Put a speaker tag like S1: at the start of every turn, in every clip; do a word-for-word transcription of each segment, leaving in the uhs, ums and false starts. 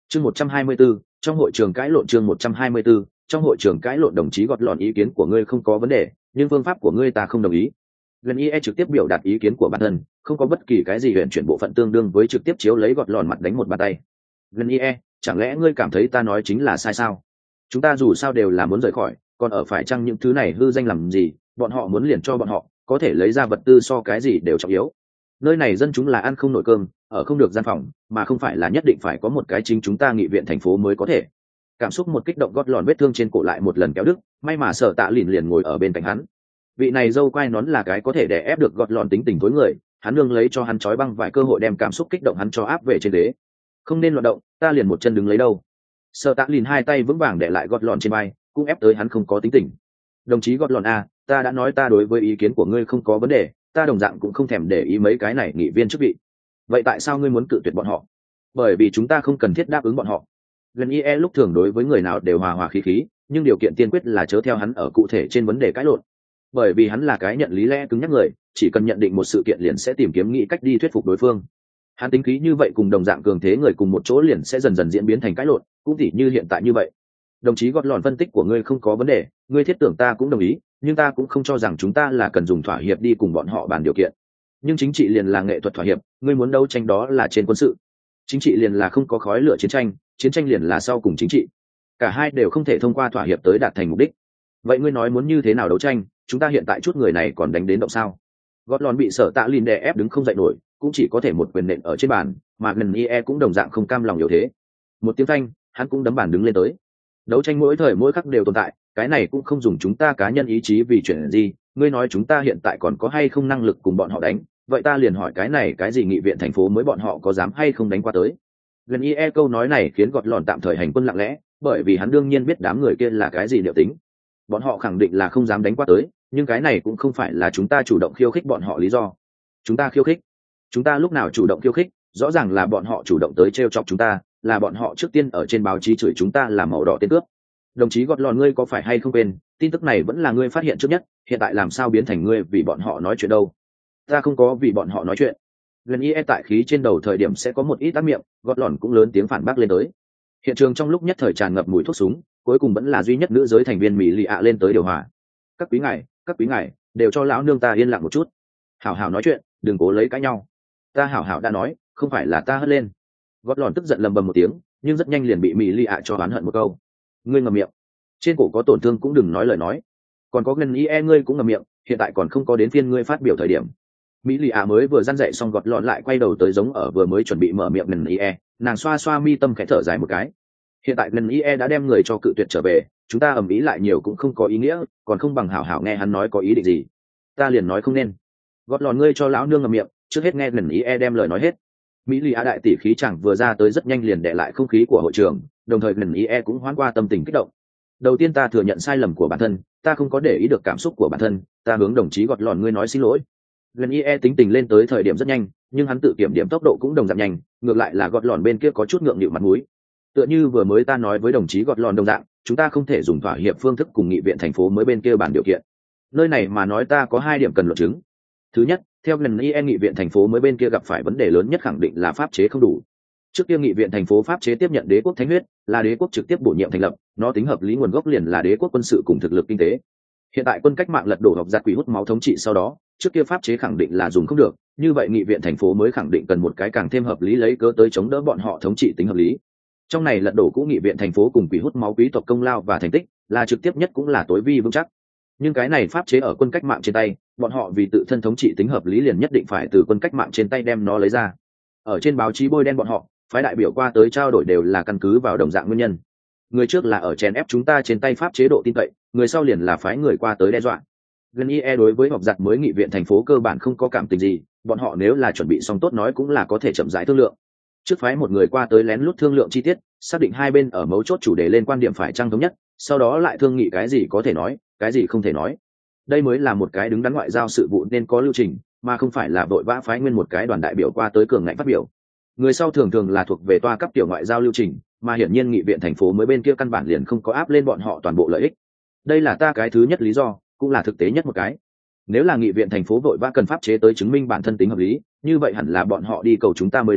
S1: chương một trăm hai mươi 124, trong hội trường cãi lộn chương một trăm hai mươi 124, trong hội trường cãi lộn đồng chí gọt lọn ý kiến của ngươi không có vấn đề, nhưng phương pháp của ngươi ta không đồng ý. Gần ie trực tiếp biểu đạt ý kiến của bản thân, không có bất kỳ cái gì huyền chuyển bộ phận tương đương với trực tiếp chiếu lấy gọt lọn mặt đánh một bàn tay. Gần ie, chẳng lẽ ngươi cảm thấy ta nói chính là sai sao? Chúng ta dù sao đều là muốn rời khỏi, còn ở phải chăng những thứ này hư danh làm gì, bọn họ muốn liền cho bọn họ, có thể lấy ra vật tư so cái gì đều trọng yếu. Nơi này dân chúng là ăn không nổi cơm, ở không được gian phòng, mà không phải là nhất định phải có một cái chính chúng ta nghị viện thành phố mới có thể. Cảm xúc một kích động gót lòn vết thương trên cổ lại một lần kéo đứt, may mà Sở Tạ Lìn liền ngồi ở bên cạnh hắn. Vị này dâu quai nón là cái có thể đè ép được gót lòn tính tình tối người, hắn nương lấy cho hắn trói băng vài cơ hội đem cảm xúc kích động hắn cho áp về trên đế. Không nên loạn động, ta liền một chân đứng lấy đâu. Sở Tạ Lìn hai tay vững vàng để lại gót lòn trên vai, cũng ép tới hắn không có tính tình. Đồng chí gót lòn a, ta đã nói ta đối với ý kiến của ngươi không có vấn đề, ta đồng dạng cũng không thèm để ý mấy cái này nghị viên chức vị. Vậy tại sao ngươi muốn cự tuyệt bọn họ? Bởi vì chúng ta không cần thiết đáp ứng bọn họ. Gần ie lúc thường đối với người nào đều hòa hòa khí khí, nhưng điều kiện tiên quyết là chớ theo hắn ở cụ thể trên vấn đề cãi lộn. Bởi vì hắn là cái nhận lý lẽ cứng nhắc người, chỉ cần nhận định một sự kiện liền sẽ tìm kiếm nghĩ cách đi thuyết phục đối phương. Hắn tính khí như vậy cùng đồng dạng cường thế người cùng một chỗ liền sẽ dần dần diễn biến thành cãi lộn, cũng tỉ như hiện tại như vậy. Đồng chí gót lòn phân tích của ngươi không có vấn đề, ngươi thiết tưởng ta cũng đồng ý, nhưng ta cũng không cho rằng chúng ta là cần dùng thỏa hiệp đi cùng bọn họ bàn điều kiện. Nhưng chính trị liền là nghệ thuật thỏa hiệp, ngươi muốn đấu tranh đó là trên quân sự. Chính trị liền là không có khói lửa chiến tranh, chiến tranh liền là sau cùng chính trị. Cả hai đều không thể thông qua thỏa hiệp tới đạt thành mục đích. Vậy ngươi nói muốn như thế nào đấu tranh, chúng ta hiện tại chút người này còn đánh đến động sao? Gót lòn bị Sở Tạ Lìn đè ép đứng không dậy nổi, cũng chỉ có thể một quyền nện ở trên bàn, mà Gần ie cũng đồng dạng không cam lòng yếu thế. Một tiếng thanh, hắn cũng đấm bàn đứng lên tới. Đấu tranh mỗi thời mỗi khắc đều tồn tại, cái này cũng không dùng chúng ta cá nhân ý chí vì chuyện gì, ngươi nói chúng ta hiện tại còn có hay không năng lực cùng bọn họ đánh, vậy ta liền hỏi cái này cái gì nghị viện thành phố mới bọn họ có dám hay không đánh qua tới. Gần ie câu nói này khiến gọt lòn tạm thời hành quân lặng lẽ, bởi vì hắn đương nhiên biết đám người kia là cái gì liệu tính. Bọn họ khẳng định là không dám đánh qua tới, nhưng cái này cũng không phải là chúng ta chủ động khiêu khích bọn họ lý do. Chúng ta khiêu khích? Chúng ta lúc nào chủ động khiêu khích? Rõ ràng là bọn họ chủ động tới trêu chọc chúng ta, là bọn họ trước tiên ở trên báo chí chửi chúng ta là màu đỏ tên cướp. Đồng chí gọt lòn, ngươi có phải hay không quên, tin tức này vẫn là ngươi phát hiện trước nhất, hiện tại làm sao biến thành ngươi vì bọn họ nói chuyện đâu? Ta không có vì bọn họ nói chuyện. Gần ie tại khí trên đầu thời điểm sẽ có một ít tác miệng, gọt lòn cũng lớn tiếng phản bác lên tới. Hiện trường trong lúc nhất thời tràn ngập mùi thuốc súng, cuối cùng vẫn là duy nhất nữ giới thành viên mỹ lì ạ lên tới điều hòa. Các quý ngài, các quý ngài, đều cho lão nương ta yên lặng một chút. Hảo hảo nói chuyện, đừng cố lấy cãi nhau. Ta hảo hảo đã nói, không phải là ta hất lên. Gót lòn tức giận lầm bầm một tiếng, nhưng rất nhanh liền bị mỹ lì ạ cho oán hận một câu. Ngươi ngậm miệng, trên cổ có tổn thương cũng đừng nói lời nói. Còn có Gần ie ngươi cũng ngậm miệng, hiện tại còn không có đến phiên ngươi phát biểu thời điểm. Mỹ lì ạ mới vừa răn dậy xong gọt lọn lại quay đầu tới giống ở vừa mới chuẩn bị mở miệng. Gần ie, nàng xoa xoa mi tâm khẽ thở dài một cái. Hiện tại Gần ie đã đem người cho cự tuyệt trở về, chúng ta ầm ĩ lại nhiều cũng không có ý nghĩa, còn không bằng hảo hảo nghe hắn nói có ý định gì. Ta liền nói không nên. Gót lọn, ngươi cho lão nương ngậm miệng, trước hết nghe Gần ie đem lời nói hết. Mỹ lì ạ đại tỷ khí chẳng vừa ra tới rất nhanh liền đè lại không khí của hội trường, đồng thời Gần ie cũng hoán qua tâm tình kích động. Đầu tiên ta thừa nhận sai lầm của bản thân, ta không có để ý được cảm xúc của bản thân, ta hướng đồng chí gọt lọn ngươi nói xin lỗi. Gần ie tính tình lên tới thời điểm rất nhanh, nhưng hắn tự kiểm điểm tốc độ cũng đồng dạng nhanh, ngược lại là gọt lọn bên kia có chút ngượng nghịu mặt mũi. Tựa như vừa mới ta nói với đồng chí gọt lọn đồng dạng, chúng ta không thể dùng thỏa hiệp phương thức cùng nghị viện thành phố mới bên kia bàn điều kiện. Nơi này mà nói ta có hai điểm cần luận chứng. Thứ nhất, theo Gần ie nghị viện thành phố mới bên kia gặp phải vấn đề lớn nhất khẳng định là pháp chế không đủ. Trước kia nghị viện thành phố pháp chế tiếp nhận đế quốc thánh huyết, là đế quốc trực tiếp bổ nhiệm thành lập, nó tính hợp lý nguồn gốc liền là đế quốc quân sự cùng thực lực kinh tế. Hiện tại quân cách mạng lật đổ học giặc quỷ hút máu thống trị sau đó, trước kia pháp chế khẳng định là dùng không được, như vậy nghị viện thành phố mới khẳng định cần một cái càng thêm hợp lý lấy cớ tới chống đỡ bọn họ thống trị tính hợp lý. Trong này lật đổ cũ nghị viện thành phố cùng quỷ hút máu quý tộc công lao và thành tích, là trực tiếp nhất cũng là tối vi vững chắc. Nhưng cái này pháp chế ở quân cách mạng trên tay, bọn họ vì tự thân thống trị tính hợp lý liền nhất định phải từ quân cách mạng trên tay đem nó lấy ra. Ở trên báo chí bôi đen bọn họ, phái đại biểu qua tới trao đổi đều là căn cứ vào đồng dạng nguyên nhân. Người trước là ở chèn ép chúng ta trên tay pháp chế độ tin cậy, người sau liền là phái người qua tới đe dọa. Gần ie đối với học giặc mới nghị viện thành phố cơ bản không có cảm tình gì, bọn họ nếu là chuẩn bị xong tốt nói cũng là có thể chậm rãi thương lượng. Trước phái một người qua tới lén lút thương lượng chi tiết, xác định hai bên ở mấu chốt chủ đề lên quan điểm phải chăng thống nhất, sau đó lại thương nghị cái gì có thể nói, cái gì không thể nói. Đây mới là một cái đứng đắn ngoại giao sự vụ nên có lưu trình, mà không phải là vội vã phái nguyên một cái đoàn đại biểu qua tới cường ngạnh phát biểu. Người sau thường thường là thuộc về toa cấp tiểu ngoại giao lưu trình, mà hiển nhiên nghị viện thành phố mới bên kia căn bản liền không có áp lên bọn họ toàn bộ lợi ích. Đây là ta cái thứ nhất lý do, cũng là thực tế nhất một cái. Nếu là nghị viện thành phố vội vã cần pháp chế tới chứng minh bản thân tính hợp lý, như vậy hẳn là bọn họ đi cầu chúng ta mới đúng,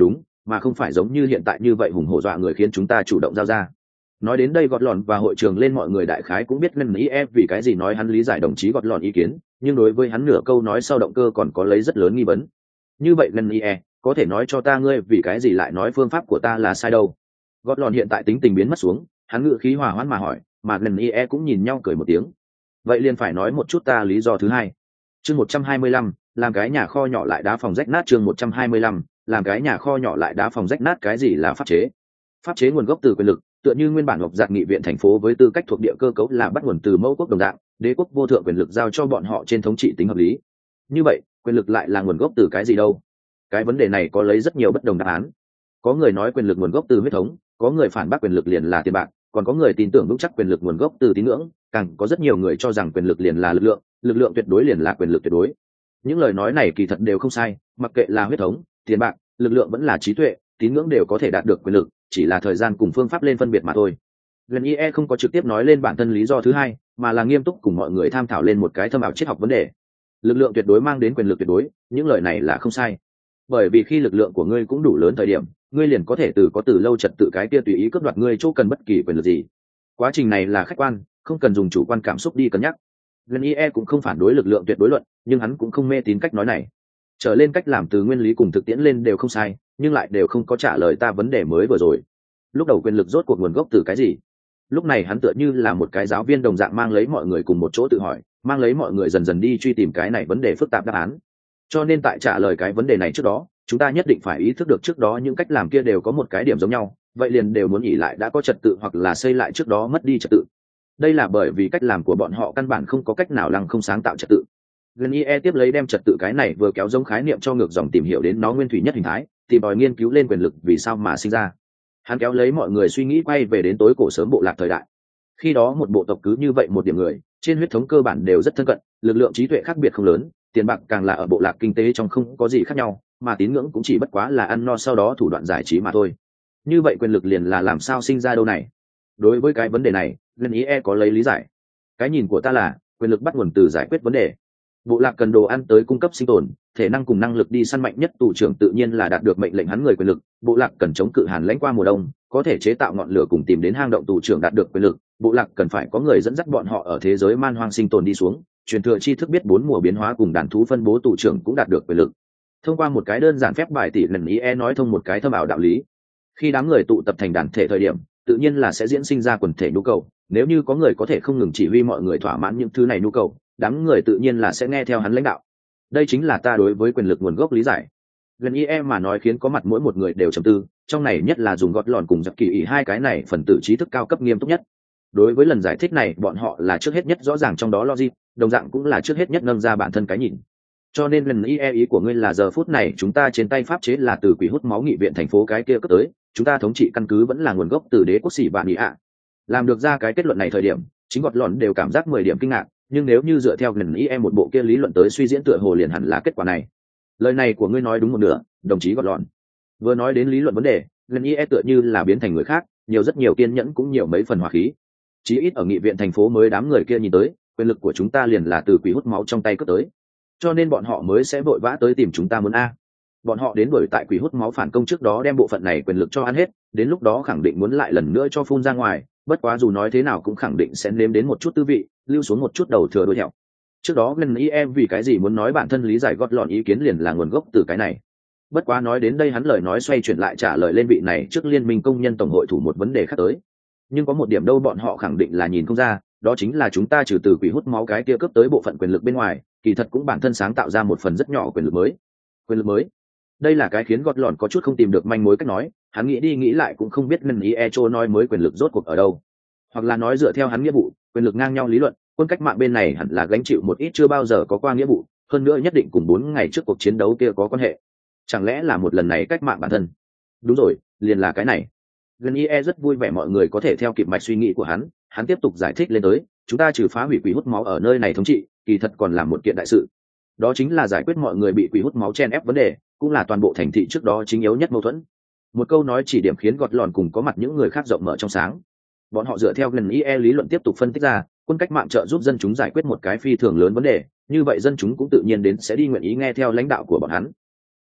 S1: mà không phải giống như hiện tại như vậy hùng hổ dọa người khiến chúng ta chủ động giao ra. Nói đến đây gọt lòn và hội trường lên mọi người đại khái cũng biết ngân ý e vì cái gì nói hắn lý giải đồng chí gọt lòn ý kiến, nhưng đối với hắn nửa câu nói sau động cơ còn có lấy rất lớn nghi vấn. Như vậy ngân ý e có thể nói cho ta ngươi vì cái gì lại nói phương pháp của ta là sai đâu? Gọt lòn hiện tại tính tình biến mất xuống, hắn ngự khí hòa hoãn mà hỏi, mà ngân ý e cũng nhìn nhau cười một tiếng. Vậy liền phải nói một chút ta lý do thứ hai. Chương một trăm hai mươi lăm, làm cái nhà kho nhỏ lại đá phòng rách nát. Chương một trăm hai mươi lăm, làm cái nhà kho nhỏ lại đá phòng rách nát. Cái gì là pháp chế? Pháp chế nguồn gốc từ quyền lực, tựa như nguyên bản ngọc giạt nghị viện thành phố với tư cách thuộc địa cơ cấu là bắt nguồn từ mẫu quốc đồng dạng, đế quốc vô thượng quyền lực giao cho bọn họ trên thống trị tính hợp lý. Như vậy, quyền lực lại là nguồn gốc từ cái gì đâu? Cái vấn đề này có lấy rất nhiều bất đồng đáp án. Có người nói quyền lực nguồn gốc từ huyết thống, có người phản bác quyền lực liền là tiền bạc, còn có người tin tưởng vững chắc quyền lực nguồn gốc từ tín ngưỡng, càng có rất nhiều người cho rằng quyền lực liền là lực lượng, lực lượng tuyệt đối liền là quyền lực tuyệt đối. Những lời nói này kỳ thật đều không sai, mặc kệ là huyết thống, tiền bạc, lực lượng vẫn là trí tuệ, tín ngưỡng đều có thể đạt được quyền lực, chỉ là thời gian cùng phương pháp lên phân biệt mà thôi. Gần i e không có trực tiếp nói lên bản thân lý do thứ hai, mà là nghiêm túc cùng mọi người tham thảo lên một cái thâm ảo triết học vấn đề. Lực lượng tuyệt đối mang đến quyền lực tuyệt đối, những lời này là không sai. Bởi vì khi lực lượng của ngươi cũng đủ lớn thời điểm, ngươi liền có thể từ có từ lâu trật tự cái kia tùy ý cướp đoạt ngươi chỗ cần bất kỳ quyền lực gì. Quá trình này là khách quan, không cần dùng chủ quan cảm xúc đi cân nhắc. Gần i e cũng không phản đối lực lượng tuyệt đối luận, nhưng hắn cũng không mê tín cách nói này. Trở lên cách làm từ nguyên lý cùng thực tiễn lên đều không sai, nhưng lại đều không có trả lời ta vấn đề mới vừa rồi. Lúc đầu quyền lực rốt cuộc nguồn gốc từ cái gì? Lúc này hắn tựa như là một cái giáo viên đồng dạng mang lấy mọi người cùng một chỗ tự hỏi, mang lấy mọi người dần dần đi truy tìm cái này vấn đề phức tạp đáp án. Cho nên tại trả lời cái vấn đề này trước đó, chúng ta nhất định phải ý thức được trước đó những cách làm kia đều có một cái điểm giống nhau, vậy liền đều muốn ỉ lại đã có trật tự hoặc là xây lại trước đó mất đi trật tự. Đây là bởi vì cách làm của bọn họ căn bản không có cách nào lăng không sáng tạo trật tự. Gần i e tiếp lấy đem trật tự cái này vừa kéo giống khái niệm cho ngược dòng tìm hiểu đến nó nguyên thủy nhất hình thái, tìm tòi nghiên cứu lên quyền lực vì sao mà sinh ra. Hắn kéo lấy mọi người suy nghĩ quay về đến tối cổ sớm bộ lạc thời đại. Khi đó một bộ tộc cứ như vậy một điểm người, trên huyết thống cơ bản đều rất thân cận, lực lượng trí tuệ khác biệt không lớn, tiền bạc càng là ở bộ lạc kinh tế trong không có gì khác nhau, mà tín ngưỡng cũng chỉ bất quá là ăn no sau đó thủ đoạn giải trí mà thôi. Như vậy quyền lực liền là làm sao sinh ra đâu này? Đối với cái vấn đề này, Gần i e có lấy lý giải. Cái nhìn của ta là, quyền lực bắt nguồn từ giải quyết vấn đề. Bộ lạc cần đồ ăn tới cung cấp sinh tồn, thể năng cùng năng lực đi săn mạnh nhất tù trưởng tự nhiên là đạt được mệnh lệnh hắn người quyền lực. Bộ lạc cần chống cự hàn lãnh qua mùa đông, có thể chế tạo ngọn lửa cùng tìm đến hang động tù trưởng đạt được quyền lực. Bộ lạc cần phải có người dẫn dắt bọn họ ở thế giới man hoang sinh tồn đi xuống, truyền thừa tri thức biết bốn mùa biến hóa cùng đàn thú phân bố tù trưởng cũng đạt được quyền lực. Thông qua một cái đơn giản phép bài tỷ lần ý e nói thông một cái thâm ảo đạo lý. Khi đám người tụ tập thành đàn thể thời điểm, tự nhiên là sẽ diễn sinh ra quần thể nhu cầu. Nếu như có người có thể không ngừng chỉ huy mọi người thỏa mãn những thứ này nhu cầu, đám người tự nhiên là sẽ nghe theo hắn lãnh đạo. Đây chính là ta đối với quyền lực nguồn gốc lý giải. Gần i e mà nói khiến có mặt mỗi một người đều trầm tư, trong này nhất là dùng gót lòn cùng giặc kỳ ý hai cái này phần tử trí thức cao cấp nghiêm túc nhất. Đối với lần giải thích này, bọn họ là trước hết nhất rõ ràng trong đó logic, đồng dạng cũng là trước hết nhất nâng ra bản thân cái nhìn. Cho nên lần i e ý của ngươi là giờ phút này chúng ta trên tay pháp chế là từ quỷ hút máu nghị viện thành phố cái kia cấp tới, chúng ta thống trị căn cứ vẫn là nguồn gốc từ đế quốc sĩ bạn ý ạ. Làm được ra cái kết luận này thời điểm, chính gót lòn đều cảm giác mười điểm kinh ngạc, nhưng nếu như dựa theo lần i e một bộ kia lý luận tới suy diễn tựa hồ liền hẳn là kết quả này. Lời này của ngươi nói đúng một nửa, đồng chí gót lòn. Vừa nói đến lý luận vấn đề, lần i e tựa như là biến thành người khác, nhiều rất nhiều kiên nhẫn cũng nhiều mấy phần hòa khí. Chí ít ở nghị viện thành phố mới đám người kia nhìn tới, quyền lực của chúng ta liền là từ quỷ hút máu trong tay cướp tới, cho nên bọn họ mới sẽ vội vã tới tìm chúng ta muốn a. Bọn họ đến đuổi tại quỷ hút máu phản công trước đó đem bộ phận này quyền lực cho ăn hết, đến lúc đó khẳng định muốn lại lần nữa cho phun ra ngoài, bất quá dù nói thế nào cũng khẳng định sẽ nếm đến một chút tư vị, lưu xuống một chút đầu thừa đuôi theo. Trước đó gần ý em vì cái gì muốn nói bản thân lý giải gót lọn ý kiến liền là nguồn gốc từ cái này. Bất quá nói đến đây hắn lời nói xoay chuyển lại trả lời lên vị này trước liên minh công nhân tổng hội thủ một vấn đề khác tới. Nhưng có một điểm đâu bọn họ khẳng định là nhìn không ra, đó chính là chúng ta trừ từ quỷ hút máu cái kia cướp tới bộ phận quyền lực bên ngoài, kỳ thật cũng bản thân sáng tạo ra một phần rất nhỏ quyền lực mới. Quyền lực mới. Đây là cái khiến gót lọn có chút không tìm được manh mối cách nói, hắn nghĩ đi nghĩ lại cũng không biết ngân ý e chô nói mới quyền lực rốt cuộc ở đâu. Hoặc là nói dựa theo hắn nghĩa vụ, quyền lực ngang nhau lý luận, quân cách mạng bên này hẳn là gánh chịu một ít chưa bao giờ có qua nghĩa vụ, hơn nữa nhất định cùng bốn ngày trước cuộc chiến đấu kia có quan hệ. Chẳng lẽ là một lần này cách mạng bản thân? Đúng rồi, liền là cái này. Gần ý e rất vui vẻ mọi người có thể theo kịp mạch suy nghĩ của hắn, hắn tiếp tục giải thích lên tới, chúng ta trừ phá hủy quỷ hút máu ở nơi này thống trị, kỳ thật còn là một kiện đại sự. Đó chính là giải quyết mọi người bị quỷ hút máu chen ép vấn đề, cũng là toàn bộ thành thị trước đó chính yếu nhất mâu thuẫn. Một câu nói chỉ điểm khiến gọt lòn cùng có mặt những người khác rộng mở trong sáng. Bọn họ dựa theo gần ý e lý luận tiếp tục phân tích ra, quân cách mạng trợ giúp dân chúng giải quyết một cái phi thường lớn vấn đề, như vậy dân chúng cũng tự nhiên đến sẽ đi nguyện ý nghe theo lãnh đạo của bọn hắn.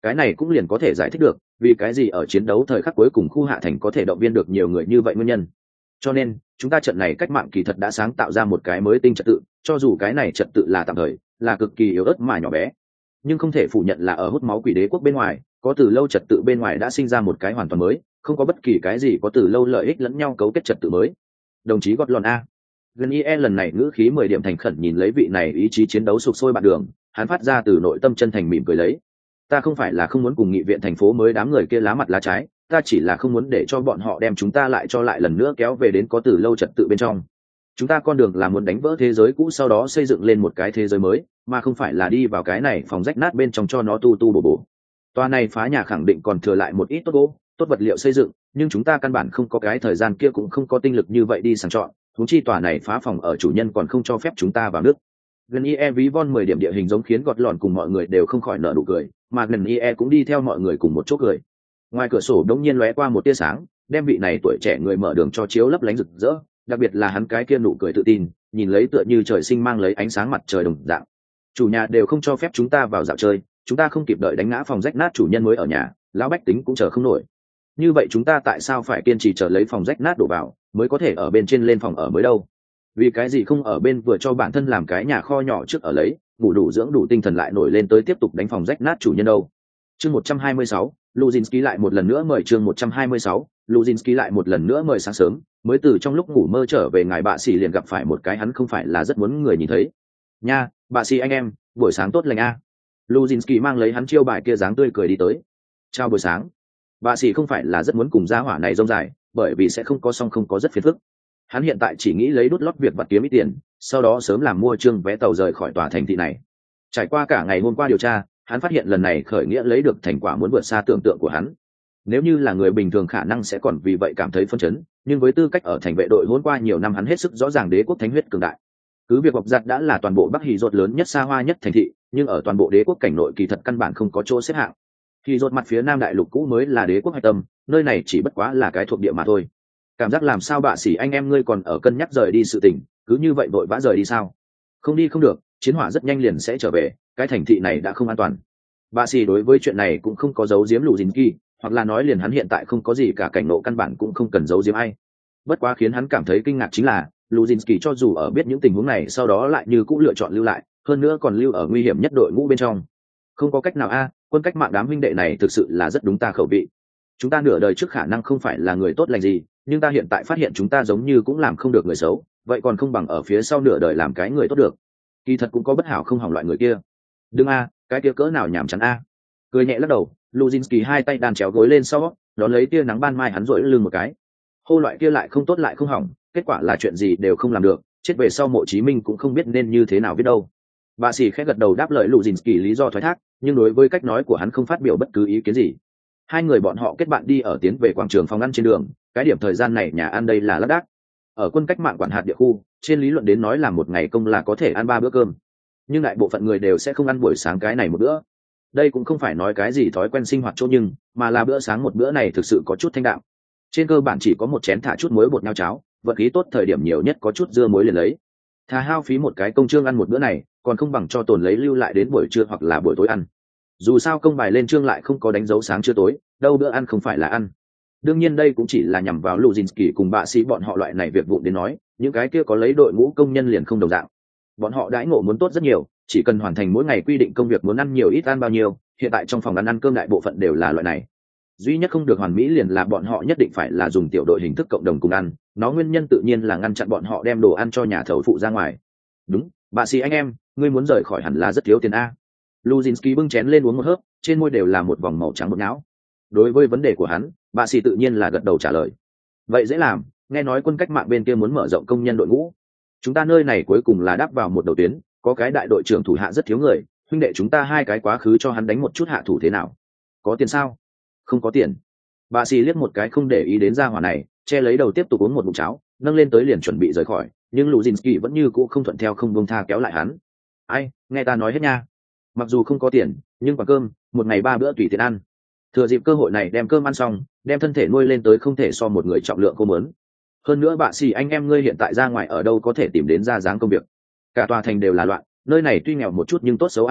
S1: Cái này cũng liền có thể giải thích được vì cái gì ở chiến đấu thời khắc cuối cùng khu hạ thành có thể động viên được nhiều người như vậy nguyên nhân. Cho nên chúng ta trận này cách mạng kỳ thật đã sáng tạo ra một cái mới tinh trật tự, cho dù cái này trật tự là tạm thời, là cực kỳ yếu ớt mà nhỏ bé, nhưng không thể phủ nhận là ở hút máu quỷ đế quốc bên ngoài có từ lâu trật tự bên ngoài đã sinh ra một cái hoàn toàn mới, không có bất kỳ cái gì có từ lâu lợi ích lẫn nhau cấu kết trật tự mới. Đồng chí Gordon a. Genie lần này ngữ khí mười điểm thành khẩn nhìn lấy vị này ý chí chiến đấu sục sôi bạn đường, hắn phát ra từ nội tâm chân thành mỉm cười lấy. Ta không phải là không muốn cùng nghị viện thành phố mới đám người kia lá mặt lá trái, ta chỉ là không muốn để cho bọn họ đem chúng ta lại cho lại lần nữa kéo về đến có từ lâu trật tự bên trong. Chúng ta con đường là muốn đánh vỡ thế giới cũ sau đó xây dựng lên một cái thế giới mới, mà không phải là đi vào cái này phòng rách nát bên trong cho nó tu tu bổ bổ. Toa này phá nhà khẳng định còn thừa lại một ít tốt gỗ, tốt vật liệu xây dựng, nhưng chúng ta căn bản không có cái thời gian kia cũng không có tinh lực như vậy đi sàng chọn, huống chi tòa này phá phòng ở chủ nhân còn không cho phép chúng ta vào nước. Genie ví von mười điểm địa hình giống khiến gọt lọn cùng mọi người đều không khỏi nở nụ cười, mà Genie cũng đi theo mọi người cùng một chỗ cười. Ngoài cửa sổ đống nhiên lóe qua một tia sáng, đem vị này tuổi trẻ người mở đường cho chiếu lấp lánh rực rỡ, đặc biệt là hắn cái kia nụ cười tự tin, nhìn lấy tựa như trời sinh mang lấy ánh sáng mặt trời đồng dạng. Chủ nhà đều không cho phép chúng ta vào dạo chơi, chúng ta không kịp đợi đánh ngã phòng rách nát chủ nhân mới ở nhà, lão bách tính cũng chờ không nổi. Như vậy chúng ta tại sao phải kiên trì chờ lấy phòng rách nát đổ vào mới có thể ở bên trên lên phòng ở mới đâu? Vì cái gì không ở bên vừa cho bản thân làm cái nhà kho nhỏ trước ở lấy, ngủ đủ dưỡng đủ tinh thần lại nổi lên tới tiếp tục đánh phòng rách nát chủ nhân đâu? Chương một trăm hai mươi sáu, Luzinski lại một lần nữa mời chương một trăm hai mươi sáu, Luzinski lại một lần nữa mời sáng sớm, mới từ trong lúc ngủ mơ trở về ngài bạ sĩ liền gặp phải một cái hắn không phải là rất muốn người nhìn thấy. Nha, bạ sĩ anh em, buổi sáng tốt lành a. Luzinski mang lấy hắn chiêu bài kia dáng tươi cười đi tới. Chào buổi sáng. Bạ sĩ không phải là rất muốn cùng gia hỏa này rông dài, bởi vì sẽ không có song không có rất phiền phức. Hắn hiện tại chỉ nghĩ lấy đút lót việc vặt kiếm ít tiền, sau đó sớm làm mua chương vé tàu rời khỏi tòa thành thị này. Trải qua cả ngày hôm qua điều tra, hắn phát hiện lần này khởi nghĩa lấy được thành quả muốn vượt xa tưởng tượng của hắn. Nếu như là người bình thường khả năng sẽ còn vì vậy cảm thấy phân chấn, nhưng với tư cách ở thành vệ đội hỗn qua nhiều năm hắn hết sức rõ ràng đế quốc thánh huyết cường đại. Cứ việc bọc giặt đã là toàn bộ Bắc Hy rốt lớn nhất xa hoa nhất thành thị, nhưng ở toàn bộ đế quốc cảnh nội kỳ thật căn bản không có chỗ xếp hạng. Hy rốt mặt phía nam đại lục cũ mới là đế quốc hạch tâm, nơi này chỉ bất quá là cái thuộc địa mà thôi. Cảm giác làm sao bạ sĩ anh em ngươi còn ở cân nhắc rời đi sự tình, cứ như vậy vội vã rời đi sao? Không đi không được, chiến hỏa rất nhanh liền sẽ trở về, cái thành thị này đã không an toàn. Bạ sĩ đối với chuyện này cũng không có giấu giếm Luzinski, hoặc là nói liền hắn hiện tại không có gì cả cảnh nộ căn bản cũng không cần giấu giếm ai. Bất quá khiến hắn cảm thấy kinh ngạc chính là Luzinski cho dù ở biết những tình huống này sau đó lại như cũng lựa chọn lưu lại, hơn nữa còn lưu ở nguy hiểm nhất đội ngũ bên trong. Không có cách nào a, quân cách mạng đám huynh đệ này thực sự là rất đúng ta khẩu vị. Chúng ta nửa đời trước khả năng không phải là người tốt lành gì, nhưng ta hiện tại phát hiện chúng ta giống như cũng làm không được người xấu, vậy còn không bằng ở phía sau nửa đời làm cái người tốt được. Kỳ thật cũng có bất hảo không hỏng loại người kia. Đừng a, cái kia cỡ nào nhảm chán a. Cười nhẹ lắc đầu, Luzinski hai tay đàn chéo gối lên sau, đón lấy tia nắng ban mai hắn rỗi lưng một cái. Hô loại kia lại không tốt lại không hỏng, kết quả là chuyện gì đều không làm được, chết về sau Mộ Chí Minh cũng không biết nên như thế nào biết đâu. Bà sĩ khẽ gật đầu đáp lời Luzinski lý do thoái thác, nhưng đối với cách nói của hắn không phát biểu bất cứ ý kiến gì. Hai người bọn họ kết bạn đi ở tiến về quảng trường phòng ăn trên đường, cái điểm thời gian này nhà ăn đây là lác đác. Ở quân cách mạng quản hạt địa khu, trên lý luận đến nói là một ngày công là có thể ăn ba bữa cơm, nhưng đại bộ phận người đều sẽ không ăn buổi sáng cái này một bữa. Đây cũng không phải nói cái gì thói quen sinh hoạt chỗ nhưng, mà là bữa sáng một bữa này thực sự có chút thanh đạm. Trên cơ bản chỉ có một chén thả chút muối bột nhau cháo, vận khí tốt thời điểm nhiều nhất có chút dưa muối liền lấy. Thà hao phí một cái công trương ăn một bữa này, còn không bằng cho tồn lấy lưu lại đến buổi trưa hoặc là buổi tối ăn. Dù sao công bài lên trương lại không có đánh dấu sáng trưa tối, đâu bữa ăn không phải là ăn. Đương nhiên đây cũng chỉ là nhằm vào Luzinski cùng bạ sĩ bọn họ loại này việc vụn đến nói, những cái kia có lấy đội ngũ công nhân liền không đồng dạng. Bọn họ đãi ngộ muốn tốt rất nhiều, chỉ cần hoàn thành mỗi ngày quy định công việc muốn ăn nhiều ít ăn bao nhiêu, hiện tại trong phòng ăn ăn cơm đại bộ phận đều là loại này. Duy nhất không được hoàn mỹ liền là bọn họ nhất định phải là dùng tiểu đội hình thức cộng đồng cùng ăn, nó nguyên nhân tự nhiên là ngăn chặn bọn họ đem đồ ăn cho nhà thầu phụ ra ngoài. Đúng, bạ sĩ anh em, ngươi muốn rời khỏi hẳn là rất thiếu tiền a. Luzinski bưng chén lên uống một hớp, trên môi đều là một vòng màu trắng bột não. Đối với vấn đề của hắn, bạ sĩ tự nhiên là gật đầu trả lời. Vậy dễ làm, nghe nói quân cách mạng bên kia muốn mở rộng công nhân đội ngũ. Chúng ta nơi này cuối cùng là đáp vào một đầu tuyến, có cái đại đội trưởng thủ hạ rất thiếu người, huynh đệ chúng ta hai cái quá khứ cho hắn đánh một chút hạ thủ thế nào? Có tiền sao? Không có tiền. Bạ sĩ liếc một cái không để ý đến gia hỏa này, che lấy đầu tiếp tục uống một ngụm cháo, nâng lên tới liền chuẩn bị rời khỏi, nhưng Luzinski vẫn như cũ không thuận theo không buông tha kéo lại hắn. Ai, nghe ta nói hết nha. Mặc dù không có tiền, nhưng quả cơm, một ngày ba bữa tùy tiện ăn. Thừa dịp cơ hội này đem cơm ăn xong, đem thân thể nuôi lên tới không thể so một người trọng lượng cô mớn. Hơn nữa bạ sĩ anh em ngươi hiện tại ra ngoài ở đâu có thể tìm đến ra dáng công việc. Cả tòa thành đều là loạn, nơi này tuy nghèo một chút nhưng tốt xấu an ổn,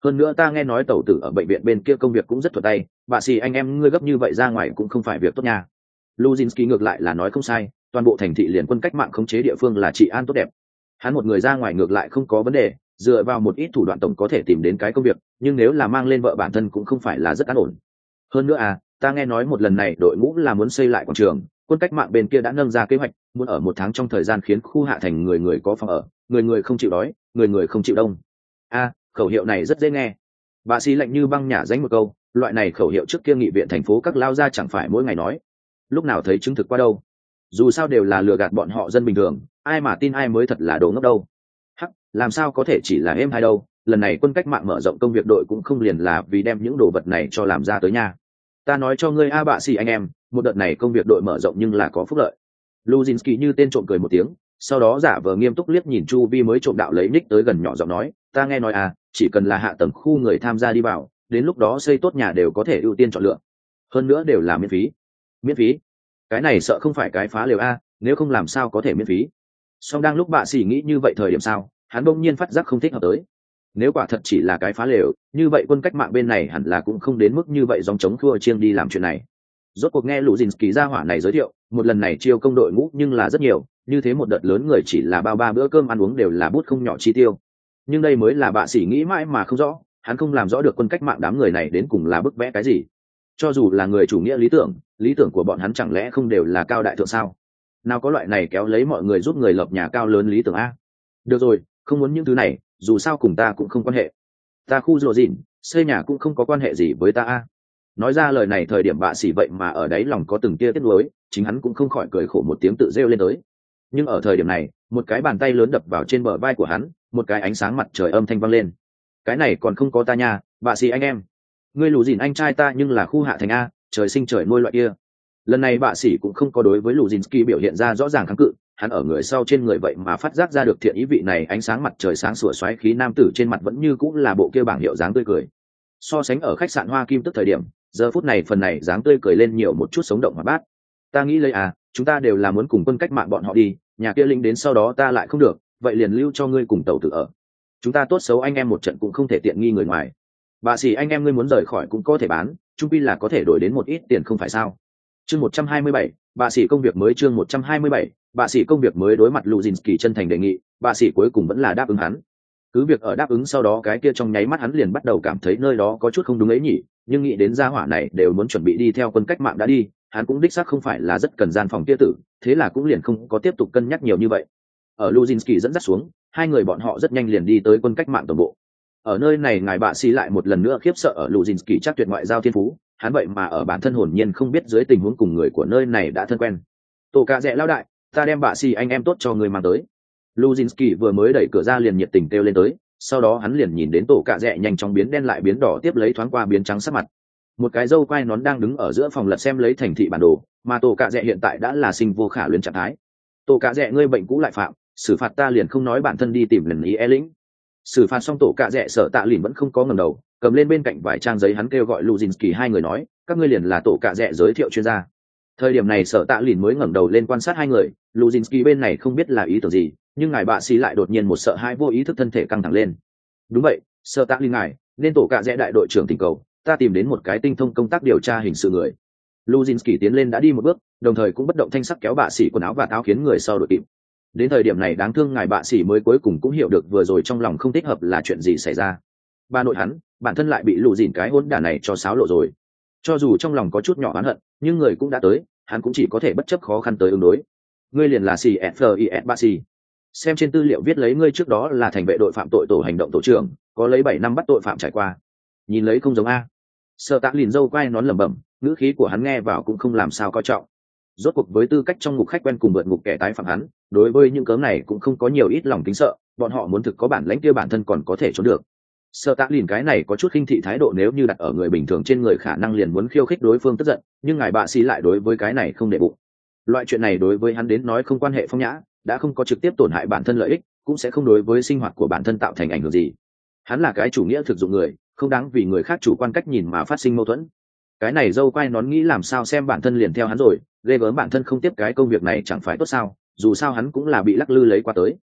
S1: hơn nữa ta nghe nói tẩu tử ở bệnh viện bên kia công việc cũng rất thuận tay, bà xì anh em ngươi gấp như vậy ra ngoài cũng không phải việc tốt nha. Luzinski ngược lại là nói không sai, toàn bộ thành thị liền quân cách mạng khống chế địa phương là trị an tốt đẹp. Hắn một người ra ngoài ngược lại không có vấn đề, dựa vào một ít thủ đoạn tổng có thể tìm đến cái công việc, nhưng nếu là mang lên vợ bản thân cũng không phải là rất an ổn. Hơn nữa à, ta nghe nói một lần này đội ngũ là muốn xây lại quảng trường, quân cách mạng bên kia đã nâng ra kế hoạch, muốn ở một tháng trong thời gian khiến khu hạ thành người người có phòng ở, người người không chịu đói, người người không chịu đông. A, à, khẩu hiệu này rất dễ nghe. Bà xì lạnh như băng nhả danh một câu, loại này khẩu hiệu trước kia nghị viện thành phố các lao ra chẳng phải mỗi ngày nói, lúc nào thấy chứng thực qua đâu. Dù sao đều là lừa gạt bọn họ dân bình thường, ai mà tin ai mới thật là đồ ngốc đâu. Hắc, làm sao có thể chỉ là em hay đâu, lần này quân cách mạng mở rộng công việc đội cũng không liền là vì đem những đồ vật này cho làm ra tới nha. Ta nói cho ngươi a bạ xì anh em, một đợt này công việc đội mở rộng nhưng là có phúc lợi. Luzinski như tên trộm cười một tiếng, sau đó giả vờ nghiêm túc liếc nhìn chu vi mới trộm đạo lấy ních tới gần nhỏ giọng nói, ta nghe nói à, chỉ cần là hạ tầng khu người tham gia đi vào, đến lúc đó xây tốt nhà đều có thể ưu tiên chọn lựa, hơn nữa đều là miễn phí. Miễn phí? Cái này sợ không phải cái phá lều a, nếu không làm sao có thể miễn phí. Song đang lúc bạ xỉ nghĩ như vậy thời điểm sao, hắn bỗng nhiên phát giác không thích hợp tới. Nếu quả thật chỉ là cái phá lều, như vậy quân cách mạng bên này hẳn là cũng không đến mức như vậy dòng chống khua chiêng đi làm chuyện này. Rốt cuộc nghe Luzinski ra hỏa này giới thiệu, một lần này chiêu công đội ngũ nhưng là rất nhiều, như thế một đợt lớn người chỉ là bao ba bữa cơm ăn uống đều là bút không nhỏ chi tiêu. Nhưng đây mới là bạ xỉ nghĩ mãi mà không rõ, hắn không làm rõ được quân cách mạng đám người này đến cùng là bức vẽ cái gì. Cho dù là người chủ nghĩa lý tưởng, lý tưởng của bọn hắn chẳng lẽ không đều là cao đại thượng sao? Nào có loại này kéo lấy mọi người giúp người lập nhà cao lớn lý tưởng a. Được rồi, không muốn những thứ này, dù sao cùng ta cũng không quan hệ. Ta khu rồ dịn, xây nhà cũng không có quan hệ gì với ta a. Nói ra lời này thời điểm bạ xỉ vậy mà ở đáy lòng có từng tia tiếc nuối, chính hắn cũng không khỏi cười khổ một tiếng tự rêu lên tới. Nhưng ở thời điểm này, một cái bàn tay lớn đập vào trên bờ vai của hắn, một cái ánh sáng mặt trời âm thanh vang lên. Cái này còn không có ta nha, bạ xỉ anh em. Ngươi lù dìn anh trai ta nhưng là khu hạ thành a, trời sinh trời nuôi loại kia. Lần này bạ sĩ cũng không có đối với Luzinski biểu hiện ra rõ ràng kháng cự, hắn ở người sau trên người vậy mà phát giác ra được thiện ý vị này ánh sáng mặt trời sáng sủa xoáy khí nam tử trên mặt vẫn như cũng là bộ kia bảng hiệu dáng tươi cười. So sánh ở khách sạn Hoa Kim tức thời điểm, giờ phút này phần này dáng tươi cười lên nhiều một chút sống động mà bát. Ta nghĩ lấy à, chúng ta đều là muốn cùng quân cách mạng bọn họ đi, nhà kia linh đến sau đó ta lại không được, vậy liền lưu cho ngươi cùng tàu tử ở. Chúng ta tốt xấu anh em một trận cũng không thể tiện nghi người ngoài. Bà sĩ anh em ngươi muốn rời khỏi cũng có thể bán, chung quy là có thể đổi đến một ít tiền không phải sao. Chương một trăm hai mươi bảy, bà sĩ công việc mới chương một trăm hai mươi bảy, bà sĩ công việc mới đối mặt Luzinski chân thành đề nghị, bà sĩ cuối cùng vẫn là đáp ứng hắn. Cứ việc ở đáp ứng sau đó cái kia trong nháy mắt hắn liền bắt đầu cảm thấy nơi đó có chút không đúng ấy nhỉ, nhưng nghĩ đến gia hỏa này đều muốn chuẩn bị đi theo quân cách mạng đã đi, hắn cũng đích xác không phải là rất cần gian phòng kia tử, thế là cũng liền không có tiếp tục cân nhắc nhiều như vậy. Ở Luzinski dẫn dắt xuống, hai người bọn họ rất nhanh liền đi tới quân cách mạng tổng bộ. Ở nơi này ngài bạ xì lại một lần nữa khiếp sợ ở Luzinski chắc tuyệt ngoại giao thiên phú, hắn vậy mà ở bản thân hồn nhiên không biết dưới tình huống cùng người của nơi này đã thân quen. Tổ cạ rẽ lao đại, ta đem bạ xì anh em tốt cho người mang tới. Luzinski vừa mới đẩy cửa ra liền nhiệt tình kêu lên tới, sau đó hắn liền nhìn đến tổ cạ rẽ nhanh chóng biến đen lại biến đỏ tiếp lấy thoáng qua biến trắng sắc mặt. Một cái dâu quai nón đang đứng ở giữa phòng lật xem lấy thành thị bản đồ, mà tổ cạ rẽ hiện tại đã là sinh vô khả luyến trạng thái. Tổ cạ rẽ ngươi bệnh cũ lại phạm, xử phạt ta liền không nói bản thân đi tìm lần ý e lĩnh. Xử phạt xong tổ cạ rẽ sợ tạ lìn vẫn không có ngẩng đầu, cầm lên bên cạnh vài trang giấy hắn kêu gọi Luzinski hai người nói, các ngươi liền là tổ cạ rẽ giới thiệu chuyên gia. Thời điểm này sợ tạ lìn mới ngẩng đầu lên quan sát hai người, Luzinski bên này không biết là ý tưởng gì, nhưng ngài bạ xì lại đột nhiên một sợ hãi vô ý thức thân thể căng thẳng lên. Đúng vậy, sợ tạ lìn ngài, nên tổ cạ rẽ đại đội trưởng tình cầu, ta tìm đến một cái tinh thông công tác điều tra hình sự người. Luzinski tiến lên đã đi một bước, đồng thời cũng bất động thanh sắc kéo bạ xì quần áo và tháo khiến người sau đội kịp. Đến thời điểm này đáng thương ngài bạ sĩ mới cuối cùng cũng hiểu được vừa rồi trong lòng không thích hợp là chuyện gì xảy ra. Bà nội hắn, bản thân lại bị lù dìn cái hỗn đả này cho xáo lộ rồi. Cho dù trong lòng có chút nhỏ oán hận, nhưng người cũng đã tới, hắn cũng chỉ có thể bất chấp khó khăn tới ứng đối. Ngươi liền là xê ép i ét ba xê. Xem trên tư liệu viết lấy ngươi trước đó là thành vệ đội phạm tội tổ hành động tổ trưởng, có lấy bảy năm bắt tội phạm trải qua. Nhìn lấy không giống a. Sợ tạ lìn dâu quay nón lẩm bẩm, ngữ khí của hắn nghe vào cũng không làm sao coi trọng. Rốt cuộc với tư cách trong ngục khách quen cùng vượt ngục kẻ tái phạm hắn, đối với những cớ này cũng không có nhiều ít lòng kính sợ, bọn họ muốn thực có bản lãnh kia bản thân còn có thể trốn được. Sợ tạ lìn cái này có chút khinh thị thái độ nếu như đặt ở người bình thường trên người khả năng liền muốn khiêu khích đối phương tức giận, nhưng ngài bạ xì lại đối với cái này không để bụng. Loại chuyện này đối với hắn đến nói không quan hệ phong nhã, đã không có trực tiếp tổn hại bản thân lợi ích, cũng sẽ không đối với sinh hoạt của bản thân tạo thành ảnh hưởng gì. Hắn là cái chủ nghĩa thực dụng người, không đáng vì người khác chủ quan cách nhìn mà phát sinh mâu thuẫn. Cái này dâu quay nón nghĩ làm sao xem bản thân liền theo hắn rồi, ghê gớm bản thân không tiếp cái công việc này chẳng phải tốt sao, dù sao hắn cũng là bị lắc lư lấy qua tới.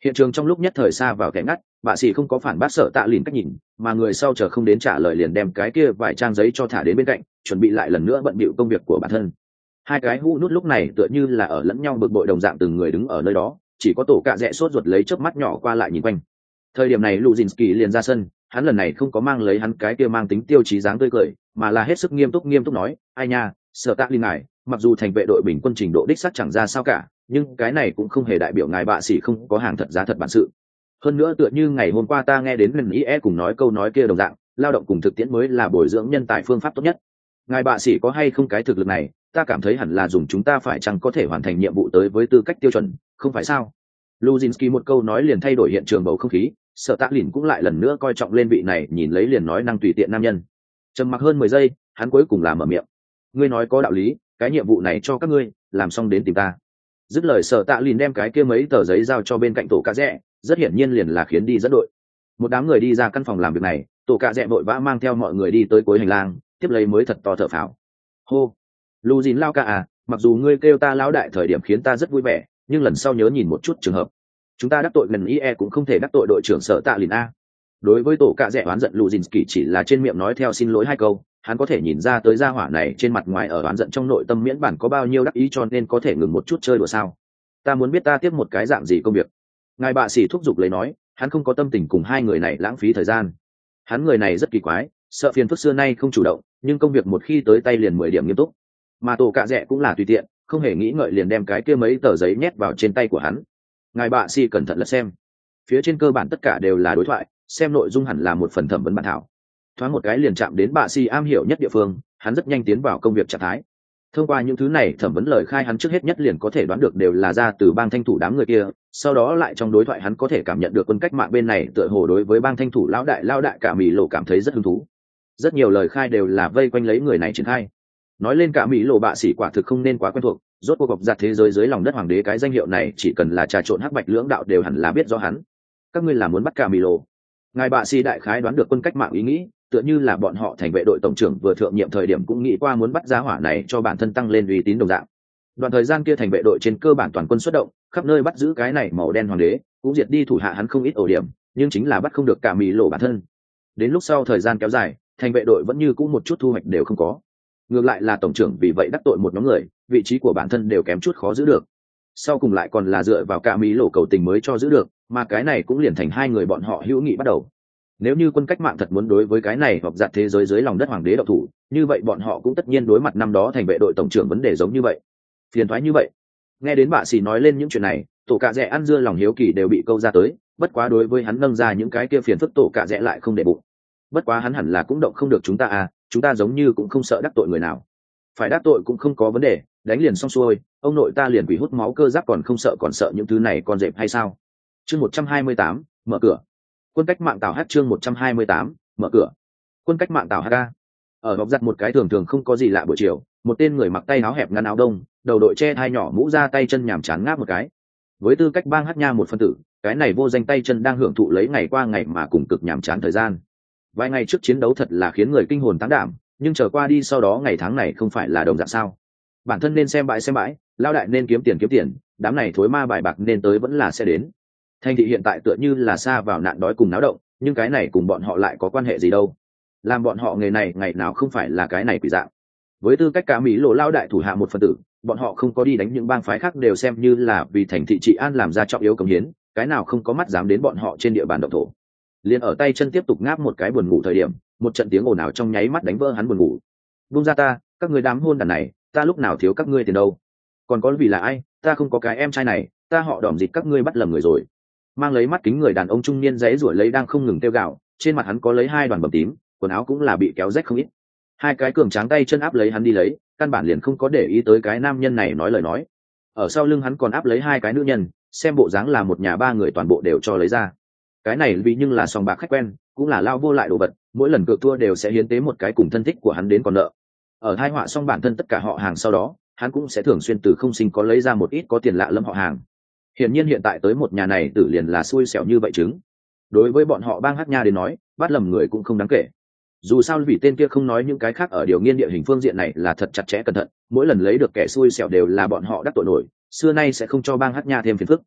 S1: Hiện trường trong lúc nhất thời xa vào kẽ ngắt, bạ sĩ không có phản bác Sở Tạ Lìn cách nhìn, mà người sau chờ không đến trả lời liền đem cái kia vài trang giấy cho thả đến bên cạnh, chuẩn bị lại lần nữa bận bịu công việc của bản thân. Hai cái hũ nút lúc này tựa như là ở lẫn nhau bực bội đồng dạng, từng người đứng ở nơi đó, chỉ có tổ cạ rẽ sốt ruột lấy chớp mắt nhỏ qua lại nhìn quanh. Thời điểm này Luzinski liền ra sân, hắn lần này không có mang lấy hắn cái kia mang tính tiêu chí dáng tươi cười, mà là hết sức nghiêm túc nghiêm túc nói, ai nha, Sở Tạ Lìn ngài, mặc dù thành vệ đội bình quân trình độ đích xác chẳng ra sao cả, nhưng cái này cũng không hề đại biểu ngài bạ sĩ không có hàng thật giá thật bản sự. Hơn nữa tựa như ngày hôm qua ta nghe đến lần ý e cùng nói câu nói kia đồng dạng, lao động cùng thực tiễn mới là bồi dưỡng nhân tài phương pháp tốt nhất. Ngài bạ sĩ có hay không cái thực lực này, ta cảm thấy hẳn là dùng chúng ta phải chăng có thể hoàn thành nhiệm vụ tới với tư cách tiêu chuẩn, không phải sao? Luzinski một câu nói liền thay đổi hiện trường bầu không khí, Sở Tạ Lìn cũng lại lần nữa coi trọng lên vị này nhìn lấy liền nói năng tùy tiện nam nhân. Trầm mặc hơn mười giây, hắn cuối cùng là mở miệng. Ngươi nói có đạo lý, cái nhiệm vụ này cho các ngươi, làm xong đến tìm ta. Dứt lời Sở Tạ Lìn đem cái kia mấy tờ giấy giao cho bên cạnh tổ cạ rẽ, rất hiển nhiên liền là khiến đi dẫn đội. Một đám người đi ra căn phòng làm việc này, tổ cạ rẽ vội vã mang theo mọi người đi tới cuối hành lang, tiếp lấy mới thật to thở phào. Hô, Luzin lao ca à, mặc dù ngươi kêu ta lão đại thời điểm khiến ta rất vui vẻ, nhưng lần sau nhớ nhìn một chút trường hợp. Chúng ta đắc tội lần i e cũng không thể đắc tội đội trưởng Sở Tạ Lìn a. Đối với tổ cạ rẽ oán giận Luzinski chỉ là trên miệng nói theo xin lỗi hai câu, hắn có thể nhìn ra tới gia hỏa này trên mặt ngoài ở oán giận trong nội tâm miễn bản có bao nhiêu đắc ý, cho nên có thể ngừng một chút chơi đùa sao. Ta muốn biết ta tiếp một cái dạng gì công việc. Ngài bạ sĩ thúc giục lấy nói, hắn không có tâm tình cùng hai người này lãng phí thời gian. Hắn người này rất kỳ quái, sợ phiền phức xưa nay không chủ động, nhưng công việc một khi tới tay liền mười điểm nghiêm túc. Mà tổ cạ rẽ cũng là tùy tiện, không hề nghĩ ngợi liền đem cái kia mấy tờ giấy nhét vào trên tay của hắn. Ngài bạ sĩ cẩn thận lật xem, phía trên cơ bản tất cả đều là đối thoại, xem nội dung hẳn là một phần thẩm vấn bản thảo. Thoáng một cái liền chạm đến bạ sĩ am hiểu nhất địa phương, hắn rất nhanh tiến vào công việc trạng thái. Thông qua những thứ này thẩm vấn lời khai, hắn trước hết nhất liền có thể đoán được đều là ra từ bang thanh thủ đám người kia, sau đó lại trong đối thoại hắn có thể cảm nhận được quân cách mạng bên này tựa hồ đối với bang thanh thủ lão đại lao đại cả mỹ lộ cảm thấy rất hứng thú. Rất nhiều lời khai đều là vây quanh lấy người này triển khai. Nói lên cả mỹ lộ bạ sĩ quả thực không nên quá quen thuộc, rốt cuộc gọc giặt thế giới dưới lòng đất hoàng đế cái danh hiệu này chỉ cần là trà trộn hắc bạch lưỡng đạo đều hẳn là biết do hắn. Các ngươi là muốn bắt cả mỹ lộ? Ngài bạ sĩ đại khái đoán được quân cách mạng ý nghĩ, tựa như là bọn họ thành vệ đội tổng trưởng vừa thượng nhiệm thời điểm cũng nghĩ qua muốn bắt giá hỏa này cho bản thân tăng lên uy tín đồng dạng. Đoạn thời gian kia thành vệ đội trên cơ bản toàn quân xuất động, khắp nơi bắt giữ cái này màu đen hoàng đế, cũng diệt đi thủ hạ hắn không ít ổ điểm, nhưng chính là bắt không được cả mỹ lộ bản thân. Đến lúc sau thời gian kéo dài, thành vệ đội vẫn như cũ một chút thu hoạch đều không có. Ngược lại là tổng trưởng vì vậy đắc tội một nhóm người, vị trí của bản thân đều kém chút khó giữ được. Sau cùng lại còn là dựa vào cả mỹ lộ cầu tình mới cho giữ được, mà cái này cũng liền thành hai người bọn họ hữu nghị bắt đầu. Nếu như quân cách mạng thật muốn đối với cái này hoặc giặt thế giới dưới lòng đất hoàng đế độc thủ, như vậy bọn họ cũng tất nhiên đối mặt năm đó thành vệ đội tổng trưởng vấn đề giống như vậy, phiền thoái như vậy. Nghe đến bạ sĩ nói lên những chuyện này, tổ cạ rẽ ăn dưa lòng hiếu kỳ đều bị câu ra tới, bất quá đối với hắn nâng ra những cái kia phiền phức tổ cạ rẽ lại không để bụng. Bất quá hắn hẳn là cũng động không được chúng ta à, chúng ta giống như cũng không sợ đắc tội người nào. Phải đắc tội cũng không có vấn đề, đánh liền xong xuôi, ông nội ta liền quỷ hút máu cơ giáp còn không sợ còn sợ những thứ này còn dẹp hay sao? Chương một trăm hai mươi tám, mở cửa. Quân cách mạng Tào Hát chương một trăm hai mươi tám, mở cửa. Quân cách mạng Tào Hát ca. Ở góc giặt một cái thường thường không có gì lạ buổi chiều, một tên người mặc tay áo hẹp ngắn áo đông, đầu đội che thai nhỏ mũ ra tay chân nhàm chán ngáp một cái. Với tư cách bang Hát Nha một phân tử, cái này vô danh tay chân đang hưởng thụ lấy ngày qua ngày mà cùng cực nhàm chán thời gian. Vài ngày trước chiến đấu thật là khiến người kinh hồn táng đảm, nhưng trở qua đi sau đó ngày tháng này không phải là đồng dạng sao? Bản thân nên xem bãi xem bãi, lao đại nên kiếm tiền kiếm tiền, đám này thối ma bài bạc nên tới vẫn là sẽ đến. Thành thị hiện tại tựa như là xa vào nạn đói cùng náo động, nhưng cái này cùng bọn họ lại có quan hệ gì đâu? Làm bọn họ nghề này ngày nào không phải là cái này quỷ dạng. Với tư cách cả mỹ lộ lao đại thủ hạ một phần tử, bọn họ không có đi đánh những bang phái khác đều xem như là vì thành thị trị an làm ra trọng yếu công hiến, cái nào không có mắt dám đến bọn họ trên địa bàn động thổ. Liền ở tay chân tiếp tục ngáp một cái buồn ngủ thời điểm, một trận tiếng ồn ào trong nháy mắt đánh vỡ hắn buồn ngủ. Buông ra ta, các người đám hôn đàn này, ta lúc nào thiếu các ngươi tiền đâu? Còn có vì là ai? Ta không có cái em trai này, ta họ đỏm dịch các ngươi bắt lầm người rồi. Mang lấy mắt kính người đàn ông trung niên giấy rủi lấy đang không ngừng tiêu gạo, trên mặt hắn có lấy hai đoàn bầm tím, quần áo cũng là bị kéo rách không ít. Hai cái cường tráng tay chân áp lấy hắn đi lấy, căn bản liền không có để ý tới cái nam nhân này nói lời nói. Ở sau lưng hắn còn áp lấy hai cái nữ nhân, xem bộ dáng là một nhà ba người toàn bộ đều cho lấy ra. Cái này vì nhưng là sòng bạc khách quen, cũng là lao vô lại đồ vật, mỗi lần cược thua đều sẽ hiến tế một cái cùng thân thích của hắn đến còn nợ. Ở hai họa xong bản thân tất cả họ hàng sau đó, hắn cũng sẽ thường xuyên từ không sinh có lấy ra một ít có tiền lạ lẫm họ hàng. Hiển nhiên hiện tại tới một nhà này tử liền là xui xẻo như vậy chứng. Đối với bọn họ bang Hát Nha đến nói, bắt lầm người cũng không đáng kể. Dù sao vì tên kia không nói những cái khác ở điều nghiên địa hình phương diện này là thật chặt chẽ cẩn thận, mỗi lần lấy được kẻ xui xẻo đều là bọn họ đắc tội nổi, xưa nay sẽ không cho bang Hát Nha thêm phiền phức.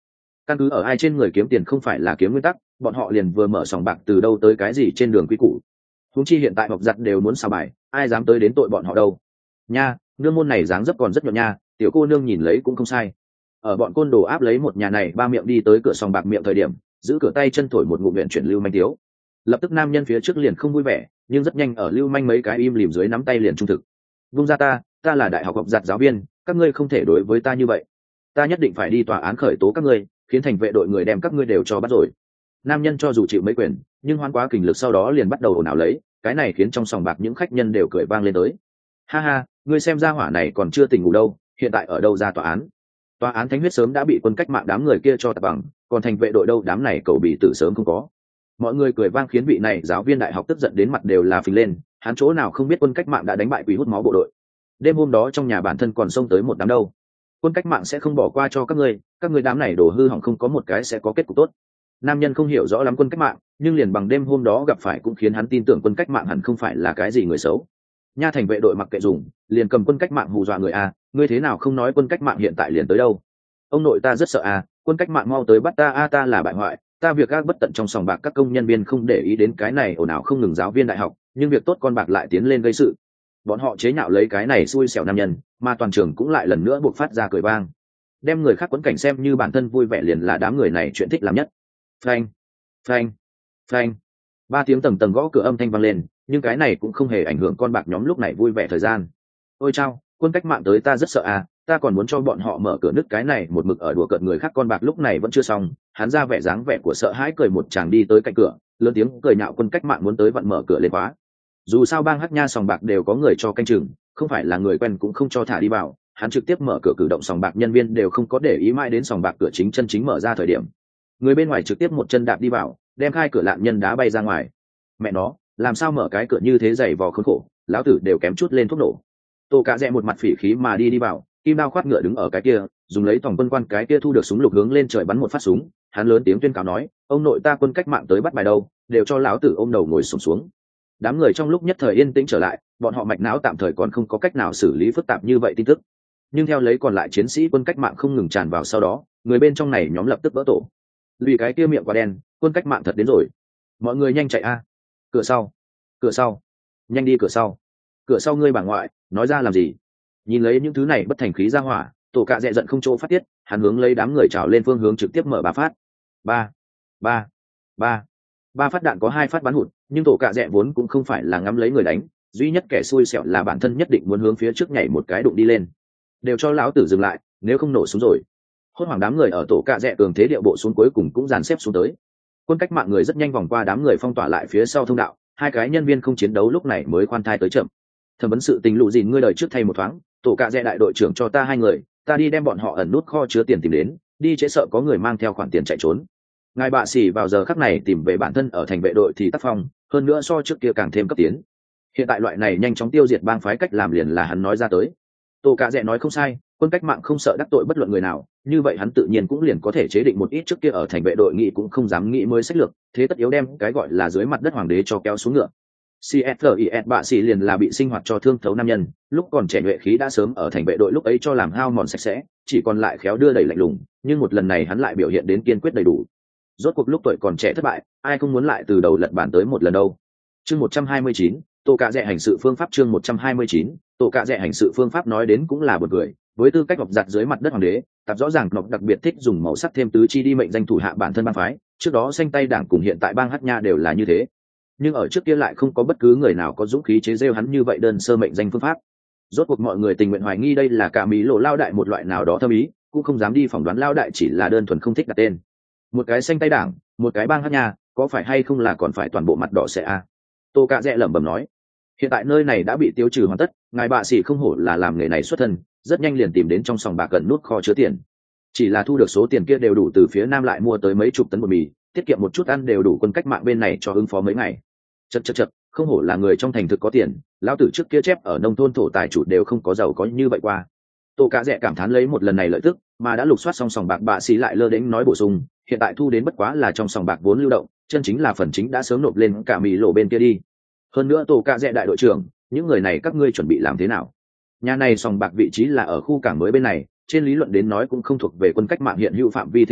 S1: căn cứ ở ai trên người kiếm tiền không phải là kiếm nguyên tắc, bọn họ liền vừa mở sòng bạc từ đâu tới cái gì trên đường quy củ. Huống chi hiện tại học giặt đều muốn xào bài, ai dám tới đến tội bọn họ đâu. Nha, nương môn này dáng dấp còn rất nhuận nha, tiểu cô nương nhìn lấy cũng không sai. Ở bọn côn đồ áp lấy một nhà này ba miệng đi tới cửa sòng bạc miệng thời điểm, giữ cửa tay chân thổi một ngụm luyện chuyển lưu manh tiếu. Lập tức nam nhân phía trước liền không vui vẻ, nhưng rất nhanh ở lưu manh mấy cái im lìm dưới nắm tay liền trung thực. Vung ra ta, ta là đại học học giặt giáo viên, các ngươi không thể đối với ta như vậy. Ta nhất định phải đi tòa án khởi tố các ngươi, khiến thành vệ đội người đem các ngươi đều cho bắt rồi. Nam nhân cho dù chịu mấy quyền, nhưng hoan quá kình lực sau đó liền bắt đầu ồn ào lấy, cái này khiến trong sòng bạc những khách nhân đều cười vang lên tới. Ha ha, ngươi xem ra hỏa này còn chưa tỉnh ngủ đâu, hiện tại ở đâu ra tòa án? Tòa án thánh huyết sớm đã bị quân cách mạng đám người kia cho tạt bằng, còn thành vệ đội đâu đám này cầu bị tử sớm không có. Mọi người cười vang khiến vị này giáo viên đại học tức giận đến mặt đều là phình lên, hắn chỗ nào không biết quân cách mạng đã đánh bại quỷ hút máu bộ đội. Đêm hôm đó trong nhà bản thân còn xông tới một đám đâu. Quân cách mạng sẽ không bỏ qua cho các ngươi, các ngươi đám này đổ hư hỏng không có một cái sẽ có kết cục tốt. Nam nhân không hiểu rõ lắm quân cách mạng, nhưng liền bằng đêm hôm đó gặp phải cũng khiến hắn tin tưởng quân cách mạng hẳn không phải là cái gì người xấu. Nha thành vệ đội mặc kệ dùng, liền cầm quân cách mạng hù dọa người a, ngươi thế nào không nói quân cách mạng hiện tại liền tới đâu? Ông nội ta rất sợ a, quân cách mạng mau tới bắt ta a, ta là bại hoại, ta việc các bất tận trong sòng bạc các công nhân viên không để ý đến cái này ồn ào không ngừng giáo viên đại học, nhưng việc tốt con bạc lại tiến lên gây sự. Bọn họ chế nhạo lấy cái này xui xẻo nam nhân, mà toàn trường cũng lại lần nữa buộc phát ra cười vang. Đem người khác quấn cảnh xem như bản thân vui vẻ liền là đám người này chuyện thích làm nhất. Phanh, phanh, phanh. Ba tiếng tầng tầng gõ cửa âm thanh vang lên, nhưng cái này cũng không hề ảnh hưởng con bạc nhóm lúc này vui vẻ thời gian. Ôi chao, quân cách mạng tới ta rất sợ à, ta còn muốn cho bọn họ mở cửa nứt cái này một mực ở đùa cợt người khác con bạc lúc này vẫn chưa xong, hắn ra vẻ dáng vẻ của sợ hãi cười một chàng đi tới cạnh cửa, lớn tiếng cười nhạo quân cách mạng muốn tới vặn mở cửa lên khóa. Dù sao bang Hắc Nha sòng bạc đều có người cho canh chừng, không phải là người quen cũng không cho thả đi vào, hắn trực tiếp mở cửa cử động sòng bạc nhân viên đều không có để ý mãi đến sòng bạc cửa chính chân chính mở ra thời điểm. Người bên ngoài trực tiếp một chân đạp đi vào, đem khai cửa lạn nhân đá bay ra ngoài. Mẹ nó, làm sao mở cái cửa như thế dày vò khốn khổ, lão tử đều kém chút lên thuốc nổ. Tô Cả Dẹ một mặt phỉ khí mà đi đi vào, kim đao khoát ngựa đứng ở cái kia, dùng lấy tổng quân quan cái kia thu được súng lục hướng lên trời bắn một phát súng, hắn lớn tiếng tuyên cáo nói, ông nội ta quân cách mạng tới bắt bài đâu, đều cho lão tử ôm đầu ngồi xổm xuống, xuống. Đám người trong lúc nhất thời yên tĩnh trở lại, bọn họ mạch não tạm thời còn không có cách nào xử lý phức tạp như vậy tin tức. Nhưng theo lấy còn lại chiến sĩ quân cách mạng không ngừng tràn vào sau đó, người bên trong này nhóm lập tức vỡ tổ. Vì cái kia miệng quá đen, quân cách mạng thật đến rồi. Mọi người nhanh chạy a. Cửa sau, cửa sau, nhanh đi cửa sau. Cửa sau ngươi bà ngoại, nói ra làm gì? Nhìn lấy những thứ này bất thành khí ra hỏa, Tổ Cạ Dẹ giận không chỗ phát tiết, hắn hướng lấy đám người trào lên phương hướng trực tiếp mở ba phát. Ba, ba, ba. Ba phát đạn có hai phát bắn hụt, nhưng Tổ Cạ Dẹ vốn cũng không phải là ngắm lấy người đánh, duy nhất kẻ xui xẻo là bản thân nhất định muốn hướng phía trước nhảy một cái đụng đi lên. Đều cho lão tử dừng lại, nếu không nổ súng rồi. Hốt hoảng đám người ở Tổ Cạ Dẹ cường thế điệu bộ xuống cuối cùng cũng dàn xếp xuống tới. Quân cách mạng người rất nhanh vòng qua đám người phong tỏa lại phía sau thông đạo, hai cái nhân viên không chiến đấu lúc này mới khoan thai tới chậm. Thẩm vấn sự tình lụ dìn ngươi đời trước thay một thoáng, Tổ Cạ Dẹ đại đội trưởng cho ta hai người, ta đi đem bọn họ ẩn nút kho chứa tiền tìm đến, đi chế sợ có người mang theo khoản tiền chạy trốn. Ngài bạ xỉ vào giờ khắc này tìm về bản thân ở thành vệ đội thì tác phong, hơn nữa so trước kia càng thêm cấp tiến. Hiện tại loại này nhanh chóng tiêu diệt bang phái cách làm liền là hắn nói ra tới. Tổ Cạ Dẹ nói không sai, quân cách mạng không sợ đắc tội bất luận người nào, như vậy hắn tự nhiên cũng liền có thể chế định một ít trước kia ở thành vệ đội nghị cũng không dám nghĩ mới sách lược, thế tất yếu đem cái gọi là dưới mặt đất hoàng đế cho kéo xuống ngựa. xê ét lờ i ét bạ xỉ liền là bị sinh hoạt cho thương thấu nam nhân, lúc còn trẻ nhuệ khí đã sớm ở thành vệ đội lúc ấy cho làm hao mòn sạch sẽ, chỉ còn lại khéo đưa đẩy lạnh lùng, nhưng một lần này hắn lại biểu hiện đến kiên quyết đầy đủ. Rốt cuộc lúc tuổi còn trẻ thất bại, ai không muốn lại từ đầu lật bản tới một lần đâu. Chương một trăm hai mươi chín, Tổ Cạ Dẹ hành sự phương pháp. Chương một trăm hai mươi chín, Tổ Cạ Dẹ hành sự phương pháp nói đến cũng là buồn cười, với tư cách ngọc giặt dưới mặt đất hoàng đế, tạp rõ ràng ngọc đặc biệt thích dùng màu sắc thêm tứ chi đi mệnh danh thủ hạ bản thân bang phái, trước đó xanh tay đảng cùng hiện tại bang Hắc Nha đều là như thế. Nhưng ở trước kia lại không có bất cứ người nào có dũng khí chế giễu hắn như vậy đơn sơ mệnh danh phương pháp. Rốt cuộc mọi người tình nguyện hoài nghi đây là cả mỹ lộ lao đại một loại nào đó thâm ý, cũng không dám đi phỏng đoán lao đại chỉ là đơn thuần không thích đặt tên. Một cái xanh tay đảng, một cái bang Hắc Nha, có phải hay không là còn phải toàn bộ mặt đỏ sẽ a? À? Tô Cạ Dẹ lẩm bẩm nói. Hiện tại nơi này đã bị tiêu trừ hoàn tất, ngài bạ sĩ không hổ là làm nghề này xuất thân, rất nhanh liền tìm đến trong sòng bạc gần nút kho chứa tiền. Chỉ là thu được số tiền kia đều đủ từ phía nam lại mua tới mấy chục tấn bột mì, tiết kiệm một chút ăn đều đủ quân cách mạng bên này cho ứng phó mấy ngày. Chật chật chật, không hổ là người trong thành thực có tiền, lão tử trước kia chép ở nông thôn thổ tài chủ đều không có giàu có như vậy qua. Tô Cạ Dẹ cảm thán lấy một lần này lợi tức, mà đã lục soát xong sòng bạc bạ sĩ lại lơ đễnh nói bổ sung, hiện tại thu đến bất quá là trong sòng bạc vốn lưu động, chân chính là phần chính đã sớm nộp lên cả mì lộ bên kia đi. Hơn nữa Tổ Cạ Dẹ đại đội trưởng, những người này các ngươi chuẩn bị làm thế nào? Nhà này sòng bạc vị trí là ở khu cảng mới bên này, trên lý luận đến nói cũng không thuộc về quân cách mạng hiện hữu phạm vi thế lực,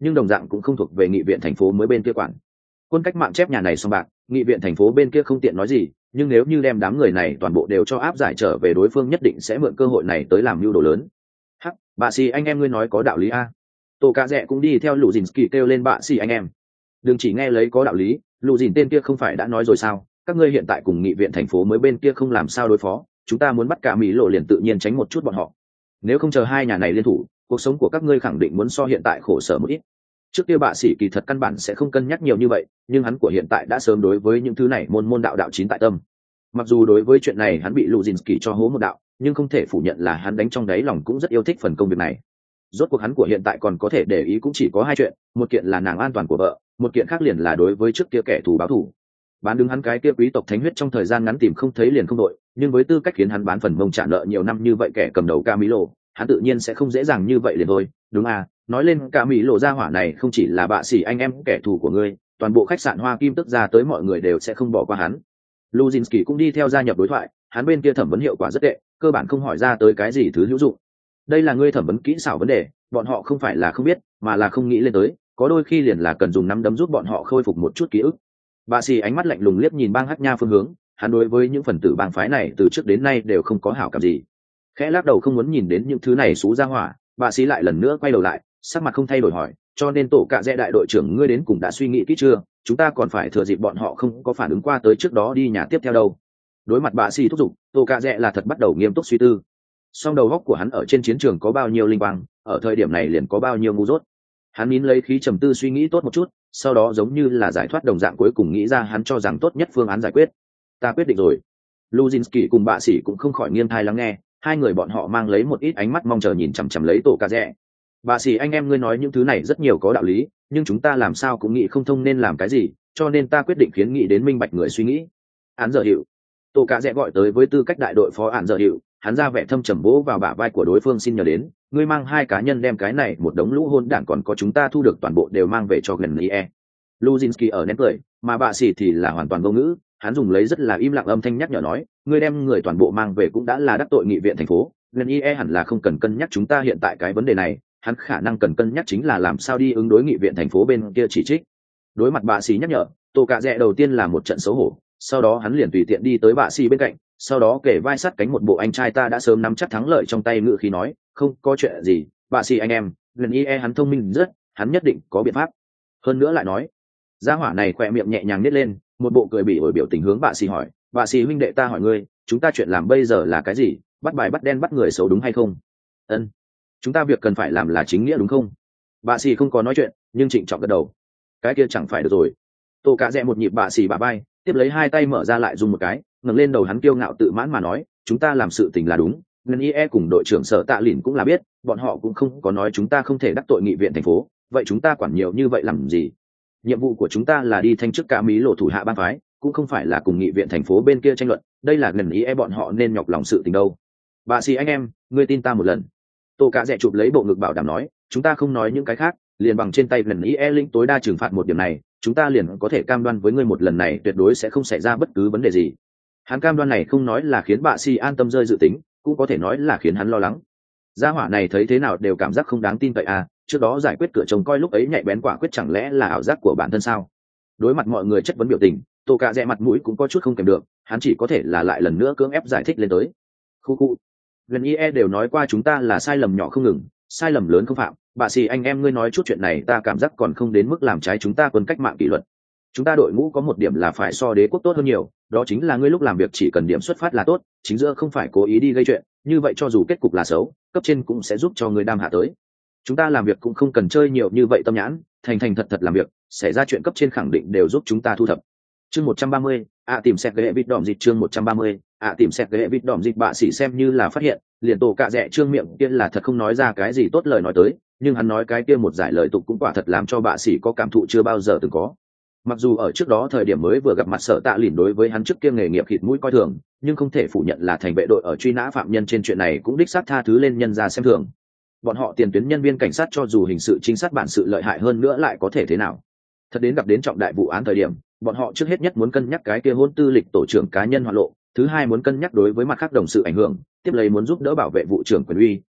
S1: nhưng đồng dạng cũng không thuộc về nghị viện thành phố mới bên kia quản. Quân cách mạng chép nhà này xong bạc, nghị viện thành phố bên kia không tiện nói gì, nhưng nếu như đem đám người này toàn bộ đều cho áp giải trở về, đối phương nhất định sẽ mượn cơ hội này tới làm mưu đồ lớn. Hắc, bạ xì anh em ngươi nói có đạo lý a. Tô Cả Rẽ cũng đi theo Lù Dìn Kỳ kêu lên bạ xì anh em. Đừng chỉ nghe lấy có đạo lý, Lù Dìn tên kia không phải đã nói rồi sao, các ngươi hiện tại cùng nghị viện thành phố mới bên kia không làm sao đối phó, chúng ta muốn bắt cả Mỹ lộ liền tự nhiên tránh một chút bọn họ. Nếu không chờ hai nhà này liên thủ, cuộc sống của các ngươi khẳng định muốn so hiện tại khổ sở một ít. Trước kia bạ sĩ kỳ thật căn bản sẽ không cân nhắc nhiều như vậy, nhưng hắn của hiện tại đã sớm đối với những thứ này môn môn đạo đạo chín tại tâm. Mặc dù đối với chuyện này hắn bị Luzinski cho hố một đạo, nhưng không thể phủ nhận là hắn đánh trong đáy lòng cũng rất yêu thích phần công việc này. Rốt cuộc hắn của hiện tại còn có thể để ý cũng chỉ có hai chuyện, một kiện là nàng an toàn của vợ, một kiện khác liền là đối với trước kia kẻ thù báo thù. Bán đứng hắn cái kia quý tộc thánh huyết trong thời gian ngắn tìm không thấy liền không đội, nhưng với tư cách khiến hắn bán phần mông trả nợ nhiều năm như vậy kẻ cầm đầu Camilo, hắn tự nhiên sẽ không dễ dàng như vậy liền thôi. Đúng à, nói lên Camilo gia hỏa này không chỉ là bạ sĩ anh em kẻ thù của ngươi, toàn bộ khách sạn Hoa Kim tức ra tới mọi người đều sẽ không bỏ qua hắn. Luzinski cũng đi theo gia nhập đối thoại, hắn bên kia thẩm vấn hiệu quả rất tệ, cơ bản không hỏi ra tới cái gì thứ hữu dụng. Đây là ngươi thẩm vấn kỹ xảo vấn đề, bọn họ không phải là không biết, mà là không nghĩ lên tới, có đôi khi liền là cần dùng nắm đấm giúp bọn họ khôi phục một chút ký ức. Bà xì ánh mắt lạnh lùng liếc nhìn bang Hắc Nha phương hướng, hắn đối với những phần tử bang phái này từ trước đến nay đều không có hảo cảm gì. Khẽ lắc đầu không muốn nhìn đến những thứ này xú ra hỏa, bà xì lại lần nữa quay đầu lại, sắc mặt không thay đổi hỏi, cho nên tổ cạ rẽ đại đội trưởng ngươi đến cùng đã suy nghĩ kỹ chưa, chúng ta còn phải thừa dịp bọn họ không có phản ứng qua tới trước đó đi nhà tiếp theo đâu. Đối mặt bà xì thúc giục, tổ cạ rẽ là thật bắt đầu nghiêm túc suy tư. Song đầu góc của hắn ở trên chiến trường có bao nhiêu linh quang, ở thời điểm này liền có bao nhiêu ngu dốt. Hắn nín lấy khí trầm tư suy nghĩ tốt một chút, sau đó giống như là giải thoát đồng dạng cuối cùng nghĩ ra hắn cho rằng tốt nhất phương án giải quyết. Ta quyết định rồi. Luzinski cùng bạ sĩ cũng không khỏi nghiêng tai lắng nghe, hai người bọn họ mang lấy một ít ánh mắt mong chờ nhìn chằm chằm lấy tổ cà rẽ. Bạ sĩ anh em ngươi nói những thứ này rất nhiều có đạo lý, nhưng chúng ta làm sao cũng nghĩ không thông nên làm cái gì, cho nên ta quyết định khiến nghĩ đến minh bạch người suy nghĩ. Án giờ hiệu. Tổ cà rẽ gọi tới với tư cách đại đội phó án giờ hiệu, hắn ra vẻ thâm trầm vỗ vào bả vai của đối phương xin nhờ đến, ngươi mang hai cá nhân đem cái này một đống lũ hôn đảng còn có chúng ta thu được toàn bộ đều mang về cho gần ie. Luzinski ở nén cười, mà bạ sĩ thì là hoàn toàn vô ngữ, hắn dùng lấy rất là im lặng âm thanh nhắc nhở nói, ngươi đem người toàn bộ mang về cũng đã là đắc tội nghị viện thành phố, gần ie hẳn là không cần cân nhắc chúng ta hiện tại cái vấn đề này, hắn khả năng cần cân nhắc chính là làm sao đi ứng đối nghị viện thành phố bên kia chỉ trích. Đối mặt bạ sĩ nhắc nhở, tổ cạ rẽ đầu tiên là một trận xấu hổ, sau đó hắn liền tùy tiện đi tới bạ sĩ bên cạnh, sau đó kể vai sát cánh một bộ anh trai ta đã sớm nắm chắc thắng lợi trong tay ngự khí nói, không có chuyện gì, bạ sĩ anh em, gần ie hắn thông minh rất, hắn nhất định có biện pháp. Hơn nữa lại nói, gia hỏa này khỏe miệng nhẹ nhàng nít lên, một bộ cười bỉ ổi biểu tình hướng bạ sĩ hỏi, bạ sĩ huynh đệ ta hỏi ngươi, chúng ta chuyện làm bây giờ là cái gì, bắt bài bắt đen bắt người xấu đúng hay không? Ân, chúng ta việc cần phải làm là chính nghĩa đúng không? Bạ sĩ không có nói chuyện, nhưng trịnh trọng gật đầu. Cái kia chẳng phải được rồi. Tô Cả Rẽ một nhịp bạ sĩ bả vai, tiếp lấy hai tay mở ra lại dùng một cái, ngẩng lên đầu hắn kiêu ngạo tự mãn mà nói, chúng ta làm sự tình là đúng, nên ie cùng đội trưởng sở tạ lìn cũng là biết, bọn họ cũng không có nói chúng ta không thể đắc tội nghị viện thành phố, vậy chúng ta quản nhiều như vậy làm gì? Nhiệm vụ của chúng ta là đi thanh chức cả mỹ lộ thủ hạ ban phái, cũng không phải là cùng nghị viện thành phố bên kia tranh luận, đây là gần ie bọn họ nên nhọc lòng sự tình đâu. Bà sĩ anh em, ngươi tin ta một lần. Tô Cả Rẽ chụp lấy bộ ngực bảo đảm nói, chúng ta không nói những cái khác, liền bằng trên tay lần ie lĩnh tối đa trừng phạt một điểm này, chúng ta liền có thể cam đoan với ngươi một lần này tuyệt đối sẽ không xảy ra bất cứ vấn đề gì. Hắn cam đoan này không nói là khiến bạ si an tâm rơi dự tính, cũng có thể nói là khiến hắn lo lắng. Gia hỏa này thấy thế nào đều cảm giác không đáng tin vậy à, trước đó giải quyết cửa chồng coi lúc ấy nhạy bén quả quyết chẳng lẽ là ảo giác của bản thân sao? Đối mặt mọi người chất vấn biểu tình, Tô Cả Rẽ mặt mũi cũng có chút không kèm được, hắn chỉ có thể là lại lần nữa cưỡng ép giải thích lên tới. Khu khu, gần ie đều nói qua chúng ta là sai lầm nhỏ không ngừng, sai lầm lớn không phạm, bà sĩ anh em ngươi nói chút chuyện này ta cảm giác còn không đến mức làm trái chúng ta quân cách mạng kỷ luật. Chúng ta đội ngũ có một điểm là phải so đế quốc tốt hơn nhiều, đó chính là ngươi lúc làm việc chỉ cần điểm xuất phát là tốt, chính giữa không phải cố ý đi gây chuyện, như vậy cho dù kết cục là xấu, cấp trên cũng sẽ giúp cho ngươi đam hạ tới. Chúng ta làm việc cũng không cần chơi nhiều như vậy tâm nhãn, thành thành thật thật làm việc, xảy ra chuyện cấp trên khẳng định đều giúp chúng ta thu thập. Chương một trăm ba mươi, ạ tìm xét ghệ vịt đỏm dịch chương một trăm ba mươi, ạ tìm xét ghệ vịt đỏm dịch bạ sĩ xem như là phát hiện, liền Tổ Cả Rẽ trương miệng kia là thật không nói ra cái gì tốt lời nói tới, nhưng hắn nói cái kia một giải lời tục cũng quả thật làm cho bạ sĩ có cảm thụ chưa bao giờ từng có. Mặc dù ở trước đó thời điểm mới vừa gặp mặt Sở Tạ Lìn đối với hắn trước kia nghề nghiệp khịt mũi coi thường, nhưng không thể phủ nhận là thành vệ đội ở truy nã phạm nhân trên chuyện này cũng đích xác tha thứ lên nhân ra xem thường. Bọn họ tiền tuyến nhân viên cảnh sát cho dù hình sự trinh sát bản sự lợi hại hơn nữa lại có thể thế nào? Thật đến gặp đến trọng đại vụ án thời điểm, bọn họ trước hết nhất muốn cân nhắc cái kia hôn tư lịch tổ trưởng cá nhân hoạt lộ, thứ hai muốn cân nhắc đối với mặt khác đồng sự ảnh hưởng, tiếp lấy muốn giúp đỡ bảo vệ vụ trưởng quyền uy,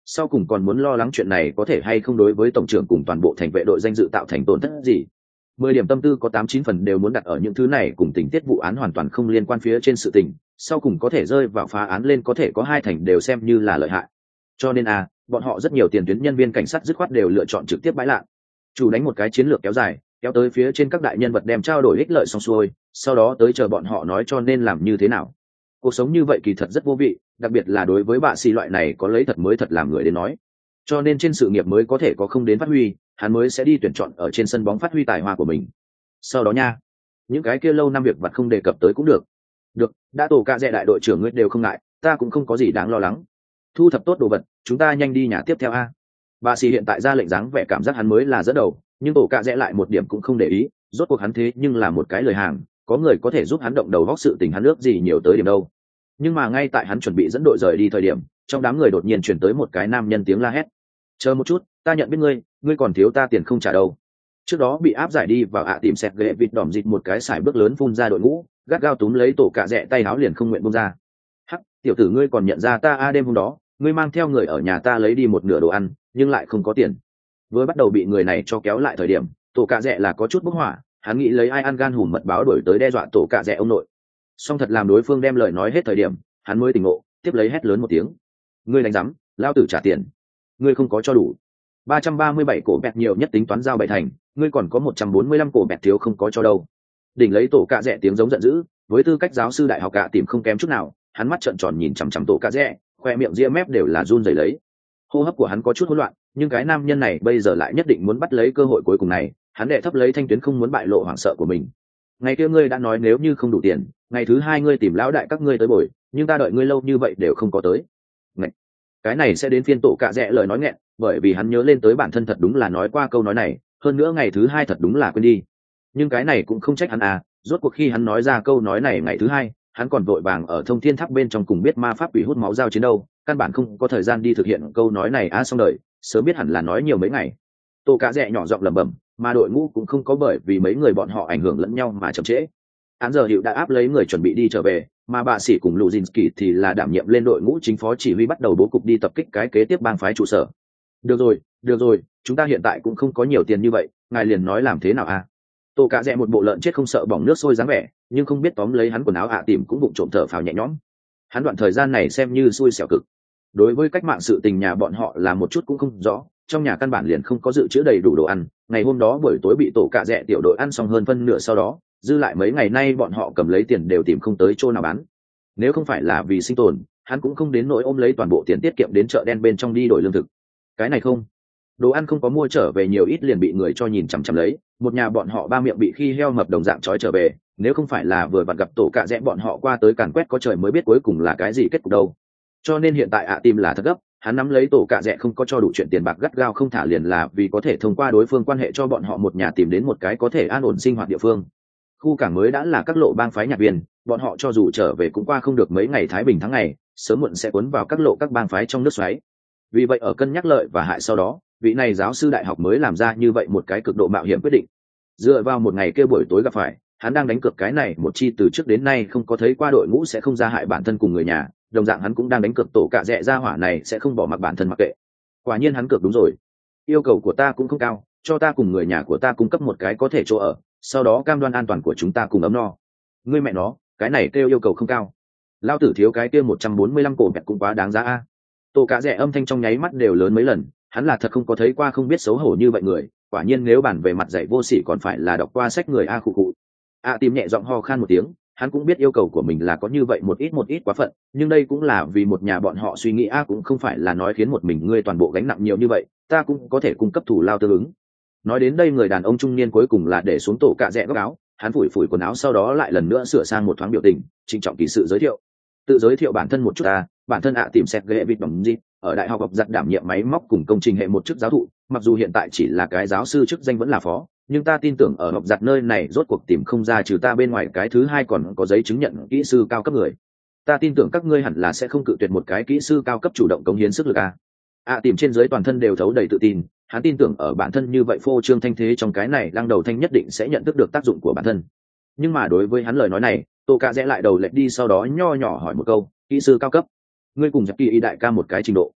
S1: sau cùng còn muốn lo lắng chuyện này có thể hay không đối với tổng trưởng cùng toàn bộ thành vệ đội danh dự tạo thành tổn thất gì. Mười điểm tâm tư có tám chín phần đều muốn đặt ở những thứ này cùng tình tiết vụ án hoàn toàn không liên quan phía trên sự tình, sau cùng có thể rơi vào phá án lên có thể có hai thành đều xem như là lợi hại. Cho nên à, bọn họ rất nhiều tiền tuyến nhân viên cảnh sát dứt khoát đều lựa chọn trực tiếp bãi lạng, chủ đánh một cái chiến lược kéo dài, kéo tới phía trên các đại nhân vật đem trao đổi ích lợi xong xuôi, sau đó tới chờ bọn họ nói cho nên làm như thế nào. Cuộc sống như vậy kỳ thật rất vô vị, đặc biệt là đối với bạ xì loại này có lấy thật mới thật làm người đến nói. Cho nên trên sự nghiệp mới có thể có không đến phát huy, hắn mới sẽ đi tuyển chọn ở trên sân bóng phát huy tài hoa của mình. Sau đó nha, những cái kia lâu năm việc vặt không đề cập tới cũng được. Được, đã tổ cả rẻ đại đội trưởng ngươi đều không ngại, ta cũng không có gì đáng lo lắng. Thu thập tốt đồ vật, chúng ta nhanh đi nhà tiếp theo a. Bà xì hiện tại ra lệnh dáng vẻ cảm giác hắn mới là dẫn đầu, nhưng tổ cả rẽ lại một điểm cũng không để ý, rốt cuộc hắn thế nhưng là một cái lời hàng, có người có thể giúp hắn động đầu góc sự tình hắn ước gì nhiều tới điểm đâu. Nhưng mà ngay tại hắn chuẩn bị dẫn đội rời đi thời điểm, trong đám người đột nhiên chuyển tới một cái nam nhân tiếng la hét. Chờ một chút, ta nhận biết ngươi, ngươi còn thiếu ta tiền không trả đâu. Trước đó bị áp giải đi vào ạ tìm xẹt ghệ vịt đỏm dịch một cái sải bước lớn phun ra đội ngũ, gắt gao túm lấy tổ cả rẽ tay áo liền không nguyện buông ra. Hắc, tiểu tử ngươi còn nhận ra ta a đêm hôm đó, ngươi mang theo người ở nhà ta lấy đi một nửa đồ ăn, nhưng lại không có tiền. Vừa bắt đầu bị người này cho kéo lại thời điểm, tổ cả rẽ là có chút bốc hỏa, hắn nghĩ lấy ai ăn gan hùm mật báo đổi tới đe dọa tổ cả rẽ ông nội. Song thật làm đối phương đem lời nói hết thời điểm, hắn mới tỉnh ngộ, tiếp lấy hét lớn một tiếng. Ngươi đánh rắm, lao tử trả tiền. Ngươi không có cho đủ. ba trăm ba mươi bảy cổ bẹt nhiều nhất tính toán giao bảy thành, ngươi còn có một trăm bốn mươi lăm cổ bẹt thiếu không có cho đâu. Đỉnh lấy tổ cả rẽ tiếng giống giận dữ, với tư cách giáo sư đại học cả tìm không kém chút nào, hắn mắt trợn tròn nhìn chằm chằm tổ cả rẽ, khoe miệng ria mép đều là run rẩy lấy. Hô hấp của hắn có chút hỗn loạn, nhưng cái nam nhân này bây giờ lại nhất định muốn bắt lấy cơ hội cuối cùng này, hắn đệ thấp lấy thanh tuyến không muốn bại lộ hoảng sợ của mình. Ngày kia ngươi đã nói nếu như không đủ tiền, ngày thứ hai ngươi tìm lão đại các ngươi tới bồi, nhưng ta đợi ngươi lâu như vậy đều không có tới. Ngậy! Cái này sẽ đến phiên tổ cả rẽ lời nói nghẹn, bởi vì hắn nhớ lên tới bản thân thật đúng là nói qua câu nói này, hơn nữa ngày thứ hai thật đúng là quên đi. Nhưng cái này cũng không trách hắn à, rốt cuộc khi hắn nói ra câu nói này ngày thứ hai, hắn còn vội vàng ở thông thiên tháp bên trong cùng biết ma pháp quỷ hút máu giao chiến đâu, căn bản không có thời gian đi thực hiện câu nói này á à, xong đời, sớm biết hẳn là nói nhiều mấy ngày. Tổ cả rẽ nhỏ giọng lẩm bẩm, mà đội ngũ cũng không có bởi vì mấy người bọn họ ảnh hưởng lẫn nhau mà chậm trễ. Án giờ hiệu đã áp lấy người chuẩn bị đi trở về, mà bà sĩ cùng Luzinski thì là đảm nhiệm lên đội ngũ chính phó chỉ huy bắt đầu bố cục đi tập kích cái kế tiếp bang phái trụ sở. Được rồi, được rồi, chúng ta hiện tại cũng không có nhiều tiền như vậy, ngài liền nói làm thế nào à? Tổ cả rẽ một bộ lợn chết không sợ bỏng nước sôi dáng vẻ, nhưng không biết tóm lấy hắn quần áo ạ tìm cũng bụng trộm thở phào nhẹ nhõm. Hắn đoạn thời gian này xem như xui xẻo cực. Đối với cách mạng sự tình nhà bọn họ là một chút cũng không rõ, trong nhà căn bản liền không có dự trữ đầy đủ đồ ăn. Ngày hôm đó buổi tối bị tổ cả rẽ tiểu đội ăn xong hơn phân nửa, sau đó dư lại mấy ngày nay bọn họ cầm lấy tiền đều tìm không tới chỗ nào bán. Nếu không phải là vì sinh tồn, hắn cũng không đến nỗi ôm lấy toàn bộ tiền tiết kiệm đến chợ đen bên trong đi đổi lương thực. Cái này không, đồ ăn không có mua trở về nhiều ít liền bị người cho nhìn chằm chằm lấy, một nhà bọn họ ba miệng bị khi heo mập đồng dạng trói trở về. Nếu không phải là vừa vặn gặp tổ cả rẽ bọn họ qua tới càn quét có trời mới biết cuối cùng là cái gì kết cục đâu. Cho nên hiện tại ạ tìm là thật gấp, hắn nắm lấy tổ cả rẽ không có cho đủ chuyện tiền bạc gắt gao không thả liền là vì có thể thông qua đối phương quan hệ cho bọn họ một nhà tìm đến một cái có thể an ổn sinh hoạt địa phương. Khu cảng mới đã là các lộ bang phái nhạc viên, bọn họ cho dù trở về cũng qua không được mấy ngày thái bình tháng ngày, sớm muộn sẽ cuốn vào các lộ các bang phái trong nước xoáy. Vì vậy ở cân nhắc lợi và hại sau đó, vị này giáo sư đại học mới làm ra như vậy một cái cực độ mạo hiểm quyết định. Dựa vào một ngày kia buổi tối gặp phải, hắn đang đánh cược cái này một chi từ trước đến nay không có thấy qua đội ngũ sẽ không ra hại bản thân cùng người nhà, đồng dạng hắn cũng đang đánh cược tổ cả rẽ ra hỏa này sẽ không bỏ mặc bản thân mặc kệ. Quả nhiên hắn cược đúng rồi. Yêu cầu của ta cũng không cao, cho ta cùng người nhà của ta cung cấp một cái có thể chỗ ở, sau đó cam đoan an toàn của chúng ta cùng ấm no. Ngươi mẹ nó, cái này kêu yêu cầu không cao. Lao tử thiếu cái kia một trăm bốn mươi lăm cổ bẹt cũng quá đáng giá a. Tổ cả rẽ âm thanh trong nháy mắt đều lớn mấy lần, hắn là thật không có thấy qua không biết xấu hổ như vậy người, quả nhiên nếu bản về mặt dạy vô sỉ còn phải là đọc qua sách người a khụ khụ. A tìm nhẹ giọng ho khan một tiếng, hắn cũng biết yêu cầu của mình là có như vậy một ít một ít quá phận, nhưng đây cũng là vì một nhà bọn họ suy nghĩ a, cũng không phải là nói khiến một mình ngươi toàn bộ gánh nặng nhiều như vậy, ta cũng có thể cung cấp thủ lao tương ứng. Nói đến đây người đàn ông trung niên cuối cùng là để xuống tổ cả rẽ góc áo, hắn phủi phủi quần áo sau đó lại lần nữa sửa sang một thoáng biểu tình, trịnh trọng kỳ sự giới thiệu. Tự giới thiệu bản thân một chút ta, bản thân ạ tìm xét ghệ vịt bẩm gì, ở đại học học giặt đảm nhiệm máy móc cùng công trình hệ một chức giáo thụ, mặc dù hiện tại chỉ là cái giáo sư chức danh vẫn là phó, nhưng ta tin tưởng ở học giặt nơi này rốt cuộc tìm không ra trừ ta bên ngoài cái thứ hai còn có giấy chứng nhận kỹ sư cao cấp người. Ta tin tưởng các ngươi hẳn là sẽ không cự tuyệt một cái kỹ sư cao cấp chủ động cống hiến sức lực a. ạ tìm trên dưới toàn thân đều thấu đầy tự tin, hắn tin tưởng ở bản thân như vậy phô trương thanh thế trong cái này lăng đầu thanh nhất định sẽ nhận thức được tác dụng của bản thân. Nhưng mà đối với hắn lời nói này, tô ca rẽ lại đầu lệch đi, sau đó nho nhỏ hỏi một câu, kỹ sư cao cấp, ngươi cùng giặc kỳ y đại ca một cái trình độ.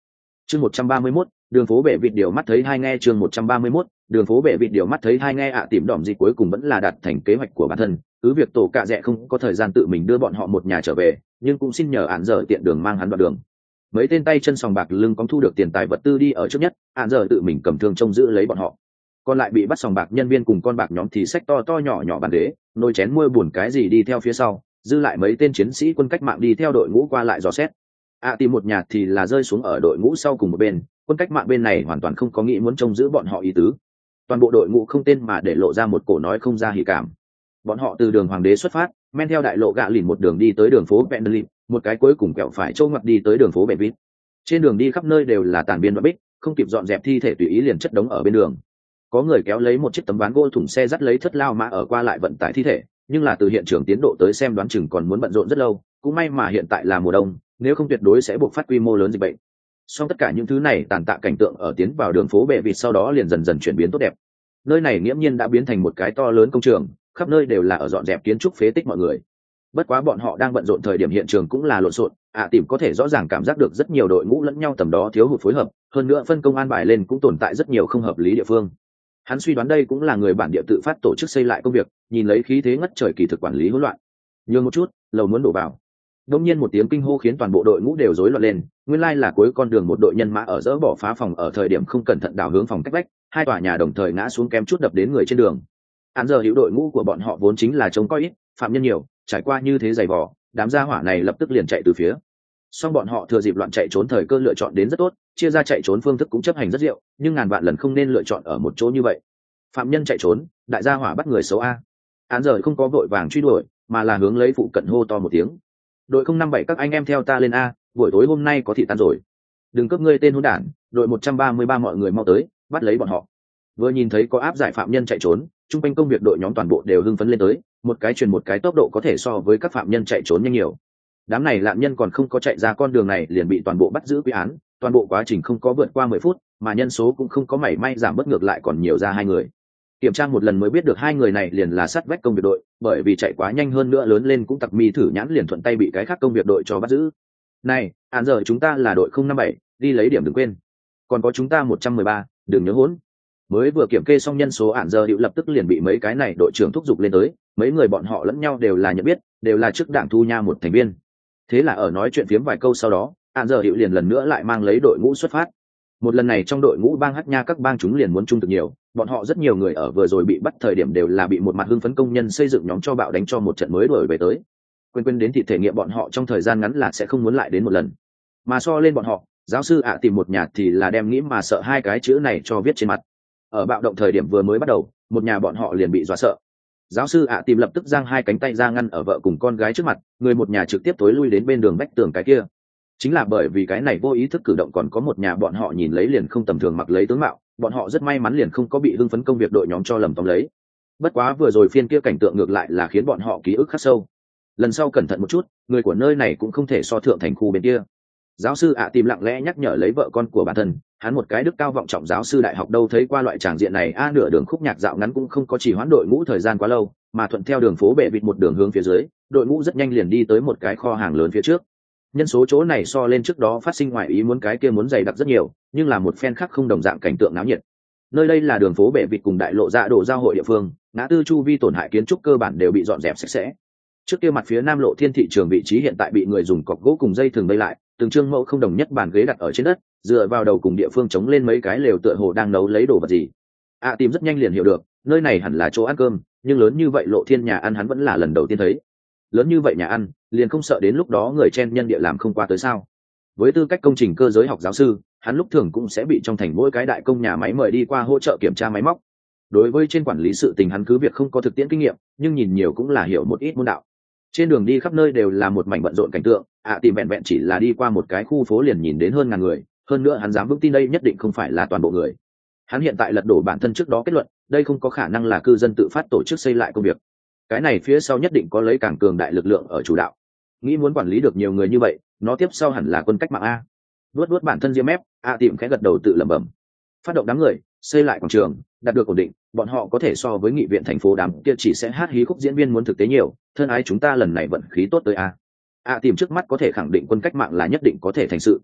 S1: chương một trăm ba mươi mốt, đường phố bệ vịt điều mắt thấy hai nghe chương một trăm ba mươi mốt, đường phố bệ vịt điều mắt thấy hai nghe ạ tìm đỏm gì cuối cùng vẫn là đạt thành kế hoạch của bản thân, cứ việc tổ cạ rẽ không có thời gian tự mình đưa bọn họ một nhà trở về, nhưng cũng xin nhờ ản giờ tiện đường mang hắn đoạn đường. Mấy tên tay chân sòng bạc lưng cóng thu được tiền tài vật tư đi ở trước nhất, ản giờ tự mình cầm thương trông giữ lấy bọn họ. Còn lại bị bắt sòng bạc nhân viên cùng con bạc nhóm thì xách to to nhỏ nhỏ bàn ghế, nồi chén muôi buồn cái gì đi theo phía sau, dư lại mấy tên chiến sĩ quân cách mạng đi theo đội ngũ qua lại dò xét. À tìm một nhà thì là rơi xuống ở đội ngũ sau cùng một bên, quân cách mạng bên này hoàn toàn không có nghĩ muốn trông giữ bọn họ ý tứ. Toàn bộ đội ngũ không tên mà để lộ ra một cổ nói không ra hỉ cảm. Bọn họ từ đường hoàng đế xuất phát, men theo đại lộ gạ lìn một đường đi tới đường phố Bentley, một cái cuối cùng quẹo phải trâu ngoặt đi tới đường phố Benvit. Trên đường đi khắp nơi đều là tàn biên và bích, không kịp dọn dẹp thi thể tùy ý liền chất đống ở bên đường. Có người kéo lấy một chiếc tấm ván gỗ thùng xe dắt lấy thất lao mã ở qua lại vận tải thi thể, nhưng là từ hiện trường tiến độ tới xem đoán chừng còn muốn bận rộn rất lâu, cũng may mà hiện tại là mùa đông, nếu không tuyệt đối sẽ buộc phát quy mô lớn dịch bệnh. Song tất cả những thứ này tàn tạ cảnh tượng ở tiến vào đường phố bệ vịt sau đó liền dần dần chuyển biến tốt đẹp. Nơi này nghiễm nhiên đã biến thành một cái to lớn công trường, khắp nơi đều là ở dọn dẹp kiến trúc phế tích mọi người. Bất quá bọn họ đang bận rộn thời điểm hiện trường cũng là lộn xộn, à tìm có thể rõ ràng cảm giác được rất nhiều đội ngũ lẫn nhau tầm đó thiếu hụt phối hợp, hơn nữa phân công an bài lên cũng tồn tại rất nhiều không hợp lý địa phương. Hắn suy đoán đây cũng là người bản địa tự phát tổ chức xây lại công việc, nhìn lấy khí thế ngất trời kỳ thực quản lý hỗn loạn. Nhường một chút, lầu muốn đổ vào. Đột nhiên một tiếng kinh hô khiến toàn bộ đội ngũ đều rối loạn lên, nguyên lai là cuối con đường một đội nhân mã ở dỡ bỏ phá phòng ở thời điểm không cẩn thận đảo hướng phòng cách vách, hai tòa nhà đồng thời ngã xuống kém chút đập đến người trên đường. Án giờ hữu đội ngũ của bọn họ vốn chính là chống coi ít, phạm nhân nhiều, trải qua như thế dày vò, đám gia hỏa này lập tức liền chạy từ phía. Song bọn họ thừa dịp loạn chạy trốn thời cơ lựa chọn đến rất tốt, chia ra chạy trốn phương thức cũng chấp hành rất diệu, nhưng ngàn vạn lần không nên lựa chọn ở một chỗ như vậy. Phạm nhân chạy trốn, đại gia hỏa bắt người xấu a. Án giờ không có vội vàng truy đuổi, mà là hướng lấy phụ cận hô to một tiếng. Đội không năm bảy các anh em theo ta lên a, buổi tối hôm nay có thị tan rồi. Đừng cướp ngươi tên hỗn đản, đội một trăm ba mươi ba mọi người mau tới, bắt lấy bọn họ. Vừa nhìn thấy có áp giải phạm nhân chạy trốn, trung quanh công việc đội nhóm toàn bộ đều hưng phấn lên tới, một cái truyền một cái tốc độ có thể so với các phạm nhân chạy trốn nhanh nhiều. Đám này lạn nhân còn không có chạy ra con đường này liền bị toàn bộ bắt giữ quy án, toàn bộ quá trình không có vượt qua mười phút, mà nhân số cũng không có mảy may giảm bất ngược lại còn nhiều ra hai người. Kiểm tra một lần mới biết được hai người này liền là sát vách công việc đội, bởi vì chạy quá nhanh hơn nữa lớn lên cũng tặc mi thử nhãn liền thuận tay bị cái khác công việc đội cho bắt giữ. Này, án giờ chúng ta là đội không năm bảy, đi lấy điểm đừng quên. Còn có chúng ta một trăm mười ba, đừng nhớ hỗn. Mới vừa kiểm kê xong nhân số án giờ hiệu lập tức liền bị mấy cái này đội trưởng thúc giục lên tới, mấy người bọn họ lẫn nhau đều là nhận biết, đều là trước đảng thu nha một thành viên. Thế là ở nói chuyện phiếm vài câu sau đó, án giờ hiệu liền lần nữa lại mang lấy đội ngũ xuất phát. Một lần này trong đội ngũ bang hắc nha các bang chúng liền muốn trung thực nhiều, bọn họ rất nhiều người ở vừa rồi bị bắt thời điểm đều là bị một mặt hưng phấn công nhân xây dựng nhóm cho bạo đánh cho một trận mới đuổi về tới. Quên quên đến thì thể nghiệm bọn họ trong thời gian ngắn là sẽ không muốn lại đến một lần. Mà so lên bọn họ, giáo sư ạ tìm một nhà thì là đem nghĩ mà sợ hai cái chữ này cho viết trên mặt. Ở bạo động thời điểm vừa mới bắt đầu, một nhà bọn họ liền bị dọa sợ. Giáo sư ạ tìm lập tức giang hai cánh tay ra ngăn ở vợ cùng con gái trước mặt, người một nhà trực tiếp tối lui đến bên đường vách tường cái kia. Chính là bởi vì cái này vô ý thức cử động còn có một nhà bọn họ nhìn lấy liền không tầm thường mặc lấy tướng mạo, bọn họ rất may mắn liền không có bị hưng phấn công việc đội nhóm cho lầm tóm lấy. Bất quá vừa rồi phiên kia cảnh tượng ngược lại là khiến bọn họ ký ức khắc sâu. Lần sau cẩn thận một chút, người của nơi này cũng không thể so thượng thành khu bên kia. Giáo sư ạ tìm lặng lẽ nhắc nhở lấy vợ con của bản thân, hắn một cái đức cao vọng trọng giáo sư đại học đâu thấy qua loại tràng diện này a. Nửa đường khúc nhạc dạo ngắn cũng không có chỉ hoãn đội ngũ thời gian quá lâu, mà thuận theo đường phố bệ vịt một đường hướng phía dưới, đội ngũ rất nhanh liền đi tới một cái kho hàng lớn phía trước. Nhân số chỗ này so lên trước đó phát sinh ngoài ý muốn cái kia muốn dày đặc rất nhiều, nhưng là một phen khác không đồng dạng cảnh tượng náo nhiệt. Nơi đây là đường phố bệ vịt cùng đại lộ dạ đổ giao hội địa phương, ngã tư chu vi tổn hại kiến trúc cơ bản đều bị dọn dẹp sạch sẽ. Trước kia mặt phía nam lộ thiên thị trường vị trí hiện tại bị người dùng cọc gỗ cùng dây thừng vây lại, từng trương mẫu không đồng nhất bàn ghế đặt ở trên đất, dựa vào đầu cùng địa phương chống lên mấy cái lều tựa hồ đang nấu lấy đồ vật gì. À tìm rất nhanh liền hiểu được, nơi này hẳn là chỗ ăn cơm, nhưng lớn như vậy lộ thiên nhà ăn hắn vẫn là lần đầu tiên thấy. Lớn như vậy nhà ăn, liền không sợ đến lúc đó người chen nhân địa làm không qua tới sao? Với tư cách công trình cơ giới học giáo sư, hắn lúc thường cũng sẽ bị trong thành mỗi cái đại công nhà máy mời đi qua hỗ trợ kiểm tra máy móc. Đối với trên quản lý sự tình hắn cứ việc không có thực tiễn kinh nghiệm, nhưng nhìn nhiều cũng là hiểu một ít môn đạo. Trên đường đi khắp nơi đều là một mảnh bận rộn cảnh tượng, ạ à, tìm vẹn vẹn chỉ là đi qua một cái khu phố liền nhìn đến hơn ngàn người, hơn nữa hắn dám vững tin đây nhất định không phải là toàn bộ người. Hắn hiện tại lật đổ bản thân trước đó kết luận, đây không có khả năng là cư dân tự phát tổ chức xây lại công việc. Cái này phía sau nhất định có lấy càng cường đại lực lượng ở chủ đạo. Nghĩ muốn quản lý được nhiều người như vậy, nó tiếp sau hẳn là quân cách mạng a. Luốt luốt bản thân diêm mép, a tìm khẽ gật đầu tự lẩm bẩm. Phát động đám người, xây lại quảng trường, đạt được ổn định, bọn họ có thể so với nghị viện thành phố đám kia chỉ sẽ hát hí khúc diễn viên muốn thực tế nhiều, thân ái chúng ta lần này vận khí tốt tới a. A tìm trước mắt có thể khẳng định quân cách mạng là nhất định có thể thành sự.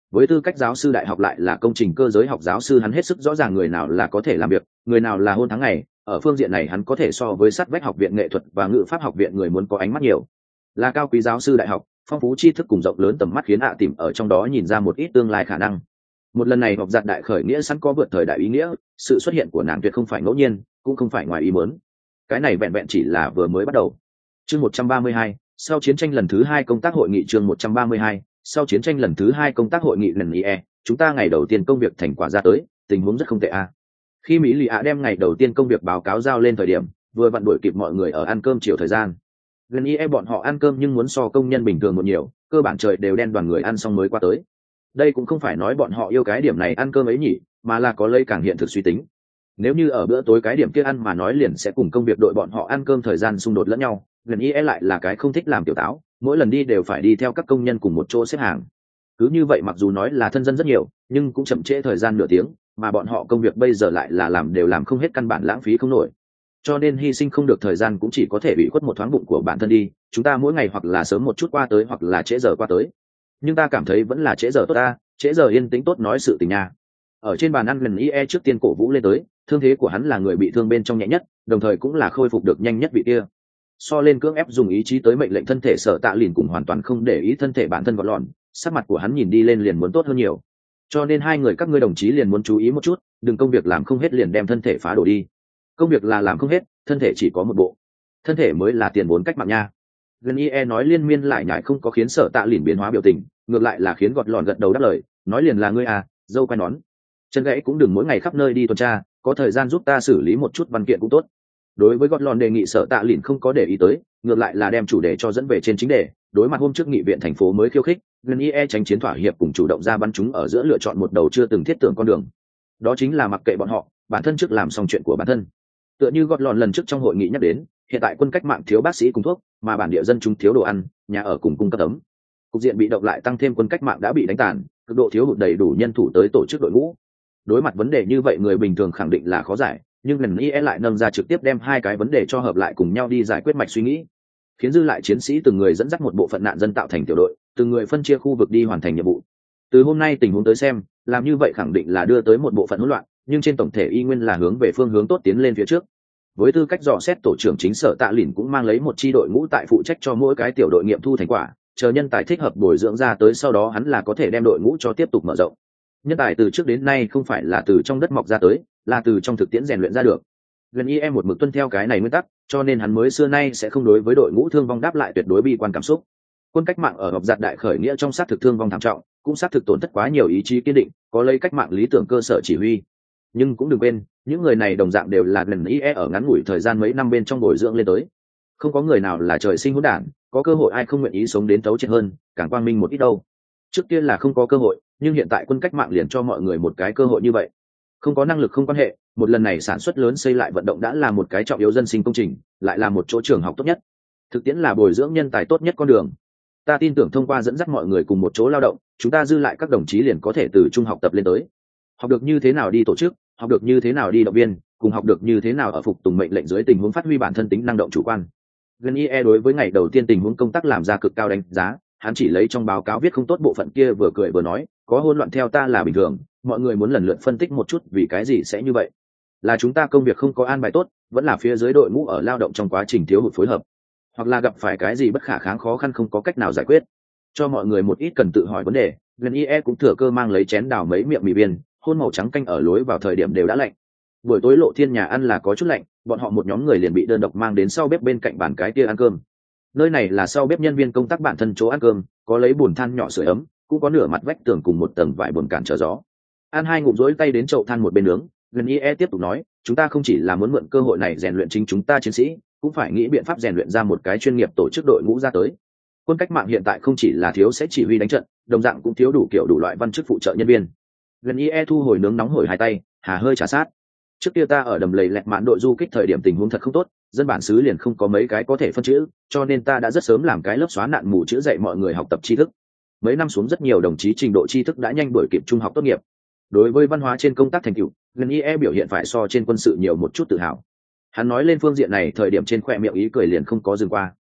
S1: với tư cách giáo sư đại học lại là công trình cơ giới học giáo sư, hắn hết sức rõ ràng người nào là có thể làm việc, người nào là hôn tháng ngày. Ở phương diện này hắn có thể so với sát vách học viện nghệ thuật và ngữ pháp học viện người muốn có ánh mắt nhiều. Là cao quý giáo sư đại học, phong phú tri thức cùng rộng lớn tầm mắt khiến ạ tìm ở trong đó nhìn ra một ít tương lai khả năng. Một lần này học giặt đại khởi nghĩa sẵn có vượt thời đại ý nghĩa, sự xuất hiện của nàng tuyệt không phải ngẫu nhiên, cũng không phải ngoài ý muốn. Cái này vẹn vẹn chỉ là vừa mới bắt đầu. Chương một trăm ba mươi hai, sau chiến tranh lần thứ hai công tác hội nghị. Chương một trăm ba mươi hai, sau chiến tranh lần thứ hai công tác hội nghị lần e, chúng ta ngày đầu tiên công việc thành quả ra tới, tình huống rất không tệ a. Khi Mỹ Lì ạ đem ngày đầu tiên công việc báo cáo giao lên thời điểm, vừa vặn đuổi kịp mọi người ở ăn cơm chiều thời gian. Gần e bọn họ ăn cơm nhưng muốn so công nhân bình thường một nhiều, cơ bản trời đều đen, đoàn người ăn xong mới qua tới. Đây cũng không phải nói bọn họ yêu cái điểm này ăn cơm ấy nhỉ, mà là có lấy càng hiện thực suy tính. Nếu như ở bữa tối cái điểm kia ăn mà nói liền sẽ cùng công việc đội bọn họ ăn cơm thời gian xung đột lẫn nhau. Gần e lại là cái không thích làm tiểu táo, mỗi lần đi đều phải đi theo các công nhân cùng một chỗ xếp hàng. Cứ như vậy mặc dù nói là thân dân rất nhiều, nhưng cũng chậm trễ thời gian nửa tiếng, mà bọn họ công việc bây giờ lại là làm đều làm không hết, căn bản lãng phí không nổi. Cho nên hy sinh không được thời gian cũng chỉ có thể bị khuất một thoáng bụng của bản thân đi. Chúng ta mỗi ngày hoặc là sớm một chút qua tới hoặc là trễ giờ qua tới, nhưng ta cảm thấy vẫn là trễ giờ tốt ta, trễ giờ yên tĩnh tốt nói sự tình nha. Ở trên bàn ăn lần ie trước tiên cổ vũ lên tới, thương thế của hắn là người bị thương bên trong nhẹ nhất, đồng thời cũng là khôi phục được nhanh nhất vị kia. So lên cưỡng ép dùng ý chí tới mệnh lệnh thân thể Sở Tạ Lìn cùng hoàn toàn không để ý thân thể bản thân gọt lọn, sắc mặt của hắn nhìn đi lên liền muốn tốt hơn nhiều. Cho nên hai người các ngươi đồng chí liền muốn chú ý một chút, đừng công việc làm không hết liền đem thân thể phá đổ đi. Công việc là làm không hết, thân thể chỉ có một bộ, thân thể mới là tiền vốn cách mạng nha. Gần ie nói liên miên lại nhải không có khiến Sở Tạ Lìn biến hóa biểu tình, ngược lại là khiến gọt lọn gật đầu đáp lời, nói liền là ngươi à, dâu quai nón, chân gãy cũng đừng mỗi ngày khắp nơi đi tuần tra, có thời gian giúp ta xử lý một chút văn kiện cũng tốt. Đối với gọt lọn đề nghị Sở Tạ Lìn không có để ý tới, ngược lại là đem chủ đề cho dẫn về trên chính đề. Đối mặt hôm trước nghị viện thành phố mới khiêu khích, Gần ie tránh chiến thỏa hiệp cùng chủ động ra bắn chúng ở giữa lựa chọn một đầu chưa từng thiết tưởng con đường, đó chính là mặc kệ bọn họ, bản thân trước làm xong chuyện của bản thân. Tựa như gọt lọn lần trước trong hội nghị nhắc đến, hiện tại quân cách mạng thiếu bác sĩ cùng thuốc, mà bản địa dân chúng thiếu đồ ăn, nhà ở cùng cung cấp ấm. Cục diện bị động lại tăng thêm quân cách mạng đã bị đánh tàn, cực độ thiếu hụt đầy đủ nhân thủ tới tổ chức đội ngũ. Đối mặt vấn đề như vậy người bình thường khẳng định là khó giải, nhưng lần ie lại nâng ra trực tiếp đem hai cái vấn đề cho hợp lại cùng nhau đi giải quyết mạch suy nghĩ, khiến dư lại chiến sĩ từng người dẫn dắt một bộ phận nạn dân tạo thành tiểu đội, từng người phân chia khu vực đi hoàn thành nhiệm vụ. Từ hôm nay tình huống tới xem, làm như vậy khẳng định là đưa tới một bộ phận hỗn loạn, nhưng trên tổng thể y nguyên là hướng về phương hướng tốt tiến lên phía trước. Với tư cách dò xét, tổ trưởng chính Sở Tạ Lìn cũng mang lấy một chi đội ngũ tại phụ trách cho mỗi cái tiểu đội nghiệm thu thành quả, chờ nhân tài thích hợp bồi dưỡng ra tới, sau đó hắn là có thể đem đội ngũ cho tiếp tục mở rộng. Nhân tài từ trước đến nay không phải là từ trong đất mọc ra tới, là từ trong thực tiễn rèn luyện ra được. Gần ie một mực tuân theo cái này nguyên tắc, cho nên hắn mới xưa nay sẽ không đối với đội ngũ thương vong đáp lại tuyệt đối bi quan cảm xúc. Quân cách mạng ở học giặt đại khởi nghĩa trong sát thực thương vong thảm trọng, cũng sát thực tổn thất quá nhiều ý chí kiên định, có lấy cách mạng lý tưởng cơ sở chỉ huy. Nhưng cũng đừng quên, những người này đồng dạng đều là lần ie ở ngắn ngủi thời gian mấy năm bên trong bồi dưỡng lên tới. Không có người nào là trời sinh hỗn đản, có cơ hội ai không nguyện ý sống đến thấu triệt hơn, càng quang minh một ít đâu. Trước tiên là không có cơ hội, nhưng hiện tại quân cách mạng liền cho mọi người một cái cơ hội như vậy. Không có năng lực không quan hệ, một lần này sản xuất lớn xây lại vận động đã là một cái trọng yếu dân sinh công trình, lại là một chỗ trường học tốt nhất. Thực tiễn là bồi dưỡng nhân tài tốt nhất con đường. Ta tin tưởng thông qua dẫn dắt mọi người cùng một chỗ lao động, chúng ta dư lại các đồng chí liền có thể từ trung học tập lên tới. Học được như thế nào đi tổ chức, học được như thế nào đi động viên, cùng học được như thế nào ở phục tùng mệnh lệnh dưới tình huống phát huy bản thân tính năng động chủ quan. Gần ie đối với ngày đầu tiên tình huống công tác làm ra cực cao đánh giá, hắn chỉ lấy trong báo cáo viết không tốt bộ phận kia vừa cười vừa nói, có hỗn loạn theo ta là bình thường, mọi người muốn lần lượt phân tích một chút vì cái gì sẽ như vậy. Là chúng ta công việc không có an bài tốt, vẫn là phía dưới đội ngũ ở lao động trong quá trình thiếu hụt phối hợp, hoặc là gặp phải cái gì bất khả kháng khó khăn không có cách nào giải quyết. Cho mọi người một ít cần tự hỏi vấn đề. Gần ie cũng thừa cơ mang lấy chén đào mấy miệng mì biên, hôn màu trắng canh ở lối vào thời điểm đều đã lạnh. Buổi tối Lộ Thiên nhà ăn là có chút lạnh, bọn họ một nhóm người liền bị đơn độc mang đến sau bếp bên cạnh bàn cái kia ăn cơm. Nơi này là sau bếp nhân viên công tác bản thân chỗ ăn cơm, có lấy bùn than nhỏ sưởi ấm, cũng có nửa mặt vách tường cùng một tầng vải buồn cản trở gió. Ăn hai ngụm rỗi tay đến chậu than một bên nướng, Gần ie tiếp tục nói, chúng ta không chỉ là muốn mượn cơ hội này rèn luyện chính chúng ta chiến sĩ, cũng phải nghĩ biện pháp rèn luyện ra một cái chuyên nghiệp tổ chức đội ngũ ra tới. Quân cách mạng hiện tại không chỉ là thiếu sẽ chỉ huy đánh trận, đồng dạng cũng thiếu đủ kiểu đủ loại văn chức phụ trợ nhân viên. Gần ie thu hồi nướng nóng hổi hai tay, hà hơi trà sát. Trước kia ta ở đầm lầy lẹt mạn đội du kích thời điểm tình huống thật không tốt, dân bản xứ liền không có mấy cái có thể phân chữ, cho nên ta đã rất sớm làm cái lớp xóa nạn mù chữ dạy mọi người học tập tri thức. Mấy năm xuống rất nhiều đồng chí trình độ tri thức đã nhanh đuổi kịp trung học tốt nghiệp. Đối với văn hóa trên công tác thành tựu, Gần ie biểu hiện phải so trên quân sự nhiều một chút tự hào. Hắn nói lên phương diện này thời điểm trên khoe miệng ý cười liền không có dừng qua.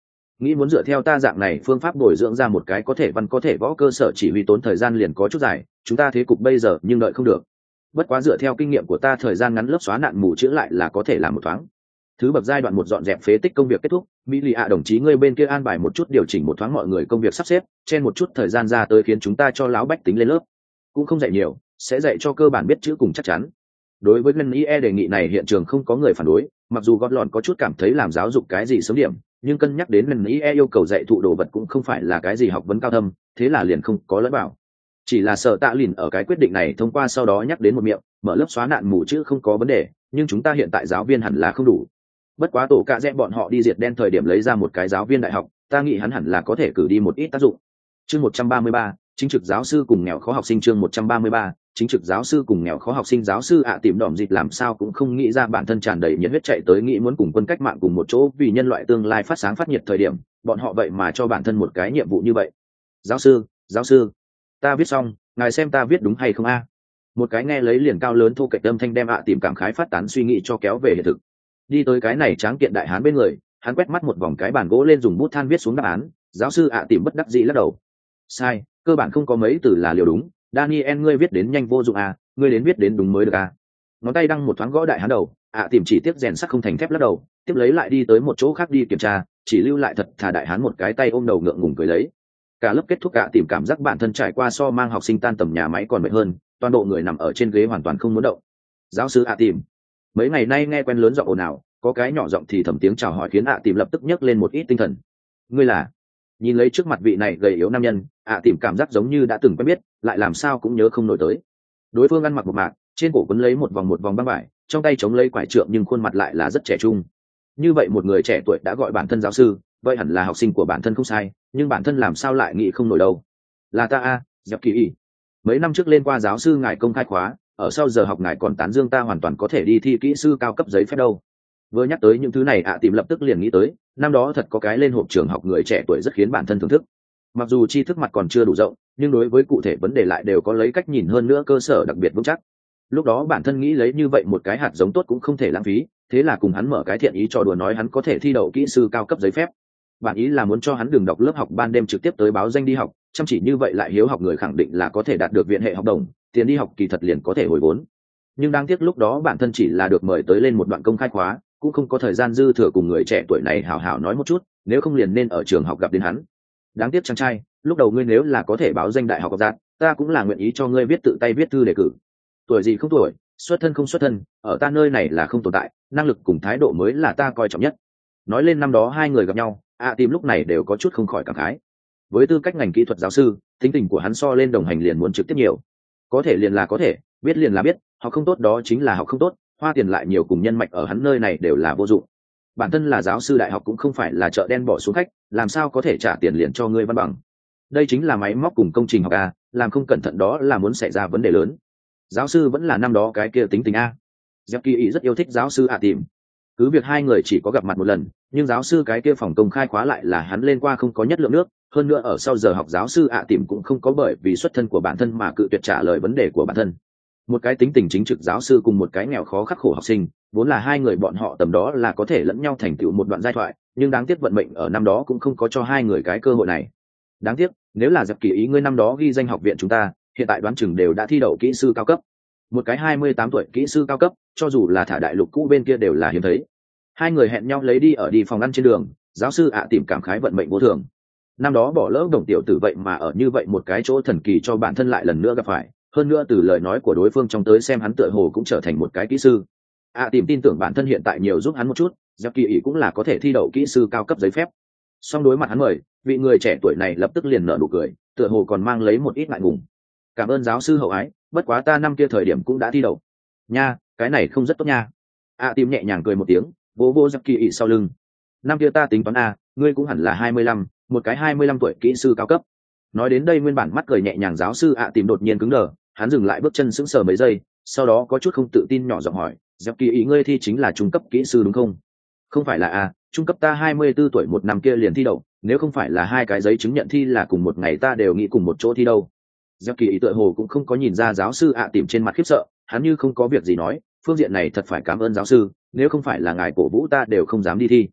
S1: nghĩ muốn dựa theo ta dạng này phương pháp bồi dưỡng ra một cái có thể văn có thể võ cơ sở chỉ huy tốn thời gian liền có chút dài, chúng ta thế cục bây giờ nhưng đợi không được. Bất quá dựa theo kinh nghiệm của ta thời gian ngắn lớp xóa nạn mù chữa lại là có thể làm một thoáng. Thứ bậc giai đoạn một dọn dẹp phế tích công việc kết thúc, mỹ lì ạ đồng chí ngươi bên kia an bài một chút điều chỉnh một thoáng mọi người công việc sắp xếp, chen một chút thời gian ra tới khiến chúng ta cho lão bách tính lên lớp. Cũng không dạy nhiều, sẽ dạy cho cơ bản biết chữ cùng chắc chắn. Đối với ngân ý e đề nghị này hiện trường không có người phản đối, mặc dù gót lòn có chút cảm thấy làm giáo dục cái gì sớm điểm, nhưng cân nhắc đến ngân ý e yêu cầu dạy thụ đồ vật cũng không phải là cái gì học vấn cao thâm, thế là liền không có lẫn bảo. Chỉ là sợ tạ lìn ở cái quyết định này thông qua sau đó nhắc đến một miệng, mở lớp xóa nạn mù chữ không có vấn đề, nhưng chúng ta hiện tại giáo viên hẳn là không đủ. Bất quá tổ cạ rẽ bọn họ đi diệt đen thời điểm lấy ra một cái giáo viên đại học, ta nghĩ hắn hẳn là có thể cử đi một ít tác dụng. Chương một trăm ba mươi ba, chính trực giáo sư cùng nghèo khó học sinh. Chương một trăm ba mươi ba, chính trực giáo sư cùng nghèo khó học sinh. Giáo sư ạ tìm đỏm dịch làm sao cũng không nghĩ ra bản thân tràn đầy nhiệt huyết chạy tới nghĩ muốn cùng quân cách mạng cùng một chỗ vì nhân loại tương lai phát sáng phát nhiệt thời điểm, bọn họ vậy mà cho bản thân một cái nhiệm vụ như vậy. Giáo sư, giáo sư, ta viết xong, ngài xem ta viết đúng hay không a? Một cái nghe lấy liền cao lớn thu kệch âm thanh đem ạ tìm cảm khái phát tán suy nghĩ cho kéo về hiện thực. Đi tới cái này tráng kiện đại hán bên người, hắn quét mắt một vòng cái bàn gỗ lên dùng bút than viết xuống đáp án. Giáo sư ạ tìm bất đắc dĩ lắc đầu. Sai, cơ bản không có mấy từ là liều đúng. Daniel ngươi viết đến nhanh vô dụng à, ngươi đến viết đến đúng mới được à. Ngón tay đăng một thoáng gõ đại hán đầu, ạ tìm chỉ tiếp rèn sắt không thành thép lắc đầu, tiếp lấy lại đi tới một chỗ khác đi kiểm tra, chỉ lưu lại thật thà đại hán một cái tay ôm đầu ngượng ngùng cười lấy. Cả lớp kết thúc ạ tìm cảm giác bản thân trải qua so mang học sinh tan tầm nhà máy còn mệt hơn, toàn bộ người nằm ở trên ghế hoàn toàn không muốn động. Giáo sư ạ tìm, mấy ngày nay nghe quen lớn giọng ồn ào, có cái nhỏ giọng thì thầm tiếng chào hỏi khiến ạ tìm lập tức nhấc lên một ít tinh thần. Ngươi là? Nhìn lấy trước mặt vị này gầy yếu nam nhân, ạ tìm cảm giác giống như đã từng quen biết, lại làm sao cũng nhớ không nổi tới. Đối phương ăn mặc một mạc, trên cổ quấn lấy một vòng một vòng băng vải, trong tay chống lấy quải trượng nhưng khuôn mặt lại là rất trẻ trung. Như vậy một người trẻ tuổi đã gọi bản thân giáo sư, vậy hẳn là học sinh của bản thân không sai, nhưng bản thân làm sao lại nghĩ không nổi đâu. Là ta a, Dẹp Kỳ Y. Mấy năm trước lên qua giáo sư ngài công khai khóa, ở sau giờ học ngài còn tán dương ta hoàn toàn có thể đi thi kỹ sư cao cấp giấy phép đâu. Vừa nhắc tới những thứ này ạ tìm lập tức liền nghĩ tới, năm đó thật có cái lên hộp trường học người trẻ tuổi rất khiến bản thân thưởng thức. Mặc dù tri thức mặt còn chưa đủ rộng, nhưng đối với cụ thể vấn đề lại đều có lấy cách nhìn hơn nữa cơ sở đặc biệt vững chắc. Lúc đó bản thân nghĩ lấy như vậy một cái hạt giống tốt cũng không thể lãng phí, thế là cùng hắn mở cái thiện ý trò đùa nói hắn có thể thi đậu kỹ sư cao cấp giấy phép. Bản ý là muốn cho hắn đừng đọc lớp học ban đêm trực tiếp tới báo danh đi học, chăm chỉ như vậy lại hiếu học người khẳng định là có thể đạt được viện hệ học đồng, tiền đi học kỳ thật liền có thể hồi vốn. Nhưng đáng tiếc lúc đó bản thân chỉ là được mời tới lên một đoạn công khai khóa, cũng không có thời gian dư thừa cùng người trẻ tuổi này hào hào nói một chút, nếu không liền nên ở trường học gặp đến hắn. Đáng tiếc chàng trai, lúc đầu ngươi nếu là có thể báo danh đại học học dạng, ta cũng là nguyện ý cho ngươi viết tự tay viết thư đề cử. Tuổi gì không tuổi, xuất thân không xuất thân, ở ta nơi này là không tồn tại, năng lực cùng thái độ mới là ta coi trọng nhất. Nói lên năm đó hai người gặp nhau, ạ tìm lúc này đều có chút không khỏi cảm khái. Với tư cách ngành kỹ thuật giáo sư, tính tình của hắn so lên đồng hành liền muốn trực tiếp nhiều. Có thể liền là có thể, biết liền là biết, học không tốt đó chính là học không tốt, hoa tiền lại nhiều cùng nhân mạch ở hắn nơi này đều là vô dụng. Bản thân là giáo sư đại học cũng không phải là chợ đen bỏ xuống khách, làm sao có thể trả tiền liền cho ngươi văn bằng. Đây chính là máy móc cùng công trình học a, làm không cẩn thận đó là muốn xảy ra vấn đề lớn. Giáo sư vẫn là năm đó cái kia tính tình a. Dẹp Kỳ Ý rất yêu thích giáo sư ạ tìm. Cứ việc hai người chỉ có gặp mặt một lần, nhưng giáo sư cái kia phòng công khai khóa lại là hắn lên qua không có nhất lượng nước, hơn nữa ở sau giờ học giáo sư ạ tìm cũng không có bởi vì xuất thân của bản thân mà cự tuyệt trả lời vấn đề của bản thân. Một cái tính tình chính trực giáo sư cùng một cái nghèo khó khắc khổ học sinh, vốn là hai người bọn họ tầm đó là có thể lẫn nhau thành tựu một đoạn giai thoại, nhưng đáng tiếc vận mệnh ở năm đó cũng không có cho hai người cái cơ hội này. Đáng tiếc, nếu là Dẹp Kỳ Ý ngươi năm đó ghi danh học viện chúng ta, hiện tại đoán chừng đều đã thi đậu kỹ sư cao cấp. Một cái hai mươi tám tuổi kỹ sư cao cấp, cho dù là thả đại lục cũ bên kia đều là hiếm thấy. Hai người hẹn nhau lấy đi ở đi phòng ăn trên đường, giáo sư ạ tìm cảm khái vận mệnh vô thường. Năm đó bỏ lỡ đồng tiểu tử vậy mà ở như vậy một cái chỗ thần kỳ cho bản thân lại lần nữa gặp phải, hơn nữa từ lời nói của đối phương trong tới xem hắn tựa hồ cũng trở thành một cái kỹ sư. ạ tìm tin tưởng bản thân hiện tại nhiều giúp hắn một chút, Dẹp Kỳ Ý cũng là có thể thi đậu kỹ sư cao cấp giấy phép. Song đối mặt hắn mời, vị người trẻ tuổi này lập tức liền nở nụ cười, tựa hồ còn mang lấy một ít ngại ngùng. Cảm ơn giáo sư hậu ái, bất quá ta năm kia thời điểm cũng đã thi đậu. Nha, cái này không rất tốt nha. ạ tìm nhẹ nhàng cười một tiếng, vỗ vỗ Dẹp Kỳ Ý sau lưng. Năm kia ta tính toán a, ngươi cũng hẳn là hai mươi lăm, một cái hai mươi lăm tuổi kỹ sư cao cấp. Nói đến đây nguyên bản mắt cười nhẹ nhàng giáo sư ạ tìm đột nhiên cứng đờ, hắn dừng lại bước chân sững sờ mấy giây, sau đó có chút không tự tin nhỏ giọng hỏi, Dẹp Kỳ Ý ngươi thi chính là trung cấp kỹ sư đúng không? Không phải là a, trung cấp ta hai mươi tư tuổi một năm kia liền thi đậu, nếu không phải là hai cái giấy chứng nhận thi là cùng một ngày ta đều nghĩ cùng một chỗ thi đâu. Dẹp Kỳ Ý tựa hồ cũng không có nhìn ra giáo sư ạ tìm trên mặt khiếp sợ, hắn như không có việc gì nói, phương diện này thật phải cảm ơn giáo sư, nếu không phải là ngài cổ vũ ta đều không dám đi thi.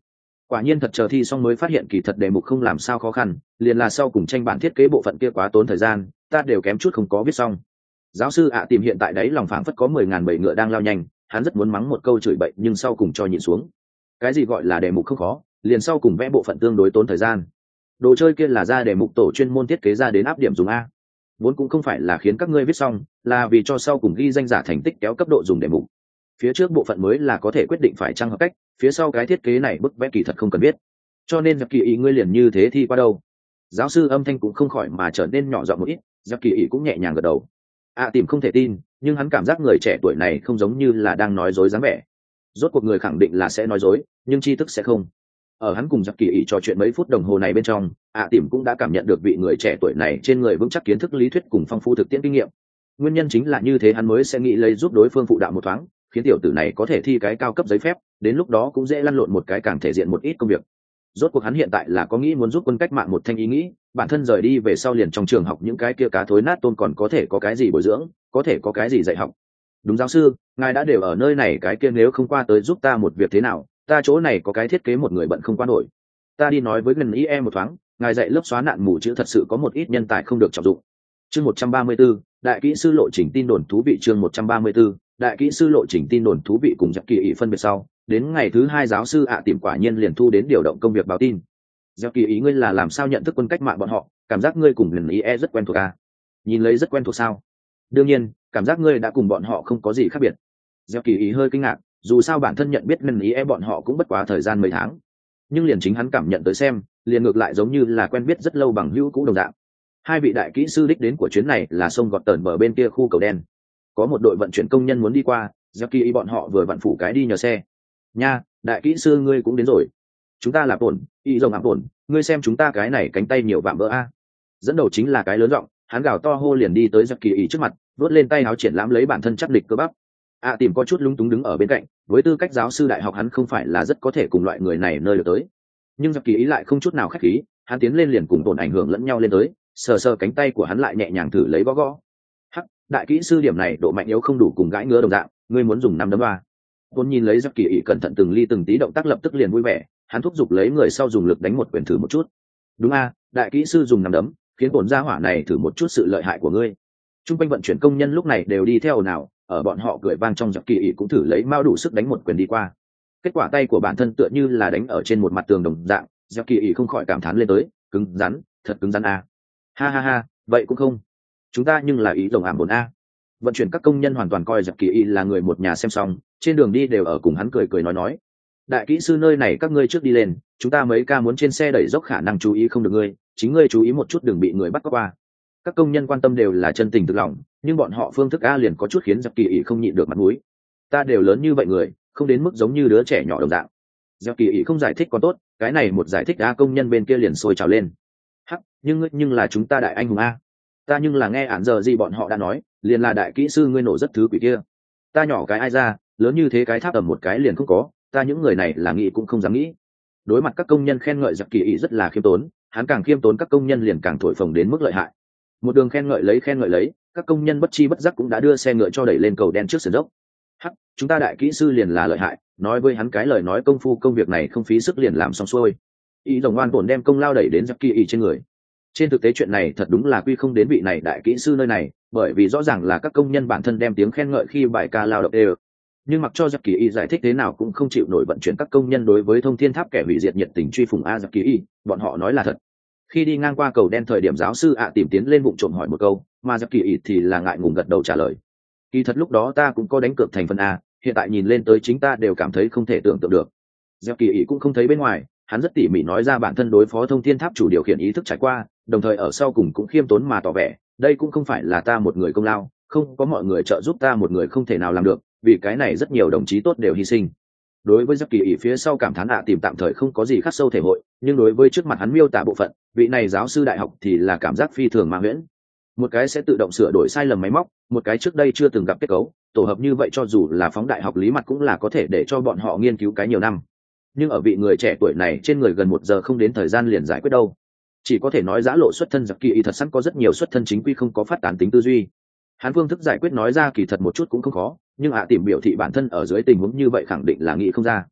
S1: Quả nhiên thật chờ thi xong mới phát hiện kỳ thật đề mục không làm sao khó khăn, liền là sau cùng tranh bản thiết kế bộ phận kia quá tốn thời gian, ta đều kém chút không có viết xong. Giáo sư ạ tìm hiện tại đấy lòng phảng phất có mười ngàn bầy ngựa đang lao nhanh, hắn rất muốn mắng một câu chửi bậy nhưng sau cùng cho nhịn xuống. Cái gì gọi là đề mục không khó, liền sau cùng vẽ bộ phận tương đối tốn thời gian. Đồ chơi kia là ra đề mục tổ chuyên môn thiết kế ra đến áp điểm dùng a. Vốn cũng không phải là khiến các ngươi viết xong, là vì cho sau cùng ghi danh giả thành tích kéo cấp độ dùng đề mục. Phía trước bộ phận mới là có thể quyết định phải chăng hợp cách, phía sau cái thiết kế này bức vẽ kỳ thật không cần biết. Cho nên giặc kỳ ý ngươi liền như thế thi qua đâu. Giáo sư âm thanh cũng không khỏi mà trở nên nhỏ giọng một ít, giặc kỳ ý cũng nhẹ nhàng gật đầu. À tìm không thể tin, nhưng hắn cảm giác người trẻ tuổi này không giống như là đang nói dối dáng vẻ. Rốt cuộc người khẳng định là sẽ nói dối, nhưng tri thức sẽ không. Ở hắn cùng giặc kỳ ý trò chuyện mấy phút đồng hồ này bên trong, ạ à tìm cũng đã cảm nhận được vị người trẻ tuổi này trên người vững chắc kiến thức lý thuyết cùng phong phú thực tiễn kinh nghiệm. Nguyên nhân chính là như thế hắn mới sẽ nghĩ lấy giúp đối phương phụ đạo một thoáng, khiến tiểu tử này có thể thi cái cao cấp giấy phép, đến lúc đó cũng dễ lăn lộn một cái càng thể diện một ít công việc. Rốt cuộc hắn hiện tại là có nghĩ muốn giúp quân cách mạng một thanh ý nghĩ, bản thân rời đi về sau liền trong trường học những cái kia cá thối nát tôm còn có thể có cái gì bồi dưỡng, có thể có cái gì dạy học. Đúng giáo sư, ngài đã đều ở nơi này, cái kia nếu không qua tới giúp ta một việc thế nào, ta chỗ này có cái thiết kế một người bận không qua nổi. Ta đi nói với gần ý em một thoáng, ngài dạy lớp xóa nạn mù chữ thật sự có một ít nhân tài không được trọng dụng. Chương một trăm ba mươi 134, đại kỹ sư lộ trình tin đồn thú vị. Chương một trăm ba mươi 134, đại kỹ sư lộ trình tin đồn thú vị cùng giặc kỳ ý phân biệt sau, đến ngày thứ hai giáo sư ạ tìm quả nhiên liền thu đến điều động công việc báo tin. Giặc kỳ ý ngươi là làm sao nhận thức quân cách mạng bọn họ, cảm giác ngươi cùng lần ý e rất quen thuộc à? Nhìn lấy rất quen thuộc sao? Đương nhiên, cảm giác ngươi đã cùng bọn họ không có gì khác biệt. Giặc kỳ ý hơi kinh ngạc, dù sao bản thân nhận biết lần ý e bọn họ cũng bất quá thời gian mấy tháng, nhưng liền chính hắn cảm nhận tới xem, liền ngược lại giống như là quen biết rất lâu bằng hữu cũ đồng dạng. Hai vị đại kỹ sư đích đến của chuyến này là sông gọt tờn bờ bên kia khu cầu đen, có một đội vận chuyển công nhân muốn đi qua, giặc kỳ ý bọn họ vừa vận phủ cái đi nhờ xe. Nha, đại kỹ sư ngươi cũng đến rồi. Chúng ta là bổn y rồng ảm bổn, ngươi xem chúng ta cái này cánh tay nhiều vạm vỡ a. Dẫn đầu chính là cái lớn giọng, hắn gào to hô liền đi tới giặc kỳ ý trước mặt, vớt lên tay áo triển lãm lấy bản thân chắc địch cơ bắp. À tìm có chút lúng túng đứng ở bên cạnh, với tư cách giáo sư đại học hắn không phải là rất có thể cùng loại người này nơi được tới, nhưng giặc kỳ ý lại không chút nào khách khí, hắn tiến lên liền cùng tổn ảnh hưởng lẫn nhau lên tới, sờ sờ cánh tay của hắn lại nhẹ nhàng thử lấy gõ gõ. Hắc, đại kỹ sư điểm này độ mạnh yếu không đủ cùng gãi ngứa đồng dạng, ngươi muốn dùng năm đấm ba. Vốn nhìn lấy giặc kỳ ý cẩn thận từng ly từng tí động tác lập tức liền vui vẻ, hắn thúc giục lấy người sau dùng lực đánh một quyền thử một chút. Đúng a, đại kỹ sư dùng năm đấm, khiến bổn gia hỏa này thử một chút sự lợi hại của ngươi. Trung quanh vận chuyển công nhân lúc này đều đi theo nào, ở bọn họ cười vang trong giặc kỳ ý cũng thử lấy mao đủ sức đánh một quyền đi qua. Kết quả tay của bản thân tựa như là đánh ở trên một mặt tường đồng dạng, giặc kỳ ý không khỏi cảm thán lên tới, cứng rắn, thật cứng rắn a. Ha ha ha, vậy cũng không. Chúng ta nhưng là ý rồng ảm bốn a. Vận chuyển các công nhân hoàn toàn coi giặc kỳ ý là người một nhà xem xong, trên đường đi đều ở cùng hắn cười cười nói nói. Đại kỹ sư nơi này các ngươi trước đi lên, chúng ta mấy ca muốn trên xe đẩy dốc khả năng chú ý không được ngươi, chính ngươi chú ý một chút đừng bị người bắt cóc qua. Các công nhân quan tâm đều là chân tình thực lòng, nhưng bọn họ phương thức a liền có chút khiến giặc kỳ ý không nhịn được mặt mũi. Ta đều lớn như vậy người, không đến mức giống như đứa trẻ nhỏ đồng dạng. Giặc kỳ ý không giải thích còn tốt, cái này một giải thích a công nhân bên kia liền sôi trào lên. Hắc, nhưng nhưng là chúng ta đại anh hùng a. Ta nhưng là nghe ản giờ gì bọn họ đã nói, liền là đại kỹ sư ngươi nổ rất thứ quỷ kia. Ta nhỏ cái ai ra, lớn như thế cái tháp ẩm một cái liền không có, ta những người này là nghĩ cũng không dám nghĩ. Đối mặt các công nhân khen ngợi giặc kỳ ý rất là khiêm tốn, hắn càng khiêm tốn các công nhân liền càng thổi phồng đến mức lợi hại. Một đường khen ngợi lấy khen ngợi lấy, các công nhân bất chi bất giác cũng đã đưa xe ngựa cho đẩy lên cầu đen trước sườn dốc. Hắc, chúng ta đại kỹ sư liền là lợi hại, nói với hắn cái lời nói công phu công việc này không phí sức liền làm xong xuôi. Ý rồng oan bổn đem công lao đẩy đến giặc kỳ ý trên người. Trên thực tế chuyện này thật đúng là quy không đến vị này đại kỹ sư nơi này, bởi vì rõ ràng là các công nhân bản thân đem tiếng khen ngợi khi bài ca lao động đều. Nhưng mặc cho giặc kỳ ý giải thích thế nào cũng không chịu nổi vận chuyển các công nhân đối với thông thiên tháp kẻ hủy diệt nhiệt tình truy phùng a giặc kỳ ý, bọn họ nói là thật. Khi đi ngang qua cầu đen thời điểm giáo sư ạ tìm tiến lên bụng trộm hỏi một câu, mà giặc kỳ ý thì là ngại ngùng gật đầu trả lời. Kỳ thật lúc đó ta cũng có đánh cược thành phần a, hiện tại nhìn lên tới chính ta đều cảm thấy không thể tưởng tượng được. Giặc kỳ ý cũng không thấy bên ngoài, hắn rất tỉ mỉ nói ra bản thân đối phó thông thiên tháp chủ điều khiển ý thức trải qua, đồng thời ở sau cùng cũng khiêm tốn mà tỏ vẻ, đây cũng không phải là ta một người công lao, không có mọi người trợ giúp ta một người không thể nào làm được, vì cái này rất nhiều đồng chí tốt đều hy sinh. Đối với giặc kỳ ý phía sau cảm thán ạ tìm tạm thời không có gì khắc sâu thể hội, nhưng đối với trước mặt hắn miêu tả bộ phận, vị này giáo sư đại học thì là cảm giác phi thường mà huyễn. Một cái sẽ tự động sửa đổi sai lầm máy móc, một cái trước đây chưa từng gặp kết cấu, tổ hợp như vậy cho dù là phóng đại học lý mặt cũng là có thể để cho bọn họ nghiên cứu cái nhiều năm. Nhưng ở vị người trẻ tuổi này trên người gần một giờ không đến thời gian liền giải quyết đâu. Chỉ có thể nói giã lộ xuất thân giặc kỳ ý thật sẵn có rất nhiều xuất thân chính quy không có phát tán tính tư duy. Hắn phương thức giải quyết nói ra kỳ thật một chút cũng không khó, nhưng ạ tìm biểu thị bản thân ở dưới tình huống như vậy khẳng định là nghĩ không ra.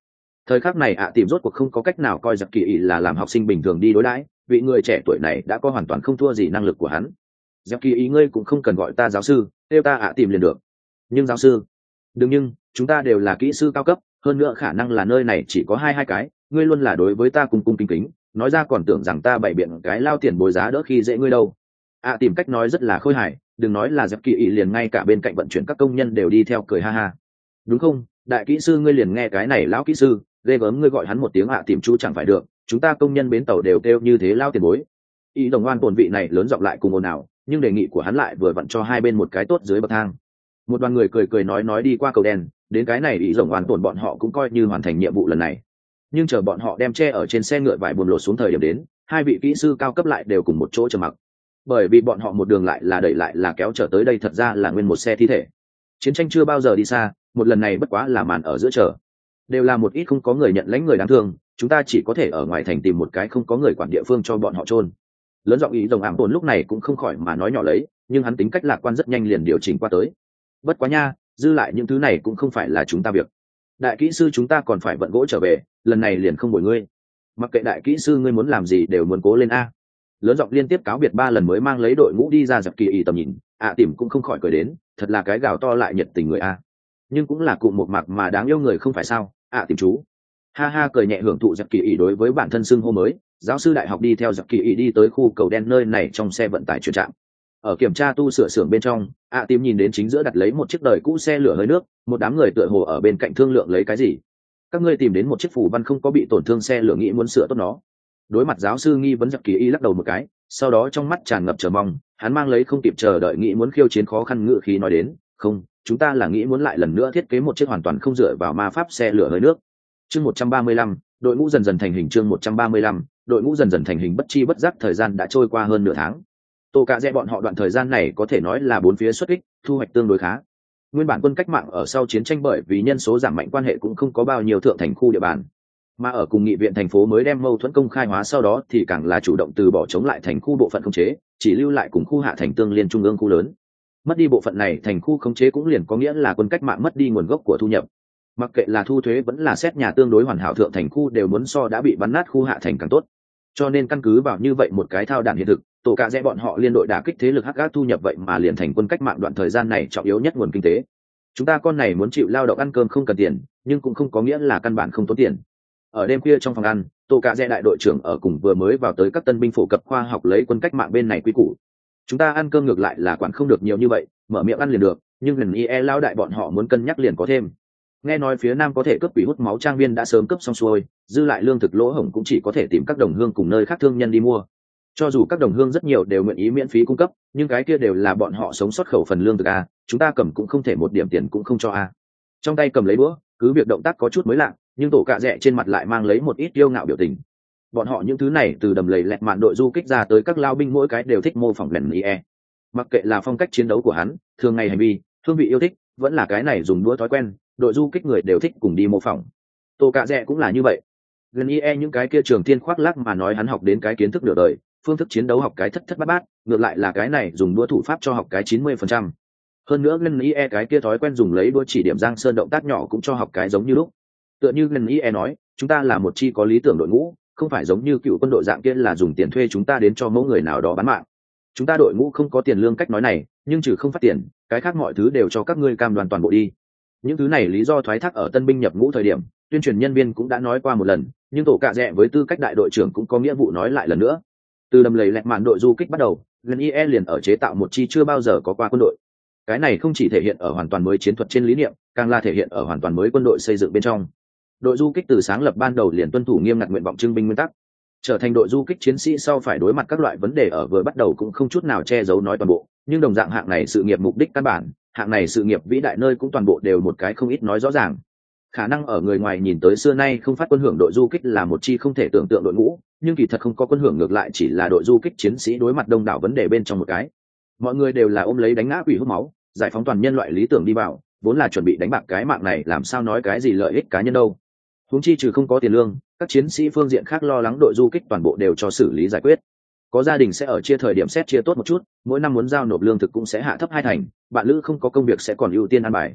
S1: Thời khắc này ạ tìm rốt cuộc không có cách nào coi giặc kỳ ý là làm học sinh bình thường đi đối đãi, vị người trẻ tuổi này đã có hoàn toàn không thua gì năng lực của hắn. Giặc kỳ ý ngươi cũng không cần gọi ta giáo sư, kêu ta ạ tìm liền được. Nhưng giáo sư, đừng, nhưng chúng ta đều là kỹ sư cao cấp, hơn nữa khả năng là nơi này chỉ có hai hai cái, ngươi luôn là đối với ta cung cung kính kính, nói ra còn tưởng rằng ta bày biện cái lao tiền bồi giá đỡ khi dễ ngươi đâu. ạ tìm cách nói rất là khôi hài, đừng nói là giặc kỳ ý, liền ngay cả bên cạnh vận chuyển các công nhân đều đi theo cười ha ha. Đúng không, đại kỹ sư ngươi liền nghe cái này lão kỹ sư, ghê gớm, ngươi gọi hắn một tiếng ạ tìm chú chẳng phải được, chúng ta công nhân bến tàu đều kêu như thế lao tiền bối. Ý đồng oan tồn vị này lớn giọng lại cùng ồn ào, nhưng đề nghị của hắn lại vừa vặn cho hai bên một cái tốt dưới bậc thang. Một đoàn người cười cười nói nói đi qua cầu đen, đến cái này ý rồng oan tồn bọn họ cũng coi như hoàn thành nhiệm vụ lần này. Nhưng chờ bọn họ đem che ở trên xe ngựa vải buồn lột xuống thời điểm đến, hai vị kỹ sư cao cấp lại đều cùng một chỗ trầm mặc, bởi vì bọn họ một đường lại là đẩy lại là kéo trở tới đây thật ra là nguyên một xe thi thể. Chiến tranh chưa bao giờ đi xa, một lần này bất quá là màn ở giữa chờ, đều là một ít không có người nhận lãnh người đáng thương, chúng ta chỉ có thể ở ngoài thành tìm một cái không có người quản địa phương cho bọn họ chôn. Lớn giọng ý rồng ảm tồn lúc này cũng không khỏi mà nói nhỏ lấy, nhưng hắn tính cách lạc quan rất nhanh liền điều chỉnh qua tới. Bất quá nha, dư lại những thứ này cũng không phải là chúng ta việc, đại kỹ sư chúng ta còn phải vận gỗ trở về, lần này liền không bồi ngươi. Mặc kệ đại kỹ sư ngươi muốn làm gì đều muốn cố lên a. Lớn giọng liên tiếp cáo biệt ba lần mới mang lấy đội ngũ đi ra dập kỳ ý tầm nhìn, ạ tìm cũng không khỏi cười đến, thật là cái gào to lại nhiệt tình người a. Nhưng cũng là cụ một mặc mà đáng yêu người không phải sao, ạ tìm chú ha ha cười nhẹ hưởng thụ dập kỳ ý đối với bản thân xưng hô mới. Giáo sư đại học đi theo dập kỳ ý đi tới khu cầu đen nơi này trong xe vận tải chuyển trạm. Ở kiểm tra tu sửa xưởng bên trong, ạ tìm nhìn đến chính giữa đặt lấy một chiếc đời cũ xe lửa hơi nước, một đám người tựa hồ ở bên cạnh thương lượng lấy cái gì. Các ngươi tìm đến một chiếc phù văn không có bị tổn thương xe lửa, nghĩ muốn sửa tốt nó. Đối mặt giáo sư nghi vấn, dập kỳ ý lắc đầu một cái, sau đó trong mắt tràn ngập chờ mong, hắn mang lấy không kịp chờ đợi nghĩ muốn khiêu chiến khó khăn ngự khí nói đến, không, chúng ta là nghĩ muốn lại lần nữa thiết kế một chiếc hoàn toàn không dựa vào ma pháp xe lửa hơi nước. Chương một trăm ba mươi lăm, đội ngũ dần dần thành hình. Chương một trăm ba mươi lăm, đội ngũ dần dần thành hình. Bất chi bất giác thời gian đã trôi qua hơn nửa tháng. Tô Cạ Dẹ bọn họ đoạn thời gian này có thể nói là bốn phía xuất kích, thu hoạch tương đối khá. Nguyên bản quân cách mạng ở sau chiến tranh bởi vì nhân số giảm mạnh quan hệ cũng không có bao nhiêu thượng thành khu địa bàn, mà ở cùng nghị viện thành phố mới đem mâu thuẫn công khai hóa sau đó thì càng là chủ động từ bỏ chống lại thành khu bộ phận khống chế, chỉ lưu lại cùng khu hạ thành tương liên trung ương khu lớn. Mất đi bộ phận này thành khu khống chế cũng liền có nghĩa là quân cách mạng mất đi nguồn gốc của thu nhập. Mặc kệ là thu thuế vẫn là xét nhà tương đối hoàn hảo, thượng thành khu đều muốn so đã bị bắn nát khu hạ thành càng tốt. Cho nên căn cứ vào như vậy một cái thao đản hiện thực, Tổ Cạ Dẹ bọn họ liên đội đả kích thế lực hắc ác thu nhập vậy mà liền thành quân cách mạng đoạn thời gian này trọng yếu nhất nguồn kinh tế. Chúng ta con này muốn chịu lao động ăn cơm không cần tiền, nhưng cũng không có nghĩa là căn bản không tốn tiền. Ở đêm khuya trong phòng ăn, Tổ Cạ Dẹ đại đội trưởng ở cùng vừa mới vào tới các tân binh phổ cập khoa học lấy quân cách mạng bên này quy củ. Chúng ta ăn cơm ngược lại là quản không được nhiều như vậy, mở miệng ăn liền được, nhưng lần ie lao đại bọn họ muốn cân nhắc liền có thêm. Nghe nói phía nam có thể cướp quỷ hút máu trang viên đã sớm cướp xong xuôi, dư lại lương thực lỗ hổng cũng chỉ có thể tìm các đồng hương cùng nơi khác thương nhân đi mua. Cho dù các đồng hương rất nhiều đều nguyện ý miễn phí cung cấp, nhưng cái kia đều là bọn họ sống sót khẩu phần lương thực a, chúng ta cầm cũng không thể một điểm tiền cũng không cho a. Trong tay cầm lấy búa, cứ việc động tác có chút mới lạ, nhưng Tổ Cạ Dẹ trên mặt lại mang lấy một ít yêu ngạo biểu tình. Bọn họ những thứ này từ đầm lầy lẹt mạn đội du kích ra tới các lao binh mỗi cái đều thích mô phỏng lần ie. Mặc kệ là phong cách chiến đấu của hắn, thường ngày hành vi, hương vị yêu thích, vẫn là cái này dùng đũa thói quen, đội du kích người đều thích cùng đi mô phỏng. Tổ Cạ Dẹ cũng là như vậy. Gần ie những cái kia trường thiên khoác lác mà nói hắn học đến cái kiến thức nửa đời, phương thức chiến đấu học cái thất thất bát bát, ngược lại là cái này dùng đũa thủ pháp cho học cái chín mươi phần trăm. Hơn nữa Gần ie cái kia thói quen dùng lấy đũa chỉ điểm giang sơn động tác nhỏ cũng cho học cái giống như lúc. Tựa như Gần ie nói, chúng ta là một chi có lý tưởng đội ngũ, không phải giống như cựu quân đội dạng kia là dùng tiền thuê chúng ta đến cho mẫu người nào đó bán mạng. Chúng ta đội ngũ không có tiền lương cách nói này, nhưng trừ không phát tiền, cái khác mọi thứ đều cho các ngươi cam đoan toàn bộ đi. Những thứ này lý do thoái thác ở tân binh nhập ngũ thời điểm, tuyên truyền nhân viên cũng đã nói qua một lần, nhưng Tổ Cạ Dẹ với tư cách đại đội trưởng cũng có nghĩa vụ nói lại lần nữa. Từ đầm lầy lẹt mạn đội du kích bắt đầu, Gần ie liền ở chế tạo một chi chưa bao giờ có qua quân đội. Cái này không chỉ thể hiện ở hoàn toàn mới chiến thuật trên lý niệm, càng là thể hiện ở hoàn toàn mới quân đội xây dựng bên trong. Đội du kích từ sáng lập ban đầu liền tuân thủ nghiêm ngặt nguyện vọng trưng binh nguyên tắc, trở thành đội du kích chiến sĩ sau phải đối mặt các loại vấn đề ở vừa bắt đầu cũng không chút nào che giấu nói toàn bộ, nhưng đồng dạng hạng này sự nghiệp mục đích căn bản, hạng này sự nghiệp vĩ đại nơi cũng toàn bộ đều một cái không ít nói rõ ràng. Khả năng ở người ngoài nhìn tới xưa nay không phát quân hưởng đội du kích là một chi không thể tưởng tượng đội ngũ, nhưng kỳ thật không có quân hưởng ngược lại chỉ là đội du kích chiến sĩ đối mặt đông đảo vấn đề bên trong một cái. Mọi người đều là ôm lấy đánh ngã quỷ hút máu, giải phóng toàn nhân loại lý tưởng đi vào, vốn là chuẩn bị đánh bạc cái mạng này, làm sao nói cái gì lợi ích cá nhân đâu. Huống chi trừ không có tiền lương, các chiến sĩ phương diện khác lo lắng đội du kích toàn bộ đều cho xử lý giải quyết. Có gia đình sẽ ở chia thời điểm xét chia tốt một chút, mỗi năm muốn giao nộp lương thực cũng sẽ hạ thấp hai thành, bạn lữ không có công việc sẽ còn ưu tiên ăn bài.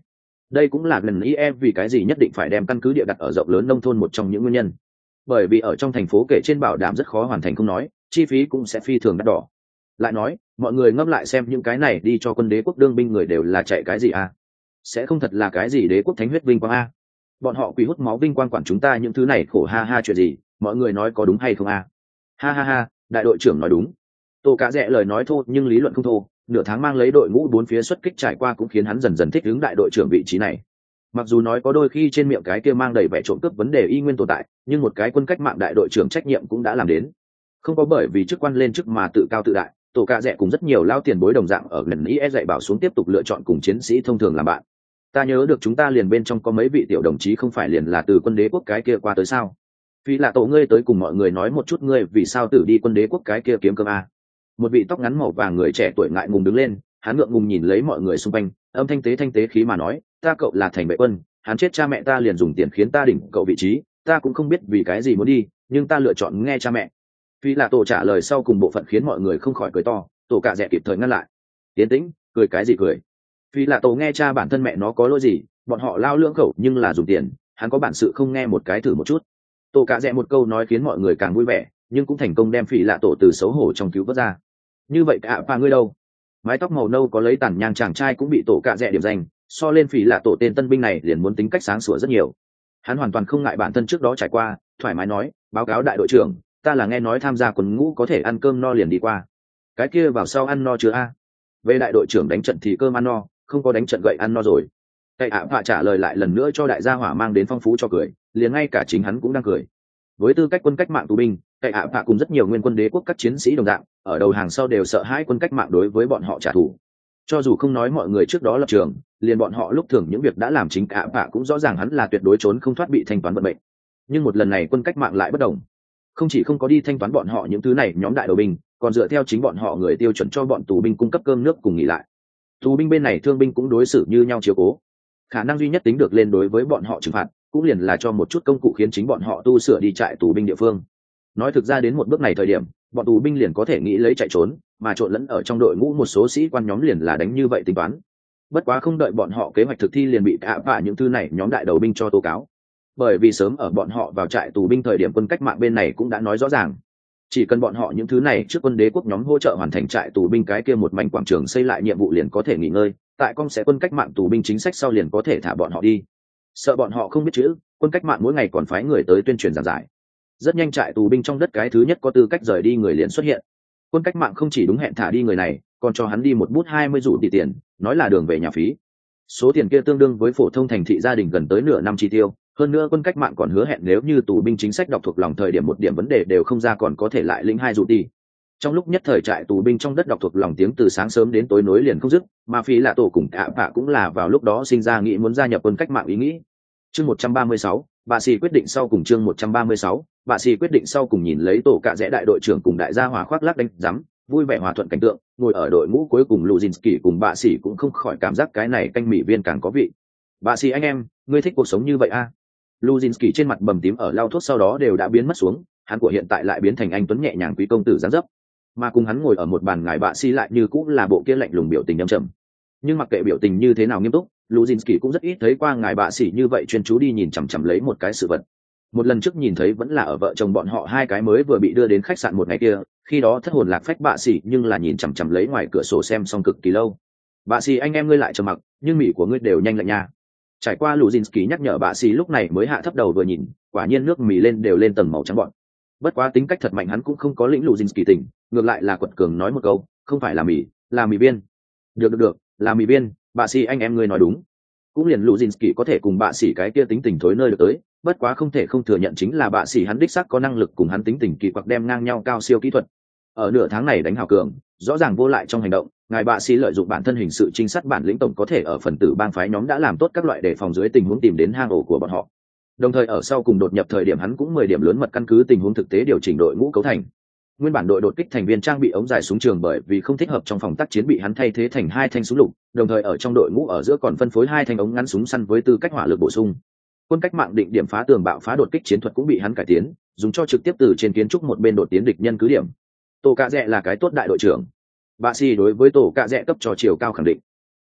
S1: Đây cũng là gần i e vì cái gì nhất định phải đem căn cứ địa đặt ở rộng lớn nông thôn một trong những nguyên nhân. Bởi vì ở trong thành phố kể trên bảo đảm rất khó hoàn thành không nói, chi phí cũng sẽ phi thường đắt đỏ. Lại nói, mọi người ngâm lại xem những cái này đi cho quân đế quốc đương binh người đều là chạy cái gì à? Sẽ không thật là cái gì đế quốc thánh huyết vinh quang a? Bọn họ quỳ hút máu vinh quang quản chúng ta những thứ này khổ ha ha chuyện gì, mọi người nói có đúng hay không a? Ha ha ha, đại đội trưởng nói đúng. Tô Cả Rẽ lời nói thô nhưng lý luận không thô, nửa tháng mang lấy đội ngũ bốn phía xuất kích trải qua cũng khiến hắn dần dần thích ứng đại đội trưởng vị trí này. Mặc dù nói có đôi khi trên miệng cái kia mang đầy vẻ trộm cướp vấn đề y nguyên tồn tại, nhưng một cái quân cách mạng đại đội trưởng trách nhiệm cũng đã làm đến. Không có bởi vì chức quan lên chức mà tự cao tự đại, Tổ Cả Rẽ cùng rất nhiều lao tiền bối đồng dạng ở gần ý e dạy bảo xuống tiếp tục lựa chọn cùng chiến sĩ thông thường làm bạn. Ta nhớ được chúng ta liền bên trong có mấy vị tiểu đồng chí không phải liền là từ quân đế quốc cái kia qua tới sao? Vì là tổ ngươi tới cùng mọi người nói một chút ngươi vì sao tự đi quân đế quốc cái kia kiếm cơm a? Một vị tóc ngắn màu vàng người trẻ tuổi ngại ngùng đứng lên, hắn ngượng ngùng nhìn lấy mọi người xung quanh, âm thanh tế thanh tế khí mà nói, ta cậu là thành vệ quân, hắn chết cha mẹ ta liền dùng tiền khiến ta đỉnh cậu vị trí, ta cũng không biết vì cái gì muốn đi, nhưng ta lựa chọn nghe cha mẹ. Vì là tổ trả lời sau cùng bộ phận khiến mọi người không khỏi cười to, Tổ Cả Rẽ kịp thời ngăn lại. Tiến tĩnh, cười cái gì cười? Vì là tổ nghe cha bản thân mẹ nó có lỗi gì, bọn họ lao lưỡng khẩu nhưng là dùng tiền, hắn có bản sự không nghe một cái thử một chút. Tổ Cả Rẽ một câu nói khiến mọi người càng vui vẻ, nhưng cũng thành công đem Phỉ Lạ Tổ từ xấu hổ trong cứu vớt ra. Như vậy cả và ngươi đâu? Mái tóc màu nâu có lấy tàn nhang chàng trai cũng bị Tổ Cả Rẽ điểm danh, so lên Phỉ Lạ Tổ tên tân binh này liền muốn tính cách sáng sủa rất nhiều. Hắn hoàn toàn không ngại bản thân trước đó trải qua, thoải mái nói, báo cáo đại đội trưởng, ta là nghe nói tham gia quân ngũ có thể ăn cơm no liền đi qua. Cái kia vào sau ăn no chưa a? Về đại đội trưởng đánh trận thì cơm ăn no, không có đánh trận gậy ăn no rồi. Cậy ạ phạ trả lời lại lần nữa cho đại gia hỏa mang đến phong phú cho cười, liền ngay cả chính hắn cũng đang cười. Với tư cách quân cách mạng tù binh, cậy ạ phạ cùng rất nhiều nguyên quân đế quốc các chiến sĩ đồng dạng, ở đầu hàng sau đều sợ hãi quân cách mạng đối với bọn họ trả thù. Cho dù không nói mọi người trước đó lập trường, liền bọn họ lúc thường những việc đã làm chính ạ phạ cũng rõ ràng hắn là tuyệt đối trốn không thoát bị thanh toán vận mệnh. Nhưng một lần này quân cách mạng lại bất đồng, không chỉ không có đi thanh toán bọn họ những thứ này nhóm đại đầu binh, còn dựa theo chính bọn họ người tiêu chuẩn cho bọn tù binh cung cấp cơm nước cùng nghỉ lại. Tù binh bên này thương binh cũng đối xử như nhau chiếu cố. Khả năng duy nhất tính được lên đối với bọn họ trừng phạt cũng liền là cho một chút công cụ khiến chính bọn họ tu sửa đi trại tù binh địa phương. Nói thực ra đến một bước này thời điểm, bọn tù binh liền có thể nghĩ lấy chạy trốn, mà trộn lẫn ở trong đội ngũ một số sĩ quan nhóm liền là đánh như vậy tính toán. Bất quá không đợi bọn họ kế hoạch thực thi liền bị ạ vạ những thứ này nhóm đại đầu binh cho tố cáo. Bởi vì sớm ở bọn họ vào trại tù binh thời điểm quân cách mạng bên này cũng đã nói rõ ràng, chỉ cần bọn họ những thứ này trước quân đế quốc nhóm hỗ trợ hoàn thành trại tù binh cái kia một mảnh quảng trường xây lại nhiệm vụ liền có thể nghỉ ngơi, tại con sẽ quân cách mạng tù binh chính sách sau liền có thể thả bọn họ đi. Sợ bọn họ không biết chữ, quân cách mạng mỗi ngày còn phái người tới tuyên truyền giảng giải. Rất nhanh trại tù binh trong đất cái thứ nhất có tư cách rời đi người liền xuất hiện. Quân cách mạng không chỉ đúng hẹn thả đi người này, còn cho hắn đi một bút hai mươi rủ tỷ tiền, nói là đường về nhà phí. Số tiền kia tương đương với phổ thông thành thị gia đình gần tới nửa năm chi tiêu. Hơn nữa quân cách mạng còn hứa hẹn nếu như tù binh chính sách đọc thuộc lòng thời điểm một điểm vấn đề đều không ra còn có thể lại lĩnh hai rủ tỷ. Trong lúc nhất thời trại tù binh trong đất đọc thuộc lòng tiếng từ sáng sớm đến tối nối liền không dứt, mà Phi Lạ Tổ cùng ạ vạ cũng là vào lúc đó sinh ra nghĩ muốn gia nhập quân cách mạng ý nghĩ. Chương một trăm ba mươi sáu, bà sĩ quyết định sau cùng chương một trăm ba mươi sáu, bà sĩ quyết định sau cùng nhìn lấy Tổ Cả Rẽ đại đội trưởng cùng đại gia hòa khoác lác đánh rắm, vui vẻ hòa thuận cảnh tượng, ngồi ở đội ngũ cuối cùng Luzinski cùng bà sĩ cũng không khỏi cảm giác cái này canh mỹ viên càng có vị. Bà sĩ anh em, ngươi thích cuộc sống như vậy à? Luzinski trên mặt bầm tím ở lau thuốc sau đó đều đã biến mất xuống, hắn của hiện tại lại biến thành anh tuấn nhẹ nhàng quý công tử dáng dấp, mà cùng hắn ngồi ở một bàn ngài bạ sĩ lại như cũng là bộ kia lạnh lùng biểu tình âm trầm. Nhưng mặc kệ biểu tình như thế nào nghiêm túc, Luzinski cũng rất ít thấy qua ngài bạ sĩ như vậy chuyên chú đi nhìn chằm chằm lấy một cái sự vật. Một lần trước nhìn thấy vẫn là ở vợ chồng bọn họ hai cái mới vừa bị đưa đến khách sạn một ngày kia, khi đó thất hồn lạc phách bạ sĩ nhưng là nhìn chằm chằm lấy ngoài cửa sổ xem xong cực kỳ lâu. Bạ sĩ anh em ngươi lại trầm mặc, nhưng mỉ của ngươi đều nhanh lạnh nha. Trải qua Luzinski nhắc nhở bạ sĩ lúc này mới hạ thấp đầu vừa nhìn, quả nhiên nước mì lên đều lên tầng màu trắng bọn. Bất quá tính cách thật mạnh hắn cũng không có lĩnh Luzinski tỉnh, ngược lại là quật cường nói một câu, không phải là mì, là mì viên. Được được được, là mì viên, bạ sĩ anh em ngươi nói đúng. Cũng liền Luzinski có thể cùng bạ sĩ cái kia tính tình thối nơi được tới, bất quá không thể không thừa nhận chính là bạ sĩ hắn đích xác có năng lực cùng hắn tính tình kỳ quặc đem ngang nhau cao siêu kỹ thuật. Ở nửa tháng này đánh hào cường, rõ ràng vô lại trong hành động, ngài bạ sĩ lợi dụng bản thân hình sự trinh sát bản lĩnh tổng có thể ở phần tử bang phái nhóm đã làm tốt các loại đề phòng dưới tình huống tìm đến hang ổ của bọn họ. Đồng thời ở sau cùng đột nhập thời điểm hắn cũng mười điểm lớn mật căn cứ tình huống thực tế điều chỉnh đội ngũ cấu thành. Nguyên bản đội đột kích thành viên trang bị ống dài súng trường bởi vì không thích hợp trong phòng tác chiến bị hắn thay thế thành hai thanh súng lục, đồng thời ở trong đội ngũ ở giữa còn phân phối hai thanh ống ngắn súng săn với tư cách hỏa lực bổ sung. Quân cách mạng định điểm phá tường bạo phá đột kích chiến thuật cũng bị hắn cải tiến, dùng cho trực tiếp từ trên kiến trúc một bên đột tiến địch nhân cứ điểm. Tổ Cả Rẽ là cái tốt đại đội trưởng. Bạ sĩ đối với Tổ Cả Rẽ cấp cho chiều cao khẳng định.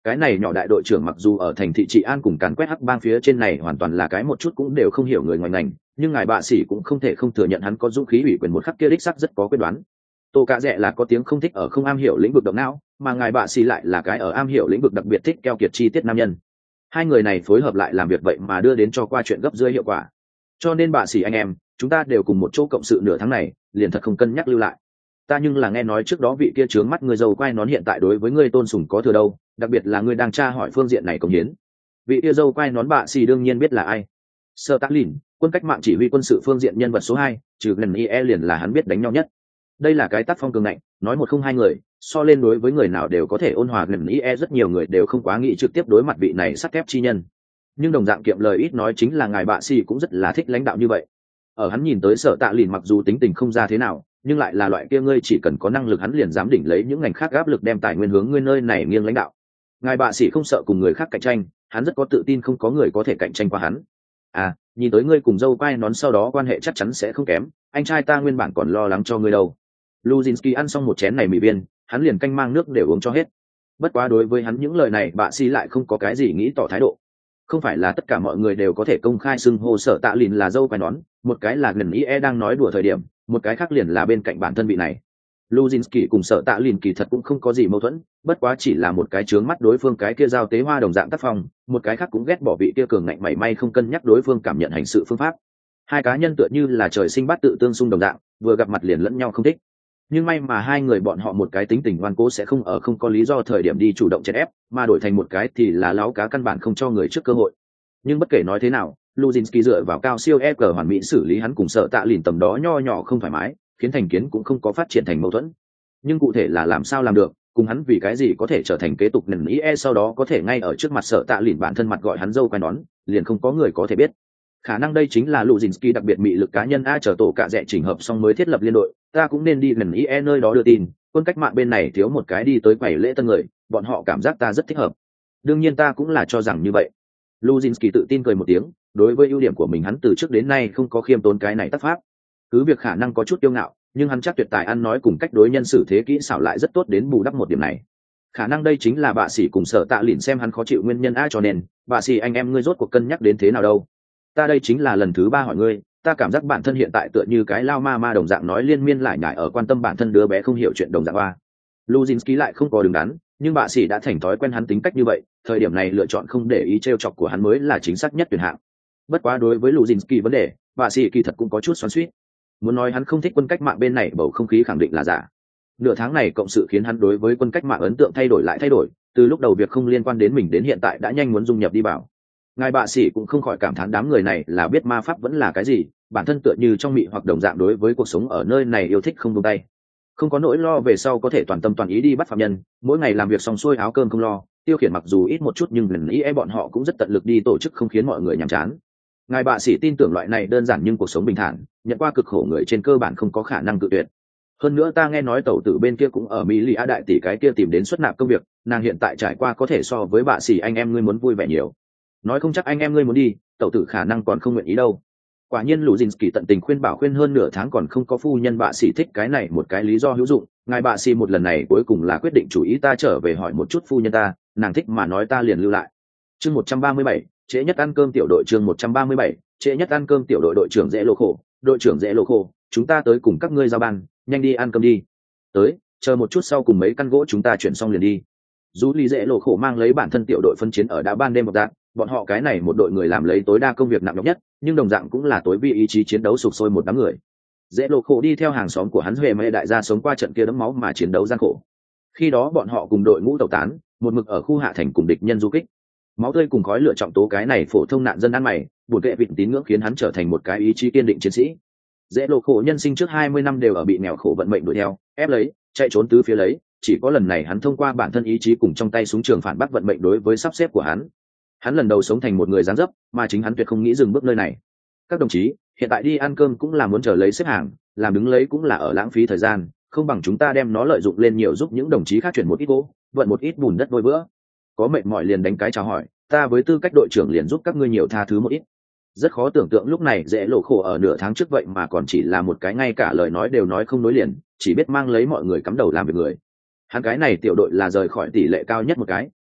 S1: Cái này nhỏ đại đội trưởng mặc dù ở thành thị trị an cùng càn quét hắc bang phía trên này hoàn toàn là cái một chút cũng đều không hiểu người ngoài ngành, nhưng ngài bạ sĩ cũng không thể không thừa nhận hắn có dũng khí ủy quyền một khắc kia đích sắc rất có quyết đoán. Tô Cả Dẹ là có tiếng không thích ở không am hiểu lĩnh vực động não, mà ngài bạ sĩ lại là cái ở am hiểu lĩnh vực đặc biệt thích keo kiệt chi tiết nam nhân. Hai người này phối hợp lại làm việc vậy mà đưa đến cho qua chuyện gấp rưỡi hiệu quả. Cho nên bạ sĩ anh em, chúng ta đều cùng một chỗ cộng sự nửa tháng này, liền thật không cân nhắc lưu lại. Ta nhưng là nghe nói trước đó vị kia trướng mắt người giàu quay nón hiện tại đối với ngươi tôn sùng có thừa đâu, đặc biệt là ngươi đang tra hỏi phương diện này công hiến. Vị kia dâu quay nón bạ sĩ đương nhiên biết là ai. Sơ Tác Lìn, quân cách mạng chỉ huy quân sự phương diện nhân vật số hai, trừ gần ie liền là hắn biết đánh nhau nhất. Đây là cái tác phong cường ngạnh, nói một không hai người, so lên đối với người nào đều có thể ôn hòa, gần ie rất nhiều người đều không quá nghĩ trực tiếp đối mặt vị này sắt thép chi nhân. Nhưng đồng dạng kiệm lời ít nói chính là ngài bạ sĩ cũng rất là thích lãnh đạo như vậy. Ở hắn nhìn tới Sở Tạ Lìn mặc dù tính tình không ra thế nào, nhưng lại là loại kia ngươi chỉ cần có năng lực hắn liền dám đỉnh lấy những ngành khác áp lực đem tài nguyên hướng ngươi nơi này nghiêng lãnh đạo. Ngài bạ sĩ không sợ cùng người khác cạnh tranh, hắn rất có tự tin không có người có thể cạnh tranh qua hắn. À, nhìn tới ngươi cùng dâu quai nón sau đó quan hệ chắc chắn sẽ không kém, anh trai ta nguyên bản còn lo lắng cho ngươi đâu. Luzinski ăn xong một chén này mì viên, hắn liền canh mang nước đều uống cho hết. Bất quá đối với hắn những lời này bạ sĩ lại không có cái gì nghĩ tỏ thái độ. Không phải là tất cả mọi người đều có thể công khai xưng hô Sở Tạ Lìn là dâu quai nón, một cái là gần ie đang nói đùa thời điểm, một cái khác liền là bên cạnh bản thân vị này. Luzinski cùng Sở Tạ Lìn kỳ thật cũng không có gì mâu thuẫn, bất quá chỉ là một cái chướng mắt đối phương cái kia giao tế hoa đồng dạng tác phong, một cái khác cũng ghét bỏ vị kia cường ngạnh mảy may không cân nhắc đối phương cảm nhận hành sự phương pháp. Hai cá nhân tựa như là trời sinh bát tự tương xung đồng dạng, vừa gặp mặt liền lẫn nhau không thích. Nhưng may mà hai người bọn họ một cái tính tình ngoan cố sẽ không ở không có lý do thời điểm đi chủ động chèn ép, mà đổi thành một cái thì là láo cá căn bản không cho người trước cơ hội. Nhưng bất kể nói thế nào, Luzinski dựa vào cao siêu e cờ hoàn mỹ xử lý hắn cùng Sở Tạ Lìn tầm đó nho nhỏ không thoải mái, khiến thành kiến cũng không có phát triển thành mâu thuẫn. Nhưng cụ thể là làm sao làm được, cùng hắn vì cái gì có thể trở thành kế tục nền ý e sau đó có thể ngay ở trước mặt Sở Tạ Lìn bản thân mặt gọi hắn dâu quai nón, liền không có người có thể biết. Khả năng đây chính là Luzinski đặc biệt mị lực cá nhân a, chờ tổ cả rẻ chỉnh hợp xong mới thiết lập liên đội, ta cũng nên đi nền ý e nơi đó đưa tin, quân cách mạng bên này thiếu một cái đi tới quầy lễ tân người, bọn họ cảm giác ta rất thích hợp. Đương nhiên ta cũng là cho rằng như vậy. Luzinski tự tin cười một tiếng, đối với ưu điểm của mình hắn từ trước đến nay không có khiêm tốn cái này tác pháp. Cứ việc khả năng có chút kiêu ngạo, nhưng hắn chắc tuyệt tài ăn nói cùng cách đối nhân xử thế kỹ xảo lại rất tốt đến bù đắp một điểm này. Khả năng đây chính là bạ sĩ cùng Sở Tạ Lìn xem hắn khó chịu nguyên nhân a, cho nên bạ sĩ anh em ngươi rốt cuộc cân nhắc đến thế nào đâu. Ta đây chính là lần thứ ba hỏi ngươi, ta cảm giác bản thân hiện tại tựa như cái lao ma ma đồng dạng nói liên miên lại nhải ở quan tâm bản thân đứa bé không hiểu chuyện đồng dạng ba. Luzinski lại không có đứng đắn, nhưng bạ sĩ đã thành thói quen hắn tính cách như vậy, thời điểm này lựa chọn không để ý trêu chọc của hắn mới là chính xác nhất tuyển hạng. Bất quá đối với Luzinski vấn đề, bạ sĩ kỳ thật cũng có chút xoắn xuýt. Muốn nói hắn không thích quân cách mạng bên này bầu không khí khẳng định là giả. Nửa tháng này cộng sự khiến hắn đối với quân cách mạng ấn tượng thay đổi lại thay đổi, từ lúc đầu việc không liên quan đến mình đến hiện tại đã nhanh muốn dung nhập đi vào. Ngài bạ sĩ cũng không khỏi cảm thán đám người này là biết ma pháp vẫn là cái gì, bản thân tựa như trong mị hoặc đồng dạng đối với cuộc sống ở nơi này yêu thích không buông tay. Không có nỗi lo về sau có thể toàn tâm toàn ý đi bắt phạm nhân, mỗi ngày làm việc xong xuôi áo cơm không lo, tiêu khiển mặc dù ít một chút nhưng lần ý e bọn họ cũng rất tận lực đi tổ chức không khiến mọi người nhàm chán. Ngài bạ sĩ tin tưởng loại này đơn giản nhưng cuộc sống bình thản, nhận qua cực khổ người trên cơ bản không có khả năng cự tuyệt. Hơn nữa ta nghe nói tẩu tử bên kia cũng ở Mỹ Lì A đại tỷ cái kia tìm đến xuất nạp công việc, nàng hiện tại trải qua có thể so với bạ sĩ anh em ngươi muốn vui vẻ nhiều. Nói không chắc anh em ngươi muốn đi, tẩu tử khả năng còn không nguyện ý đâu. Quả nhiên Luzinski tận tình khuyên bảo khuyên hơn nửa tháng còn không có phu nhân bạ sĩ thích cái này một cái lý do hữu dụng. Ngài bạ sĩ một lần này cuối cùng là quyết định chủ ý ta trở về hỏi một chút phu nhân ta, nàng thích mà nói ta liền lưu lại. Chương một trăm ba mươi bảy, trễ nhất ăn cơm tiểu đội chương một trăm ba mươi bảy, trễ nhất ăn cơm tiểu đội đội trưởng dễ lộ khổ, đội trưởng dễ lộ khổ, chúng ta tới cùng các ngươi giao ban, nhanh đi ăn cơm đi. Tới, chờ một chút sau cùng mấy căn gỗ chúng ta chuyển xong liền đi. Dù lý dễ lộ khổ mang lấy bản thân tiểu đội phân chiến ở đá ban đêm một dạng, bọn họ cái này một đội người làm lấy tối đa công việc nặng nhọc nhất, nhưng đồng dạng cũng là tối vi ý chí chiến đấu sục sôi một đám người. Dễ lộ khổ đi theo hàng xóm của hắn huệ mẹ đại gia sống qua trận kia đẫm máu mà chiến đấu gian khổ. Khi đó bọn họ cùng đội ngũ tẩu tán, một mực ở khu hạ thành cùng địch nhân du kích. Máu tươi cùng khói lửa trọng tố cái này phổ thông nạn dân ăn mày, buồn kệ vịn tín ngưỡng khiến hắn trở thành một cái ý chí kiên định chiến sĩ. Dễ lộ khổ nhân sinh trước hai mươi năm đều ở bị nghèo khổ vận mệnh đuổi theo, ép lấy, chạy trốn tứ phía lấy, chỉ có lần này hắn thông qua bản thân ý chí cùng trong tay súng trường phản bác vận mệnh đối với sắp xếp của hắn. Hắn lần đầu sống thành một người gián dấp, mà chính hắn tuyệt không nghĩ dừng bước nơi này. Các đồng chí, hiện tại đi ăn cơm cũng là muốn chờ lấy xếp hàng, làm đứng lấy cũng là ở lãng phí thời gian, không bằng chúng ta đem nó lợi dụng lên nhiều giúp những đồng chí khác chuyển một ít gỗ, vận một ít bùn đất đôi bữa. Có mệt mỏi liền đánh cái chào hỏi, ta với tư cách đội trưởng liền giúp các ngươi nhiều tha thứ một ít. Rất khó tưởng tượng lúc này dễ lộ khổ ở nửa tháng trước vậy mà còn chỉ là một cái ngay cả lời nói đều nói không nối liền, chỉ biết mang lấy mọi người cắm đầu làm việc người. Hắn cái này tiểu đội là rời khỏi tỷ lệ cao nhất một cái,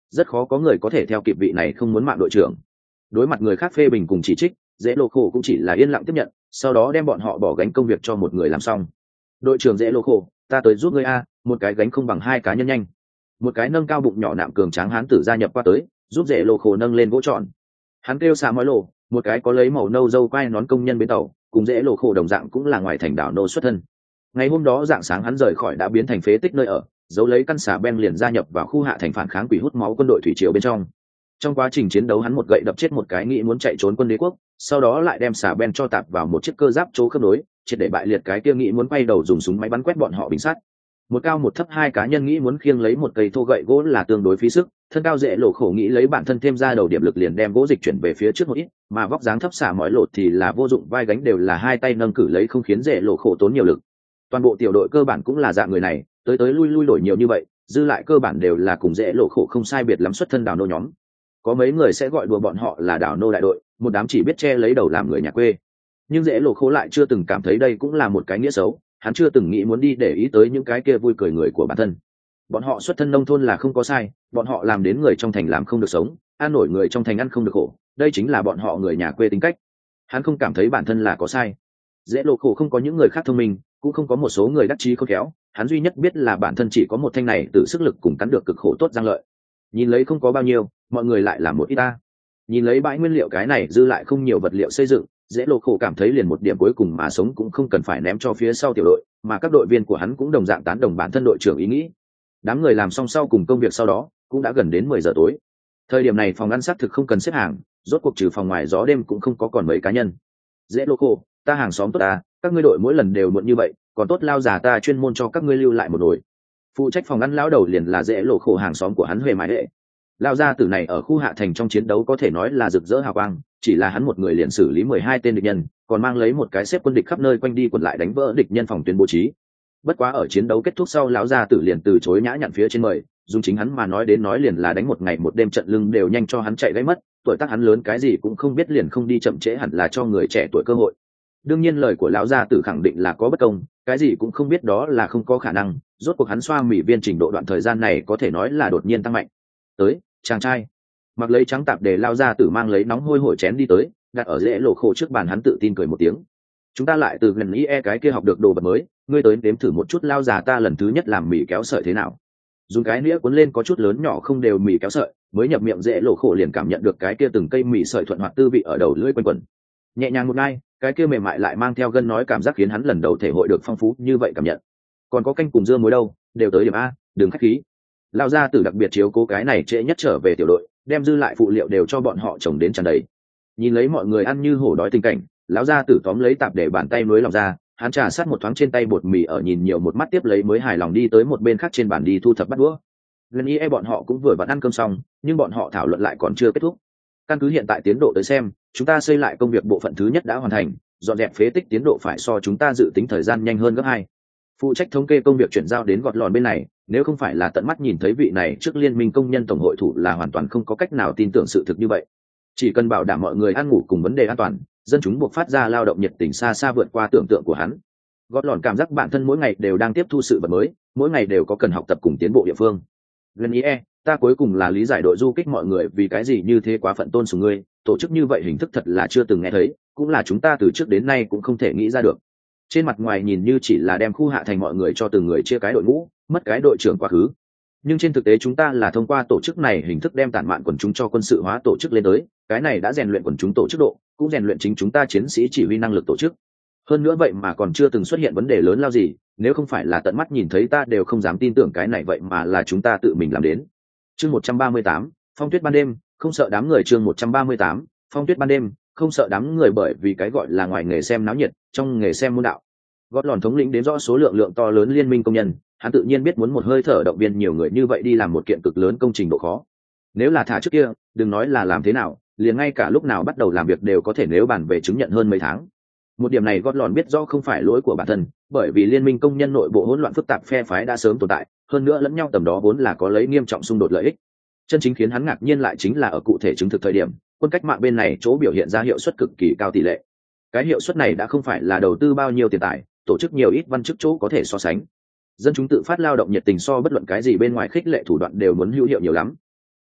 S1: rất khó có người có thể theo kịp vị này không muốn mạng đội trưởng. Đối mặt người khác phê bình cùng chỉ trích, dễ lộ khổ cũng chỉ là yên lặng tiếp nhận, sau đó đem bọn họ bỏ gánh công việc cho một người làm xong. Đội trưởng dễ lộ khổ, ta tới giúp ngươi a, một cái gánh không bằng hai cá nhân nhanh. Một cái nâng cao bụng nhỏ nạm cường tráng hán tử gia nhập qua tới, giúp dễ lộ khổ nâng lên gỗ tròn. Hắn kêu xà mói lộ, một cái có lấy màu nâu dâu quai nón công nhân bến tàu, cùng dễ lộ khổ đồng dạng cũng là ngoài thành đảo nô xuất thân. Ngày hôm đó dạng sáng hắn rời khỏi đã biến thành phế tích nơi ở, giấu lấy căn xà ben liền gia nhập vào khu hạ thành phản kháng quỷ hút máu quân đội thủy triều bên trong. Trong quá trình chiến đấu hắn một gậy đập chết một cái nghĩ muốn chạy trốn quân đế quốc, sau đó lại đem xà ben cho tạp vào một chiếc cơ giáp chỗ khớp nối, triệt để bại liệt cái kia nghĩ muốn quay đầu dùng súng máy bắn quét bọn họ bình sát. Một cao một thấp hai cá nhân nghĩ muốn khiêng lấy một cây thô gậy gỗ là tương đối phí sức, thân cao dễ lộ khổ nghĩ lấy bản thân thêm ra đầu điểm lực liền đem gỗ dịch chuyển về phía trước một ít, mà vóc dáng thấp xả mọi lột thì là vô dụng, vai gánh đều là hai tay nâng cử lấy không khiến dễ lộ khổ tốn nhiều lực. Toàn bộ tiểu đội cơ bản cũng là dạng người này, tới tới lui lui đổi nhiều như vậy, dư lại cơ bản đều là cùng dễ lộ khổ không sai biệt lắm xuất thân đào nô nhóm. Có mấy người sẽ gọi đùa bọn họ là đào nô đại đội, một đám chỉ biết che lấy đầu làm người nhà quê. Nhưng dễ lộ khổ lại chưa từng cảm thấy đây cũng là một cái nghĩa xấu, hắn chưa từng nghĩ muốn đi để ý tới những cái kia vui cười người của bản thân. Bọn họ xuất thân nông thôn là không có sai, bọn họ làm đến người trong thành làm không được sống, ăn nổi người trong thành ăn không được khổ, đây chính là bọn họ người nhà quê tính cách. Hắn không cảm thấy bản thân là có sai. Dễ lộ khổ không có những người khác thông minh, cũng không có một số người đắc chí khôn khéo, hắn duy nhất biết là bản thân chỉ có một thanh này từ sức lực cùng cắn được cực khổ tốt giang lợi. Nhìn lấy không có bao nhiêu, mọi người lại làm một ít ta. Nhìn lấy bãi nguyên liệu cái này dư lại không nhiều vật liệu xây dựng, dễ lộ khổ cảm thấy liền một điểm cuối cùng mà sống cũng không cần phải ném cho phía sau tiểu đội, mà các đội viên của hắn cũng đồng dạng tán đồng bản thân đội trưởng ý nghĩ. Đám người làm xong sau cùng công việc sau đó cũng đã gần đến mười giờ tối. Thời điểm này phòng ăn xác thực không cần xếp hàng, rốt cuộc trừ phòng ngoài gió đêm cũng không có còn mấy cá nhân. Dễ lộ khổ, ta hàng xóm tốt ta, các ngươi đội mỗi lần đều muộn như vậy, còn tốt lao già ta chuyên môn cho các ngươi lưu lại một nồi. Phụ trách phòng ăn lão đầu liền là dễ lộ khổ hàng xóm của hắn Huệ Mãi Đệ. Lao gia tử này ở khu hạ thành trong chiến đấu có thể nói là rực rỡ hào quang, chỉ là hắn một người liền xử lý mười hai tên địch nhân, còn mang lấy một cái xếp quân địch khắp nơi quanh đi quẩn lại đánh vỡ địch nhân phòng tuyến bố trí. Bất quá ở chiến đấu kết thúc sau lão gia tử liền từ chối nhã nhặn phía trên mời, dùng chính hắn mà nói đến nói liền là đánh một ngày một đêm trận lưng đều nhanh cho hắn chạy gãy mất, tuổi tác hắn lớn cái gì cũng không biết liền không đi chậm trễ hẳn là cho người trẻ tuổi cơ hội. Đương nhiên lời của lão gia tử khẳng định là có bất công, cái gì cũng không biết đó là không có khả năng, rốt cuộc hắn xoa mỉ viên trình độ đoạn thời gian này có thể nói là đột nhiên tăng mạnh. Tới, chàng trai. Mặc lấy trắng tạp để lao ra tử mang lấy nóng hôi hổi chén đi tới, đặt ở dễ lộ khổ trước bàn, hắn tự tin cười một tiếng. Chúng ta lại từ gần ý e cái kia học được đồ vật mới, ngươi tới nếm thử một chút lao già ta lần thứ nhất làm mì kéo sợi thế nào. Dùng cái nĩa cuốn lên có chút lớn nhỏ không đều mì kéo sợi, mới nhập miệng dễ lộ khổ liền cảm nhận được cái kia từng cây mì sợi thuận hoạt tư vị ở đầu lưỡi quanh quẩn. Nhẹ nhàng một ngai, cái kia mềm mại lại mang theo gân nói cảm giác khiến hắn lần đầu thể hội được phong phú như vậy cảm nhận. Còn có canh cùng dưa muối đâu, đều tới điểm a, đừng khách khí. Lao ra từ đặc biệt chiếu cố cái này trễ nhất trở về tiểu đội, đem dư lại phụ liệu đều cho bọn họ trồng đến tràn đầy. Nhìn lấy mọi người ăn như hổ đói tình cảnh, lão gia tử tóm lấy tạp để bàn tay nối lòng ra, hắn trà sát một thoáng trên tay bột mì ở nhìn nhiều một mắt tiếp lấy mới hài lòng đi tới một bên khác trên bàn đi thu thập bát đũa. Lần ý e bọn họ cũng vừa vặn ăn cơm xong, nhưng bọn họ thảo luận lại còn chưa kết thúc. Căn cứ hiện tại tiến độ tới xem, chúng ta xây lại công việc bộ phận thứ nhất đã hoàn thành, dọn dẹp phế tích tiến độ phải so chúng ta dự tính thời gian nhanh hơn gấp hai. Phụ trách thống kê công việc chuyển giao đến gọt lòn bên này, nếu không phải là tận mắt nhìn thấy vị này trước liên minh công nhân tổng hội thủ là hoàn toàn không có cách nào tin tưởng sự thực như vậy. Chỉ cần bảo đảm mọi người ăn ngủ cùng vấn đề an toàn, dân chúng buộc phát ra lao động nhiệt tình xa xa vượt qua tưởng tượng của hắn. Gọt lòn cảm giác bản thân mỗi ngày đều đang tiếp thu sự vật mới, mỗi ngày đều có cần học tập cùng tiến bộ địa phương. Gần ý e, ta cuối cùng là lý giải đội du kích mọi người vì cái gì như thế quá phận tôn sùng ngươi, tổ chức như vậy hình thức thật là chưa từng nghe thấy, cũng là chúng ta từ trước đến nay cũng không thể nghĩ ra được. Trên mặt ngoài nhìn như chỉ là đem khu hạ thành mọi người cho từng người chia cái đội ngũ, mất cái đội trưởng quá khứ, nhưng trên thực tế chúng ta là thông qua tổ chức này hình thức đem tản mạn quần chúng cho quân sự hóa tổ chức lên tới, cái này đã rèn luyện quần chúng tổ chức độ, cũng rèn luyện chính chúng ta chiến sĩ chỉ huy năng lực tổ chức. Hơn nữa vậy mà còn chưa từng xuất hiện vấn đề lớn lao gì, nếu không phải là tận mắt nhìn thấy ta đều không dám tin tưởng cái này vậy mà là chúng ta tự mình làm đến. Chương một trăm ba mươi tám, phong tuyết ban đêm, không sợ đám người. Chương một trăm ba mươi tám, phong tuyết ban đêm, không sợ đám người, bởi vì cái gọi là ngoài nghề xem náo nhiệt, trong nghề xem môn đạo. Gót lòn thống lĩnh đến rõ số lượng lượng to lớn liên minh công nhân, hắn tự nhiên biết muốn một hơi thở động viên nhiều người như vậy đi làm một kiện cực lớn công trình độ khó. Nếu là thả trước kia, đừng nói là làm thế nào, liền ngay cả lúc nào bắt đầu làm việc đều có thể nếu bàn về chứng nhận hơn mấy tháng. Một điểm này gót lòn biết rõ không phải lỗi của bản thân, bởi vì liên minh công nhân nội bộ hỗn loạn phức tạp phe phái đã sớm tồn tại, hơn nữa lẫn nhau tầm đó vốn là có lấy nghiêm trọng xung đột lợi ích. Chân chính khiến hắn ngạc nhiên lại chính là ở cụ thể chứng thực thời điểm, quân cách mạng bên này chỗ biểu hiện ra hiệu suất cực kỳ cao tỷ lệ. Cái hiệu suất này đã không phải là đầu tư bao nhiêu tiền tài, tổ chức nhiều ít văn chức chỗ có thể so sánh. Dân chúng tự phát lao động nhiệt tình so bất luận cái gì bên ngoài khích lệ thủ đoạn đều muốn hữu hiệu nhiều lắm.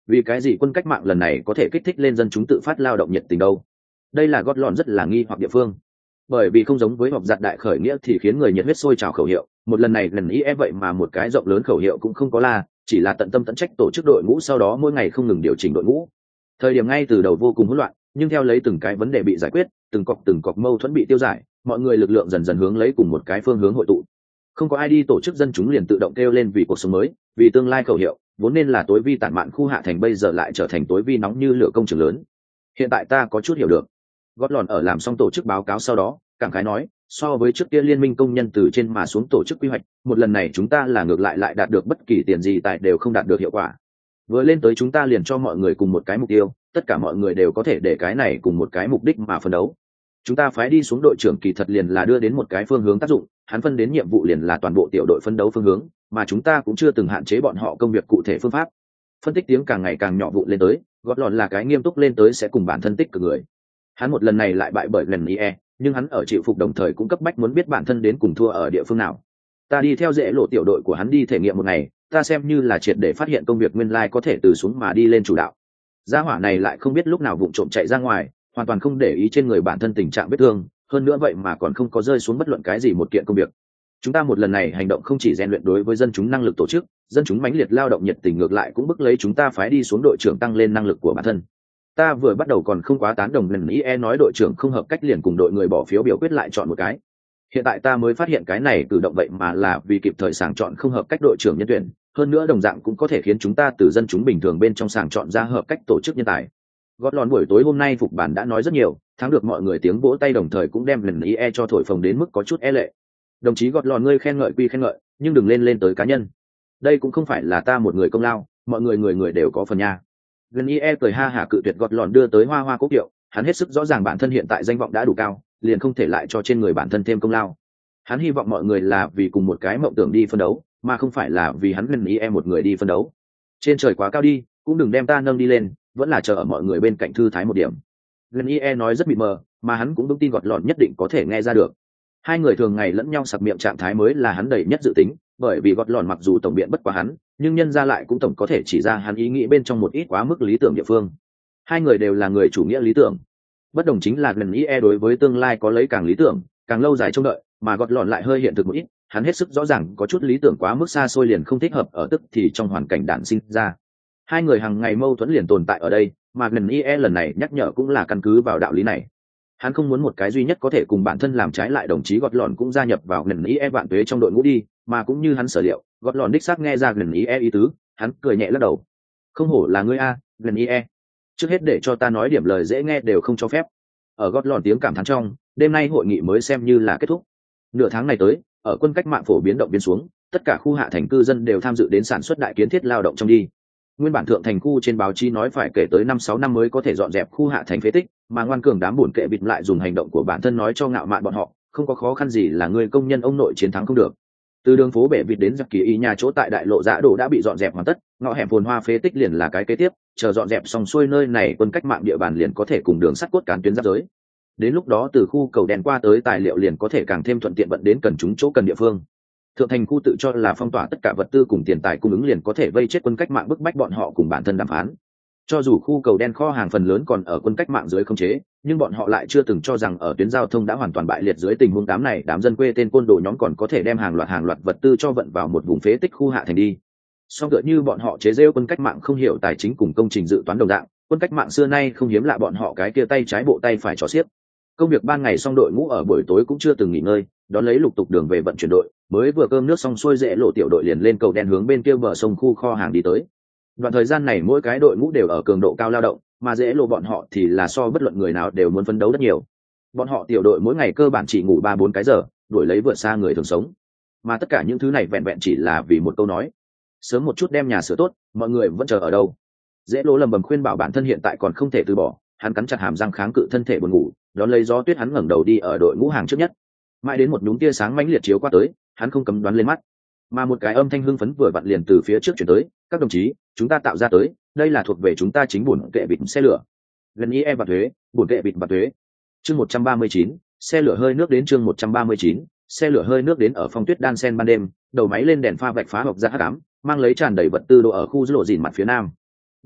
S1: vì cái gì quân cách mạng lần này có thể kích thích lên dân chúng tự phát lao động nhiệt tình đâu? Đây là gót lọn rất là nghi hoặc địa phương, bởi vì không giống với họp giặt đại khởi nghĩa thì khiến người nhiệt huyết sôi trào khẩu hiệu, một lần này lần ý e vậy mà một cái rộng lớn khẩu hiệu cũng không có, là chỉ là tận tâm tận trách tổ chức đội ngũ, sau đó mỗi ngày không ngừng điều chỉnh đội ngũ. Thời điểm ngay từ đầu vô cùng hỗn loạn, nhưng theo lấy từng cái vấn đề bị giải quyết, từng cọc từng cọc mâu thuẫn bị tiêu giải, mọi người lực lượng dần dần hướng lấy cùng một cái phương hướng hội tụ. Không có ai đi tổ chức, dân chúng liền tự động kêu lên vì cuộc sống mới, vì tương lai khẩu hiệu, vốn nên là tối vi tản mạn khu hạ thành bây giờ lại trở thành tối vi nóng như lửa công trường lớn. Hiện tại ta có chút hiểu được. Gót lòn ở làm xong tổ chức báo cáo sau đó cảm khái nói, so với trước kia liên minh công nhân từ trên mà xuống tổ chức quy hoạch, một lần này chúng ta là ngược lại lại đạt được bất kỳ tiền gì tại đều không đạt được hiệu quả. Vừa lên tới chúng ta liền cho mọi người cùng một cái mục tiêu, tất cả mọi người đều có thể để cái này cùng một cái mục đích mà phấn đấu. Chúng ta phái đi xuống đội trưởng kỳ thật liền là đưa đến một cái phương hướng tác dụng, hắn phân đến nhiệm vụ liền là toàn bộ tiểu đội phấn đấu phương hướng, mà chúng ta cũng chưa từng hạn chế bọn họ công việc cụ thể phương pháp. Phân tích tiếng càng ngày càng nhỏ vụn lên tới, gót lòn là cái nghiêm túc lên tới sẽ cùng bản thân tích cực người. Hắn một lần này lại bại bởi lần ý e, nhưng hắn ở chịu phục đồng thời cũng cấp bách muốn biết bản thân đến cùng thua ở địa phương nào. Ta đi theo dễ lộ tiểu đội của hắn đi thể nghiệm một ngày, ta xem như là triệt để phát hiện công việc nguyên lai có thể từ xuống mà đi lên chủ đạo. Gia hỏa này lại không biết lúc nào vụng trộm chạy ra ngoài, hoàn toàn không để ý trên người bản thân tình trạng vết thương, hơn nữa vậy mà còn không có rơi xuống bất luận cái gì một kiện công việc. Chúng ta một lần này hành động không chỉ rèn luyện đối với dân chúng năng lực tổ chức, dân chúng mãnh liệt lao động nhiệt tình, ngược lại cũng bức lấy chúng ta phái đi xuống đội trưởng tăng lên năng lực của bản thân. Ta vừa bắt đầu còn không quá tán đồng lần ý e nói đội trưởng không hợp cách liền cùng đội người bỏ phiếu biểu quyết lại chọn một cái. Hiện tại ta mới phát hiện cái này cử động vậy mà là vì kịp thời sàng chọn không hợp cách đội trưởng nhân tuyển, hơn nữa đồng dạng cũng có thể khiến chúng ta từ dân chúng bình thường bên trong sàng chọn ra hợp cách tổ chức nhân tài. Gót lòn buổi tối hôm nay phục bản đã nói rất nhiều, thắng được mọi người tiếng vỗ tay, đồng thời cũng đem lần ý e cho thổi phồng đến mức có chút e lệ. Đồng chí gót lòn, ngươi khen ngợi quy khen ngợi, nhưng đừng lên lên tới cá nhân. Đây cũng không phải là ta một người công lao, mọi người người người đều có phần nha. Gần ý e cười ha hả cự tuyệt gót lòn đưa tới hoa hoa cố kiệu, hắn hết sức rõ ràng bản thân hiện tại danh vọng đã đủ cao, liền không thể lại cho trên người bản thân thêm công lao. Hắn hy vọng mọi người là vì cùng một cái mộng tưởng đi phân đấu, mà không phải là vì hắn gần ý e một người đi phân đấu. Trên trời quá cao đi, cũng đừng đem ta nâng đi lên, vẫn là chờ ở mọi người bên cạnh thư thái một điểm. Gần ý e nói rất mịt mờ, mà hắn cũng vững tin gót lòn nhất định có thể nghe ra được. Hai người thường ngày lẫn nhau sặc miệng trạng thái mới là hắn đầy nhất dự tính, bởi vì gót lòn mặc dù tổng biện bất quá hắn, nhưng nhân ra lại cũng tổng có thể chỉ ra hắn ý nghĩ bên trong một ít quá mức lý tưởng địa phương. Hai người đều là người chủ nghĩa lý tưởng, bất đồng chính là gần ý e đối với tương lai có lấy càng lý tưởng, càng lâu dài trông đợi, mà gót lòn lại hơi hiện thực một ít, hắn hết sức rõ ràng có chút lý tưởng quá mức xa xôi liền không thích hợp ở tức thì trong hoàn cảnh đản sinh ra. Hai người hàng ngày mâu thuẫn liền tồn tại ở đây, mà gần ý e lần này nhắc nhở cũng là căn cứ vào đạo lý này. Hắn không muốn một cái duy nhất có thể cùng bản thân làm trái lại đồng chí gót lòn cũng gia nhập vào gần ý e vạn tuế trong đội ngũ đi, mà cũng như hắn sở liệu, gót lòn đích xác nghe ra gần ý e ý tứ, hắn cười nhẹ lắc đầu. Không hổ là ngươi a, gần ý e. Trước hết để cho ta nói điểm lời dễ nghe đều không cho phép. Ở gót lòn tiếng cảm thán trong, đêm nay hội nghị mới xem như là kết thúc. Nửa tháng này tới, ở quân cách mạng phổ biến động biến xuống, tất cả khu hạ thành cư dân đều tham dự đến sản xuất đại kiến thiết lao động trong đi. Nguyên bản thượng thành khu trên báo chí nói phải kể tới năm sáu năm mới có thể dọn dẹp khu hạ thành phế tích, mà ngoan cường đám buồn kệ bịt lại dùng hành động của bản thân nói cho ngạo mạn bọn họ, không có khó khăn gì là người công nhân ông nội chiến thắng không được. Từ đường phố bể vịt đến giặc kỳ y nhà chỗ tại đại lộ Dã Đồ đã bị dọn dẹp hoàn tất, ngõ hẻm phồn hoa phế tích liền là cái kế tiếp, chờ dọn dẹp xong xuôi nơi này quân cách mạng địa bàn liền có thể cùng đường sắt cốt cán tuyến giáp giới. Đến lúc đó từ khu cầu đèn qua tới tài liệu liền có thể càng thêm thuận tiện vận đến cần chúng chỗ cần địa phương. Thượng thành khu tự cho là phong tỏa tất cả vật tư cùng tiền tài cung ứng liền có thể vây chết quân cách mạng, bức bách bọn họ cùng bản thân đàm phán. Cho dù khu cầu đen kho hàng phần lớn còn ở quân cách mạng dưới khống chế, nhưng bọn họ lại chưa từng cho rằng ở tuyến giao thông đã hoàn toàn bại liệt dưới tình huống đám này đám dân quê tên côn đồ nhóm còn có thể đem hàng loạt hàng loạt vật tư cho vận vào một vùng phế tích khu hạ thành đi. Song tựa như bọn họ chế giễu quân cách mạng không hiểu tài chính cùng công trình dự toán đồng dạng, quân cách mạng xưa nay không hiếm lạ bọn họ cái kia tay trái bộ tay phải trò xiết. Công việc ban ngày xong đội ngũ ở buổi tối cũng chưa từng nghỉ ngơi, đón lấy lục tục đường về vận chuyển đội, mới vừa cơm nước xong xuôi dễ lộ tiểu đội liền lên cầu đen hướng bên kia bờ sông khu kho hàng đi tới. Đoạn thời gian này mỗi cái đội ngũ đều ở cường độ cao lao động, mà dễ lộ bọn họ thì là so bất luận người nào đều muốn phấn đấu rất nhiều. Bọn họ tiểu đội mỗi ngày cơ bản chỉ ngủ ba bốn cái giờ, đuổi lấy vượt xa người thường sống. Mà tất cả những thứ này vẹn vẹn chỉ là vì một câu nói: sớm một chút đem nhà sửa tốt, mọi người vẫn chờ ở đâu. Dễ lộ lầm bầm khuyên bảo bản thân hiện tại còn không thể từ bỏ, hắn cắn chặt hàm răng kháng cự thân thể buồn ngủ, đón lấy gió tuyết hắn ngẩng đầu đi ở đội ngũ hàng trước nhất. Mãi đến một nhúm tia sáng mãnh liệt chiếu qua tới, hắn không cấm đoán lên mắt, mà một cái âm thanh hưng phấn vừa vặn liền từ phía trước chuyển tới: các đồng chí, chúng ta tạo ra tới, đây là thuộc về chúng ta chính bổn kệ bịt xe lửa. Gần ý em và thuế, bổn kệ bịt và thuế. Chương một trăm ba mươi chín, xe lửa hơi nước đến chương một trăm ba mươi chín, xe lửa hơi nước đến ở phong tuyết đan sen ban đêm, đầu máy lên đèn pha vạch phá hộc ra hắc ám, mang lấy tràn đầy vật tư đồ ở khu lộ dìn mặt phía nam.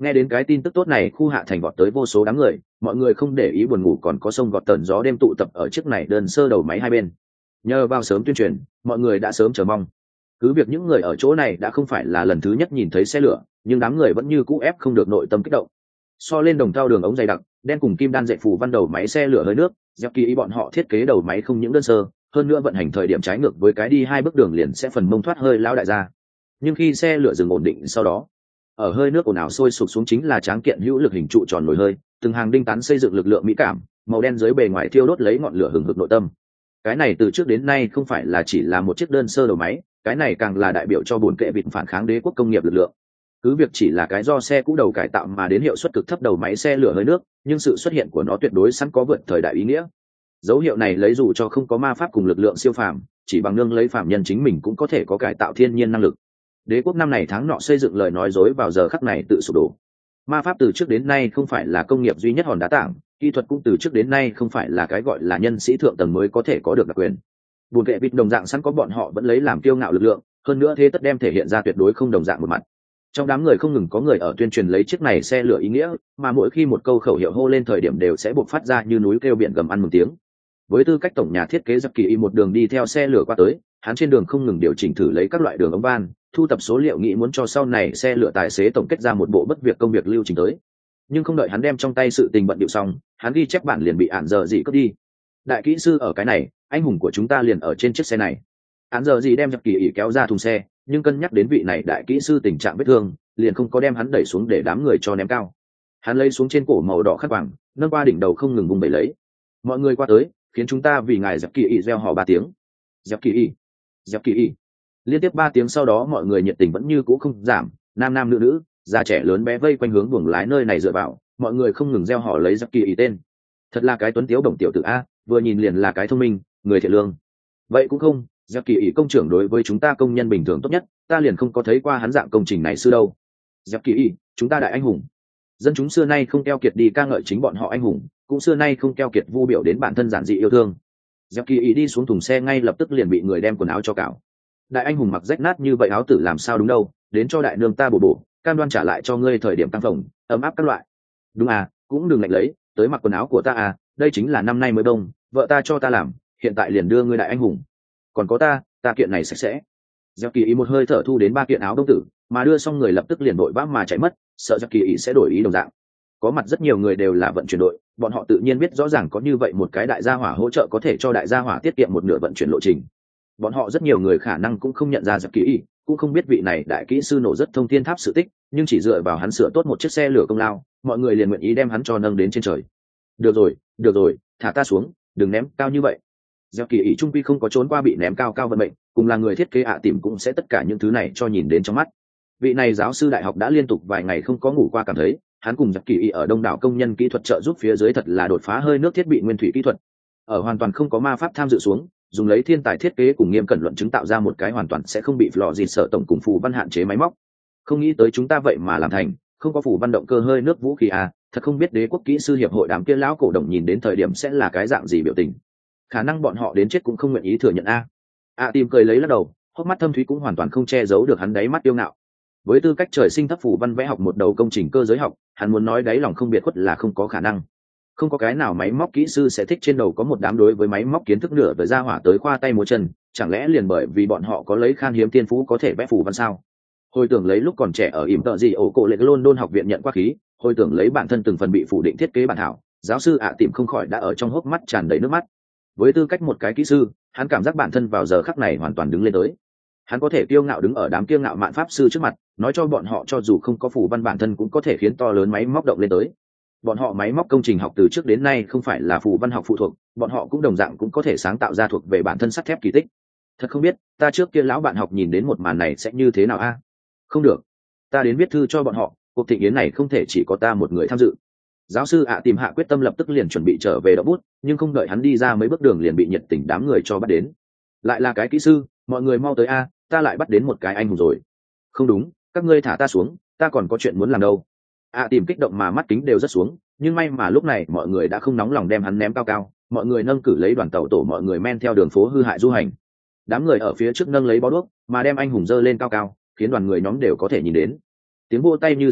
S1: Nghe đến cái tin tức tốt này, khu hạ thành vọt tới vô số đám người, mọi người không để ý buồn ngủ còn có sông gọt tần gió đêm tụ tập ở chiếc này đơn sơ đầu máy hai bên. Nhờ vào sớm tuyên truyền, mọi người đã sớm chờ mong. Cứ việc những người ở chỗ này đã không phải là lần thứ nhất nhìn thấy xe lửa, nhưng đám người vẫn như cũ ép không được nội tâm kích động. So lên đồng thau đường ống dày đặc, đen cùng kim đan dệt phủ văn đầu máy xe lửa hơi nước, giặc kỳ ý bọn họ thiết kế đầu máy không những đơn sơ, hơn nữa vận hành thời điểm trái ngược với cái đi hai bước đường liền sẽ phần mông thoát hơi lao đại ra. Nhưng khi xe lửa dừng ổn định sau đó, ở hơi nước ồn ào sôi sục xuống chính là tráng kiện hữu lực hình trụ tròn nổi hơi, từng hàng đinh tán xây dựng lực lượng mỹ cảm, màu đen dưới bề ngoài thiêu đốt lấy ngọn lửa hừng hực nội tâm. Cái này từ trước đến nay không phải là chỉ là một chiếc đơn sơ đầu máy, cái này càng là đại biểu cho buồn kệ vịt phản kháng đế quốc công nghiệp lực lượng. Cứ việc chỉ là cái do xe cũ đầu cải tạo mà đến hiệu suất cực thấp đầu máy xe lửa hơi nước, nhưng sự xuất hiện của nó tuyệt đối sẵn có vượt thời đại ý nghĩa. Dấu hiệu này lấy dù cho không có ma pháp cùng lực lượng siêu phàm, chỉ bằng nương lấy phàm nhân chính mình cũng có thể có cải tạo thiên nhiên năng lực. Đế quốc năm này tháng nọ xây dựng lời nói dối vào giờ khắc này tự sụp đổ. Ma pháp từ trước đến nay không phải là công nghiệp duy nhất hòn đá tảng, kỹ thuật cũng từ trước đến nay không phải là cái gọi là nhân sĩ thượng tầng mới có thể có được đặc quyền. Buồn kệ vịt đồng dạng sẵn có bọn họ vẫn lấy làm kiêu ngạo lực lượng, hơn nữa thế tất đem thể hiện ra tuyệt đối không đồng dạng một mặt. Trong đám người không ngừng có người ở tuyên truyền lấy chiếc này xe lửa ý nghĩa, mà mỗi khi một câu khẩu hiệu hô lên thời điểm đều sẽ buộc phát ra như núi kêu biển gầm ăn mừng tiếng. Với tư cách tổng nhà thiết kế giặc kỳ y một đường đi theo xe lửa qua tới, hắn trên đường không ngừng điều chỉnh thử lấy các loại đường ống van, thu tập số liệu nghĩ muốn cho sau này xe lửa tài xế tổng kết ra một bộ bất việc công việc lưu trình tới. Nhưng không đợi hắn đem trong tay sự tình bận điệu xong, hắn ghi chép bản liền bị ản giờ gì cướp đi. Đại kỹ sư ở cái này, anh hùng của chúng ta liền ở trên chiếc xe này. Ản giờ gì đem giặc kỳ y kéo ra thùng xe, nhưng cân nhắc đến vị này đại kỹ sư tình trạng vết thương, liền không có đem hắn đẩy xuống để đám người cho ném cao. Hắn lấy xuống trên cổ màu đỏ khắc vàng, nâng qua đỉnh đầu không ngừng vung bẩy lấy. Mọi người qua tới, khiến chúng ta vì ngài giặc kỳ y reo hò ba tiếng. Giặc kỳ y, giặc kỳ y. Liên tiếp ba tiếng sau đó mọi người nhiệt tình vẫn như cũ không giảm, nam nam nữ nữ, già trẻ lớn bé vây quanh hướng buồng lái nơi này dựa vào, mọi người không ngừng reo hò lấy giặc kỳ y tên. Thật là cái tuấn tiếu đồng tiểu tử a, vừa nhìn liền là cái thông minh, người thiện lương. Vậy cũng không, giặc kỳ y công trưởng đối với chúng ta công nhân bình thường tốt nhất, ta liền không có thấy qua hắn dạng công trình này xưa đâu. Giặc kỳ y, chúng ta đại anh hùng. Dân chúng xưa nay không keo kiệt đi ca ngợi chính bọn họ anh hùng, cũng xưa nay không keo kiệt vu biểu đến bản thân giản dị yêu thương. Giặc kỳ y đi xuống thùng xe ngay lập tức liền bị người đem quần áo cho cạo. Đại anh hùng mặc rách nát như vậy áo tử làm sao đúng đâu, đến cho đại nương ta bổ bổ, cam đoan trả lại cho ngươi thời điểm tăng phồng, ấm áp các loại. Đúng à, cũng đừng lạnh lấy, tới mặc quần áo của ta à, đây chính là năm nay mới bông, vợ ta cho ta làm, hiện tại liền đưa ngươi đại anh hùng. Còn có ta, ta kiện này sạch sẽ. Giặc kỳ y một hơi thở thu đến ba kiện áo đông tử, mà đưa xong người lập tức liền đội vã mà chạy mất, sợ giặc kỳ y sẽ đổi ý đồng dạng. Có mặt rất nhiều người đều là vận chuyển đội, bọn họ tự nhiên biết rõ ràng có như vậy một cái đại gia hỏa hỗ trợ có thể cho đại gia hỏa tiết kiệm một nửa vận chuyển lộ trình. Bọn họ rất nhiều người khả năng cũng không nhận ra giặc kỳ y, cũng không biết vị này đại kỹ sư nổ rất thông thiên tháp sự tích, nhưng chỉ dựa vào hắn sửa tốt một chiếc xe lửa công lao, mọi người liền nguyện ý đem hắn cho nâng đến trên trời. Được rồi, được rồi, thả ta xuống, đừng ném cao như vậy. Giặc kỳ y trung quy không có trốn qua bị ném cao cao vận mệnh, cùng là người thiết kế ạ tìm cũng sẽ tất cả những thứ này cho nhìn đến trong mắt. Vị này giáo sư đại học đã liên tục vài ngày không có ngủ qua cảm thấy, hắn cùng giặc kỳ y ở đông đảo công nhân kỹ thuật trợ giúp phía dưới thật là đột phá hơi nước thiết bị nguyên thủy kỹ thuật. Ở hoàn toàn không có ma pháp tham dự xuống, dùng lấy thiên tài thiết kế cùng nghiêm cẩn luận chứng tạo ra một cái hoàn toàn sẽ không bị lò gì sợ tổng cùng phù văn hạn chế máy móc. Không nghĩ tới chúng ta vậy mà làm thành, không có phù văn động cơ hơi nước vũ khí à, thật không biết đế quốc kỹ sư hiệp hội đám kia lão cổ động nhìn đến thời điểm sẽ là cái dạng gì biểu tình. Khả năng bọn họ đến chết cũng không nguyện ý thừa nhận a. A à, tìm cười lấy lắc đầu, hốc mắt thâm thúy cũng hoàn toàn không che giấu được hắn đáy mắt yêu ngạo. Với tư cách trời sinh thấp phù văn vẽ học một đầu công trình cơ giới học, hắn muốn nói đáy lòng không biệt khuất là không có khả năng. Không có cái nào máy móc kỹ sư sẽ thích trên đầu có một đám đối với máy móc kiến thức nửa với ra hỏa tới khoa tay múa chân, chẳng lẽ liền bởi vì bọn họ có lấy khan hiếm tiên phú có thể vẽ phù văn sao? Hồi tưởng lấy lúc còn trẻ ở ỉm tợ gì ổ cổ lệ London học viện nhận qua khí, hồi tưởng lấy bản thân từng phần bị phủ định thiết kế bản thảo, giáo sư ạ tìm không khỏi đã ở trong hốc mắt tràn đầy nước mắt. Với tư cách một cái kỹ sư, hắn cảm giác bản thân vào giờ khắc này hoàn toàn đứng lên tới. Hắn có thể kiêu ngạo đứng ở đám kiêu ngạo mạn pháp sư trước mặt, nói cho bọn họ cho dù không có phù văn bản thân cũng có thể khiến to lớn máy móc động lên tới. Bọn họ máy móc công trình học từ trước đến nay không phải là phù văn học phụ thuộc, bọn họ cũng đồng dạng cũng có thể sáng tạo ra thuộc về bản thân sắt thép kỳ tích. Thật không biết, ta trước kia lão bạn học nhìn đến một màn này sẽ như thế nào a? Không được, ta đến viết thư cho bọn họ, cuộc thịnh yến này không thể chỉ có ta một người tham dự. Giáo sư ạ tìm hạ quyết tâm lập tức liền chuẩn bị trở về đọc bút, nhưng không đợi hắn đi ra mấy bước đường liền bị nhiệt tình đám người cho bắt đến. Lại là cái kỹ sư, mọi người mau tới a, ta lại bắt đến một cái anh hùng rồi. Không đúng, các ngươi thả ta xuống, ta còn có chuyện muốn làm đâu. ạ tìm kích động mà mắt kính đều rất xuống, nhưng may mà lúc này mọi người đã không nóng lòng đem hắn ném cao cao, mọi người nâng cử lấy đoàn tàu tổ mọi người men theo đường phố hư hại du hành. Đám người ở phía trước nâng lấy bó đuốc, mà đem anh hùng dơ lên cao cao, khiến đoàn người nhóm đều có thể nhìn đến. Tiếng vỗ tay như sấm động,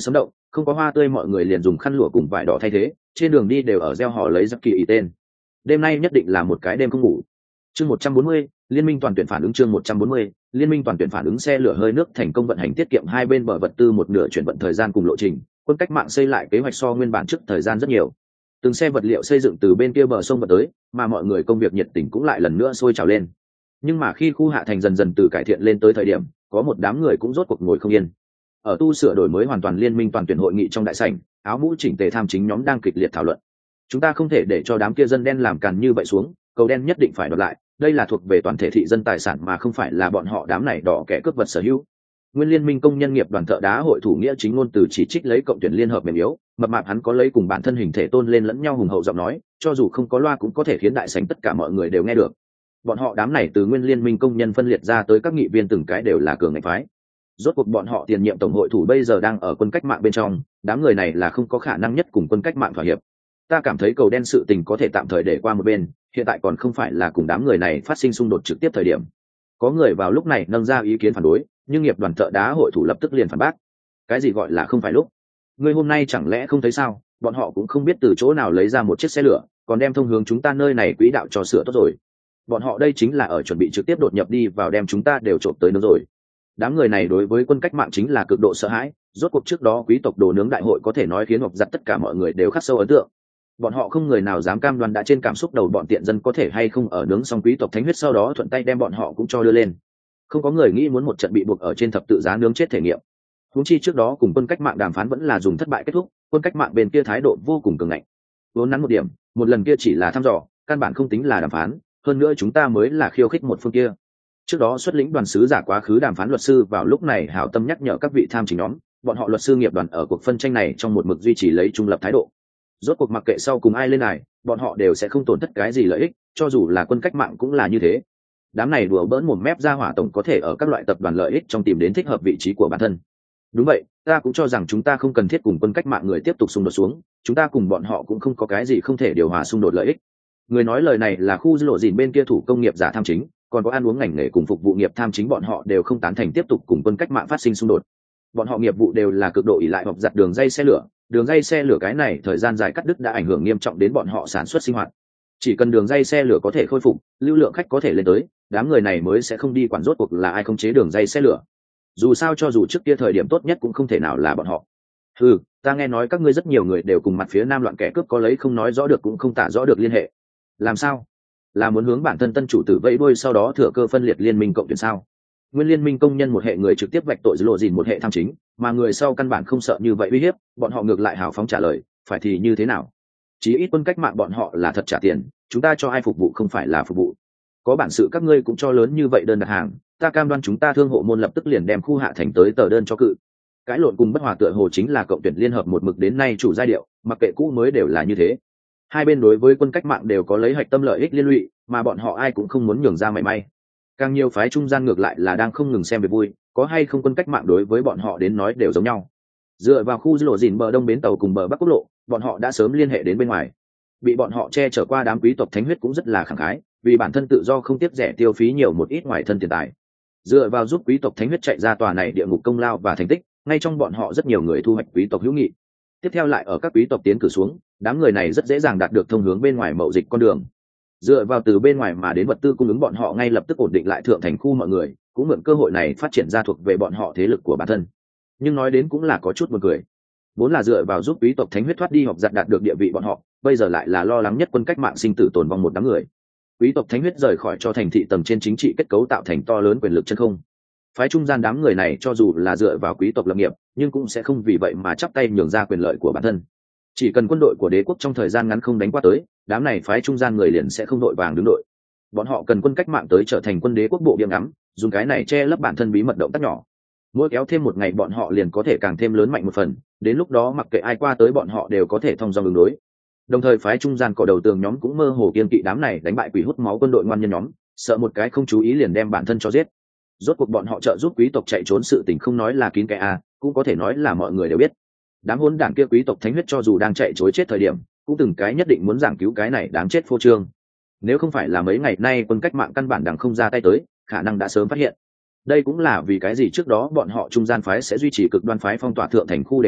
S1: không có hoa tươi mọi người liền dùng khăn lụa cùng vải đỏ thay thế, trên đường đi đều ở gieo họ lấy giặc kỳ ý tên. Đêm nay nhất định là một cái đêm không ngủ. Chương một trăm bốn mươi, liên minh toàn tuyển phản ứng. Chương một trăm bốn mươi, liên minh toàn tuyển phản ứng. Xe lửa hơi nước thành công vận hành, tiết kiệm hai bên bờ vật tư một nửa chuyển vận thời gian cùng lộ trình. Quân cách mạng xây lại kế hoạch so nguyên bản trước thời gian rất nhiều. Từng xe vật liệu xây dựng từ bên kia bờ sông vận tới, mà mọi người công việc nhiệt tình cũng lại lần nữa sôi trào lên. Nhưng mà khi khu hạ thành dần dần từ cải thiện lên tới thời điểm, có một đám người cũng rốt cuộc ngồi không yên. Ở tu sửa đổi mới hoàn toàn liên minh toàn tuyển hội nghị trong đại sảnh, áo mũ chỉnh tề tham chính nhóm đang kịch liệt thảo luận. Chúng ta không thể để cho đám kia dân đen làm càn như vậy xuống, cầu đen nhất định phải đoạt lại, đây là thuộc về toàn thể thị dân tài sản mà không phải là bọn họ đám này đỏ kẻ cướp vật sở hữu. Nguyên liên minh công nhân nghiệp đoàn thợ đá hội thủ nghĩa chính ngôn từ chỉ trích lấy cộng tuyển liên hợp mềm yếu, mập mạp hắn có lấy cùng bản thân hình thể tôn lên lẫn nhau hùng hậu giọng nói, cho dù không có loa cũng có thể khiến đại sảnh tất cả mọi người đều nghe được. Bọn họ đám này từ nguyên liên minh công nhân phân liệt ra tới các nghị viên từng cái đều là cường ngành phái. Rốt cuộc bọn họ tiền nhiệm tổng hội thủ bây giờ đang ở quân cách mạng bên trong, đám người này là không có khả năng nhất cùng quân cách mạng thỏa hiệp. Ta cảm thấy cầu đen sự tình có thể tạm thời để qua một bên, hiện tại còn không phải là cùng đám người này phát sinh xung đột trực tiếp thời điểm. Có người vào lúc này nâng ra ý kiến phản đối, nhưng nghiệp đoàn thợ đá hội thủ lập tức liền phản bác. Cái gì gọi là không phải lúc? Ngươi hôm nay chẳng lẽ không thấy sao? Bọn họ cũng không biết từ chỗ nào lấy ra một chiếc xe lửa, còn đem thông hướng chúng ta nơi này quỹ đạo cho sửa tốt rồi. Bọn họ đây chính là ở chuẩn bị trực tiếp đột nhập đi vào đem chúng ta đều trộm tới nướng rồi. Đám người này đối với quân cách mạng chính là cực độ sợ hãi, rốt cuộc trước đó quý tộc đồ nướng đại hội có thể nói khiến ngọc giặt tất cả mọi người đều khắc sâu ấn tượng. Bọn họ không người nào dám cam đoan đã trên cảm xúc đầu bọn tiện dân có thể hay không ở nướng xong quý tộc thánh huyết sau đó thuận tay đem bọn họ cũng cho đưa lên. Không có người nghĩ muốn một trận bị buộc ở trên thập tự giá nướng chết thể nghiệm. Huống chi trước đó cùng quân cách mạng đàm phán vẫn là dùng thất bại kết thúc, quân cách mạng bên kia thái độ vô cùng cường ngạnh. Vốn nắn một điểm, một lần kia chỉ là thăm dò, căn bản không tính là đàm phán, hơn nữa chúng ta mới là khiêu khích một phương kia. Trước đó xuất lĩnh đoàn sứ giả quá khứ đàm phán luật sư vào lúc này hảo tâm nhắc nhở các vị tham chính nhóm, bọn họ luật sư nghiệp đoàn ở cuộc phân tranh này trong một mực duy trì lấy trung lập thái độ. Rốt cuộc mặc kệ sau cùng ai lên này, bọn họ đều sẽ không tổn thất cái gì lợi ích, cho dù là quân cách mạng cũng là như thế. Đám này đùa bỡn mồm mép ra hỏa tổng có thể ở các loại tập đoàn lợi ích trong tìm đến thích hợp vị trí của bản thân. Đúng vậy, ta cũng cho rằng chúng ta không cần thiết cùng quân cách mạng người tiếp tục xung đột xuống, chúng ta cùng bọn họ cũng không có cái gì không thể điều hòa xung đột lợi ích. Người nói lời này là khu dư lộ dìn bên kia thủ công nghiệp giả tham chính, còn có ăn uống ngành nghề cùng phục vụ nghiệp tham chính bọn họ đều không tán thành tiếp tục cùng quân cách mạng phát sinh xung đột. Bọn họ nghiệp vụ đều là cực độ ỷ lại hoặc giặt đường dây xe lửa, đường dây xe lửa cái này thời gian dài cắt đứt đã ảnh hưởng nghiêm trọng đến bọn họ sản xuất sinh hoạt. Chỉ cần đường dây xe lửa có thể khôi phục, lưu lượng khách có thể lên tới, đám người này mới sẽ không đi quản rốt cuộc là ai khống chế đường dây xe lửa. Dù sao cho dù trước kia thời điểm tốt nhất cũng không thể nào là bọn họ. Ừ, ta nghe nói các ngươi rất nhiều người đều cùng mặt phía nam loạn kẻ cướp có lấy không nói rõ được cũng không tả rõ được liên hệ. Làm sao? Là muốn hướng bản thân tân chủ tử vẫy đuôi sau đó thừa cơ phân liệt liên minh cộng tuyển sao? Nguyên liên minh công nhân một hệ người trực tiếp vạch tội dưới lộ dìn một hệ tham chính, mà người sau căn bản không sợ như vậy uy hiếp, bọn họ ngược lại hào phóng trả lời, phải thì như thế nào? Chí ít quân cách mạng bọn họ là thật trả tiền, chúng ta cho ai phục vụ không phải là phục vụ. Có bản sự các ngươi cũng cho lớn như vậy đơn đặt hàng, ta cam đoan chúng ta thương hộ môn lập tức liền đem khu hạ thành tới tờ đơn cho cự. Cái lộn cùng bất hòa tựa hồ chính là cộng tuyển liên hợp một mực đến nay chủ giai điệu, mặc kệ cũ mới đều là như thế. Hai bên đối với quân cách mạng đều có lấy hạch tâm lợi ích liên lụy, mà bọn họ ai cũng không muốn nhường ra mảy may. Càng nhiều phái trung gian ngược lại là đang không ngừng xem về vui, có hay không quân cách mạng đối với bọn họ đến nói đều giống nhau. Dựa vào khu dư lộ dìn bờ đông bến tàu cùng bờ bắc quốc lộ, bọn họ đã sớm liên hệ đến bên ngoài. Bị bọn họ che chở qua đám quý tộc thánh huyết cũng rất là khẳng khái, vì bản thân tự do không tiếc rẻ tiêu phí nhiều một ít ngoài thân tiền tài. Dựa vào giúp quý tộc thánh huyết chạy ra tòa này địa ngục công lao và thành tích, ngay trong bọn họ rất nhiều người thu hoạch quý tộc hữu nghị. Tiếp theo lại ở các quý tộc tiến cử xuống, đám người này rất dễ dàng đạt được thông hướng bên ngoài mậu dịch con đường. Dựa vào từ bên ngoài mà đến vật tư cung ứng, bọn họ ngay lập tức ổn định lại thượng thành khu mọi người, cũng mượn cơ hội này phát triển ra thuộc về bọn họ thế lực của bản thân. Nhưng nói đến cũng là có chút buồn cười, vốn là dựa vào giúp quý tộc thánh huyết thoát đi hoặc giặt đạt được địa vị bọn họ, bây giờ lại là lo lắng nhất quân cách mạng sinh tử tồn vong một đám người. Quý tộc thánh huyết rời khỏi cho thành thị tầng trên chính trị kết cấu tạo thành to lớn quyền lực chân không. Phái trung gian đám người này cho dù là dựa vào quý tộc lập nghiệp, nhưng cũng sẽ không vì vậy mà chắp tay nhường ra quyền lợi của bản thân. Chỉ cần quân đội của đế quốc trong thời gian ngắn không đánh qua tới, đám này phái trung gian người liền sẽ không đội vàng đứng đội. Bọn họ cần quân cách mạng tới trở thành quân đế quốc bộ biếng ngắm, dùng cái này che lấp bản thân bí mật động tác nhỏ. Mỗi kéo thêm một ngày bọn họ liền có thể càng thêm lớn mạnh một phần, đến lúc đó mặc kệ ai qua tới bọn họ đều có thể thông dong ứng đối. Đồng thời phái trung gian cỏ đầu tường nhóm cũng mơ hồ kiên kỵ đám này đánh bại quỷ hút máu quân đội ngoan nhân nhóm, sợ một cái không chú ý liền đem bản thân cho giết. Rốt cuộc bọn họ trợ giúp quý tộc chạy trốn sự tình không nói là kín cái a, cũng có thể nói là mọi người đều biết. Đám hỗn đảng kia quý tộc thánh huyết cho dù đang chạy trối chết thời điểm, cũng từng cái nhất định muốn giảng cứu cái này đáng chết phô trương. Nếu không phải là mấy ngày nay quân cách mạng căn bản đằng không ra tay tới, khả năng đã sớm phát hiện. Đây cũng là vì cái gì trước đó bọn họ trung gian phái sẽ duy trì cực đoan phái phong tỏa thượng thành khu đề án,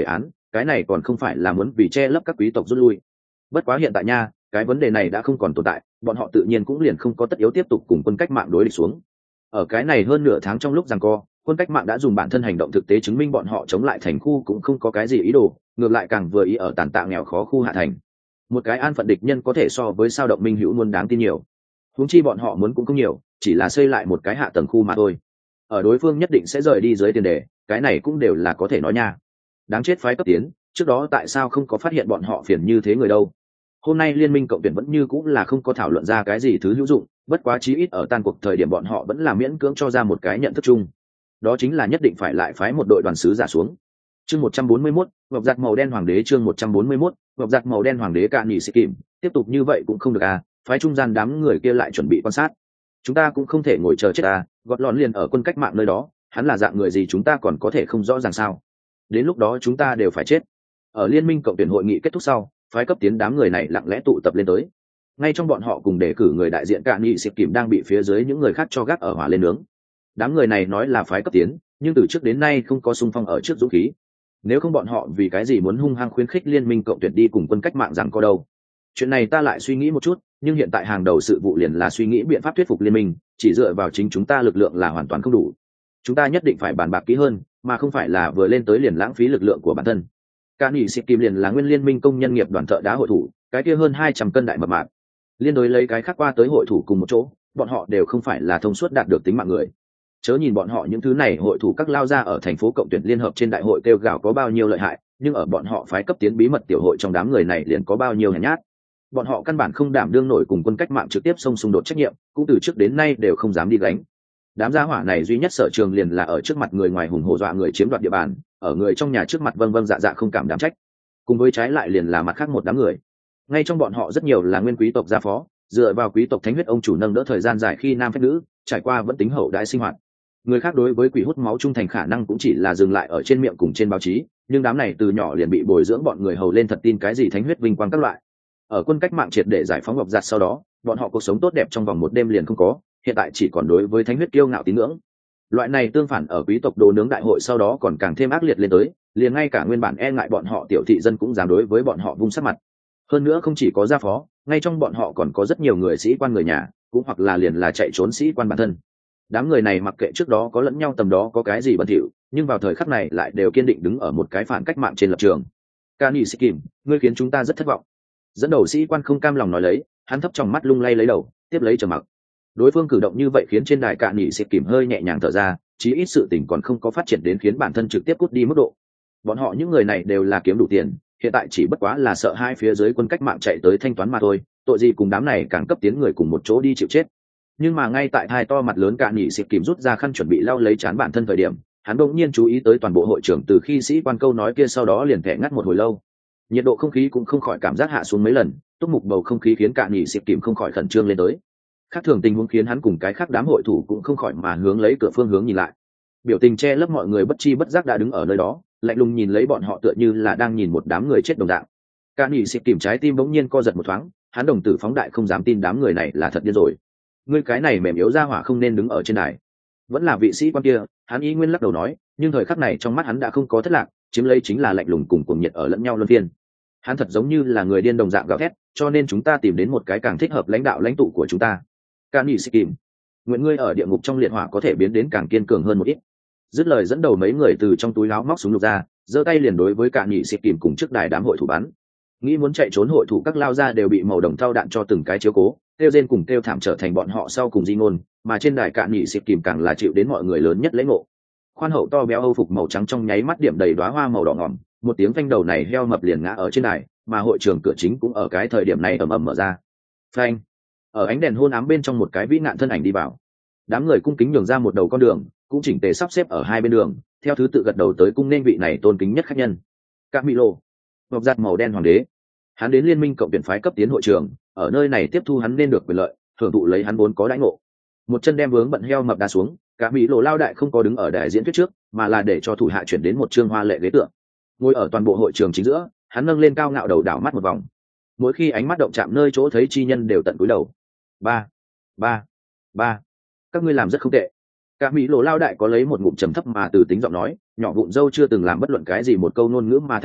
S1: cái này còn không phải là muốn vì che lấp các quý tộc rút lui. Bất quá hiện tại nha, cái vấn đề này đã không còn tồn tại, bọn họ tự nhiên cũng liền không có tất yếu tiếp tục cùng quân cách mạng đối địch xuống. Ở cái này hơn nửa tháng trong lúc giằng co, quân cách mạng đã dùng bản thân hành động thực tế chứng minh bọn họ chống lại thành khu cũng không có cái gì ý đồ, ngược lại càng vừa ý ở tàn tạ nghèo khó khu hạ thành. Một cái an phận địch nhân có thể so với sao động minh hữu muốn đáng tin nhiều. Huống chi bọn họ muốn cũng không nhiều, chỉ là xây lại một cái hạ tầng khu mà thôi. Ở đối phương nhất định sẽ rời đi dưới tiền đề, cái này cũng đều là có thể nói nha. Đáng chết phái cấp tiến, trước đó tại sao không có phát hiện bọn họ phiền như thế người đâu? Hôm nay liên minh cộng tuyển vẫn như cũng là không có thảo luận ra cái gì thứ hữu dụng, bất quá chí ít ở tan cuộc thời điểm bọn họ vẫn là miễn cưỡng cho ra một cái nhận thức chung. Đó chính là nhất định phải lại phái một đội đoàn sứ giả xuống. Chương một trăm bốn mươi mốt, ngọc giặt màu đen hoàng đế chương một trăm bốn mươi mốt, ngọc giặt màu đen hoàng đế cạn nhỉ sĩ kìm, tiếp tục như vậy cũng không được à, phái trung gian đám người kia lại chuẩn bị quan sát. Chúng ta cũng không thể ngồi chờ chết à, gọt lòn liền ở quân cách mạng nơi đó, hắn là dạng người gì chúng ta còn có thể không rõ ràng sao? Đến lúc đó chúng ta đều phải chết. Ở liên minh cộng tuyển hội nghị kết thúc sau, phái cấp tiến đám người này lặng lẽ tụ tập lên tới. Ngay trong bọn họ cùng đề cử người đại diện cạn nhỉ sĩ kìm đang bị phía dưới những người khác cho gác ở hỏa lên nướng. Đám người này nói là phái cấp tiến, nhưng từ trước đến nay không có xung phong ở trước dũng khí. Nếu không bọn họ vì cái gì muốn hung hăng khuyến khích liên minh cộng tuyển đi cùng quân cách mạng rằng có đâu? Chuyện này ta lại suy nghĩ một chút, nhưng hiện tại hàng đầu sự vụ liền là suy nghĩ biện pháp thuyết phục liên minh, chỉ dựa vào chính chúng ta lực lượng là hoàn toàn không đủ. Chúng ta nhất định phải bàn bạc kỹ hơn, mà không phải là vừa lên tới liền lãng phí lực lượng của bản thân. Cạn nhỉ sĩ kìm liền là nguyên liên minh công nhân nghiệp đoàn thợ đá hội thủ, cái kia hơn hai trăm cân đại mập mạp. Liên đối lấy cái khác qua tới hội thủ cùng một chỗ, bọn họ đều không phải là thông suốt đạt được tính mạng người. Chớ nhìn bọn họ những thứ này hội thủ các lao ra ở thành phố cộng tuyển liên hợp trên đại hội kêu gào có bao nhiêu lợi hại, nhưng ở bọn họ phái cấp tiến bí mật tiểu hội trong đám người này liền có bao nhiêu hèn nhát. Bọn họ căn bản không đảm đương nổi cùng quân cách mạng trực tiếp xông xung đột trách nhiệm, cũng từ trước đến nay đều không dám đi gánh. Đám gia hỏa này duy nhất sở trường liền là ở trước mặt người ngoài hùng hổ dọa người chiếm đoạt địa bàn, ở người trong nhà trước mặt vâng vâng dạ dạ không cảm đảm trách. Cùng với trái lại liền là mặt khác một đám người. Ngay trong bọn họ rất nhiều là nguyên quý tộc gia phó, dựa vào quý tộc thánh huyết ông chủ nâng đỡ thời gian dài khi nam phép nữ, trải qua vẫn tính hậu đại sinh hoạt. Người khác đối với quỷ hút máu trung thành khả năng cũng chỉ là dừng lại ở trên miệng cùng trên báo chí, nhưng đám này từ nhỏ liền bị bồi dưỡng bọn người hầu lên thật tin cái gì thánh huyết vinh quang các loại. Ở quân cách mạng triệt để giải phóng ngọc giặt sau đó, bọn họ cuộc sống tốt đẹp trong vòng một đêm liền không có, hiện tại chỉ còn đối với thánh huyết kiêu ngạo tín ngưỡng. Loại này tương phản ở quý tộc đồ nướng đại hội sau đó còn càng thêm ác liệt lên tới, liền ngay cả nguyên bản e ngại bọn họ tiểu thị dân cũng dám đối với bọn họ vung sắc mặt. Hơn nữa không chỉ có gia phó, ngay trong bọn họ còn có rất nhiều người sĩ quan người nhà, cũng hoặc là liền là chạy trốn sĩ quan bản thân. Đám người này mặc kệ trước đó có lẫn nhau tầm đó có cái gì bẩn thỉu, nhưng vào thời khắc này lại đều kiên định đứng ở một cái phản cách mạng trên lập trường. Cani Sikim, ngươi khiến chúng ta rất thất vọng. Dẫn đầu sĩ quan không cam lòng nói lấy, hắn thấp trong mắt lung lay lấy đầu, tiếp lấy trầm mặc. Đối phương cử động như vậy khiến trên đài Cani Sikim hơi nhẹ nhàng thở ra, chí ít sự tình còn không có phát triển đến khiến bản thân trực tiếp cút đi mức độ. Bọn họ những người này đều là kiếm đủ tiền, hiện tại chỉ bất quá là sợ hai phía dưới quân cách mạng chạy tới thanh toán mà thôi, tội gì cùng đám này càng cấp tiến người cùng một chỗ đi chịu chết. Nhưng mà ngay tại hai to mặt lớn Cạn nhị xịt kìm rút ra khăn chuẩn bị lau lấy chán bản thân thời điểm, hắn đột nhiên chú ý tới toàn bộ hội trưởng từ khi sĩ quan câu nói kia sau đó liền thẻ ngắt một hồi lâu. Nhiệt độ không khí cũng không khỏi cảm giác hạ xuống mấy lần, túc mục bầu không khí khiến Cạn nhị xịt kìm không khỏi khẩn trương lên tới. Khác thường tình huống khiến hắn cùng cái khác đám hội thủ cũng không khỏi mà hướng lấy cửa phương hướng nhìn lại. Biểu tình che lấp mọi người bất chi bất giác đã đứng ở nơi đó, lạnh lùng nhìn lấy bọn họ tựa như là đang nhìn một đám người chết đồng dạng. Cạn nhị xịt kìm trái tim bỗng nhiên co giật một thoáng, hắn đồng tử phóng đại không dám tin đám người này là thật điên rồi. Ngươi cái này mềm yếu ra hỏa không nên đứng ở trên đài. Vẫn là vị sĩ quan kia, hắn ý nguyên lắc đầu nói, nhưng thời khắc này trong mắt hắn đã không có thất lạc, chiếm lấy chính là lạnh lùng cùng cuồng nhiệt ở lẫn nhau luân phiên. Hắn thật giống như là người điên đồng dạng gào thét, cho nên chúng ta tìm đến một cái càng thích hợp lãnh đạo lãnh tụ của chúng ta. Cani Sikim, nguyện ngươi ở địa ngục trong liệt hỏa có thể biến đến càng kiên cường hơn một ít. Dứt lời dẫn đầu mấy người từ trong túi áo móc súng lục ra, giơ tay liền đối với Cani Sikim cùng trước đài đám hội thủ bắn. Nghĩ muốn chạy trốn hội thủ các lao ra đều bị màu đồng thau đạn cho từng cái chiếu cố, kêu rên cùng kêu thảm trở thành bọn họ sau cùng di ngôn, mà trên đài Cạn nhị xịt kìm càng là chịu đến mọi người lớn nhất lễ ngộ. Khoan hậu to béo âu phục màu trắng trong nháy mắt điểm đầy đóa hoa màu đỏ ngỏm, một tiếng phanh đầu này heo mập liền ngã ở trên đài, mà hội trường cửa chính cũng ở cái thời điểm này ầm ầm mở ra. Phanh! Ở ánh đèn hôn ám bên trong một cái vĩ nạn thân ảnh đi vào. Đám người cung kính nhường ra một đầu con đường, cũng chỉnh tề sắp xếp ở hai bên đường, theo thứ tự gật đầu tới cung nên vị này tôn kính nhất khách nhân. Cát Mỹ Lô, ngọc giặt màu đen hoàng đế. Hắn đến liên minh cộng tuyển phái cấp tiến hội trường, ở nơi này tiếp thu hắn nên được quyền lợi, hưởng thụ lấy hắn vốn có đãi ngộ. Một chân đem vướng bận heo mập đá xuống, cả mỹ lộ lao đại không có đứng ở đại diễn thuyết trước, mà là để cho thủ hạ chuyển đến một trương hoa lệ ghế tượng. Ngồi ở toàn bộ hội trường chính giữa, hắn nâng lên cao ngạo đầu đảo mắt một vòng. Mỗi khi ánh mắt động chạm nơi chỗ thấy chi nhân đều tận cúi đầu. Ba, ba, ba, các ngươi làm rất không tệ. Cả mỹ lộ lao đại có lấy một ngụm trầm thấp mà từ tính giọng nói, nhỏ vụn dâu chưa từng làm bất luận cái gì một câu ngôn ngữ mà thay đổi,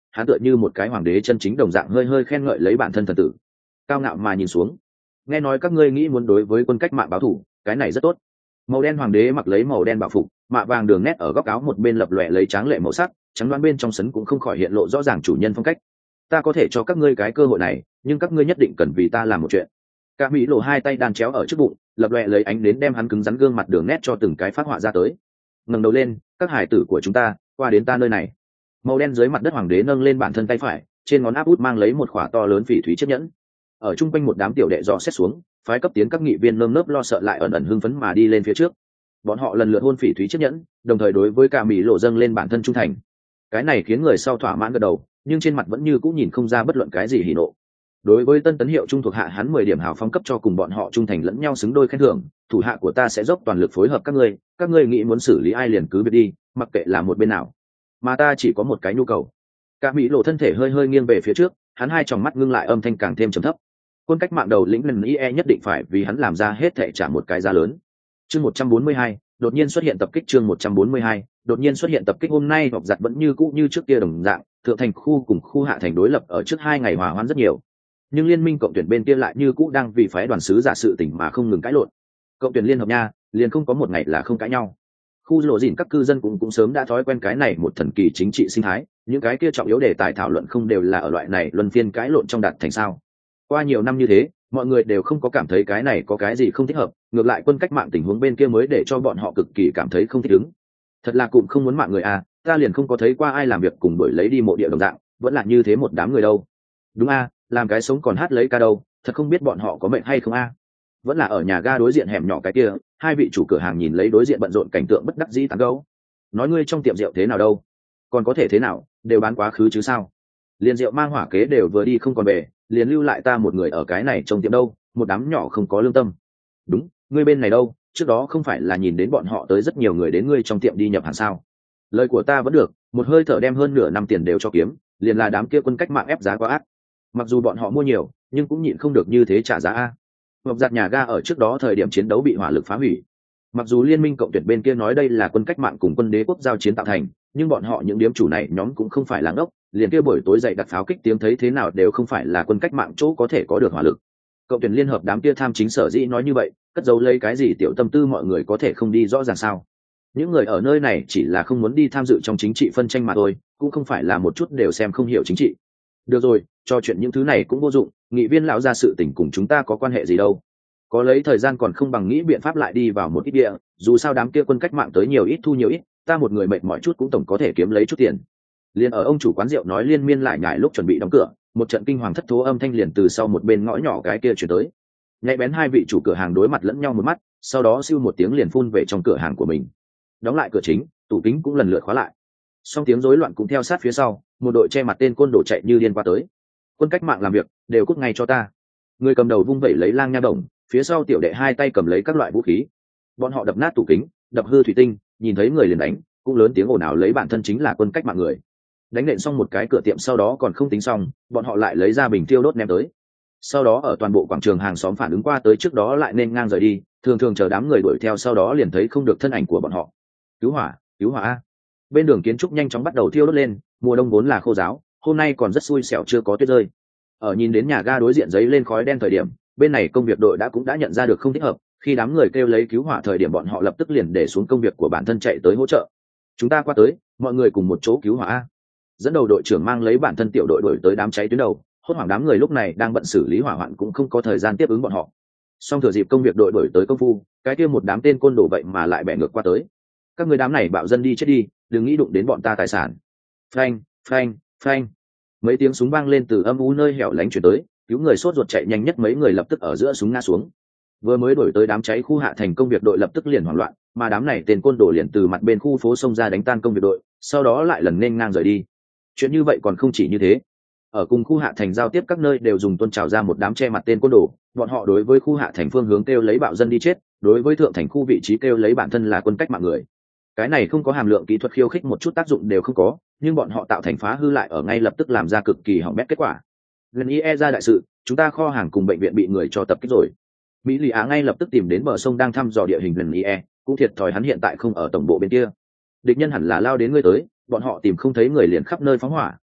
S1: hắn tựa như một cái hoàng đế chân chính đồng dạng hơi hơi khen ngợi lấy bản thân thần tử, cao ngạo mà nhìn xuống. Nghe nói các ngươi nghĩ muốn đối với quân cách mạng báo thù, cái này rất tốt. Màu đen hoàng đế mặc lấy màu đen bảo phục, mạ vàng đường nét ở góc áo một bên lập lòe lấy tráng lệ màu sắc, trắng đoán bên trong sấn cũng không khỏi hiện lộ rõ ràng chủ nhân phong cách. Ta có thể cho các ngươi cái cơ hội này, nhưng các ngươi nhất định cần vì ta làm một chuyện. Cả mỹ lộ hai tay đan chéo ở trước bụng, lập lòe lấy ánh đến đem hắn cứng rắn gương mặt đường nét cho từng cái phát họa ra tới. Ngẩng đầu lên, các hải tử của chúng ta, qua đến ta nơi này. Màu đen dưới mặt đất hoàng đế nâng lên bản thân tay phải, trên ngón áp út mang lấy một khỏa to lớn phỉ thúy chiếc nhẫn. Ở trung quanh một đám tiểu đệ dò xét xuống, phái cấp tiến các nghị viên nơm nớp lo sợ lại ẩn ẩn hưng phấn mà đi lên phía trước. Bọn họ lần lượt hôn phỉ thúy chiếc nhẫn, đồng thời đối với cả mỹ lộ dâng lên bản thân trung thành. Cái này khiến người sau thỏa mãn gật đầu, nhưng trên mặt vẫn như cũng nhìn không ra bất luận cái gì hỉ nộ. Đối với tân tấn hiệu trung thuộc hạ hắn mười điểm hào phóng cấp cho cùng bọn họ trung thành lẫn nhau xứng đôi khen thưởng, thủ hạ của ta sẽ dốc toàn lực phối hợp các ngươi, các ngươi nghĩ muốn xử lý ai liền cứ việc đi, mặc kệ là một bên nào. Mà ta chỉ có một cái nhu cầu. Cả mỹ lộ thân thể hơi hơi nghiêng về phía trước, hắn hai tròng mắt ngưng lại, âm thanh càng thêm trầm thấp. Quân cách mạng đầu lĩnh lần i e nhất định phải vì hắn làm ra hết thảy trả một cái giá lớn. Chương một trăm bốn mươi hai, đột nhiên xuất hiện tập kích. Chương một trăm bốn mươi hai, đột nhiên xuất hiện tập kích. Hôm nay họp giặt vẫn như cũ như trước kia đồng dạng, thượng thành khu cùng khu hạ thành đối lập ở trước hai ngày hòa hoãn rất nhiều. Nhưng liên minh cộng tuyển bên kia lại như cũ đang vì phái đoàn sứ giả sự tình mà không ngừng cãi lộn. Cộng tuyển liên hợp nha, liền không có một ngày là không cãi nhau. Khu lộ dìn các cư dân cũng cũng sớm đã thói quen cái này một thần kỳ chính trị sinh thái, những cái kia trọng yếu đề tài thảo luận không đều là ở loại này luân phiên cãi lộn trong đạt thành sao? Qua nhiều năm như thế, mọi người đều không có cảm thấy cái này có cái gì không thích hợp, ngược lại quân cách mạng tình huống bên kia mới để cho bọn họ cực kỳ cảm thấy không thích ứng. Thật là cũng không muốn mạng người à, ta liền không có thấy qua ai làm việc cùng đuổi lấy đi mộ địa đồng dạng, vẫn là như thế một đám người đâu. Đúng a, làm cái sống còn hát lấy ca đâu, thật không biết bọn họ có mệnh hay không a. Vẫn là ở nhà ga đối diện hẻm nhỏ cái kia, hai vị chủ cửa hàng nhìn lấy đối diện bận rộn cảnh tượng bất đắc dĩ tán gẫu. Nói ngươi trong tiệm rượu thế nào đâu? Còn có thể thế nào, đều bán quá khứ chứ sao? Liền rượu mang hỏa kế đều vừa đi không còn về, liền lưu lại ta một người ở cái này trong tiệm đâu, một đám nhỏ không có lương tâm. Đúng, ngươi bên này đâu, trước đó không phải là nhìn đến bọn họ tới rất nhiều người đến ngươi trong tiệm đi nhập hàng sao? Lời của ta vẫn được, một hơi thở đem hơn nửa năm tiền đều cho kiếm, liền là đám kia quân cách mạng ép giá quá ác. Mặc dù bọn họ mua nhiều, nhưng cũng nhịn không được như thế trả giá a. Hộp giặt nhà ga ở trước đó thời điểm chiến đấu bị hỏa lực phá hủy. Mặc dù liên minh cộng tuyển bên kia nói đây là quân cách mạng cùng quân đế quốc giao chiến tạo thành, nhưng bọn họ những điếm chủ này nhóm cũng không phải là ngốc, liền kia buổi tối dậy đặt pháo kích tiếng thấy thế nào đều không phải là quân cách mạng chỗ có thể có được hỏa lực. Cộng tuyển liên hợp đám kia tham chính sở dĩ nói như vậy, cất giấu lấy cái gì tiểu tâm tư mọi người có thể không đi rõ ràng sao? Những người ở nơi này chỉ là không muốn đi tham dự trong chính trị phân tranh mà thôi, cũng không phải là một chút đều xem không hiểu chính trị. Được rồi, cho chuyện những thứ này cũng vô dụng, nghị viên lão ra sự tình cùng chúng ta có quan hệ gì đâu. Có lấy thời gian còn không bằng nghĩ biện pháp lại đi vào một ít địa, dù sao đám kia quân cách mạng tới nhiều ít thu nhiều ít, ta một người mệt mỏi chút cũng tổng có thể kiếm lấy chút tiền. Liền ở ông chủ quán rượu nói liên miên lại nhải lúc chuẩn bị đóng cửa, một trận kinh hoàng thất thố âm thanh liền từ sau một bên ngõ nhỏ cái kia chuyển tới. Nhạy bén hai vị chủ cửa hàng đối mặt lẫn nhau một mắt, sau đó siêu một tiếng liền phun về trong cửa hàng của mình. Đóng lại cửa chính, tủ kính cũng lần lượt khóa lại. Song tiếng rối loạn cũng theo sát phía sau, một đội che mặt tên côn đồ chạy như điên qua tới. Quân cách mạng làm việc, đều cút ngay cho ta. Người cầm đầu vung vẩy lấy lang nha đồng, phía sau tiểu đệ hai tay cầm lấy các loại vũ khí. Bọn họ đập nát tủ kính, đập hư thủy tinh, nhìn thấy người liền đánh, cũng lớn tiếng ồn ào lấy bản thân chính là quân cách mạng người. Đánh nện xong một cái cửa tiệm sau đó còn không tính xong, bọn họ lại lấy ra bình tiêu đốt ném tới. Sau đó ở toàn bộ quảng trường hàng xóm phản ứng qua tới trước đó lại nên ngang rời đi, thường thường chờ đám người đuổi theo sau đó liền thấy không được thân ảnh của bọn họ. Cứu hỏa, cứu hỏa a! Bên đường kiến trúc nhanh chóng bắt đầu thiêu đốt lên, mùa đông vốn là khô ráo, hôm nay còn rất xui xẻo chưa có tuyết rơi. Ở nhìn đến nhà ga đối diện giấy lên khói đen thời điểm, bên này công việc đội đã cũng đã nhận ra được không thích hợp, khi đám người kêu lấy cứu hỏa thời điểm bọn họ lập tức liền để xuống công việc của bản thân chạy tới hỗ trợ. Chúng ta qua tới, mọi người cùng một chỗ cứu hỏa a. Dẫn đầu đội trưởng mang lấy bản thân tiểu đội đuổi tới đám cháy tuyến đầu, hốt hoảng đám người lúc này đang bận xử lý hỏa hoạn cũng không có thời gian tiếp ứng bọn họ. Song thừa dịp công việc đội đuổi tới công phu, cái kia một đám tên côn đồ vậy mà lại bẻ ngược qua tới. Các người đám này bạo dân đi chết đi, đừng nghĩ đụng đến bọn ta tài sản. Phanh, phanh, phanh. Mấy tiếng súng vang lên từ âm u nơi hẻo lánh chuyển tới, cứu người sốt ruột chạy nhanh nhất mấy người lập tức ở giữa súng ngã xuống. Vừa mới đuổi tới đám cháy khu hạ thành công việc đội lập tức liền hoảng loạn, mà đám này tên côn đồ liền từ mặt bên khu phố xông ra đánh tan công việc đội, sau đó lại lần nên ngang rời đi. Chuyện như vậy còn không chỉ như thế, ở cùng khu hạ thành giao tiếp các nơi đều dùng tôn trào ra một đám che mặt tên côn đồ, bọn họ đối với khu hạ thành phương hướng kêu lấy bạo dân đi chết, đối với thượng thành khu vị trí kêu lấy bản thân là quân cách mạng người. Cái này không có hàm lượng kỹ thuật khiêu khích một chút tác dụng đều không có, nhưng bọn họ tạo thành phá hư lại ở ngay lập tức làm ra cực kỳ hỏng bét kết quả. Gần i e ra đại sự, chúng ta kho hàng cùng bệnh viện bị người cho tập kích rồi. Mỹ lì á ngay lập tức tìm đến bờ sông đang thăm dò địa hình gần i e, cũng thiệt thòi hắn hiện tại không ở tổng bộ bên kia. Địch nhân hẳn là lao đến ngươi tới, bọn họ tìm không thấy người liền khắp nơi phóng hỏa,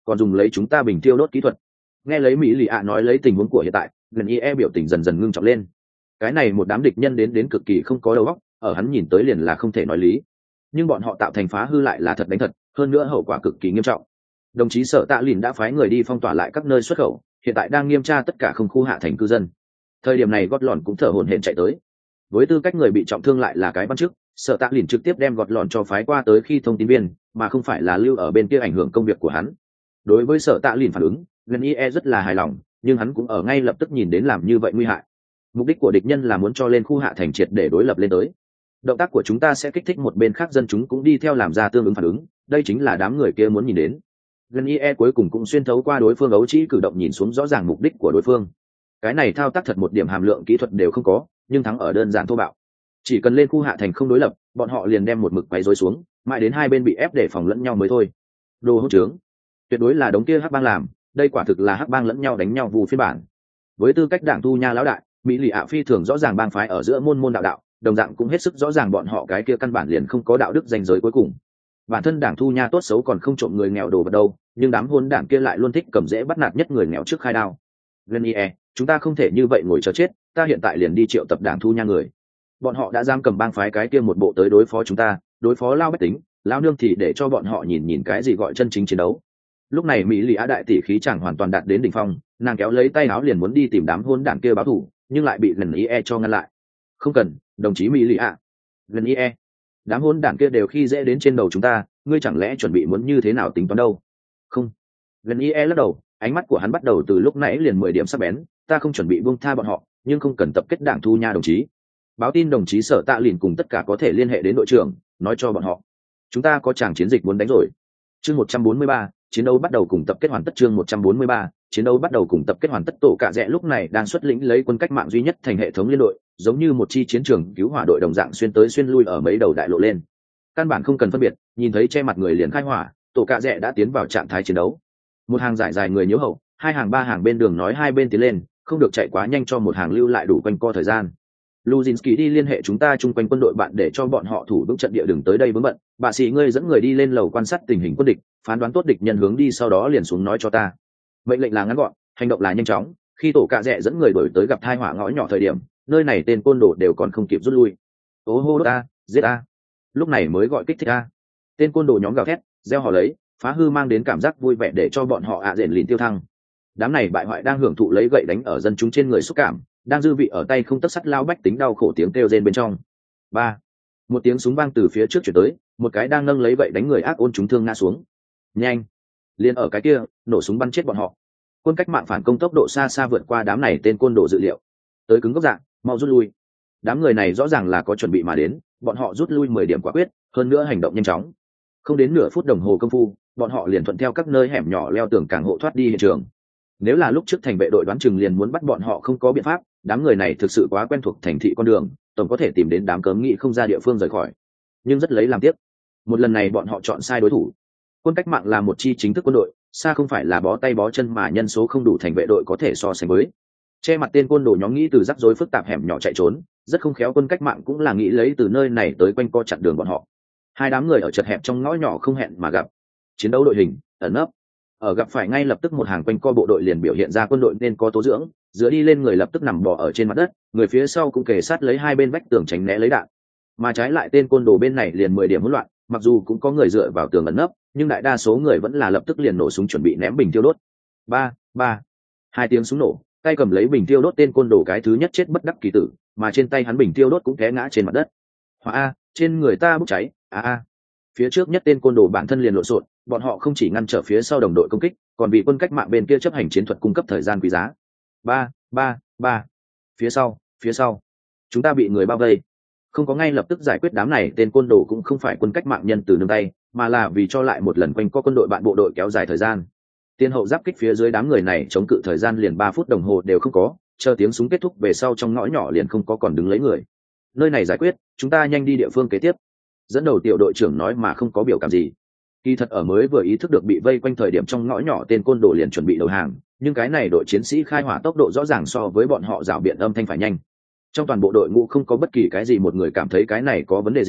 S1: còn dùng lấy chúng ta bình tiêu đốt kỹ thuật. Nghe lấy mỹ lì ạ nói lấy tình huống của hiện tại, gần i e biểu tình dần dần ngưng trọng lên. Cái này một đám địch nhân đến đến cực kỳ không có đầu óc, ở hắn nhìn tới liền là không thể nói lý, nhưng bọn họ tạo thành phá hư lại là thật đánh thật, hơn nữa hậu quả cực kỳ nghiêm trọng. Đồng chí Sở Tạ Lìn đã phái người đi phong tỏa lại các nơi xuất khẩu, hiện tại đang nghiêm tra tất cả không khu hạ thành cư dân. Thời điểm này Gọt Lòn cũng thở hổn hển chạy tới. Với tư cách người bị trọng thương lại là cái văn chức, Sở Tạ Lìn trực tiếp đem Gọt Lòn cho phái qua tới khi thông tin viên, mà không phải là lưu ở bên kia ảnh hưởng công việc của hắn. Đối với Sở Tạ Lìn phản ứng, Gần i e rất là hài lòng, nhưng hắn cũng ở ngay lập tức nhìn đến làm như vậy nguy hại. Mục đích của địch nhân là muốn cho lên khu hạ thành triệt để đối lập lên tới. Động tác của chúng ta sẽ kích thích một bên khác dân chúng cũng đi theo làm ra tương ứng phản ứng, đây chính là đám người kia muốn nhìn đến. Gần i e cuối cùng cũng xuyên thấu qua đối phương ấu trĩ cử động nhìn xuống rõ ràng mục đích của đối phương. Cái này thao tác thật một điểm hàm lượng kỹ thuật đều không có, nhưng thắng ở đơn giản thô bạo. Chỉ cần lên khu hạ thành không đối lập, bọn họ liền đem một mực quấy rối xuống, mãi đến hai bên bị ép để phòng lẫn nhau mới thôi. Đồ hỗn trướng, tuyệt đối là đống kia hắc bang làm, đây quả thực là hắc bang lẫn nhau đánh nhau vù phiên bản. Với tư cách đảng thu nha lão đại, mỹ lì ạ phi thường rõ ràng bang phái ở giữa môn môn đạo đạo, đồng dạng cũng hết sức rõ ràng bọn họ cái kia căn bản liền không có đạo đức danh giới cuối cùng. Bản thân đảng thu nha tốt xấu còn không trộm người nghèo đồ vật đâu, nhưng đám hôn đảng kia lại luôn thích cầm dễ bắt nạt nhất người nghèo trước khai đao. Gần i e, chúng ta không thể như vậy ngồi chờ chết, ta hiện tại liền đi triệu tập đảng thu nha người. Bọn họ đã giam cầm bang phái cái kia một bộ tới đối phó chúng ta, đối phó lao bách tính, lao nương thì để cho bọn họ nhìn nhìn cái gì gọi chân chính chiến đấu. Lúc này mỹ lì á đại tỷ khí chẳng hoàn toàn đạt đến đỉnh phong, nàng kéo lấy tay áo liền muốn đi tìm đám hôn đảng kia báo thù, nhưng lại bị Gần i e cho ngăn lại. Không cần, đồng chí mỹ lì ạ. Gần i e, đám hôn đảng kia đều khi dễ đến trên đầu chúng ta, ngươi chẳng lẽ chuẩn bị muốn như thế nào tính toán đâu? Không. Gần i e lắc đầu, ánh mắt của hắn bắt đầu từ lúc nãy liền mười điểm sắc bén, ta không chuẩn bị buông tha bọn họ, nhưng không cần tập kết đảng thu nha đồng chí. Báo tin đồng chí Sở Tạ Lìn cùng tất cả có thể liên hệ đến đội trưởng, nói cho bọn họ, chúng ta có tràng chiến dịch muốn đánh rồi. Chương một trăm bốn mươi ba, chiến đấu bắt đầu cùng tập kết hoàn tất. Chương một trăm bốn mươi ba, chiến đấu bắt đầu cùng tập kết hoàn tất. Tổ Cạ Rẽ lúc này đang xuất lĩnh lấy quân cách mạng duy nhất thành hệ thống liên đội, giống như một chi chiến trường cứu hỏa đội đồng dạng xuyên tới xuyên lui ở mấy đầu đại lộ lên. Căn bản không cần phân biệt, nhìn thấy che mặt người liền khai hỏa, Tổ Cạ Rẽ đã tiến vào trạng thái chiến đấu. Một hàng dài dài người nhiễu hậu, hai hàng ba hàng bên đường nói hai bên tiến lên, không được chạy quá nhanh cho một hàng lưu lại đủ quanh co thời gian. Luzinski đi liên hệ chúng ta chung quanh quân đội bạn để cho bọn họ thủ vững trận địa, đừng tới đây vướng bận. Bà sĩ ngươi dẫn người đi lên lầu quan sát tình hình quân địch, phán đoán tốt địch nhân hướng đi, sau đó liền xuống nói cho ta. Mệnh lệnh là ngắn gọn, hành động là nhanh chóng. Khi Tổ Cạ Rẽ dẫn người đổi tới gặp thai hỏa ngõ nhỏ thời điểm, nơi này tên côn đồ đều còn không kịp rút lui. Ô hô đốt a, giết a. Lúc này mới gọi kích thích a. Tên côn đồ nhóm gào thét, reo hò lấy, phá hư mang đến cảm giác vui vẻ để cho bọn họ ạ à rền lìn tiêu thăng. Đám này bại hoại đang hưởng thụ lấy gậy đánh ở dân chúng trên người xúc cảm, đang dư vị ở tay không tất sắt lao bách tính đau khổ tiếng kêu rên bên trong. Ba, một tiếng súng vang từ phía trước chuyển tới, một cái đang nâng lấy gậy đánh người ác ôn chúng thương ngã xuống. Nhanh, liền ở cái kia, nổ súng bắn chết bọn họ. Quân cách mạng phản công tốc độ xa xa vượt qua đám này tên côn đồ dự liệu. Tới cứng gốc dạng, mau rút lui. Đám người này rõ ràng là có chuẩn bị mà đến, bọn họ rút lui mười điểm quả quyết, hơn nữa hành động nhanh chóng. Không đến nửa phút đồng hồ công phu, bọn họ liền thuận theo các nơi hẻm nhỏ leo tường càng hộ thoát đi hiện trường. Nếu là lúc trước thành vệ đội đoán chừng liền muốn bắt bọn họ không có biện pháp, đám người này thực sự quá quen thuộc thành thị con đường, tổng có thể tìm đến đám cấm nghị không ra địa phương rời khỏi. Nhưng rất lấy làm tiếc, một lần này bọn họ chọn sai đối thủ. Quân cách mạng là một chi chính thức quân đội, xa không phải là bó tay bó chân mà nhân số không đủ thành vệ đội có thể so sánh với. Che mặt tên côn đồ nhóm nghĩ từ rắc rối phức tạp hẻm nhỏ chạy trốn, rất không khéo quân cách mạng cũng là nghĩ lấy từ nơi này tới quanh co chặn đường bọn họ. Hai đám người ở chật hẹp trong ngõ nhỏ không hẹn mà gặp. Chiến đấu đội hình, ẩn nấp. Ở gặp phải ngay lập tức một hàng quanh co bộ đội liền biểu hiện ra quân đội nên có tố dưỡng, giữa đi lên người lập tức nằm bò ở trên mặt đất, người phía sau cũng kề sát lấy hai bên vách tường tránh né lấy đạn. Mà trái lại tên côn đồ bên này liền mười điểm hỗn loạn, mặc dù cũng có người dựa vào tường ẩn nấp, nhưng đại đa số người vẫn là lập tức liền nổ súng chuẩn bị ném bình tiêu đốt. Ba, ba, hai tiếng súng nổ, tay cầm lấy bình tiêu đốt tên côn đồ cái thứ nhất chết bất đắc kỳ tử, mà trên tay hắn bình tiêu đốt cũng té ngã trên mặt đất. Hỏa a, trên người ta bốc cháy, a a. Phía trước nhất tên côn đồ bản thân liền lộn xộn, bọn họ không chỉ ngăn trở phía sau đồng đội công kích, còn bị quân cách mạng bên kia chấp hành chiến thuật cung cấp thời gian quý giá. Ba, ba, ba. Phía sau, phía sau. Chúng ta bị người bao vây. Không có ngay lập tức giải quyết đám này, tên côn đồ cũng không phải quân cách mạng nhân từ nương tay, mà là vì cho lại một lần quanh co quân đội bạn bộ đội kéo dài thời gian. Tiên hậu giáp kích phía dưới đám người này chống cự thời gian liền ba phút đồng hồ đều không có, chờ tiếng súng kết thúc về sau trong ngõ nhỏ liền không có còn đứng lấy người. Nơi này giải quyết, chúng ta nhanh đi địa phương kế tiếp. Dẫn đầu tiểu đội trưởng nói mà không có biểu cảm gì. Kỳ thật ở mới vừa ý thức được bị vây quanh thời điểm trong ngõ nhỏ tên côn đồ liền chuẩn bị đầu hàng, nhưng cái này đội chiến sĩ khai hỏa tốc độ rõ ràng so với bọn họ rảo biện âm thanh phải nhanh. Trong toàn bộ đội ngũ không có bất kỳ cái gì một người cảm thấy cái này có vấn đề gì,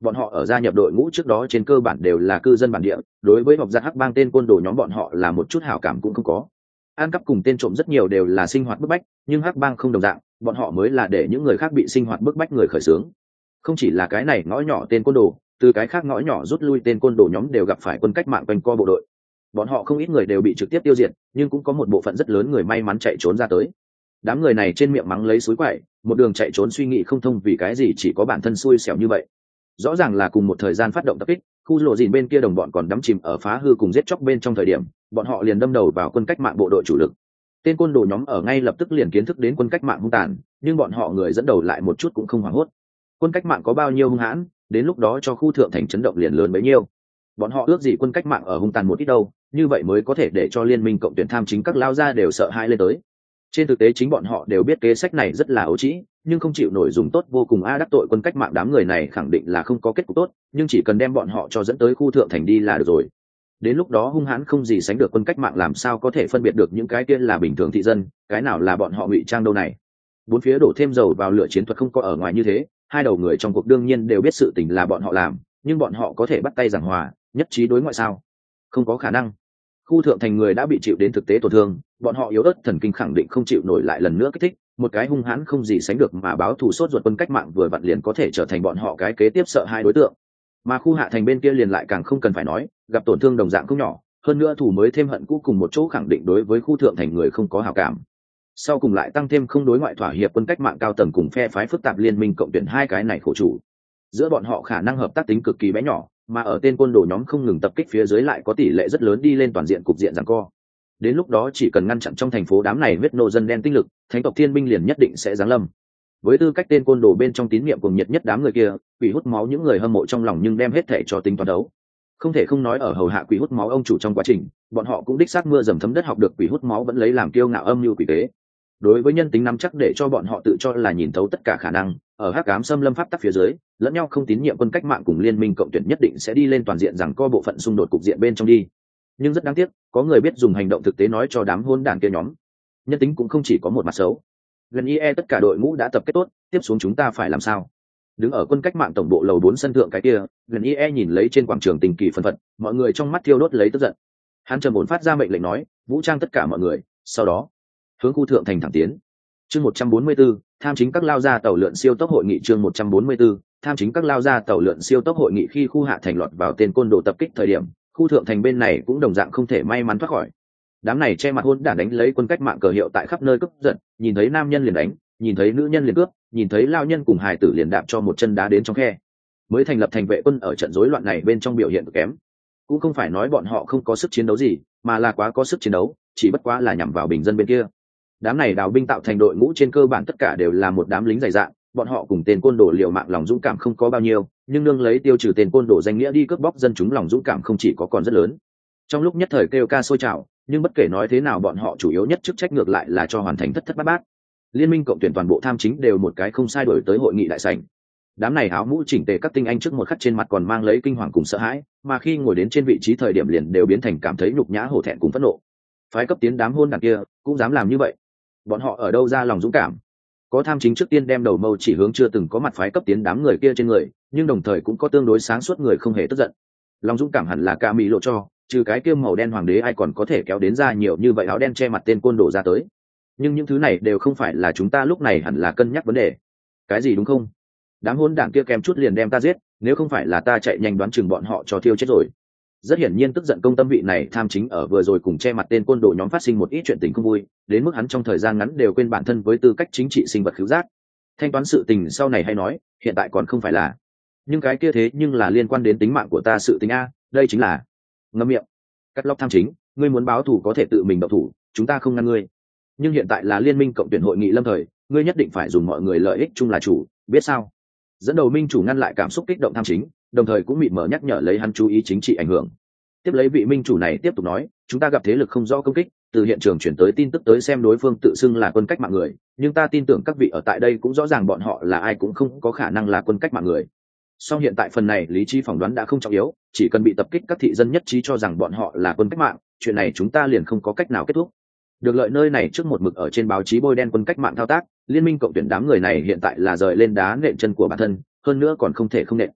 S1: bọn họ ở gia nhập đội ngũ trước đó trên cơ bản đều là cư dân bản địa, đối với học giặc hắc bang tên côn đồ nhóm bọn họ là một chút hảo cảm cũng không có. Ăn cắp cùng tên trộm rất nhiều đều là sinh hoạt bức bách, nhưng hắc bang không đồng dạng, bọn họ mới là để những người khác bị sinh hoạt bức bách người khởi xướng. Không chỉ là cái này ngõ nhỏ tên côn đồ, từ cái khác ngõ nhỏ rút lui tên côn đồ nhóm đều gặp phải quân cách mạng quanh co bộ đội. Bọn họ không ít người đều bị trực tiếp tiêu diệt, nhưng cũng có một bộ phận rất lớn người may mắn chạy trốn ra tới. Đám người này trên miệng mắng lấy suối quậy, một đường chạy trốn suy nghĩ không thông vì cái gì chỉ có bản thân xui xẻo như vậy. Rõ ràng là cùng một thời gian phát động tập kích, khu lộ dìn bên kia đồng bọn còn đắm chìm ở phá hư cùng giết chóc bên trong thời điểm, bọn họ liền đâm đầu vào quân cách mạng bộ đội chủ lực. Tên côn đồ nhóm ở ngay lập tức liền kiến thức đến quân cách mạng hung tàn, nhưng bọn họ người dẫn đầu lại một chút cũng không hoảng hốt. Quân cách mạng có bao nhiêu hung hãn, đến lúc đó cho khu thượng thành chấn động liền lớn bấy nhiêu. Bọn họ ước gì quân cách mạng ở hung tàn một ít đâu, như vậy mới có thể để cho liên minh cộng tuyển tham chính các lao ra đều sợ hãi lên tới. Trên thực tế chính bọn họ đều biết kế sách này rất là ấu trĩ, nhưng không chịu nổi dùng tốt vô cùng a đắc tội quân cách mạng đám người này khẳng định là không có kết cục tốt, nhưng chỉ cần đem bọn họ cho dẫn tới khu thượng thành đi là được rồi. Đến lúc đó hung hãn không gì sánh được quân cách mạng làm sao có thể phân biệt được những cái kia là bình thường thị dân, cái nào là bọn họ ngụy trang đâu này. Bốn phía đổ thêm dầu vào lửa chiến thuật không có ở ngoài như thế, hai đầu người trong cuộc đương nhiên đều biết sự tình là bọn họ làm, nhưng bọn họ có thể bắt tay giảng hòa, nhất trí đối ngoại sao? Không có khả năng. Khu thượng thành người đã bị chịu đến thực tế tổn thương, bọn họ yếu ớt thần kinh khẳng định không chịu nổi lại lần nữa kích thích, một cái hung hãn không gì sánh được mà báo thù sốt ruột quân cách mạng vừa vặn liền có thể trở thành bọn họ cái kế tiếp sợ hai đối tượng. Mà khu hạ thành bên kia liền lại càng không cần phải nói, gặp tổn thương đồng dạng không nhỏ, hơn nữa thủ mới thêm hận cũ cùng một chỗ khẳng định đối với khu thượng thành người không có hảo cảm. Sau cùng lại tăng thêm không đối ngoại thỏa hiệp quân cách mạng cao tầng cùng phe phái phức tạp liên minh cộng tuyển hai cái này khổ chủ. Giữa bọn họ khả năng hợp tác tính cực kỳ bé nhỏ, mà ở tên côn đồ nhóm không ngừng tập kích phía dưới lại có tỷ lệ rất lớn đi lên toàn diện cục diện giằng co. Đến lúc đó chỉ cần ngăn chặn trong thành phố đám này huyết nô dân đen tinh lực, thánh tộc thiên binh liền nhất định sẽ giáng lâm. Với tư cách tên côn đồ bên trong tín niệm cùng nhiệt nhất đám người kia, quỷ hút máu những người hâm mộ trong lòng nhưng đem hết thể cho tính toán đấu. Không thể không nói ở hầu hạ quỷ hút máu ông chủ trong quá trình, bọn họ cũng đích xác mưa dầm thấm đất học được quỷ hút máu vẫn lấy làm kiêu ngạo âm mưu quỷ kế. Đối với nhân tính nắm chắc để cho bọn họ tự cho là nhìn thấu tất cả khả năng, ở hắc ám xâm lâm pháp tắc phía dưới, lẫn nhau không tín nhiệm quân cách mạng cùng liên minh cộng tuyển nhất định sẽ đi lên toàn diện rằng co bộ phận xung đột cục diện bên trong đi. Nhưng rất đáng tiếc, có người biết dùng hành động thực tế nói cho đám hôn đản kia nhóm. Nhân tính cũng không chỉ có một mặt xấu. Gần i e tất cả đội ngũ đã tập kết tốt, tiếp xuống chúng ta phải làm sao? Đứng ở quân cách mạng tổng bộ lầu bốn sân thượng cái kia, Gần i e nhìn lấy trên quảng trường tình kỳ phân phật, mọi người trong mắt thiêu đốt lấy tức giận. Hắn trầm ổn phát ra mệnh lệnh nói, vũ trang tất cả mọi người, sau đó hướng khu thượng thành thẳng tiến. Chương một trăm bốn mươi tư, tham chính các lao ra tàu lượn siêu tốc hội nghị chương một trăm bốn mươi tư, tham chính các lao ra tàu lượn siêu tốc hội nghị khi khu hạ thành lọt vào tên côn đồ tập kích thời điểm, khu thượng thành bên này cũng đồng dạng không thể may mắn thoát khỏi. Đám này che mặt hôn đản đánh lấy quân cách mạng cờ hiệu tại khắp nơi cướp giật, nhìn thấy nam nhân liền đánh, nhìn thấy nữ nhân liền cướp, nhìn thấy lao nhân cùng hài tử liền đạp cho một chân đá đến trong khe. Mới thành lập thành vệ quân ở trận rối loạn này bên trong biểu hiện kém, cũng không phải nói bọn họ không có sức chiến đấu gì, mà là quá có sức chiến đấu, chỉ bất quá là nhằm vào bình dân bên kia. Đám này đào binh tạo thành đội ngũ trên cơ bản tất cả đều là một đám lính dày dạn, bọn họ cùng tên côn đồ liều mạng lòng dũng cảm không có bao nhiêu, nhưng nương lấy tiêu trừ tên côn đồ danh nghĩa đi cướp bóc dân chúng lòng dũng cảm không chỉ có còn rất lớn. Trong lúc nhất thời kêu ca sôi trào, nhưng bất kể nói thế nào bọn họ chủ yếu nhất chức trách ngược lại là cho hoàn thành thất thất bát bát. Liên minh cộng tuyển toàn bộ tham chính đều một cái không sai đổi tới hội nghị đại sảnh. Đám này áo mũ chỉnh tề các tinh anh trước một khắc trên mặt còn mang lấy kinh hoàng cùng sợ hãi, mà khi ngồi đến trên vị trí thời điểm liền đều biến thành cảm thấy nhục nhã hổ thẹn cùng phẫn nộ. Phái cấp tiến đám hôn đàn kia cũng dám làm như vậy, bọn họ ở đâu ra lòng dũng cảm? Có tham chính trước tiên đem đầu mâu chỉ hướng chưa từng có mặt phái cấp tiến đám người kia trên người, nhưng đồng thời cũng có tương đối sáng suốt người không hề tức giận. Lòng dũng cảm hẳn là ca mỹ lộ cho, trừ cái kia màu đen hoàng đế ai còn có thể kéo đến ra nhiều như vậy áo đen che mặt tên côn đồ ra tới. Nhưng những thứ này đều không phải là chúng ta lúc này hẳn là cân nhắc vấn đề. Cái gì đúng không? Đám hôn đảng kia kèm chút liền đem ta giết, nếu không phải là ta chạy nhanh đoán chừng bọn họ cho thiêu chết rồi. Rất hiển nhiên tức giận công tâm vị này tham chính ở vừa rồi cùng che mặt tên côn đồ nhóm phát sinh một ít chuyện tình không vui, đến mức hắn trong thời gian ngắn đều quên bản thân với tư cách chính trị sinh vật khứu giác. Thanh toán sự tình sau này hay nói, hiện tại còn không phải là. Nhưng cái kia thế nhưng là liên quan đến tính mạng của ta sự tình a, đây chính là. Ngậm miệng. Cắt lóc tham chính, ngươi muốn báo thù có thể tự mình động thủ, chúng ta không ngăn ngươi. Nhưng hiện tại là liên minh cộng tuyển hội nghị lâm thời, ngươi nhất định phải dùng mọi người lợi ích chung là chủ, biết sao? Dẫn đầu minh chủ ngăn lại cảm xúc kích động tham chính, đồng thời cũng mịt mờ nhắc nhở lấy hắn chú ý chính trị ảnh hưởng. Tiếp lấy vị minh chủ này tiếp tục nói, chúng ta gặp thế lực không rõ công kích, từ hiện trường chuyển tới tin tức tới xem đối phương tự xưng là quân cách mạng người, nhưng ta tin tưởng các vị ở tại đây cũng rõ ràng bọn họ là ai cũng không có khả năng là quân cách mạng người. Song hiện tại phần này lý trí phỏng đoán đã không trọng yếu, chỉ cần bị tập kích các thị dân nhất trí cho rằng bọn họ là quân cách mạng, chuyện này chúng ta liền không có cách nào kết thúc. Được lợi nơi này trước một mực ở trên báo chí bôi đen quân cách mạng thao tác, liên minh cộng tuyển đám người này hiện tại là rời lên đá nện chân của bản thân, hơn nữa còn không thể không nện.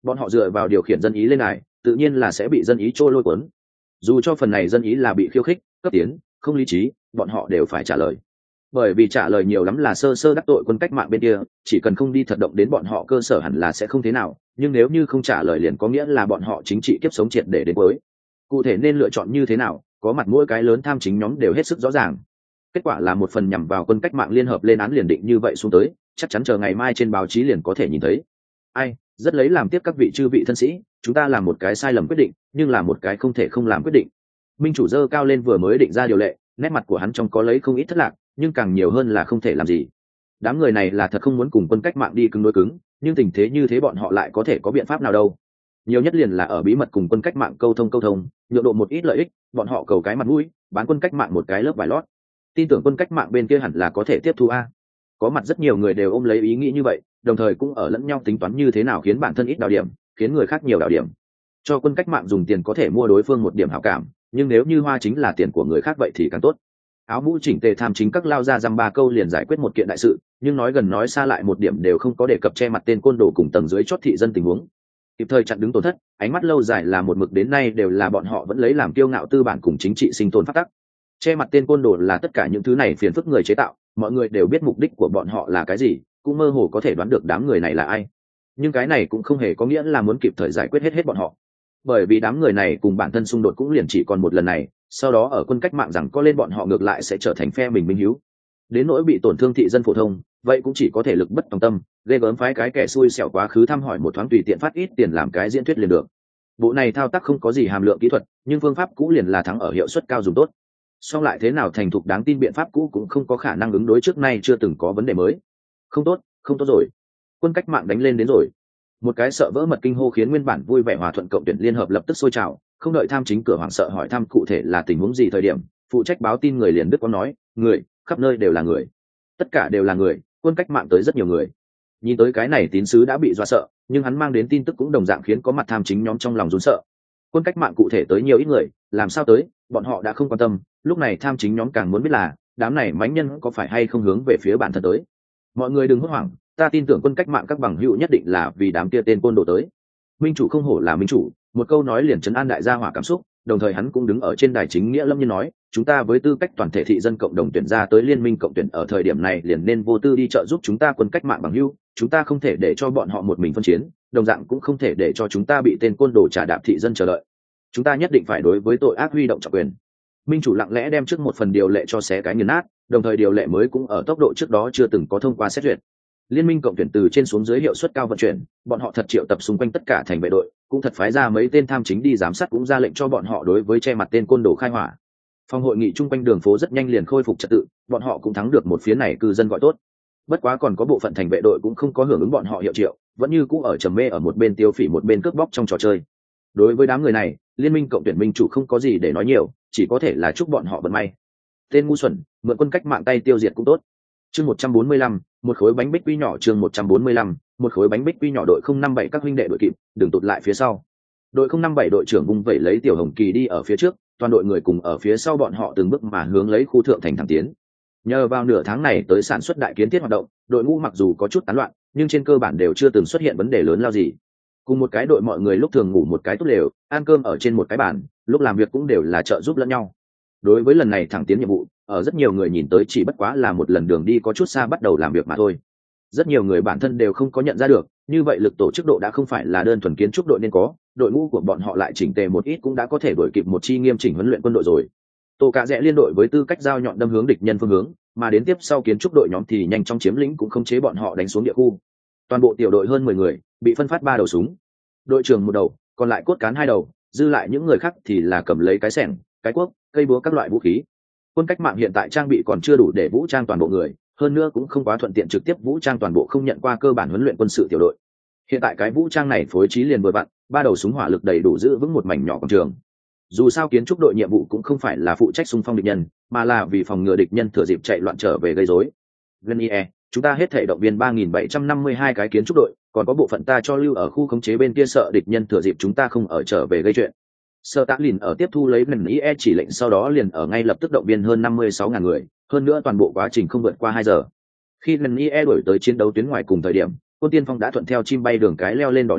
S1: bọn họ dựa vào điều khiển dân ý lên này tự nhiên là sẽ bị dân ý trôi lôi cuốn. Dù cho phần này dân ý là bị khiêu khích cấp tiến không lý trí, bọn họ đều phải trả lời, bởi vì trả lời nhiều lắm là sơ sơ đắc tội quân cách mạng bên kia, chỉ cần không đi thật động đến bọn họ cơ sở hẳn là sẽ không thế nào, nhưng nếu như không trả lời liền có nghĩa là bọn họ chính trị kiếp sống triệt để đến cuối. Cụ thể nên lựa chọn như thế nào, có mặt mỗi cái lớn tham chính nhóm đều hết sức rõ ràng. Kết quả là một phần nhằm vào quân cách mạng liên hợp lên án liền định như vậy xuống tới, chắc chắn chờ ngày mai trên báo chí liền có thể nhìn thấy. Ai rất lấy làm tiếp các vị chư vị thân sĩ, chúng ta làm một cái sai lầm quyết định, nhưng là một cái không thể không làm quyết định. Minh chủ dơ cao lên vừa mới định ra điều lệ, nét mặt của hắn trong có lấy không ít thất lạc, nhưng càng nhiều hơn là không thể làm gì. Đám người này là thật không muốn cùng quân cách mạng đi cứng đối cứng, nhưng tình thế như thế bọn họ lại có thể có biện pháp nào đâu. Nhiều nhất liền là ở bí mật cùng quân cách mạng câu thông câu thông, nhượng độ một ít lợi ích, bọn họ cầu cái mặt mũi, bán quân cách mạng một cái lớp vải lót. Tin tưởng quân cách mạng bên kia hẳn là có thể tiếp thu a. Có mặt rất nhiều người đều ôm lấy ý nghĩ như vậy, đồng thời cũng ở lẫn nhau tính toán như thế nào khiến bản thân ít đào điểm, khiến người khác nhiều đào điểm. Cho quân cách mạng dùng tiền có thể mua đối phương một điểm hảo cảm, nhưng nếu như hoa chính là tiền của người khác vậy thì càng tốt. Áo mũ chỉnh tề tham chính các lao ra dăm ba câu liền giải quyết một kiện đại sự, nhưng nói gần nói xa lại một điểm đều không có đề cập che mặt tên côn đồ cùng tầng dưới chót thị dân tình huống. Kịp thời chặn đứng tổn thất, ánh mắt lâu dài là một mực đến nay đều là bọn họ vẫn lấy làm kiêu ngạo tư bản cùng chính trị sinh tồn phát tắc. Che mặt tên côn đồ là tất cả những thứ này phiền phức người chế tạo, mọi người đều biết mục đích của bọn họ là cái gì, cũng mơ hồ có thể đoán được đám người này là ai. Nhưng cái này cũng không hề có nghĩa là muốn kịp thời giải quyết hết hết bọn họ, bởi vì đám người này cùng bản thân xung đột cũng liền chỉ còn một lần này, sau đó ở quân cách mạng rằng có lên bọn họ ngược lại sẽ trở thành phe mình minh hiếu. Đến nỗi bị tổn thương thị dân phổ thông, vậy cũng chỉ có thể lực bất tòng tâm, ghê gớm phái cái kẻ xui xẻo quá khứ thăm hỏi một thoáng tùy tiện phát ít tiền làm cái diễn thuyết liền được. Bộ này thao tác không có gì hàm lượng kỹ thuật, nhưng phương pháp cũ liền là thắng ở hiệu suất cao dùng tốt. Song lại thế nào thành thục đáng tin biện pháp cũ cũng không có khả năng ứng đối trước nay chưa từng có vấn đề mới. Không tốt, không tốt rồi. Quân cách mạng đánh lên đến rồi. Một cái sợ vỡ mật kinh hô khiến nguyên bản vui vẻ hòa thuận cộng tuyển liên hợp lập tức sôi trào, không đợi tham chính cửa hoảng sợ hỏi thăm cụ thể là tình huống gì thời điểm, phụ trách báo tin người liền đứt có nói, người, khắp nơi đều là người. Tất cả đều là người, quân cách mạng tới rất nhiều người. Nhìn tới cái này tín sứ đã bị dọa sợ, nhưng hắn mang đến tin tức cũng đồng dạng khiến có mặt tham chính nhóm trong lòng run sợ. Quân cách mạng cụ thể tới nhiều ít người, làm sao tới, bọn họ đã không quan tâm, lúc này tham chính nhóm càng muốn biết là, đám này mãnh nhân có phải hay không hướng về phía bản thân tới. Mọi người đừng hốt hoảng, ta tin tưởng quân cách mạng các bằng hữu nhất định là vì đám kia tên côn đồ tới. Minh chủ không hổ là minh chủ, một câu nói liền trấn an đại gia hỏa cảm xúc, đồng thời hắn cũng đứng ở trên đài chính nghĩa lâm nhiên nói, chúng ta với tư cách toàn thể thị dân cộng đồng tuyển ra tới liên minh cộng tuyển ở thời điểm này liền nên vô tư đi trợ giúp chúng ta quân cách mạng bằng hữu, chúng ta không thể để cho bọn họ một mình phân chiến, đồng dạng cũng không thể để cho chúng ta bị tên côn đồ trả đạp thị dân chờ đợi. Chúng ta nhất định phải đối với tội ác huy động trọng quyền. Minh chủ lặng lẽ đem trước một phần điều lệ cho xé cái nghiền nát, đồng thời điều lệ mới cũng ở tốc độ trước đó chưa từng có thông qua xét duyệt. Liên minh cộng tuyển từ trên xuống dưới hiệu suất cao vận chuyển, bọn họ thật triệu tập xung quanh tất cả thành vệ đội, cũng thật phái ra mấy tên tham chính đi giám sát, cũng ra lệnh cho bọn họ đối với che mặt tên côn đồ khai hỏa. Phòng hội nghị chung quanh đường phố rất nhanh liền khôi phục trật tự, bọn họ cũng thắng được một phía này cư dân gọi tốt. Bất quá còn có bộ phận thành vệ đội cũng không có hưởng ứng bọn họ hiệu triệu, vẫn như cũ ở trầm mê ở một bên tiêu phỉ một bên cướp bóc trong trò chơi. Đối với đám người này, liên minh cộng tuyển minh chủ không có gì để nói nhiều, chỉ có thể là chúc bọn họ vận may. Tên ngu xuẩn, mượn quân cách mạng tay tiêu diệt cũng tốt. Chương một trăm bốn mươi lăm, một khối bánh bích quy nhỏ. Chương một trăm bốn mươi lăm, một khối bánh bích quy nhỏ. Đội không năm bảy các huynh đệ đội kịp, đừng tụt lại phía sau. Đội không năm bảy đội trưởng vung vẩy lấy Tiểu Hồng Kỳ đi ở phía trước, toàn đội người cùng ở phía sau bọn họ từng bước mà hướng lấy khu thượng thành thẳng tiến. Nhờ vào nửa tháng này tới sản xuất đại kiến thiết hoạt động, đội ngũ mặc dù có chút tán loạn, nhưng trên cơ bản đều chưa từng xuất hiện vấn đề lớn lao gì. Cùng một cái đội mọi người lúc thường ngủ một cái tốt lều, ăn cơm ở trên một cái bàn, lúc làm việc cũng đều là trợ giúp lẫn nhau. Đối với lần này thẳng tiến nhiệm vụ, ở rất nhiều người nhìn tới chỉ bất quá là một lần đường đi có chút xa bắt đầu làm việc mà thôi. Rất nhiều người bản thân đều không có nhận ra được, như vậy lực tổ chức độ đã không phải là đơn thuần kiến trúc đội nên có, đội ngũ của bọn họ lại chỉnh tề một ít cũng đã có thể đuổi kịp một chi nghiêm chỉnh huấn luyện quân đội rồi. Tô Cả Rẽ liên đội với tư cách giao nhọn đâm hướng địch nhân phương hướng, mà đến tiếp sau kiến trúc đội nhóm thì nhanh chóng chiếm lĩnh cũng khống chế bọn họ đánh xuống địa khu. Toàn bộ tiểu đội hơn mười người, bị phân phát ba đầu súng. Đội trưởng một đầu, còn lại cốt cán hai đầu, dư lại những người khác thì là cầm lấy cái xẻng, cái cuốc, cây búa các loại vũ khí. Quân cách mạng hiện tại trang bị còn chưa đủ để vũ trang toàn bộ người, hơn nữa cũng không quá thuận tiện trực tiếp vũ trang toàn bộ không nhận qua cơ bản huấn luyện quân sự tiểu đội. Hiện tại cái vũ trang này phối trí liền vừa vặn, ba đầu súng hỏa lực đầy đủ giữ vững một mảnh nhỏ quảng trường. Dù sao kiến trúc đội nhiệm vụ cũng không phải là phụ trách xung phong địch nhân, mà là vì phòng ngừa địch nhân thừa dịp chạy loạn trở về gây rối. Genie, chúng ta hết thể động viên ba nghìn bảy trăm năm mươi hai cái kiến trúc đội, còn có bộ phận ta cho lưu ở khu khống chế bên kia sợ địch nhân thừa dịp chúng ta không ở trở về gây chuyện. Sơ Tạ Lìn ở tiếp thu lấy Genie chỉ lệnh sau đó liền ở ngay lập tức động viên hơn năm mươi sáu ngàn người, hơn nữa toàn bộ quá trình không vượt qua hai giờ. Khi Genie đổi tới chiến đấu tuyến ngoài cùng thời điểm, quân tiên phong đã thuận theo chim bay đường cái leo lên đỏ đê,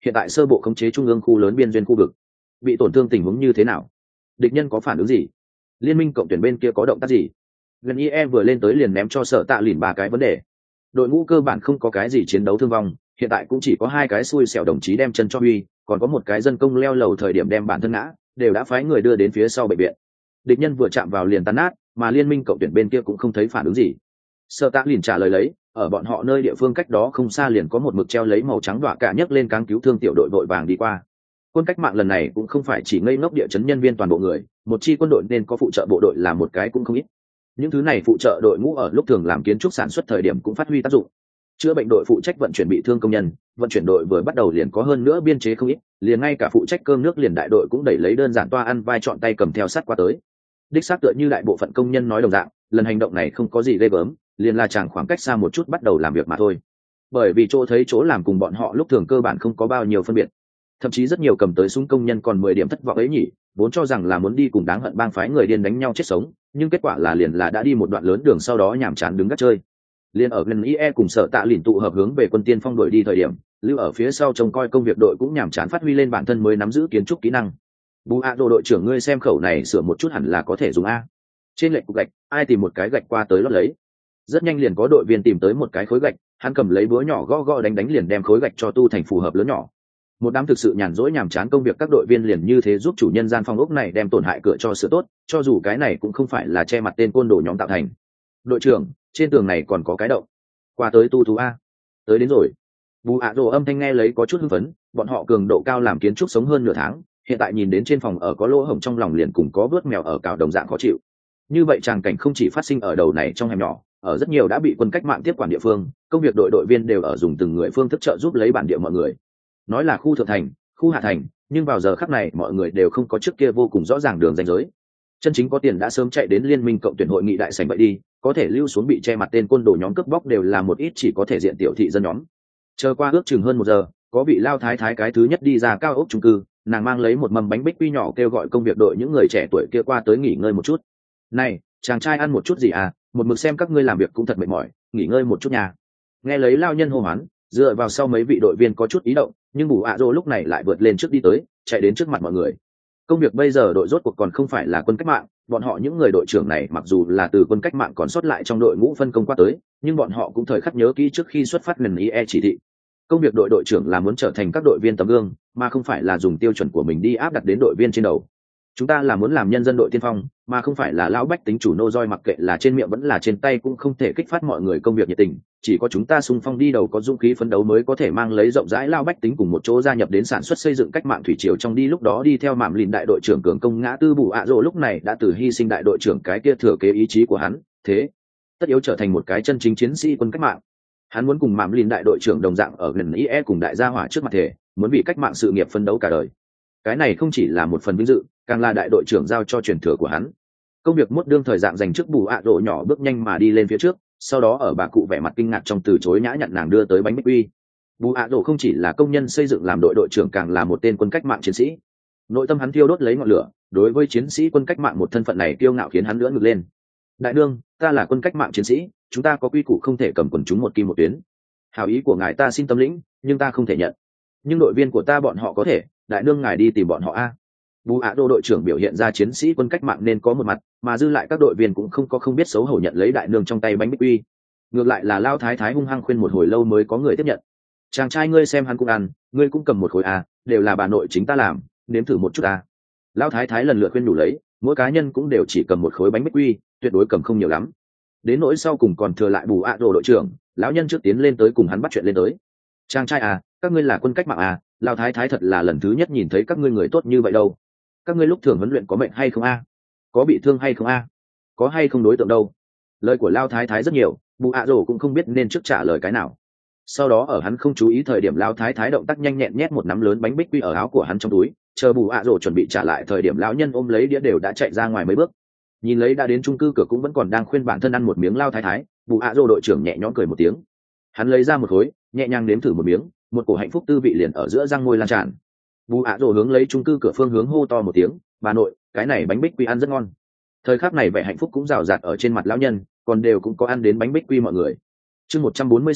S1: hiện tại sơ bộ khống chế trung ương khu lớn biên duyên khu vực. Bị tổn thương tình huống như thế nào? Địch nhân có phản ứng gì? Liên minh cộng tuyển bên kia có động tác gì? Gần ie vừa lên tới liền ném cho Sở Tạ Lìn ba cái vấn đề. Đội ngũ cơ bản không có cái gì chiến đấu thương vong, hiện tại cũng chỉ có hai cái xui xẻo đồng chí đem chân cho huy, còn có một cái dân công leo lầu thời điểm đem bản thân ngã, đều đã phái người đưa đến phía sau bệnh viện. Địch nhân vừa chạm vào liền tan nát, mà liên minh cộng tuyển bên kia cũng không thấy phản ứng gì. Sở Tạ Lìn trả lời lấy, ở bọn họ nơi địa phương cách đó không xa liền có một mực treo lấy màu trắng đọa cả nhấc lên cáng cứu thương tiểu đội vội vàng đi qua. Quân cách mạng lần này cũng không phải chỉ ngây ngốc địa chấn nhân viên toàn bộ người, một chi quân đội nên có phụ trợ bộ đội là một cái cũng không ít. Những thứ này phụ trợ đội ngũ ở lúc thường làm kiến trúc sản xuất thời điểm cũng phát huy tác dụng. Chữa bệnh đội phụ trách vận chuyển bị thương công nhân, vận chuyển đội vừa bắt đầu liền có hơn nữa biên chế không ít, liền ngay cả phụ trách cơm nước liền đại đội cũng đẩy lấy đơn giản toa ăn vai chọn tay cầm theo sát qua tới. Đích xác tựa như đại bộ phận công nhân nói đồng dạng, lần hành động này không có gì ghê gớm, liền là chàng khoảng cách xa một chút bắt đầu làm việc mà thôi. Bởi vì chỗ thấy chỗ làm cùng bọn họ lúc thường cơ bản không có bao nhiêu phân biệt. Thậm chí rất nhiều cầm tới súng công nhân còn mười điểm thất vọng ấy nhỉ, vốn cho rằng là muốn đi cùng đáng hận bang phái người điên đánh nhau chết sống, nhưng kết quả là liền là đã đi một đoạn lớn đường sau đó nhàm chán đứng gác chơi. Liên ở gần ie cùng Sở Tạ Lìn tụ hợp hướng về quân tiên phong đuổi đi thời điểm, lưu ở phía sau trông coi công việc đội cũng nhàm chán phát huy lên bản thân mới nắm giữ kiến trúc kỹ năng. Bù ạ đồ đội trưởng ngươi xem khẩu này sửa một chút hẳn là có thể dùng a. Trên lệnh cục gạch, ai tìm một cái gạch qua tới lót lấy. Rất nhanh liền có đội viên tìm tới một cái khối gạch, hắn cầm lấy búa nhỏ gõ gõ đánh đánh liền đem khối gạch cho tu thành phù hợp lớn nhỏ. Một đám thực sự nhàn rỗi nhàm chán công việc các đội viên liền như thế giúp chủ nhân gian phòng ốc này đem tổn hại cửa cho sửa tốt, cho dù cái này cũng không phải là che mặt tên côn đồ nhóm tạo thành. Đội trưởng, trên tường này còn có cái động. Qua tới tu thú a. Tới đến rồi. Bù ạ rồ âm thanh nghe lấy có chút hưng phấn, bọn họ cường độ cao làm kiến trúc sống hơn nửa tháng, hiện tại nhìn đến trên phòng ở có lỗ hổng trong lòng liền cùng có vớt mèo ở cào đồng dạng khó chịu. Như vậy tràng cảnh không chỉ phát sinh ở đầu này trong hẻm nhỏ, ở rất nhiều đã bị quân cách mạng tiếp quản địa phương, công việc đội đội viên đều ở dùng từng người phương thức trợ giúp lấy bản địa mọi người. Nói là khu thượng thành, khu hạ thành, nhưng vào giờ khắc này mọi người đều không có trước kia vô cùng rõ ràng đường ranh giới. Chân chính có tiền đã sớm chạy đến liên minh cộng tuyển hội nghị đại sảnh vậy đi, có thể lưu xuống bị che mặt tên côn đồ nhóm cướp bóc đều là một ít chỉ có thể diện tiểu thị dân nhóm. Chờ qua ước chừng hơn một giờ, có vị lao thái thái cái thứ nhất đi ra cao ốc chung cư, nàng mang lấy một mầm bánh bích quy nhỏ kêu gọi công việc đội những người trẻ tuổi kia qua tới nghỉ ngơi một chút. Này, chàng trai ăn một chút gì à, một mực xem các ngươi làm việc cũng thật mệt mỏi, nghỉ ngơi một chút nha. Nghe lấy lao nhân hô hoán, dựa vào sau mấy vị đội viên có chút ý động, nhưng bù ạ rô lúc này lại vượt lên trước đi tới, chạy đến trước mặt mọi người. Công việc bây giờ đội rốt cuộc còn không phải là quân cách mạng, bọn họ những người đội trưởng này mặc dù là từ quân cách mạng còn sót lại trong đội ngũ phân công qua tới, nhưng bọn họ cũng thời khắc nhớ kỹ trước khi xuất phát lần ý e chỉ thị. Công việc đội đội trưởng là muốn trở thành các đội viên tấm gương, mà không phải là dùng tiêu chuẩn của mình đi áp đặt đến đội viên trên đầu. Chúng ta là muốn làm nhân dân đội tiên phong, mà không phải là lão bách tính chủ nô roi, mặc kệ là trên miệng vẫn là trên tay cũng không thể kích phát mọi người công việc nhiệt tình, chỉ có chúng ta xung phong đi đầu có dũng khí phấn đấu mới có thể mang lấy rộng rãi lao bách tính cùng một chỗ gia nhập đến sản xuất xây dựng cách mạng thủy triều trong đi lúc đó đi theo mạm lìn đại đội trưởng cường công ngã tư bù ạ rồ lúc này đã từ hy sinh đại đội trưởng cái kia thừa kế ý chí của hắn, thế tất yếu trở thành một cái chân chính chiến sĩ quân cách mạng. Hắn muốn cùng mạm lìn đại đội trưởng đồng dạng ở gần ý e cùng đại gia hỏa trước mặt thể, muốn vì cách mạng sự nghiệp phấn đấu cả đời. Cái này không chỉ là một phần vinh dự, càng là đại đội trưởng giao cho truyền thừa của hắn. Công việc mốt đương thời dạng dành trước bù ạ rồ nhỏ bước nhanh mà đi lên phía trước, sau đó ở bà cụ vẻ mặt kinh ngạc trong từ chối nhã nhặn nàng đưa tới bánh bích quy. Bù ạ rồ không chỉ là công nhân xây dựng làm đội đội trưởng, càng là một tên quân cách mạng chiến sĩ. Nội tâm hắn thiêu đốt lấy ngọn lửa, đối với chiến sĩ quân cách mạng một thân phận này kiêu ngạo khiến hắn lưỡn ngực lên. Đại đương, ta là quân cách mạng chiến sĩ, chúng ta có quy củ không thể cầm quần chúng một kim một tuyến. Hảo ý của ngài ta xin tâm lĩnh, nhưng ta không thể nhận. Nhưng đội viên của ta bọn họ có thể, đại đương ngài đi tìm bọn họ a. Bù ạ đô đội trưởng biểu hiện ra chiến sĩ quân cách mạng nên có một mặt, mà dư lại các đội viên cũng không có không biết xấu hổ nhận lấy đại nương trong tay bánh bích quy. Ngược lại là lao thái thái hung hăng khuyên một hồi lâu mới có người tiếp nhận. Chàng trai ngươi xem hắn cũng ăn, ngươi cũng cầm một khối a, đều là bà nội chính ta làm, nếm thử một chút a. Lao thái thái lần lượt khuyên đủ lấy, mỗi cá nhân cũng đều chỉ cầm một khối bánh bích quy, tuyệt đối cầm không nhiều lắm. Đến nỗi sau cùng còn thừa lại bù ạ đô đội trưởng, lão nhân trước tiến lên tới cùng hắn bắt chuyện lên tới. Chàng trai à, các ngươi là quân cách mạng à, lao thái thái thật là lần thứ nhất nhìn thấy các ngươi người tốt như vậy đâu. Các ngươi lúc thường huấn luyện có mệnh hay không a? Có bị thương hay không a? Có hay không đối tượng đâu? Lời của lao thái thái rất nhiều, bù ạ rồ cũng không biết nên trước trả lời cái nào. Sau đó ở hắn không chú ý thời điểm lao thái thái động tác nhanh nhẹn nhét một nắm lớn bánh bích quy ở áo của hắn trong túi, chờ bù ạ rồ chuẩn bị trả lại thời điểm lão nhân ôm lấy đĩa đều đã chạy ra ngoài mấy bước. Nhìn lấy đã đến chung cư cửa cũng vẫn còn đang khuyên bản thân ăn một miếng lao thái thái, bù ạ rồ đội trưởng nhẹ nhõm cười một tiếng. Hắn lấy ra một khối, nhẹ nhàng nếm thử một miếng, một cổ hạnh phúc tư vị liền ở giữa răng môi lan tràn. Bù ạ rồ hướng lấy chung cư cửa phương hướng hô to một tiếng, bà nội, cái này bánh bích quy ăn rất ngon. Thời khắc này vẻ hạnh phúc cũng rào rạt ở trên mặt lão nhân, còn đều cũng có ăn đến bánh bích quy mọi người. Chương một trăm bốn mươi sáu,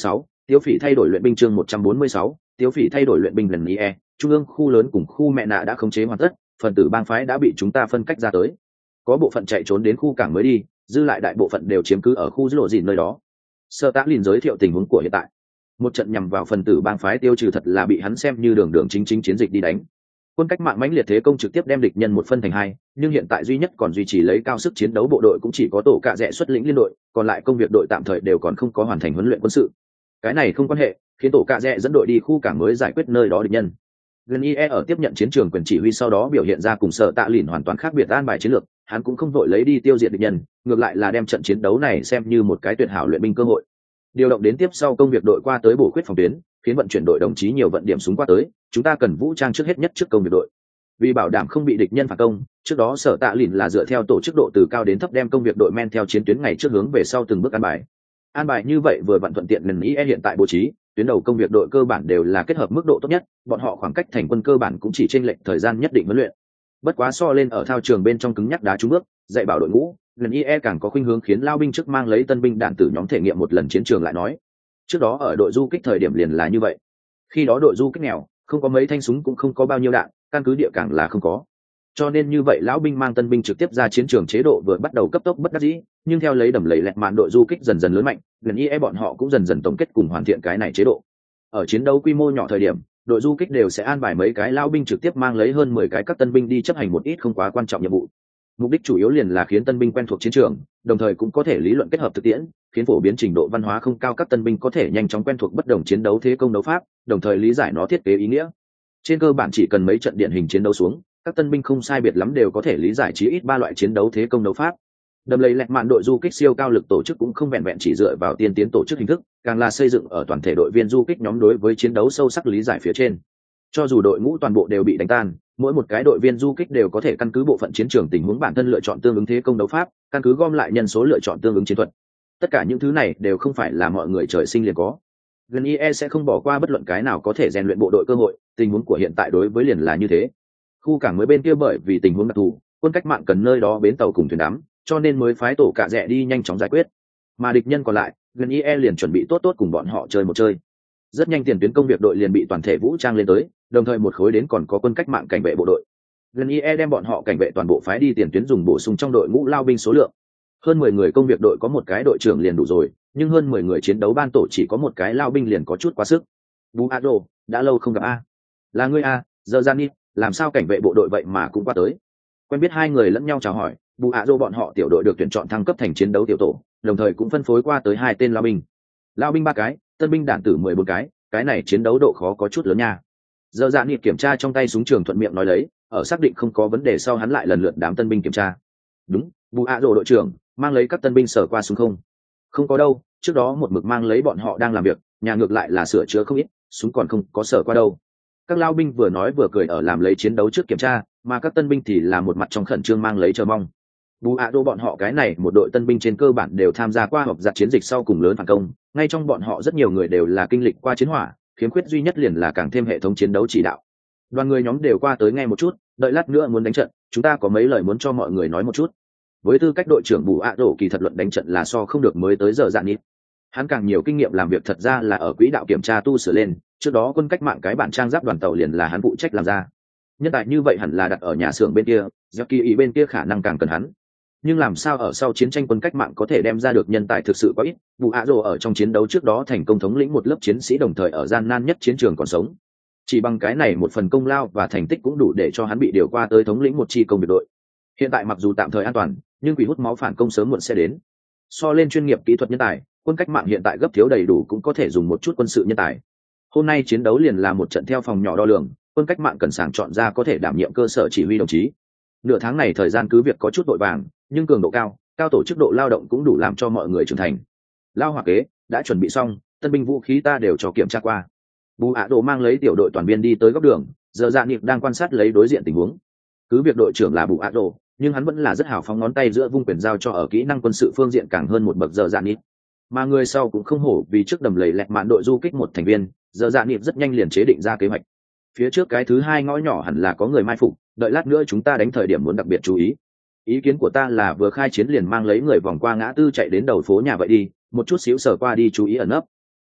S1: Tiêu Phỉ thay đổi luyện binh chương một trăm bốn mươi sáu, Tiêu Phỉ thay đổi luyện binh lần e, trung ương khu lớn cùng khu mẹ nạ đã khống chế hoàn tất, phần tử bang phái đã bị chúng ta phân cách ra tới. Có bộ phận chạy trốn đến khu cảng mới đi, dư lại đại bộ phận đều chiếm cứ ở khu lộ dìn nơi đó. Sơ Tá Lìn giới thiệu tình huống của hiện tại. Một trận nhằm vào phần tử bang phái tiêu trừ thật là bị hắn xem như đường đường chính chính chiến dịch đi đánh. Quân cách mạng mãnh liệt thế công trực tiếp đem địch nhân một phân thành hai, nhưng hiện tại duy nhất còn duy trì lấy cao sức chiến đấu bộ đội cũng chỉ có tổ cạ rẽ xuất lĩnh liên đội, còn lại công việc đội tạm thời đều còn không có hoàn thành huấn luyện quân sự. Cái này không quan hệ, khiến tổ cạ rẽ dẫn đội đi khu cảng mới giải quyết nơi đó địch nhân. Gần ie ở tiếp nhận chiến trường quyền chỉ huy sau đó biểu hiện ra cùng Sở Tạ Lìn hoàn toàn khác biệt an bài chiến lược, hắn cũng không vội lấy đi tiêu diệt địch nhân, ngược lại là đem trận chiến đấu này xem như một cái tuyệt hảo luyện binh cơ hội. Điều động đến tiếp sau công việc đội qua tới bổ khuyết phòng tuyến, khiến vận chuyển đội đồng chí nhiều vận điểm súng qua tới, chúng ta cần vũ trang trước hết nhất trước công việc đội. Vì bảo đảm không bị địch nhân phản công, trước đó Sở Tạ Lìn là dựa theo tổ chức độ từ cao đến thấp đem công việc đội men theo chiến tuyến ngày trước hướng về sau từng bước an bài. An bài như vậy vừa vặn thuận tiện lần ý hiện tại bố trí, tuyến đầu công việc đội cơ bản đều là kết hợp mức độ tốt nhất, bọn họ khoảng cách thành quân cơ bản cũng chỉ chênh lệch thời gian nhất định huấn luyện. Bất quá so lên ở thao trường bên trong cứng nhắc đá trúng bước, dạy bảo đội ngũ, lần ie càng có khuynh hướng khiến lao binh trước mang lấy tân binh đạn tử nhóm thể nghiệm một lần chiến trường lại nói. Trước đó ở đội du kích thời điểm liền là như vậy. Khi đó đội du kích nghèo, không có mấy thanh súng cũng không có bao nhiêu đạn, căn cứ địa càng là không có. Cho nên như vậy lão binh mang tân binh trực tiếp ra chiến trường chế độ vừa bắt đầu cấp tốc bất đắc dĩ, nhưng theo lấy đầm lầy lẹt màn đội du kích dần dần lớn mạnh, lần ie bọn họ cũng dần dần tổng kết cùng hoàn thiện cái này chế độ. Ở chiến đấu quy mô nhỏ thời điểm, đội du kích đều sẽ an bài mấy cái lão binh trực tiếp mang lấy hơn mười cái các tân binh đi chấp hành một ít không quá quan trọng nhiệm vụ. Mục đích chủ yếu liền là khiến tân binh quen thuộc chiến trường, đồng thời cũng có thể lý luận kết hợp thực tiễn, khiến phổ biến trình độ văn hóa không cao các tân binh có thể nhanh chóng quen thuộc bất đồng chiến đấu thế công đấu pháp, đồng thời lý giải nó thiết kế ý nghĩa. Trên cơ bản chỉ cần mấy trận điển hình chiến đấu xuống, các tân binh không sai biệt lắm đều có thể lý giải chí ít ba loại chiến đấu thế công đấu pháp. Đầm lầy lẹt mạn đội du kích siêu cao lực tổ chức cũng không vẹn vẹn chỉ dựa vào tiên tiến tổ chức hình thức, càng là xây dựng ở toàn thể đội viên du kích nhóm đối với chiến đấu sâu sắc lý giải phía trên. Cho dù đội ngũ toàn bộ đều bị đánh tan, mỗi một cái đội viên du kích đều có thể căn cứ bộ phận chiến trường tình huống bản thân lựa chọn tương ứng thế công đấu pháp, căn cứ gom lại nhân số lựa chọn tương ứng chiến thuật. Tất cả những thứ này đều không phải là mọi người trời sinh liền có. Gần ie sẽ không bỏ qua bất luận cái nào có thể rèn luyện bộ đội cơ hội, tình huống của hiện tại đối với liền là như thế. Khu cảng mới bên kia bởi vì tình huống đặc thù, quân cách mạng cần nơi đó bến tàu cùng thuyền đắm, cho nên mới phái tổ cạ rẽ đi nhanh chóng giải quyết. Mà địch nhân còn lại, gần ie liền chuẩn bị tốt tốt cùng bọn họ chơi một chơi. Rất nhanh tiền tuyến công việc đội liền bị toàn thể vũ trang lên tới, đồng thời một khối đến còn có quân cách mạng cảnh vệ bộ đội. Gần ie đem bọn họ cảnh vệ toàn bộ phái đi tiền tuyến dùng bổ sung trong đội ngũ lao binh số lượng. Hơn mười người công việc đội có một cái đội trưởng liền đủ rồi, nhưng hơn mười người chiến đấu ban tổ chỉ có một cái lao binh liền có chút quá sức. Bú Ado, đã lâu không gặp a. Là ngươi a, giờ gian đi, làm sao cảnh vệ bộ đội vậy mà cũng qua tới. Quen biết hai người lẫn nhau chào hỏi, Bú Ado bọn họ tiểu đội được tuyển chọn thăng cấp thành chiến đấu tiểu tổ, đồng thời cũng phân phối qua tới hai tên lao binh. Lao binh ba cái, tân binh đạn tử mười bốn cái, cái này chiến đấu độ khó có chút lớn nha. Giờ dạ nịp kiểm tra trong tay súng trường thuận miệng nói lấy, ở xác định không có vấn đề sau hắn lại lần lượt đám tân binh kiểm tra. Đúng, Bú Ado đội trưởng, mang lấy các tân binh sở qua súng không? Không có đâu, trước đó một mực mang lấy bọn họ đang làm việc, nhà ngược lại là sửa chữa không ít, súng còn không có sở qua đâu. Các lao binh vừa nói vừa cười ở làm lấy chiến đấu trước kiểm tra, mà các tân binh thì là một mặt trong khẩn trương mang lấy chờ mong. Bú Ado bọn họ cái này một đội tân binh trên cơ bản đều tham gia qua hoặc giặt chiến dịch sau cùng lớn phản công, ngay trong bọn họ rất nhiều người đều là kinh lịch qua chiến hỏa, khiếm khuyết duy nhất liền là càng thêm hệ thống chiến đấu chỉ đạo. Đoàn người nhóm đều qua tới nghe một chút, đợi lát nữa muốn đánh trận, chúng ta có mấy lời muốn cho mọi người nói một chút. Với tư cách đội trưởng Bú Ado kỳ thật luận đánh trận là so không được mới tới giờ dạn nít. Hắn càng nhiều kinh nghiệm làm việc thật ra là ở quỹ đạo kiểm tra tu sửa lên, trước đó quân cách mạng cái bản trang giáp đoàn tàu liền là hắn phụ trách làm ra. Nhân tài như vậy hẳn là đặt ở nhà xưởng bên kia, giáp kỳ ý bên kia khả năng càng cần hắn. Nhưng làm sao ở sau chiến tranh quân cách mạng có thể đem ra được nhân tài thực sự quá ít. Bú Ado ở trong chiến đấu trước đó thành công thống lĩnh một lớp chiến sĩ đồng thời ở gian nan nhất chiến trường còn sống. Chỉ bằng cái này một phần công lao và thành tích cũng đủ để cho hắn bị điều qua tới thống lĩnh một chi công biệt đội. Hiện tại mặc dù tạm thời an toàn, nhưng quỷ hút máu phản công sớm muộn sẽ đến. So lên chuyên nghiệp kỹ thuật nhân tài, quân cách mạng hiện tại gấp thiếu đầy đủ cũng có thể dùng một chút quân sự nhân tài. Hôm nay chiến đấu liền là một trận theo phòng nhỏ đo lường, quân cách mạng cần sàng chọn ra có thể đảm nhiệm cơ sở chỉ huy đồng chí. Nửa tháng này thời gian cứ việc có chút vội vàng, nhưng cường độ cao, cao tổ chức độ lao động cũng đủ làm cho mọi người trưởng thành. Lao hỏa kế đã chuẩn bị xong, tân binh vũ khí ta đều cho kiểm tra qua. Bú Ado mang lấy tiểu đội toàn viên đi tới góc đường, giờ dạ nịp đang quan sát lấy đối diện tình huống. Cứ việc đội trưởng là Bú Ado, nhưng hắn vẫn là rất hào phóng ngón tay giữa vung quyền giao cho ở kỹ năng quân sự phương diện càng hơn một bậc giờ dạ nịp. Mà người sau cũng không hổ vì trước đầm lầy lẹt mạn đội du kích một thành viên, giờ dạ nịp rất nhanh liền chế định ra kế hoạch. Phía trước cái thứ hai ngõ nhỏ hẳn là có người mai phục, đợi lát nữa chúng ta đánh thời điểm muốn đặc biệt chú ý. Ý kiến của ta là vừa khai chiến liền mang lấy người vòng qua ngã tư chạy đến đầu phố nhà vậy đi, một chút xíu sờ qua đi chú ý ẩn nấp.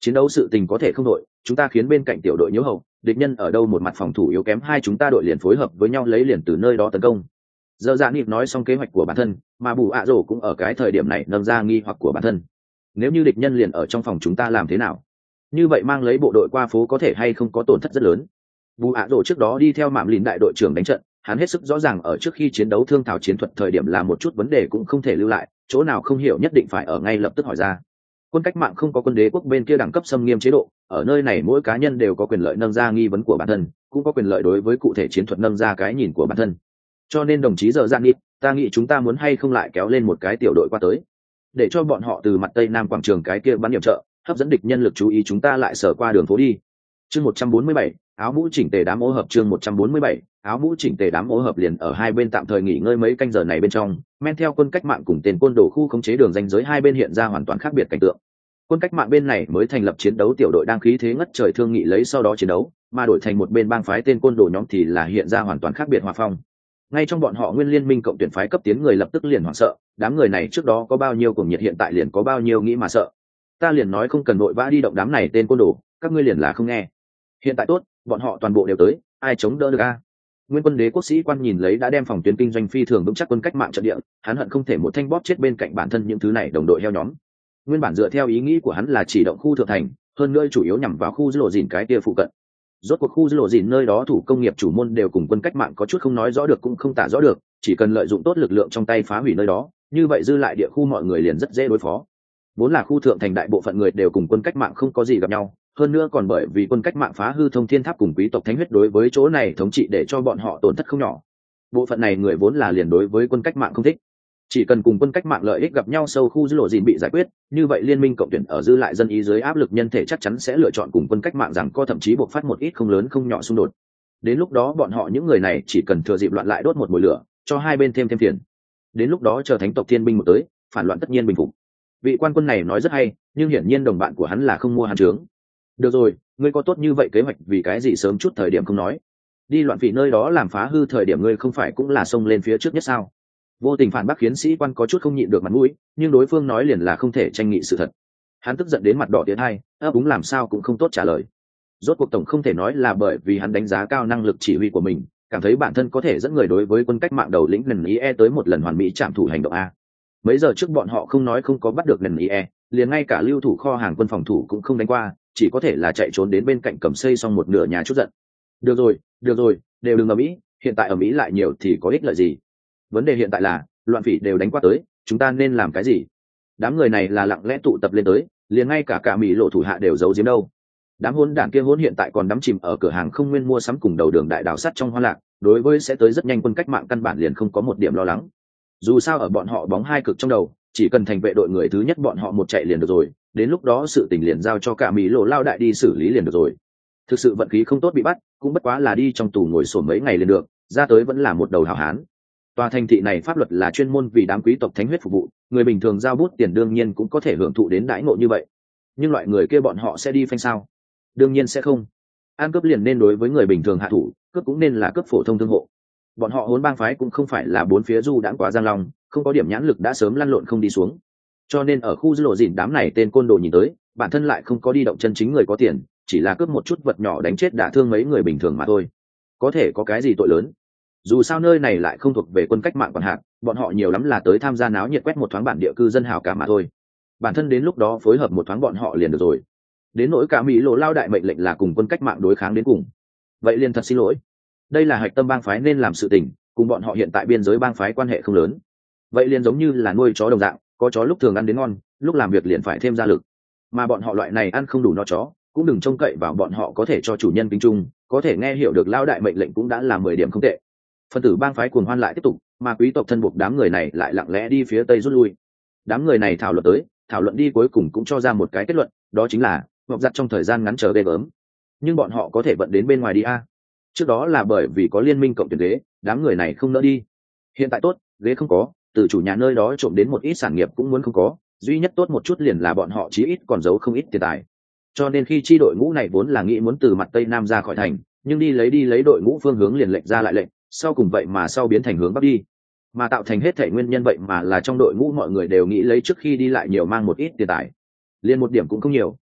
S1: chiến đấu sự tình có thể không đội, chúng ta khiến bên cạnh tiểu đội nhiễu hậu, địch nhân ở đâu một mặt phòng thủ yếu kém, hai chúng ta đội liền phối hợp với nhau lấy liền từ nơi đó tấn công. Giờ dạ nịp nói xong kế hoạch của bản thân, mà bù ạ rổ cũng ở cái thời điểm này nâng ra nghi hoặc của bản thân. Nếu như địch nhân liền ở trong phòng chúng ta làm thế nào? Như vậy mang lấy bộ đội qua phố có thể hay không có tổn thất rất lớn. Bù ạ rổ trước đó đi theo mạm lìn đại đội trưởng đánh trận, hắn hết sức rõ ràng ở trước khi chiến đấu thương thảo chiến thuật thời điểm là một chút vấn đề cũng không thể lưu lại, chỗ nào không hiểu nhất định phải ở ngay lập tức hỏi ra. Quân cách mạng không có quân đế quốc bên kia đẳng cấp xâm nghiêm chế độ, ở nơi này mỗi cá nhân đều có quyền lợi nâng ra nghi vấn của bản thân, cũng có quyền lợi đối với cụ thể chiến thuật nâng ra cái nhìn của bản thân. Cho nên đồng chí giờ gian ít, ta nghĩ chúng ta muốn hay không lại kéo lên một cái tiểu đội qua tới, để cho bọn họ từ mặt tây nam quảng trường cái kia bắn điểm trợ, hấp dẫn địch nhân lực chú ý chúng ta lại sở qua đường phố đi. Chương một trăm bốn mươi bảy, áo mũ chỉnh tề đám ô hợp. Chương một trăm bốn mươi bảy, áo mũ chỉnh tề đám ô hợp liền ở hai bên tạm thời nghỉ ngơi mấy canh giờ này bên trong, men theo quân cách mạng cùng tên côn đồ khu khống chế đường ranh giới hai bên hiện ra hoàn toàn khác biệt cảnh tượng. Quân cách mạng bên này mới thành lập chiến đấu tiểu đội đang khí thế ngất trời thương nghị lấy sau đó chiến đấu, mà đổi thành một bên bang phái tên côn đồ nhóm thì là hiện ra hoàn toàn khác biệt hòa phong. Ngay trong bọn họ nguyên liên minh cộng tuyển phái cấp tiến người lập tức liền hoảng sợ, đám người này trước đó có bao nhiêu cuồng nhiệt hiện tại liền có bao nhiêu nghĩ mà sợ. Ta liền nói không cần vội vã đi động đám này tên côn đồ, các ngươi liền là không nghe. Hiện tại tốt, bọn họ toàn bộ đều tới, ai chống đỡ được a? Nguyên quân đế quốc sĩ quan nhìn lấy đã đem phòng tuyến kinh doanh phi thường vững chắc quân cách mạng trận địa, hắn hận không thể một thanh bóp chết bên cạnh bản thân những thứ này đồng đội heo nhóm. Nguyên bản dựa theo ý nghĩ của hắn là chỉ động khu thượng thành, hơn nữa chủ yếu nhằm vào khu dữ lộ dìn cái kia phụ cận. Rốt cuộc khu dữ lộ dìn nơi đó thủ công nghiệp chủ môn đều cùng quân cách mạng có chút không nói rõ được cũng không tả rõ được, chỉ cần lợi dụng tốt lực lượng trong tay phá hủy nơi đó, như vậy dư lại địa khu mọi người liền rất dễ đối phó. Vốn là khu thượng thành đại bộ phận người đều cùng quân cách mạng không có gì gặp nhau, hơn nữa còn bởi vì quân cách mạng phá hư thông thiên tháp cùng quý tộc thánh huyết đối với chỗ này thống trị để cho bọn họ tổn thất không nhỏ. Bộ phận này người vốn là liền đối với quân cách mạng không thích, chỉ cần cùng quân cách mạng lợi ích gặp nhau sâu khu dữ lộ dìn bị giải quyết, như vậy liên minh cộng tuyển ở dư lại dân ý dưới áp lực nhân thể chắc chắn sẽ lựa chọn cùng quân cách mạng rằng co thậm chí buộc phát một ít không lớn không nhỏ xung đột. Đến lúc đó bọn họ những người này chỉ cần thừa dịp loạn lại đốt một mồi lửa, cho hai bên thêm thêm tiền. Đến lúc đó chờ thánh tộc thiên binh một tới, phản loạn tất nhiên bình phục. Vị quan quân này nói rất hay, nhưng hiển nhiên đồng bạn của hắn là không mua hắn trướng. Được rồi, ngươi có tốt như vậy kế hoạch vì cái gì sớm chút thời điểm không nói? Đi loạn vị nơi đó làm phá hư thời điểm ngươi không phải cũng là xông lên phía trước nhất sao? Vô tình phản bác khiến sĩ quan có chút không nhịn được mặt mũi, nhưng đối phương nói liền là không thể tranh nghị sự thật. Hắn tức giận đến mặt đỏ tiến hai, ấp úng làm sao cũng không tốt trả lời. Rốt cuộc tổng không thể nói là bởi vì hắn đánh giá cao năng lực chỉ huy của mình, cảm thấy bản thân có thể dẫn người đối với quân cách mạng đầu lĩnh lần ý e tới một lần hoàn mỹ trảm thủ hành động a. Mấy giờ trước bọn họ không nói không có bắt được lần ý e, liền ngay cả lưu thủ kho hàng quân phòng thủ cũng không đánh qua, chỉ có thể là chạy trốn đến bên cạnh cầm xây xong một nửa nhà chút giận. Được rồi, được rồi, đều đừng ở mỹ, hiện tại ở mỹ lại nhiều thì có ích lợi gì? Vấn đề hiện tại là loạn phỉ đều đánh qua tới, chúng ta nên làm cái gì? Đám người này là lặng lẽ tụ tập lên tới, liền ngay cả cả mỹ lộ thủ hạ đều giấu giếm đâu. Đám hỗn đản kia hỗn hiện tại còn đắm chìm ở cửa hàng không nguyên mua sắm cùng đầu đường đại đảo sắt trong hoa lạc, đối với sẽ tới rất nhanh quân cách mạng căn bản liền không có một điểm lo lắng. Dù sao ở bọn họ bóng hai cực trong đầu, chỉ cần thành vệ đội người thứ nhất bọn họ một chạy liền được rồi, đến lúc đó sự tình liền giao cho cả mỹ lộ lao đại đi xử lý liền được rồi. Thực sự vận khí không tốt bị bắt, cũng bất quá là đi trong tù ngồi sổm mấy ngày liền được, ra tới vẫn là một đầu hảo hán. Tòa thành thị này pháp luật là chuyên môn vì đám quý tộc thánh huyết phục vụ, người bình thường giao bút tiền đương nhiên cũng có thể hưởng thụ đến đãi ngộ như vậy. Nhưng loại người kia bọn họ sẽ đi phanh sao? Đương nhiên sẽ không. Ăn cướp liền nên đối với người bình thường hạ thủ, cướp cũng nên là cướp phổ thông thương hộ. Bọn họ hỗn bang phái cũng không phải là bốn phía du đãng quá giang long, không có điểm nhãn lực đã sớm lăn lộn không đi xuống. Cho nên ở khu dữ lộ dìn đám này tên côn đồ nhìn tới, bản thân lại không có đi động chân chính người có tiền, chỉ là cướp một chút vật nhỏ đánh chết đả thương mấy người bình thường mà thôi. Có thể có cái gì tội lớn? Dù sao nơi này lại không thuộc về quân cách mạng quản hạt, bọn họ nhiều lắm là tới tham gia náo nhiệt quét một thoáng bản địa cư dân hào cả mà thôi. Bản thân đến lúc đó phối hợp một thoáng bọn họ liền được rồi. Đến nỗi cả mỹ lộ lao đại mệnh lệnh là cùng quân cách mạng đối kháng đến cùng, vậy liền thật xin lỗi. Đây là hạch tâm bang phái nên làm sự tình, cùng bọn họ hiện tại biên giới bang phái quan hệ không lớn. Vậy liền giống như là nuôi chó đồng dạng, có chó lúc thường ăn đến ngon, lúc làm việc liền phải thêm gia lực. Mà bọn họ loại này ăn không đủ no chó, cũng đừng trông cậy vào bọn họ có thể cho chủ nhân kính trung, có thể nghe hiểu được lao đại mệnh lệnh cũng đã là mười điểm không tệ. Phân tử bang phái cuồng hoan lại tiếp tục, mà quý tộc thân buộc đám người này lại lặng lẽ đi phía tây rút lui. Đám người này thảo luận tới, thảo luận đi cuối cùng cũng cho ra một cái kết luận, đó chính là ngọc giặt trong thời gian ngắn chờ ghê gớm. Nhưng bọn họ có thể vận đến bên ngoài đi a. Trước đó là bởi vì có liên minh cộng tuyển ghế, đám người này không nỡ đi. Hiện tại tốt, ghế không có, từ chủ nhà nơi đó trộm đến một ít sản nghiệp cũng muốn không có, duy nhất tốt một chút liền là bọn họ chí ít còn giấu không ít tiền tài. Cho nên khi chi đội ngũ này vốn là nghĩ muốn từ mặt tây nam ra khỏi thành, nhưng đi lấy đi lấy đội ngũ phương hướng liền lệnh ra lại lệnh, sau cùng vậy mà sau biến thành hướng bắc đi, mà tạo thành hết thể nguyên nhân vậy mà là trong đội ngũ mọi người đều nghĩ lấy trước khi đi lại nhiều mang một ít tiền tài, liền một điểm cũng không nhiều,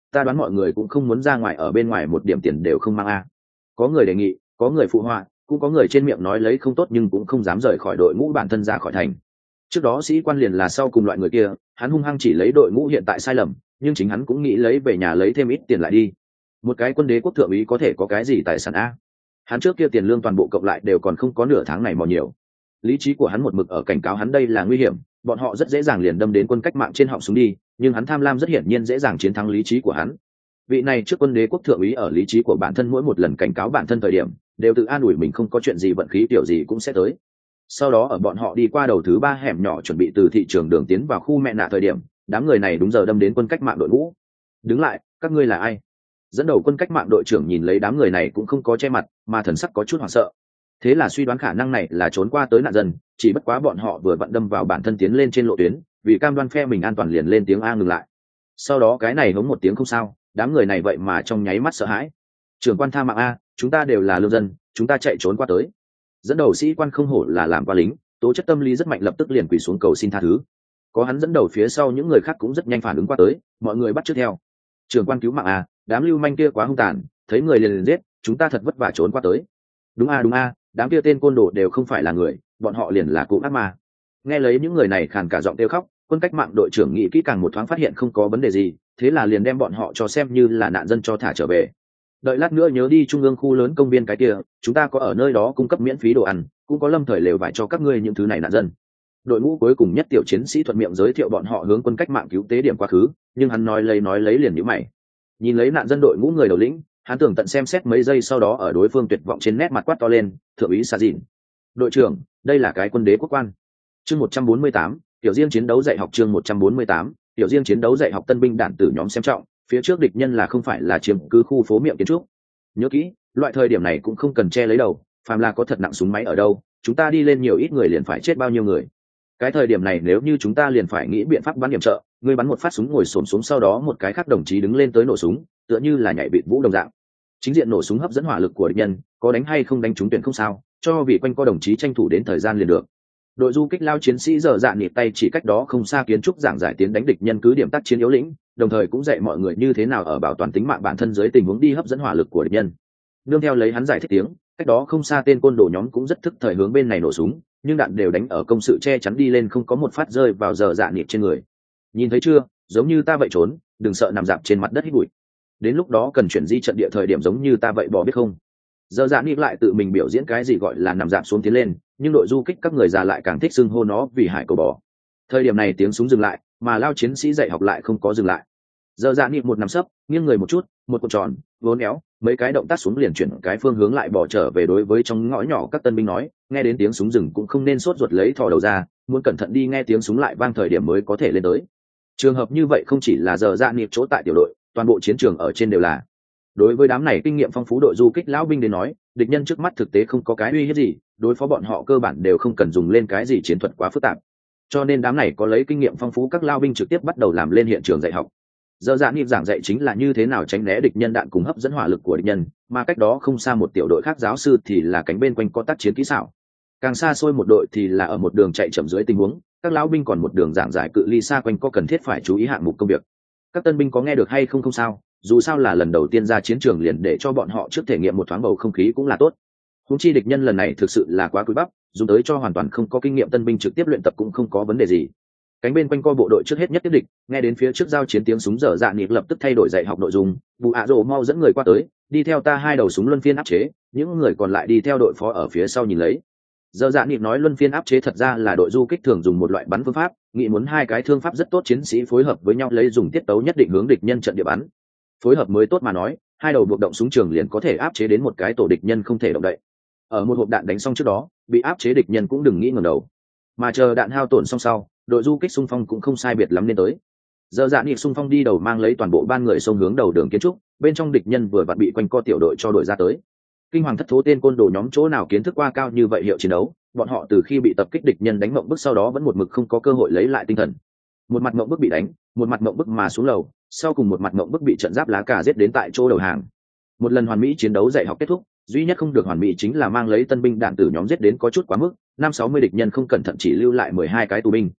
S1: ta đoán mọi người cũng không muốn ra ngoài, ở bên ngoài một điểm tiền đều không mang a. Có người đề nghị, có người phụ họa, cũng có người trên miệng nói lấy không tốt nhưng cũng không dám rời khỏi đội ngũ bản thân ra khỏi thành. Trước đó sĩ quan liền là sau cùng loại người kia, hắn hung hăng chỉ lấy đội ngũ hiện tại sai lầm, nhưng chính hắn cũng nghĩ lấy về nhà lấy thêm ít tiền lại đi. Một cái quân đế quốc thượng úy có thể có cái gì tài sản a? Hắn trước kia tiền lương toàn bộ cộng lại đều còn không có nửa tháng này mò nhiều. Lý trí của hắn một mực ở cảnh cáo hắn đây là nguy hiểm, bọn họ rất dễ dàng liền đâm đến quân cách mạng trên họng súng đi, nhưng hắn tham lam rất hiển nhiên dễ dàng chiến thắng lý trí của hắn. Vị này trước quân đế quốc thượng úy ở lý trí của bản thân mỗi một lần cảnh cáo bản thân thời điểm, đều tự an ủi mình không có chuyện gì, vận khí kiểu gì cũng sẽ tới. Sau đó ở bọn họ đi qua đầu thứ ba hẻm nhỏ chuẩn bị từ thị trường đường tiến vào khu mẹ nạ thời điểm, đám người này đúng giờ đâm đến quân cách mạng đội ngũ. Đứng lại, các ngươi là ai? Dẫn đầu quân cách mạng đội trưởng nhìn lấy đám người này cũng không có che mặt, mà thần sắc có chút hoảng sợ. Thế là suy đoán khả năng này là trốn qua tới nạn dân, chỉ bất quá bọn họ vừa vặn đâm vào bản thân tiến lên trên lộ tuyến, vì cam đoan phe mình an toàn liền lên tiếng a ngừng lại. Sau đó cái này hống một tiếng không sao, đám người này vậy mà trong nháy mắt sợ hãi. Trưởng quan tha mạng a, chúng ta đều là lương dân, chúng ta chạy trốn qua tới. Dẫn đầu sĩ quan không hổ là làm qua lính, tố chất tâm lý rất mạnh, lập tức liền quỳ xuống cầu xin tha thứ. Có hắn dẫn đầu phía sau những người khác cũng rất nhanh phản ứng qua tới, mọi người bắt chước theo. Trưởng quan cứu mạng a, đám lưu manh kia quá hung tàn, thấy người liền liền giết, chúng ta thật vất vả trốn qua tới. Đúng a đúng a, đám kia tên côn đồ đều không phải là người, bọn họ liền là cụ ác ma. Nghe lấy những người này khàn cả giọng kêu khóc, quân cách mạng đội trưởng nghĩ kỹ càng một thoáng phát hiện không có vấn đề gì, thế là liền đem bọn họ cho xem như là nạn dân cho thả trở về. Đợi lát nữa nhớ đi trung ương khu lớn công viên cái kia, chúng ta có ở nơi đó cung cấp miễn phí đồ ăn, cũng có lâm thời lều vải cho các ngươi những thứ này nạn dân. Đội ngũ cuối cùng nhất tiểu chiến sĩ thuận miệng giới thiệu bọn họ hướng quân cách mạng cứu tế điểm quá khứ, nhưng hắn nói lấy nói lấy liền nhíu mày. Nhìn lấy nạn dân đội ngũ người đầu lĩnh, hắn tưởng tận xem xét mấy giây, sau đó ở đối phương tuyệt vọng trên nét mặt quát to lên, thượng úy Sa Dìn. Đội trưởng, đây là cái quân đế quốc quan. Chương một trăm bốn mươi tám, tiểu riêng chiến đấu dạy học. Chương một trăm bốn mươi tám, tiểu riêng chiến đấu dạy học. Tân binh đạn tử nhóm xem trọng, phía trước địch nhân là không phải là chiếm cứ khu phố miệng kiến trúc. Nhớ kỹ, loại thời điểm này cũng không cần che lấy đầu, phàm là có thật nặng súng máy ở đâu, chúng ta đi lên nhiều ít người liền phải chết bao nhiêu người. Cái thời điểm này nếu như chúng ta liền phải nghĩ biện pháp bắn điểm trợ, người bắn một phát súng ngồi xổm xuống, sau đó một cái khác đồng chí đứng lên tới nổ súng, tựa như là nhảy vịt vũ đồng dạng. Chính diện nổ súng hấp dẫn hỏa lực của địch nhân, có đánh hay không đánh trúng tuyển không sao, cho vị quanh co đồng chí tranh thủ đến thời gian liền được. Đội du kích lao chiến sĩ giờ dạ nhịp tay chỉ cách đó không xa kiến trúc giảng giải tiến đánh địch nhân cứ điểm tác chiến yếu lĩnh, đồng thời cũng dạy mọi người như thế nào ở bảo toàn tính mạng bản thân dưới tình huống đi hấp dẫn hỏa lực của địch nhân. Nương theo lấy hắn giải thích tiếng, cách đó không xa tên côn đồ nhóm cũng rất thức thời hướng bên này nổ súng, nhưng đạn đều đánh ở công sự che chắn đi lên, không có một phát rơi vào giờ dạ nhịp trên người. Nhìn thấy chưa, giống như ta vậy trốn, đừng sợ nằm dạp trên mặt đất hít bụi. Đến lúc đó cần chuyển di trận địa thời điểm giống như ta vậy bỏ biết không. Giờ dạ nhịp lại tự mình biểu diễn cái gì gọi là nằm dạp xuống tiến lên, nhưng đội du kích các người già lại càng thích xưng hô nó vì hải cầu bò. Thời điểm này tiếng súng dừng lại, mà lao chiến sĩ dạy học lại không có dừng lại. Giờ dạ nhịp một nằm sấp, nghiêng người một chút, một cuộn tròn, vốn éo, mấy cái động tác xuống liền chuyển cái phương hướng lại bỏ trở về. Đối với trong ngõ nhỏ các tân binh nói, nghe đến tiếng súng dừng cũng không nên sốt ruột lấy thò đầu ra, muốn cẩn thận đi nghe tiếng súng lại vang thời điểm mới có thể lên tới. Trường hợp như vậy không chỉ là giờ dạ nhịp chỗ tại tiểu đội, toàn bộ chiến trường ở trên đều là. Đối với đám này kinh nghiệm phong phú đội du kích lão binh đến nói, địch nhân trước mắt thực tế không có cái uy hiếp gì, đối phó bọn họ cơ bản đều không cần dùng lên cái gì chiến thuật quá phức tạp. Cho nên đám này có lấy kinh nghiệm phong phú các lao binh trực tiếp bắt đầu làm lên hiện trường dạy học. Giờ dạ nhịp giảng dạy chính là như thế nào tránh né địch nhân đạn cùng hấp dẫn hỏa lực của địch nhân, mà cách đó không xa một tiểu đội khác giáo sư thì là cánh bên quanh có tác chiến kỹ xảo. Càng xa xôi một đội thì là ở một đường chạy chậm dưới tình huống, các lão binh còn một đường giảng giải cự ly xa quanh có cần thiết phải chú ý hạng mục công việc. Các tân binh có nghe được hay không không sao, dù sao là lần đầu tiên ra chiến trường liền để cho bọn họ trước thể nghiệm một thoáng bầu không khí cũng là tốt. Húng chi địch nhân lần này thực sự là quá cúi bắp, dùng tới cho hoàn toàn không có kinh nghiệm tân binh trực tiếp luyện tập cũng không có vấn đề gì. Cánh bên quanh co bộ đội trước hết nhất tiếp địch, nghe đến phía trước giao chiến tiếng súng dở dạ nhịp lập tức thay đổi dạy học nội dung, Bù ạ Rồ mau dẫn người qua tới, đi theo ta hai đầu súng luân phiên áp chế, những người còn lại đi theo đội phó ở phía sau nhìn lấy. Dở dạ nhịp nói luân phiên áp chế thật ra là đội du kích thường dùng một loại bắn phương pháp, nghĩ muốn hai cái thương pháp rất tốt chiến sĩ phối hợp với nhau lấy dùng tiết tấu nhất định hướng địch nhân trận địa bắn. Phối hợp mới tốt mà nói, hai đầu buộc động súng trường liền có thể áp chế đến một cái tổ địch nhân không thể động đậy. Ở một hộp đạn đánh xong trước đó, bị áp chế địch nhân cũng đừng nghĩ ngẩng đầu. Mà chờ đạn hao tổn xong sau, đội du kích xung phong cũng không sai biệt lắm nên tới. Giờ dạ nhịp xung phong đi đầu mang lấy toàn bộ ban người xông hướng đầu đường kiến trúc, bên trong địch nhân vừa vặn bị quanh co tiểu đội cho đội ra tới. Kinh hoàng thất thố tên côn đồ nhóm chỗ nào kiến thức qua cao như vậy hiệu chiến đấu, bọn họ từ khi bị tập kích địch nhân đánh mộng bức sau đó vẫn một mực không có cơ hội lấy lại tinh thần. Một mặt mộng bức bị đánh, một mặt mộng bức mà xuống lầu, sau cùng một mặt mộng bức bị trận giáp lá cà giết đến tại chỗ đầu hàng. Một lần hoàn mỹ chiến đấu dạy học kết thúc, duy nhất không được hoàn mỹ chính là mang lấy tân binh đạn tử nhóm giết đến có chút quá mức, năm sáu mươi địch nhân không cẩn thận chỉ lưu lại mười hai cái tù binh.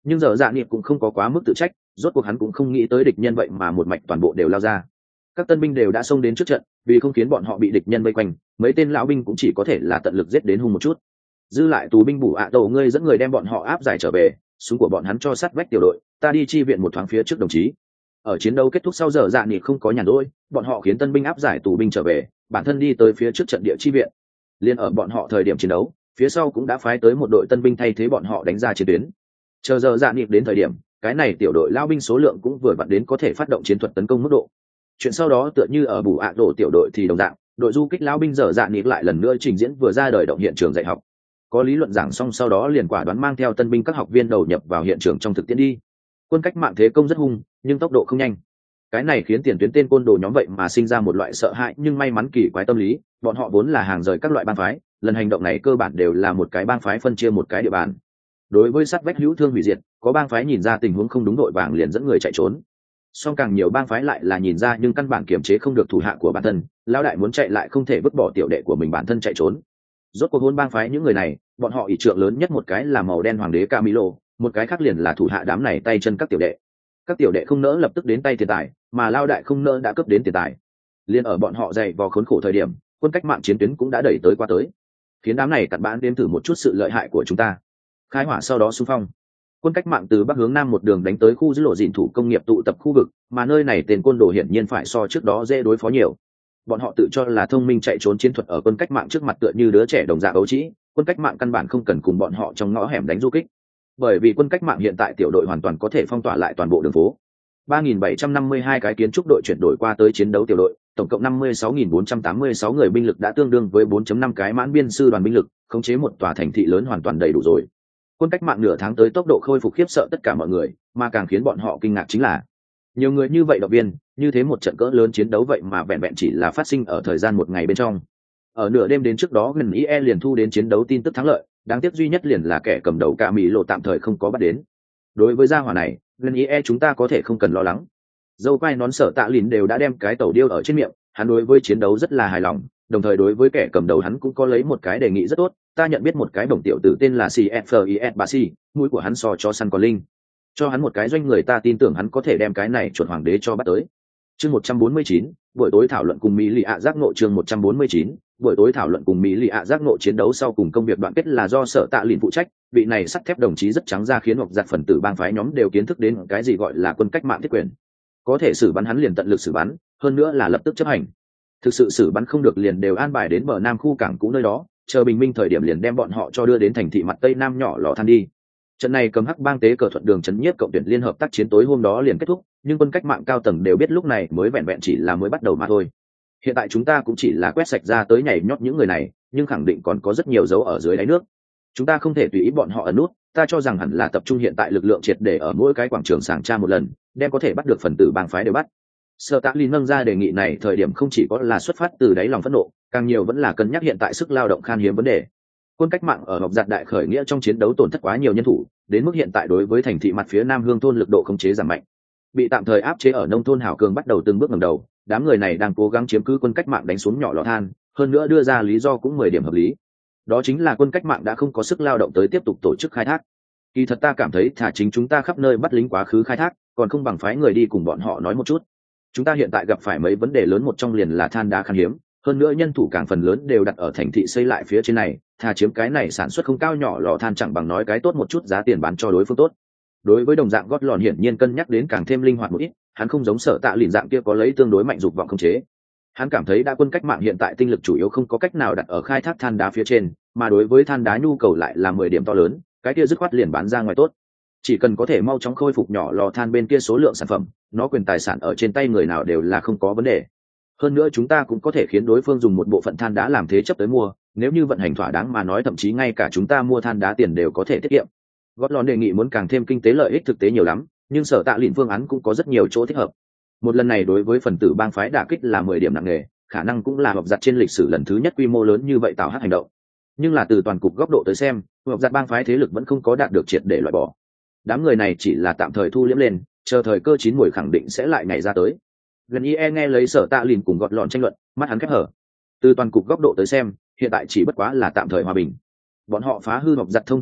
S1: nhưng giờ dạ niệm cũng không có quá mức tự trách, rốt cuộc hắn cũng không nghĩ tới địch nhân vậy mà một mạch toàn bộ đều lao ra. Các tân binh đều đã xông đến trước trận, vì không khiến bọn họ bị địch nhân vây quanh, mấy tên lão binh cũng chỉ có thể là tận lực giết đến hung một chút. Dư lại tù binh bù ạ tổ ngươi dẫn người đem bọn họ áp giải trở về, súng của bọn hắn cho sát vách tiểu đội, ta đi chi viện một thoáng phía trước đồng chí. Ở chiến đấu kết thúc sau giờ dạ niệm không có nhàn rỗi, bọn họ khiến tân binh áp giải tù binh trở về, bản thân đi tới phía trước trận địa chi viện. Liên ở bọn họ thời điểm chiến đấu, phía sau cũng đã phái tới một đội tân binh thay thế bọn họ đánh ra chiến tuyến. Chờ giờ dạ niệm đến thời điểm, cái này tiểu đội lao binh số lượng cũng vừa vặn đến có thể phát động chiến thuật tấn công mức độ. Chuyện sau đó tựa như ở bù ạ tổ tiểu đội thì đồng dạng, đội du kích lao binh giờ dạ niệm lại lần nữa trình diễn vừa ra đời động hiện trường dạy học. Có lý luận giảng xong sau đó liền quả đoán mang theo tân binh các học viên đầu nhập vào hiện trường trong thực tiễn đi. Quân cách mạng thế công rất hung, nhưng tốc độ không nhanh. Cái này khiến tiền tuyến tên côn đồ nhóm vậy mà sinh ra một loại sợ hãi nhưng may mắn kỳ quái tâm lý, bọn họ vốn là hàng rời các loại bang phái, lần hành động này cơ bản đều là một cái bang phái phân chia một cái địa bàn. Đối với sát vách hữu thương hủy diệt, có bang phái nhìn ra tình huống không đúng đội vàng liền dẫn người chạy trốn. Song càng nhiều bang phái lại là nhìn ra nhưng căn bản kiềm chế không được thủ hạ của bản thân, lão đại muốn chạy lại không thể vứt bỏ tiểu đệ của mình bản thân chạy trốn. Rốt cuộc hôn bang phái những người này, bọn họ ỷ trượng lớn nhất một cái là màu đen hoàng đế Camilo, một cái khác liền là thủ hạ đám này tay chân các tiểu đệ. Các tiểu đệ không nỡ lập tức đến tay tiền tài, mà lao đại không nỡ đã cướp đến tiền tài. Liên ở bọn họ dày vò khốn khổ thời điểm, quân cách mạng chiến tuyến cũng đã đẩy tới qua tới, khiến đám này cặn bã đếm thử một chút sự lợi hại của chúng ta. Khai hỏa sau đó xung phong. Quân cách mạng từ bắc hướng nam một đường đánh tới khu giữ lộ dịn thủ công nghiệp tụ tập khu vực, mà nơi này tên côn đồ hiển nhiên phải so trước đó dễ đối phó nhiều. Bọn họ tự cho là thông minh chạy trốn chiến thuật ở quân cách mạng trước mặt tựa như đứa trẻ đồng dạng ấu trĩ, quân cách mạng căn bản không cần cùng bọn họ trong ngõ hẻm đánh du kích. Bởi vì quân cách mạng hiện tại tiểu đội hoàn toàn có thể phong tỏa lại toàn bộ đường phố. ba nghìn bảy trăm năm mươi hai cái kiến trúc đội chuyển đổi qua tới chiến đấu tiểu đội, tổng cộng năm mươi sáu nghìn bốn trăm tám mươi sáu người binh lực đã tương đương với bốn phẩy năm cái mãn biên sư đoàn binh lực, khống chế một tòa thành thị lớn hoàn toàn đầy đủ rồi. Quân cách mạng nửa tháng tới tốc độ khôi phục khiếp sợ tất cả mọi người, mà càng khiến bọn họ kinh ngạc chính là nhiều người như vậy động viên, như thế một trận cỡ lớn chiến đấu vậy mà vẹn vẹn chỉ là phát sinh ở thời gian một ngày bên trong. Ở nửa đêm đến trước đó gần i e liền thu đến chiến đấu tin tức thắng lợi, đáng tiếc duy nhất liền là kẻ cầm đầu cả mỹ lộ tạm thời không có bắt đến. Đối với gia hỏa này, gần i e chúng ta có thể không cần lo lắng. Dâu quai nón Sở Tạ Lìn đều đã đem cái tẩu điêu ở trên miệng, hắn đối với chiến đấu rất là hài lòng, đồng thời đối với kẻ cầm đầu hắn cũng có lấy một cái đề nghị rất tốt. Ta nhận biết một cái bổng tiểu tử tên là xê ép i ét Basi, mũi của hắn so cho săn còn linh. Cho hắn một cái doanh người ta tin tưởng hắn có thể đem cái này chuột hoàng đế cho bắt tới. Chương một trăm bốn mươi chín, buổi tối thảo luận cùng Mỹ Lì ạ giác ngộ. Chương một trăm bốn mươi chín, buổi tối thảo luận cùng Mỹ Lì ạ giác ngộ. Chiến đấu sau cùng công việc đoạn kết là do Sở Tạ Lìn phụ trách, vị này sắt thép đồng chí rất trắng ra khiến hoặc giặc phần tử bang phái nhóm đều kiến thức đến cái gì gọi là quân cách mạng thiết quyền. Có thể xử bắn hắn liền tận lực xử bắn, hơn nữa là lập tức chấp hành. Thực sự xử bắn không được liền đều an bài đến bờ nam khu cảng cũ nơi đó, chờ bình minh thời điểm liền đem bọn họ cho đưa đến thành thị mặt tây nam nhỏ lò than đi. Trận này cầm hắc bang tế cờ thuận đường chấn nhiếp cộng tuyển liên hợp tác chiến tối hôm đó liền kết thúc, nhưng quân cách mạng cao tầng đều biết lúc này mới vẹn vẹn chỉ là mới bắt đầu mà thôi. Hiện tại chúng ta cũng chỉ là quét sạch ra tới nhảy nhót những người này, nhưng khẳng định còn có rất nhiều dấu ở dưới đáy nước. Chúng ta không thể tùy ý bọn họ ẩn nút, ta cho rằng hẳn là tập trung hiện tại lực lượng triệt để ở mỗi cái quảng trường sàng tra một lần, đem có thể bắt được phần tử bang phái đều bắt. Sở Tạ Lìn nâng ra đề nghị này thời điểm không chỉ có là xuất phát từ đáy lòng phẫn nộ, càng nhiều vẫn là cân nhắc hiện tại sức lao động khan hiếm vấn đề. Quân cách mạng ở Ngọc Giặt đại khởi nghĩa trong chiến đấu tổn thất quá nhiều nhân thủ, đến mức hiện tại đối với thành thị mặt phía Nam Hương thôn lực độ khống chế giảm mạnh. Bị tạm thời áp chế ở nông thôn hảo cường bắt đầu từng bước ngẩng đầu, đám người này đang cố gắng chiếm cứ quân cách mạng đánh xuống nhỏ lò than, hơn nữa đưa ra lý do cũng mười điểm hợp lý. Đó chính là quân cách mạng đã không có sức lao động tới tiếp tục tổ chức khai thác. Kỳ thật ta cảm thấy thả chính chúng ta khắp nơi bắt lính quá khứ khai thác, còn không bằng phái người đi cùng bọn họ nói một chút. Chúng ta hiện tại gặp phải mấy vấn đề lớn, một trong liền là than đá khan hiếm, hơn nữa nhân thủ càng phần lớn đều đặt ở thành thị xây lại phía trên này, thà chiếm cái này sản xuất không cao nhỏ lò than chẳng bằng nói cái tốt một chút giá tiền bán cho đối phương tốt. Đối với đồng dạng gót lòn hiển nhiên cân nhắc đến càng thêm linh hoạt một ít, hắn không giống Sở Tạ Lìn dạng kia có lấy tương đối mạnh dục vọng khống chế. Hắn cảm thấy đã quân cách mạng hiện tại tinh lực chủ yếu không có cách nào đặt ở khai thác than đá phía trên, mà đối với than đá nhu cầu lại là mười điểm to lớn, cái kia dứt khoát liền bán ra ngoài tốt. Chỉ cần có thể mau chóng khôi phục nhỏ lò than bên kia số lượng sản phẩm, nó quyền tài sản ở trên tay người nào đều là không có vấn đề. Hơn nữa chúng ta cũng có thể khiến đối phương dùng một bộ phận than đá làm thế chấp tới mua, nếu như vận hành thỏa đáng mà nói thậm chí ngay cả chúng ta mua than đá tiền đều có thể tiết kiệm. Gót lòn đề nghị muốn càng thêm kinh tế lợi ích thực tế nhiều lắm, nhưng Sở Tạ Lìn phương án cũng có rất nhiều chỗ thích hợp. Một lần này đối với phần tử bang phái đả kích là mười điểm nặng nề, khả năng cũng là hợp giặt trên lịch sử lần thứ nhất quy mô lớn như vậy tạo hát hành động. Nhưng là từ toàn cục góc độ tới xem, hợp giặt bang phái thế lực vẫn không có đạt được triệt để loại bỏ. Đám người này chỉ là tạm thời thu liễm lên, chờ thời cơ chín muồi khẳng định sẽ lại nhảy ra tới. Gần i e nghe lấy Sở Tạ Lìn cùng gọt lọn tranh luận, mắt hắn khép hở. Từ toàn cục góc độ tới xem, hiện tại chỉ bất quá là tạm thời hòa bình. Bọn họ phá hư hợp giặt thông thiên tháp,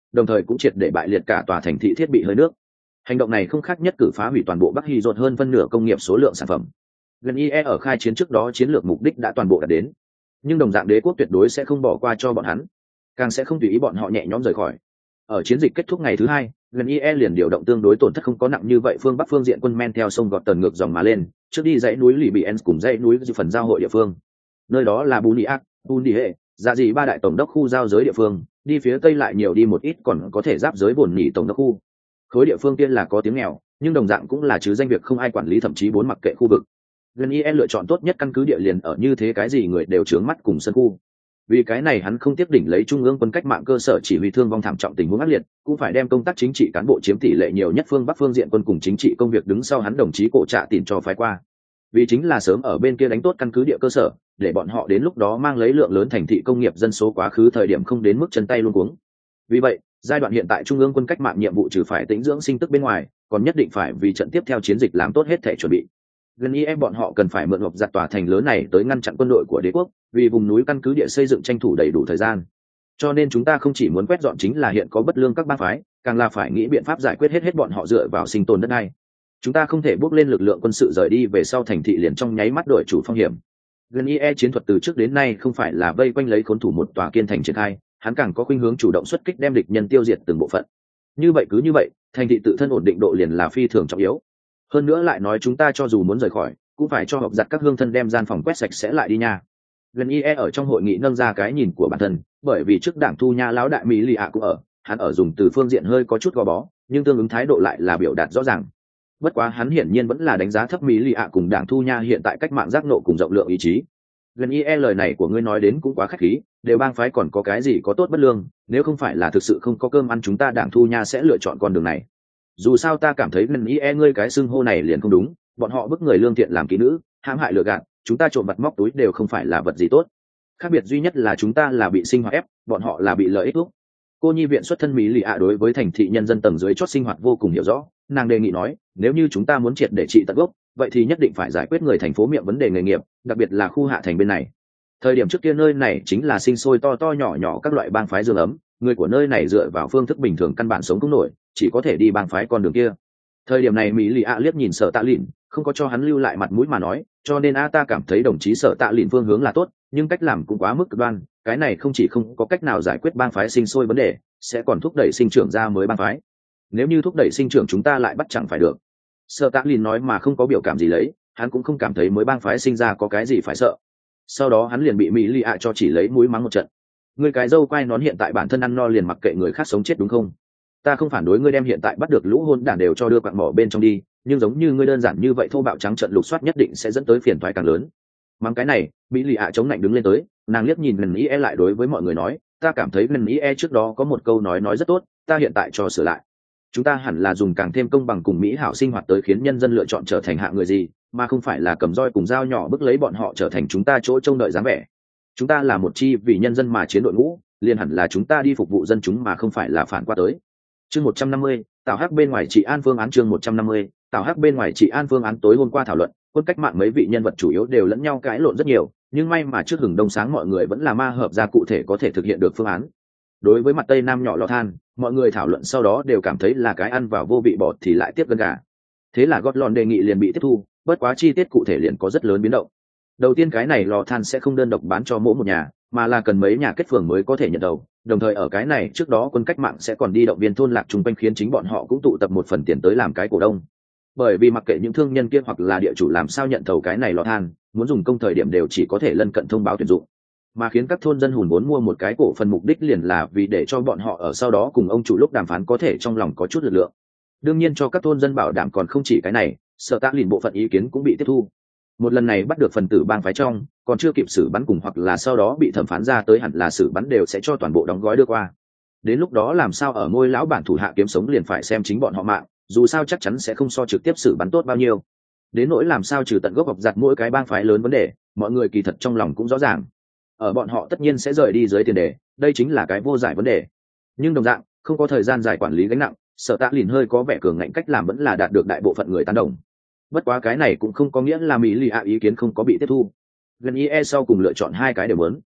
S1: đồng thời cũng triệt để bại liệt cả tòa thành thị thiết bị hơi nước. Hành động này không khác nhất cử phá hủy toàn bộ Bắc Hy rột hơn phân nửa công nghiệp số lượng sản phẩm. Gần i e ở khai chiến trước đó chiến lược mục đích đã toàn bộ đạt đến, nhưng đồng dạng đế quốc tuyệt đối sẽ không bỏ qua cho bọn hắn, càng sẽ không tùy ý bọn họ nhẹ nhõm rời khỏi. Ở chiến dịch kết thúc ngày thứ hai, gần i e liền điều động tương đối tổn thất không có nặng như vậy phương bắc phương diện quân men theo sông gọt tần ngược dòng mà lên, trước đi dãy núi lì bị ens cùng dãy núi dự phần giao hội địa phương. Nơi đó là Buniac, Bundihe, dạ gì ba đại tổng đốc khu giao giới địa phương, đi phía tây lại nhiều đi một ít còn có thể giáp giới buồn nhỉ tổng đốc khu. Khối địa phương kia là có tiếng nghèo, nhưng đồng dạng cũng là chứ danh việc không ai quản lý thậm chí bốn mặc kệ khu vực. Gần i e lựa chọn tốt nhất căn cứ địa liền ở như thế cái gì người đều trướng mắt cùng sân khu. Vì cái này hắn không tiếp đỉnh lấy trung ương quân cách mạng cơ sở chỉ huy thương vong thảm trọng tình huống ác liệt, cũng phải đem công tác chính trị cán bộ chiếm tỷ lệ nhiều nhất phương bắc phương diện quân cùng chính trị công việc đứng sau hắn đồng chí cổ trạ tiền cho phái qua. Vì chính là sớm ở bên kia đánh tốt căn cứ địa cơ sở, để bọn họ đến lúc đó mang lấy lượng lớn thành thị công nghiệp dân số quá khứ thời điểm không đến mức chân tay luống cuống. Vì vậy, giai đoạn hiện tại trung ương quân cách mạng nhiệm vụ trừ phải tĩnh dưỡng sinh tức bên ngoài, còn nhất định phải vì trận tiếp theo chiến dịch làm tốt hết thể chuẩn bị. Gần i em bọn họ cần phải mượn ngọc giặt tòa thành lớn này tới ngăn chặn quân đội của đế quốc, vì vùng núi căn cứ địa xây dựng tranh thủ đầy đủ thời gian. Cho nên chúng ta không chỉ muốn quét dọn chính là hiện có bất lương các bang phái, càng là phải nghĩ biện pháp giải quyết hết hết bọn họ dựa vào sinh tồn đất này. Chúng ta không thể bước lên lực lượng quân sự rời đi về sau thành thị liền trong nháy mắt đổi chủ phong hiểm. Gần i e chiến thuật từ trước đến nay không phải là vây quanh lấy khốn thủ một tòa kiên thành triển khai, hắn càng có khuynh hướng chủ động xuất kích đem địch nhân tiêu diệt từng bộ phận. Như vậy cứ như vậy, thành thị tự thân ổn định độ liền là phi thường trọng yếu. Hơn nữa lại nói chúng ta cho dù muốn rời khỏi, cũng phải cho học giặt các hương thân đem gian phòng quét sạch sẽ lại đi nha. Gần i e ở trong hội nghị nâng ra cái nhìn của bản thân, bởi vì trước đảng thu nha lão đại mỹ lì ạ cũng ở, hắn ở dùng từ phương diện hơi có chút gò bó, nhưng tương ứng thái độ lại là biểu đạt rõ ràng. Bất quá hắn hiển nhiên vẫn là đánh giá thấp mỹ lì ạ cùng đảng thu nha hiện tại cách mạng giác nộ cùng rộng lượng ý chí. Gần i e lời này của ngươi nói đến cũng quá khách khí, đều bang phái còn có cái gì có tốt bất lương, nếu không phải là thực sự không có cơm ăn chúng ta đảng thu nha sẽ lựa chọn con đường này. Dù sao ta cảm thấy gần i e ngươi cái xưng hô này liền không đúng, bọn họ bức người lương thiện làm kỹ nữ, hãm hại lừa gạt, chúng ta trộm vặt móc túi đều không phải là vật gì tốt. Khác biệt duy nhất là chúng ta là bị sinh hoạt ép, bọn họ là bị lợi ích thúc. Cô nhi viện xuất thân mỹ lì ạ đối với thành thị nhân dân tầng dưới chót sinh hoạt vô cùng hiểu rõ, nàng đề nghị nói, nếu như chúng ta muốn triệt để trị tận gốc, vậy thì nhất định phải giải quyết người thành phố miệng vấn đề nghề nghiệp, đặc biệt là khu hạ thành bên này. Thời điểm trước kia nơi này chính là sinh sôi to to nhỏ nhỏ các loại bang phái dương ấm, người của nơi này dựa vào phương thức bình thường căn bản sống không nổi, chỉ có thể đi bang phái con đường kia. Thời điểm này mỹ lì ạ liếc nhìn Sở Tạ Lìn, không có cho hắn lưu lại mặt mũi mà nói, cho nên a ta cảm thấy đồng chí Sở Tạ Lìn phương hướng là tốt, nhưng cách làm cũng quá mức cực đoan, cái này không chỉ không có cách nào giải quyết bang phái sinh sôi vấn đề, sẽ còn thúc đẩy sinh trưởng ra mới bang phái. Nếu như thúc đẩy sinh trưởng chúng ta lại bắt chẳng phải được. Sở Tạ Lìn nói mà không có biểu cảm gì lấy, hắn cũng không cảm thấy mới bang phái sinh ra có cái gì phải sợ. Sau đó hắn liền bị mỹ lì ạ cho chỉ lấy mũi mắng một trận. Ngươi cái dâu quai nón hiện tại bản thân ăn no liền mặc kệ người khác sống chết đúng không? Ta không phản đối ngươi đem hiện tại bắt được lũ hôn đản đều cho đưa quặng mỏ bên trong đi, nhưng giống như ngươi đơn giản như vậy thô bạo trắng trận lục soát nhất định sẽ dẫn tới phiền toái càng lớn. Mắng cái này, mỹ lì ạ chống lạnh đứng lên tới, nàng liếc nhìn lần ý e lại đối với mọi người nói, ta cảm thấy lần ý e trước đó có một câu nói nói rất tốt, ta hiện tại cho sửa lại. Chúng ta hẳn là dùng càng thêm công bằng cùng mỹ hảo sinh hoạt tới khiến nhân dân lựa chọn trở thành hạng người gì, mà không phải là cầm roi cùng dao nhỏ bức lấy bọn họ trở thành chúng ta chỗ trông đợi dáng vẻ. Chúng ta là một chi vì nhân dân mà chiến đội ngũ, liền hẳn là chúng ta đi phục vụ dân chúng mà không phải là phản qua tới. Chương một trăm năm mươi, Tào Hắc bên ngoài trị an phương án chương một trăm năm mươi, Tào Hắc bên ngoài trị an phương án tối hôm qua thảo luận, quân cách mạng mấy vị nhân vật chủ yếu đều lẫn nhau cãi lộn rất nhiều, nhưng may mà trước hừng đông sáng mọi người vẫn là ma hợp ra cụ thể có thể thực hiện được phương án. Đối với mặt Tây Nam nhỏ lò than, mọi người thảo luận sau đó đều cảm thấy là cái ăn vào vô vị bọt thì lại tiếp gân gà. Thế là Gordon đề nghị liền bị tiếp thu, bất quá chi tiết cụ thể liền có rất lớn biến động. Đầu tiên cái này lò than sẽ không đơn độc bán cho mỗi một nhà, mà là cần mấy nhà kết phường mới có thể nhận đầu. Đồng thời ở cái này trước đó quân cách mạng sẽ còn đi động viên thôn lạc chung quanh khiến chính bọn họ cũng tụ tập một phần tiền tới làm cái cổ đông. Bởi vì mặc kệ những thương nhân kia hoặc là địa chủ làm sao nhận thầu cái này lò than, muốn dùng công thời điểm đều chỉ có thể lân cận thông báo tuyển dụng, mà khiến các thôn dân hùn vốn mua một cái cổ phần mục đích liền là vì để cho bọn họ ở sau đó cùng ông chủ lúc đàm phán có thể trong lòng có chút lực lượng. Đương nhiên cho các thôn dân bảo đảm còn không chỉ cái này, Sở Tạ Lìn bộ phận ý kiến cũng bị tiếp thu. Một lần này bắt được phần tử bang phái trong, còn chưa kịp xử bắn cùng hoặc là sau đó bị thẩm phán ra tới hẳn là xử bắn đều sẽ cho toàn bộ đóng gói đưa qua. Đến lúc đó làm sao ở ngôi lão bản thủ hạ kiếm sống liền phải xem chính bọn họ mạng, dù sao chắc chắn sẽ không so trực tiếp xử bắn tốt bao nhiêu. Đến nỗi làm sao trừ tận gốc học giặt mỗi cái bang phái lớn vấn đề, mọi người kỳ thật trong lòng cũng rõ ràng. Ở bọn họ tất nhiên sẽ rời đi dưới tiền đề, đây chính là cái vô giải vấn đề. Nhưng đồng dạng, không có thời gian dài quản lý gánh nặng, Sở Tạ Lìn hơi có vẻ cường ngạnh cách làm vẫn là đạt được đại bộ phận người tán đồng. Bất quá cái này cũng không có nghĩa là mỹ lì ạ ý kiến không có bị tiếp thu. Gần i e sau cùng lựa chọn hai cái đều muốn.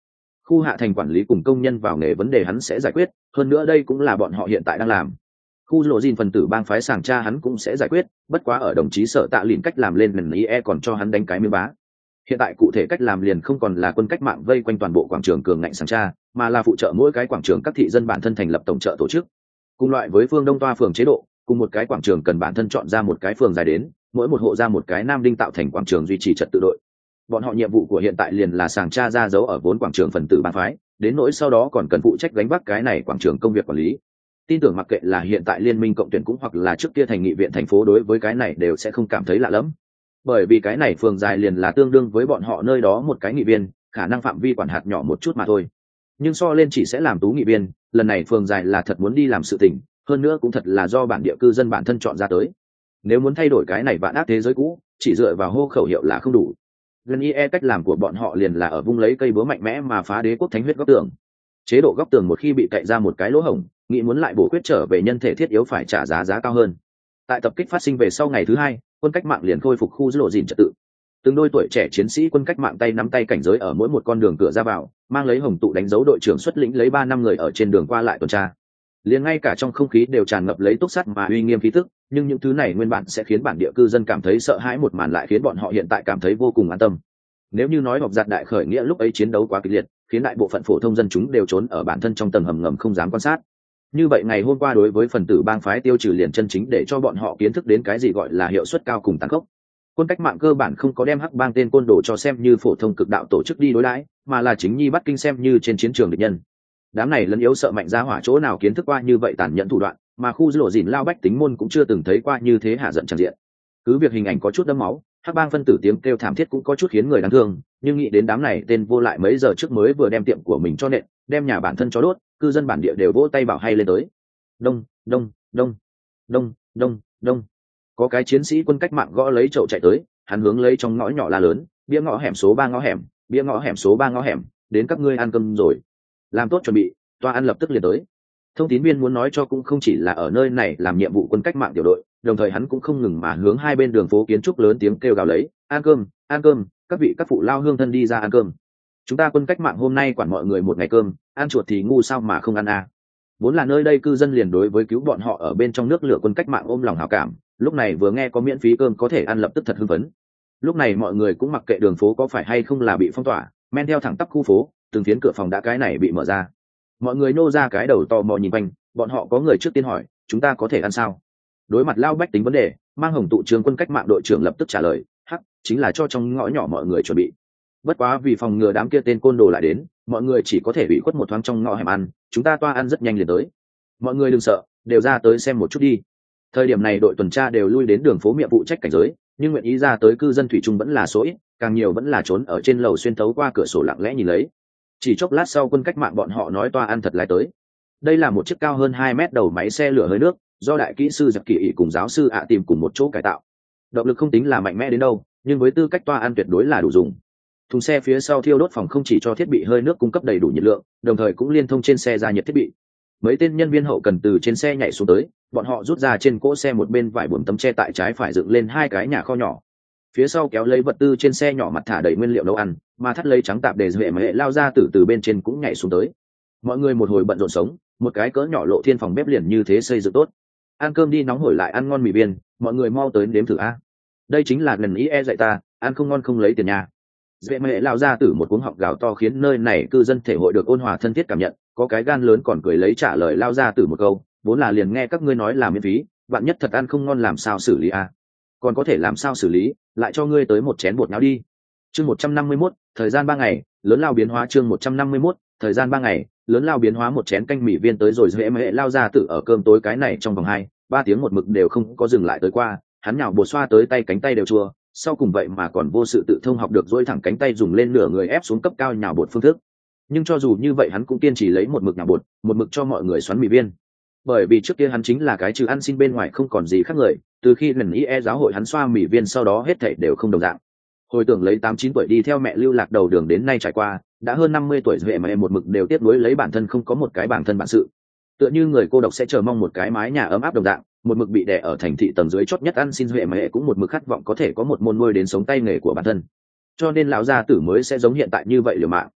S1: Khu hạ thành quản lý cùng công nhân vào nghề vấn đề hắn sẽ giải quyết, hơn nữa đây cũng là bọn họ hiện tại đang làm. Khu lộ dìn phần tử bang phái sàng tra hắn cũng sẽ giải quyết, bất quá ở đồng chí Sở Tạ Lìn cách làm lên lần ý e còn cho hắn đánh cái miếng bá. Hiện tại cụ thể cách làm liền không còn là quân cách mạng vây quanh toàn bộ quảng trường cường ngạnh sàng tra, mà là phụ trợ mỗi cái quảng trường các thị dân bản thân thành lập tổng trợ tổ chức. Cùng loại với phương Đông Toa phường chế độ, cùng một cái quảng trường cần bản thân chọn ra một cái phường dài đến, mỗi một hộ ra một cái nam đinh tạo thành quảng trường duy trì trật tự đội. Bọn họ nhiệm vụ của hiện tại liền là sàng tra ra dấu ở vốn quảng trường phần tử bang phái, đến nỗi sau đó còn cần phụ trách gánh vác cái này quảng trường công việc quản lý. Tin tưởng mặc kệ là hiện tại liên minh cộng tuyển cũng hoặc là trước kia thành nghị viện thành phố đối với cái này đều sẽ không cảm thấy lạ lẫm, bởi vì cái này phường dài liền là tương đương với bọn họ nơi đó một cái nghị viên, khả năng phạm vi quản hạt nhỏ một chút mà thôi, nhưng so lên chỉ sẽ làm tú nghị viên, lần này phường dài là thật muốn đi làm sự tình, hơn nữa cũng thật là do bản địa cư dân bản thân chọn ra tới. Nếu muốn thay đổi cái này vạn ác thế giới cũ, chỉ dựa vào hô khẩu hiệu là không đủ. Gần i e cách làm của bọn họ liền là ở vung lấy cây búa mạnh mẽ mà phá đế quốc thánh huyết góc tường. Chế độ góc tường một khi bị cậy ra một cái lỗ hổng, nghĩ muốn lại bổ quyết trở về nhân thể thiết yếu phải trả giá giá cao hơn. Tại tập kích phát sinh về sau ngày thứ hai, quân cách mạng liền khôi phục khu lộ dìn trật tự. Từng đôi tuổi trẻ chiến sĩ quân cách mạng tay nắm tay cảnh giới ở mỗi một con đường cửa ra vào, mang lấy hồng tụ đánh dấu đội trưởng xuất lĩnh lấy ba năm người ở trên đường qua lại tuần tra. Liền ngay cả trong không khí đều tràn ngập lấy túc sắt mà uy nghiêm khí tức, nhưng những thứ này nguyên bản sẽ khiến bản địa cư dân cảm thấy sợ hãi một màn lại khiến bọn họ hiện tại cảm thấy vô cùng an tâm. Nếu như nói họp giặt đại khởi nghĩa lúc ấy chiến đấu quá kịch liệt, khiến đại bộ phận phổ thông dân chúng đều trốn ở bản thân trong tầng hầm ngầm không dám quan sát, như vậy ngày hôm qua đối với phần tử bang phái tiêu trừ liền chân chính để cho bọn họ kiến thức đến cái gì gọi là hiệu suất cao cùng tàn khốc. Quân cách mạng cơ bản không có đem hắc bang tên côn đồ cho xem như phổ thông cực đạo tổ chức đi đối đãi, mà là chính nhi bắt kinh xem như trên chiến trường địch nhân. Đám này lấn yếu sợ mạnh ra hỏa chỗ nào kiến thức qua như vậy tàn nhẫn thủ đoạn, mà khu lộ dìn lao bách tính môn cũng chưa từng thấy qua như thế hạ giận tràn diện. Cứ việc hình ảnh có chút đẫm máu, hắc bang phân tử tiếng kêu thảm thiết cũng có chút khiến người đáng thương, nhưng nghĩ đến đám này tên vô lại mấy giờ trước mới vừa đem tiệm của mình cho nện, đem nhà bản thân cho đốt, cư dân bản địa đều vỗ tay bảo hay lên tới. Đông, đông, đông, đông, đông, đông. Có cái chiến sĩ quân cách mạng gõ lấy chậu chạy tới, hắn hướng lấy trong ngõ nhỏ la lớn, bia ngõ hẻm số ba ngõ hẻm, bia ngõ hẻm số ba ngõ hẻm, đến các ngươi ăn cơm rồi. Làm tốt chuẩn bị, toa ăn lập tức liền tới. Thông tín viên muốn nói cho cũng không chỉ là ở nơi này làm nhiệm vụ quân cách mạng tiểu đội, đồng thời hắn cũng không ngừng mà hướng hai bên đường phố kiến trúc lớn tiếng kêu gào lấy, ăn cơm, ăn cơm, các vị các phụ lao hương thân đi ra ăn cơm. Chúng ta quân cách mạng hôm nay quản mọi người một ngày cơm, ăn chuột thì ngu sao mà không ăn à. Vốn là nơi đây cư dân liền đối với cứu bọn họ ở bên trong nước lửa quân cách mạng ôm lòng hảo cảm, lúc này vừa nghe có miễn phí cơm có thể ăn lập tức thật hưng phấn. Lúc này mọi người cũng mặc kệ đường phố có phải hay không là bị phong tỏa, men theo thẳng tắp khu phố, từng phiến cửa phòng đã cái này bị mở ra. Mọi người nô ra cái đầu tò mò nhìn quanh, bọn họ có người trước tiên hỏi, chúng ta có thể ăn sao? Đối mặt lao bách tính vấn đề, mang hồng tụ trường quân cách mạng đội trưởng lập tức trả lời, hắc, chính là cho trong ngõ nhỏ mọi người chuẩn bị. Bất quá vì phòng ngừa đám kia tên côn đồ lại đến, mọi người chỉ có thể bị khuất một thoáng trong ngõ hẻm ăn, chúng ta toa ăn rất nhanh liền tới. Mọi người đừng sợ, đều ra tới xem một chút đi. Thời điểm này đội tuần tra đều lui đến đường phố miệng vụ trách cảnh giới, nhưng nguyện ý ra tới cư dân thủy chung vẫn là số ít, càng nhiều vẫn là trốn ở trên lầu xuyên thấu qua cửa sổ lặng lẽ nhìn lấy. Chỉ chốc lát sau quân cách mạng bọn họ nói toa ăn thật lái tới. Đây là một chiếc cao hơn hai mét đầu máy xe lửa hơi nước, do đại kỹ sư Giặc Kỳ ỷ cùng giáo sư ạ tìm cùng một chỗ cải tạo. Động lực không tính là mạnh mẽ đến đâu, nhưng với tư cách toa ăn tuyệt đối là đủ dùng. Thùng xe phía sau thiêu đốt phòng không chỉ cho thiết bị hơi nước cung cấp đầy đủ nhiệt lượng, đồng thời cũng liên thông trên xe ra nhiệt thiết bị. Mấy tên nhân viên hậu cần từ trên xe nhảy xuống tới, bọn họ rút ra trên cỗ xe một bên vải buồm tấm che tại trái phải dựng lên hai cái nhà kho nhỏ. Phía sau kéo lấy vật tư trên xe nhỏ mặt thả đầy nguyên liệu nấu ăn, mà thắt lấy trắng tạp để duệ mà hệ lao ra từ từ bên trên cũng nhảy xuống tới. Mọi người một hồi bận rộn sống, một cái cỡ nhỏ lộ thiên phòng bếp liền như thế xây dựng tốt. Ăn cơm đi nóng hổi lại ăn ngon mì viên, mọi người mau tới nếm thử a. Đây chính là lần ý e dạy ta, ăn không ngon không lấy tiền nhà. Duệ mà hệ lao ra từ một cuống họng gào to khiến nơi này cư dân thể hội được ôn hòa thân thiết cảm nhận, có cái gan lớn còn cười lấy trả lời lao ra từ một câu, vốn là liền nghe các ngươi nói là miễn phí, bạn nhất thật ăn không ngon làm sao xử lý a? Còn có thể làm sao xử lý, lại cho ngươi tới một chén bột nháo đi. Chương một trăm năm mươi mốt, thời gian ba ngày, lớn lao biến hóa. Chương một trăm năm mươi mốt, thời gian ba ngày, lớn lao biến hóa. Một chén canh mì viên tới rồi dễ mễ lao ra tự ở cơm tối cái này trong vòng hai ba tiếng một mực đều không có dừng lại tới qua, hắn nhào bột xoa tới tay cánh tay đều chua, sau cùng vậy mà còn vô sự tự thông học được dỗi thẳng cánh tay dùng lên nửa người ép xuống cấp cao nhào bột phương thức. Nhưng cho dù như vậy hắn cũng kiên trì lấy một mực nhào bột, một mực cho mọi người xoắn mì viên. Bởi vì trước kia hắn chính là cái trừ ăn xin bên ngoài không còn gì khác người, từ khi lần ý e giáo hội hắn xoa mì viên sau đó hết thảy đều không đồng dạng. Hồi tưởng lấy tám chín tuổi đi theo mẹ lưu lạc đầu đường đến nay trải qua, đã hơn năm mươi tuổi rồi mà em một mực đều tiếp nối lấy bản thân không có một cái bản thân bản sự. Tựa như người cô độc sẽ chờ mong một cái mái nhà ấm áp đồng dạng, một mực bị đè ở thành thị tầng dưới chót nhất ăn xin huệ mà hệ cũng một mực khát vọng có thể có một môn nuôi đến sống tay nghề của bản thân. Cho nên lão gia tử mới sẽ giống hiện tại như vậy liều mạng.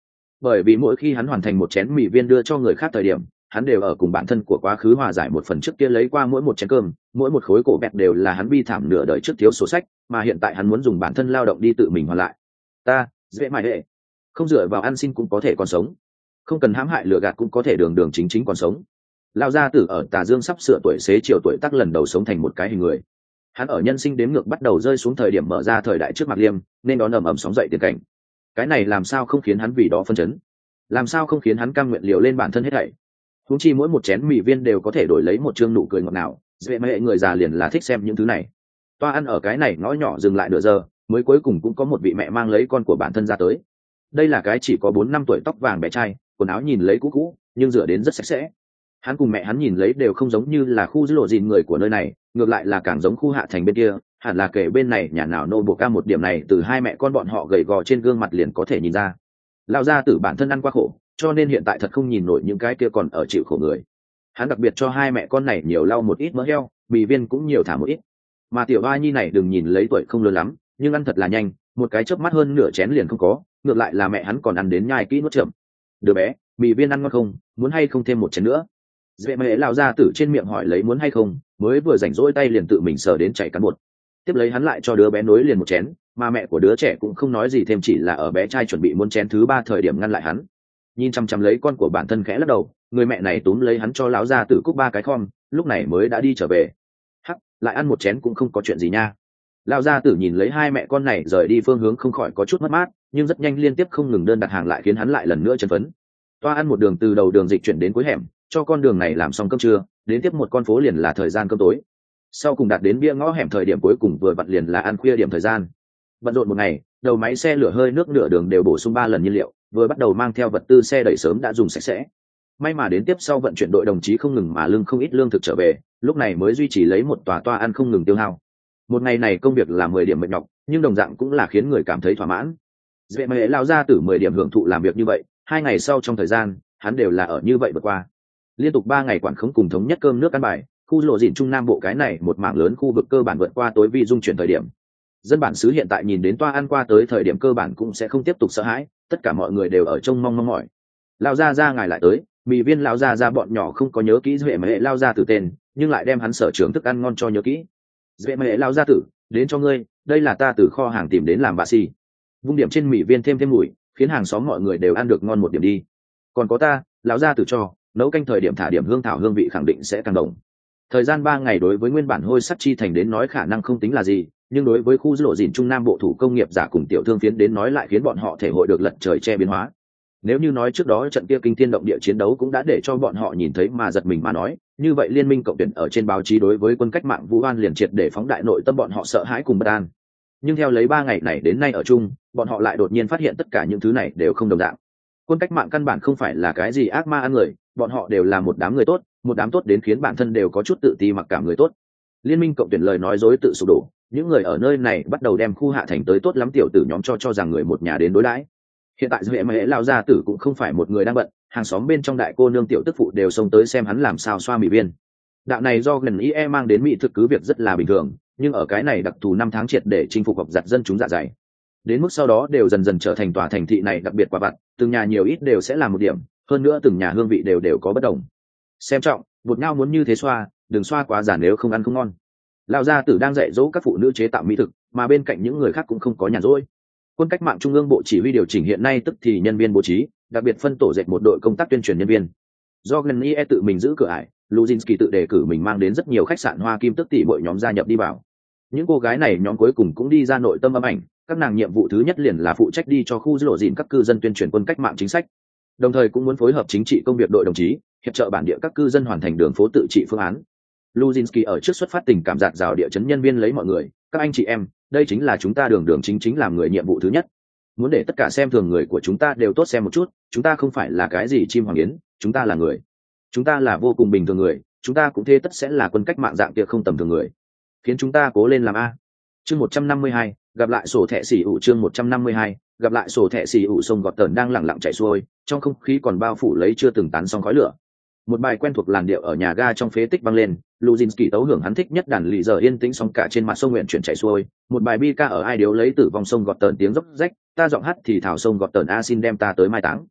S1: bởi vì mỗi khi hắn hoàn thành một chén mì viên đưa cho người khác thời điểm, hắn đều ở cùng bản thân của quá khứ hòa giải một phần trước kia lấy qua mỗi một chén cơm, mỗi một khối cổ bẹt đều là hắn bi thảm nửa đời trước thiếu sổ sách, mà hiện tại hắn muốn dùng bản thân lao động đi tự mình hoàn lại. Ta dễ mãi hệ không dựa vào ăn xin cũng có thể còn sống, không cần hãm hại lừa gạt cũng có thể đường đường chính chính còn sống. Lao gia tử ở Tà Dương sắp sửa tuổi xế chiều tuổi tác lần đầu sống thành một cái hình người. Hắn ở nhân sinh đếm ngược bắt đầu rơi xuống thời điểm mở ra thời đại trước mặt liêm, nên đón ầm ầm sóng dậy tiền cảnh. Cái này làm sao không khiến hắn vì đó phân chấn, làm sao không khiến hắn cam nguyện liều lên bản thân hết thảy. Huống chi mỗi một chén mì viên đều có thể đổi lấy một trương nụ cười ngọt ngào, dễ mẹ người già liền là thích xem những thứ này. Toa ăn ở cái này ngõ nhỏ dừng lại nửa giờ, mới cuối cùng cũng có một vị mẹ mang lấy con của bản thân ra tới. Đây là cái chỉ có bốn năm tuổi tóc vàng bé trai, quần áo nhìn lấy cũ cũ, nhưng rửa đến rất sạch sẽ. Hắn cùng mẹ hắn nhìn lấy đều không giống như là khu giữ lộ gìn người của nơi này, ngược lại là càng giống khu hạ thành bên kia, hẳn là kể bên này nhà nào nô bộ ca một điểm này từ hai mẹ con bọn họ gầy gò trên gương mặt liền có thể nhìn ra. Lao gia tử bản thân ăn qua khổ, cho nên hiện tại thật không nhìn nổi những cái kia còn ở chịu khổ người. Hắn đặc biệt cho hai mẹ con này nhiều lau một ít mỡ heo, mì viên cũng nhiều thả một ít. Mà tiểu oa nhi này đừng nhìn lấy tuổi không lớn lắm, nhưng ăn thật là nhanh, một cái chớp mắt hơn nửa chén liền không có, ngược lại là mẹ hắn còn ăn đến nhai kỹ nuốt chậm. Đứa bé, mì viên ăn ngon không, muốn hay không thêm một chén nữa? Dễ mẹ lao ra tử trên miệng hỏi lấy muốn hay không, mới vừa rảnh rỗi tay liền tự mình sờ đến chảy cắn bột. Tiếp lấy hắn lại cho đứa bé nối liền một chén, mà mẹ của đứa trẻ cũng không nói gì thêm, chỉ là ở bé trai chuẩn bị muốn chén thứ ba thời điểm ngăn lại hắn. Nhìn chăm chăm lấy con của bản thân khẽ lắc đầu, người mẹ này túm lấy hắn cho lão gia tử cúc ba cái khom, lúc này mới đã đi trở về. Hắc, lại ăn một chén cũng không có chuyện gì nha. Lão gia tử nhìn lấy hai mẹ con này rời đi phương hướng không khỏi có chút mất mát, nhưng rất nhanh liên tiếp không ngừng đơn đặt hàng lại khiến hắn lại lần nữa chấn phấn. Toa ăn một đường từ đầu đường dịch chuyển đến cuối hẻm, cho con đường này làm xong cơm trưa, đến tiếp một con phố liền là thời gian cơm tối. Sau cùng đạt đến bia ngõ hẻm thời điểm cuối cùng vừa vặn liền là ăn khuya điểm thời gian. Bận rộn một ngày, đầu máy xe lửa hơi nước nửa đường đều bổ sung ba lần nhiên liệu, vừa bắt đầu mang theo vật tư xe đẩy sớm đã dùng sạch sẽ. May mà đến tiếp sau vận chuyển đội đồng chí không ngừng mà lương không ít lương thực trở về, lúc này mới duy trì lấy một tòa toa ăn không ngừng tiêu hao. Một ngày này công việc là mười điểm mệt nhọc, nhưng đồng dạng cũng là khiến người cảm thấy thỏa mãn. Dễ mẹ lao ra từ mười điểm hưởng thụ làm việc như vậy, hai ngày sau trong thời gian, hắn đều là ở như vậy vượt qua. Liên tục ba ngày quản khống cùng thống nhất cơm nước ăn bài, khu lộ dịn trung nam bộ cái này một mảng lớn khu vực cơ bản vượt qua tối vi dung chuyển thời điểm. Dân bản xứ hiện tại nhìn đến toa ăn qua tới thời điểm cơ bản cũng sẽ không tiếp tục sợ hãi, tất cả mọi người đều ở trông mong mong mỏi. Lao ra ra ngài lại tới, mì viên lao ra ra bọn nhỏ không có nhớ kỹ duệ mà hệ lao ra từ tên, nhưng lại đem hắn sở trường thức ăn ngon cho nhớ kỹ. Duệ mà hệ lao ra tử, đến cho ngươi, đây là ta từ kho hàng tìm đến làm bà xì. Vung điểm trên mì viên thêm thêm mùi, khiến hàng xóm mọi người đều ăn được ngon một điểm đi. Còn có ta, lão gia tử cho, nấu canh thời điểm thả điểm hương thảo hương vị khẳng định sẽ càng đồng. Thời gian ba ngày đối với nguyên bản hôi sắt chi thành đến nói khả năng không tính là gì, nhưng đối với khu lộ dìn trung nam bộ thủ công nghiệp giả cùng tiểu thương phiến đến nói lại khiến bọn họ thể hội được lật trời che biến hóa. Nếu như nói trước đó trận kia kinh thiên động địa chiến đấu cũng đã để cho bọn họ nhìn thấy mà giật mình mà nói, như vậy liên minh cộng tuyển ở trên báo chí đối với quân cách mạng Vũ An liền triệt để phóng đại nội tâm bọn họ sợ hãi cùng bất an. Nhưng theo lấy ba ngày này đến nay ở chung, bọn họ lại đột nhiên phát hiện tất cả những thứ này đều không đồng dạng. Quân cách mạng căn bản không phải là cái gì ác ma ăn người, bọn họ đều là một đám người tốt, một đám tốt đến khiến bản thân đều có chút tự ti mặc cảm người tốt. Liên minh cộng tuyển lời nói dối tự sụp đổ, những người ở nơi này bắt đầu đem khu hạ thành tới tốt lắm tiểu tử nhóm cho cho rằng người một nhà đến đối đãi. Hiện tại duệ mẹ lao gia tử cũng không phải một người đang bận, hàng xóm bên trong đại cô nương tiểu tức phụ đều xông tới xem hắn làm sao xoa mì viên. Đạo này do gần ý e mang đến mỹ thực cứ việc rất là bình thường, nhưng ở cái này đặc thù năm tháng triệt để chinh phục học giặt dân chúng dạ dày. Đến mức sau đó đều dần dần trở thành tòa thành thị này đặc biệt quả vặt, từng nhà nhiều ít đều sẽ làm một điểm, hơn nữa từng nhà hương vị đều đều có bất đồng. Xem trọng, bột nhau muốn như thế xoa, đừng xoa quá giản nếu không ăn không ngon. Lão gia tử đang dạy dỗ các phụ nữ chế tạo mỹ thực, mà bên cạnh những người khác cũng không có nhàn rỗi. Quân cách mạng trung ương bộ chỉ huy điều chỉnh hiện nay tức thì nhân viên bố trí, đặc biệt phân tổ dệt một đội công tác tuyên truyền nhân viên. Do gần ie tự mình giữ cửa ải, Luzinski tự đề cử mình mang đến rất nhiều khách sạn hoa kim tức tỷ mỗi nhóm gia nhập đi vào. Những cô gái này nhóm cuối cùng cũng đi ra nội tâm âm ảnh, các nàng nhiệm vụ thứ nhất liền là phụ trách đi cho khu lộ dìn các cư dân tuyên truyền quân cách mạng chính sách, đồng thời cũng muốn phối hợp chính trị công việc đội đồng chí, hiệp trợ bản địa các cư dân hoàn thành đường phố tự trị phương án. Luzinski ở trước xuất phát tình cảm dạt dào địa chấn nhân viên lấy mọi người, các anh chị em, đây chính là chúng ta đường đường chính chính làm người nhiệm vụ thứ nhất. Muốn để tất cả xem thường người của chúng ta đều tốt xem một chút, chúng ta không phải là cái gì chim hoàng yến, chúng ta là người. Chúng ta là vô cùng bình thường người, chúng ta cũng thế tất sẽ là quân cách mạng dạng kia không tầm thường người. Khiến chúng ta cố lên làm a. Chương một trăm năm mươi hai, gặp lại sổ thẻ xỉ ủ chương một trăm năm mươi hai, gặp lại sổ thẻ xỉ ủ sông gọt tờn đang lặng lặng chảy xuôi, trong không khí còn bao phủ lấy chưa từng tán xong khói lửa. Một bài quen thuộc làn điệu ở nhà ga trong phế tích vang lên, Luzinski tấu hưởng hắn thích nhất đàn lì giờ yên tĩnh xong cả trên mặt sông nguyện chuyển chảy xuôi, một bài bi ca ở ai điếu lấy tử vong sông gọt tờn tiếng dốc rách, ta giọng hát thì thảo sông gọt tờn a xin đem ta tới mai táng.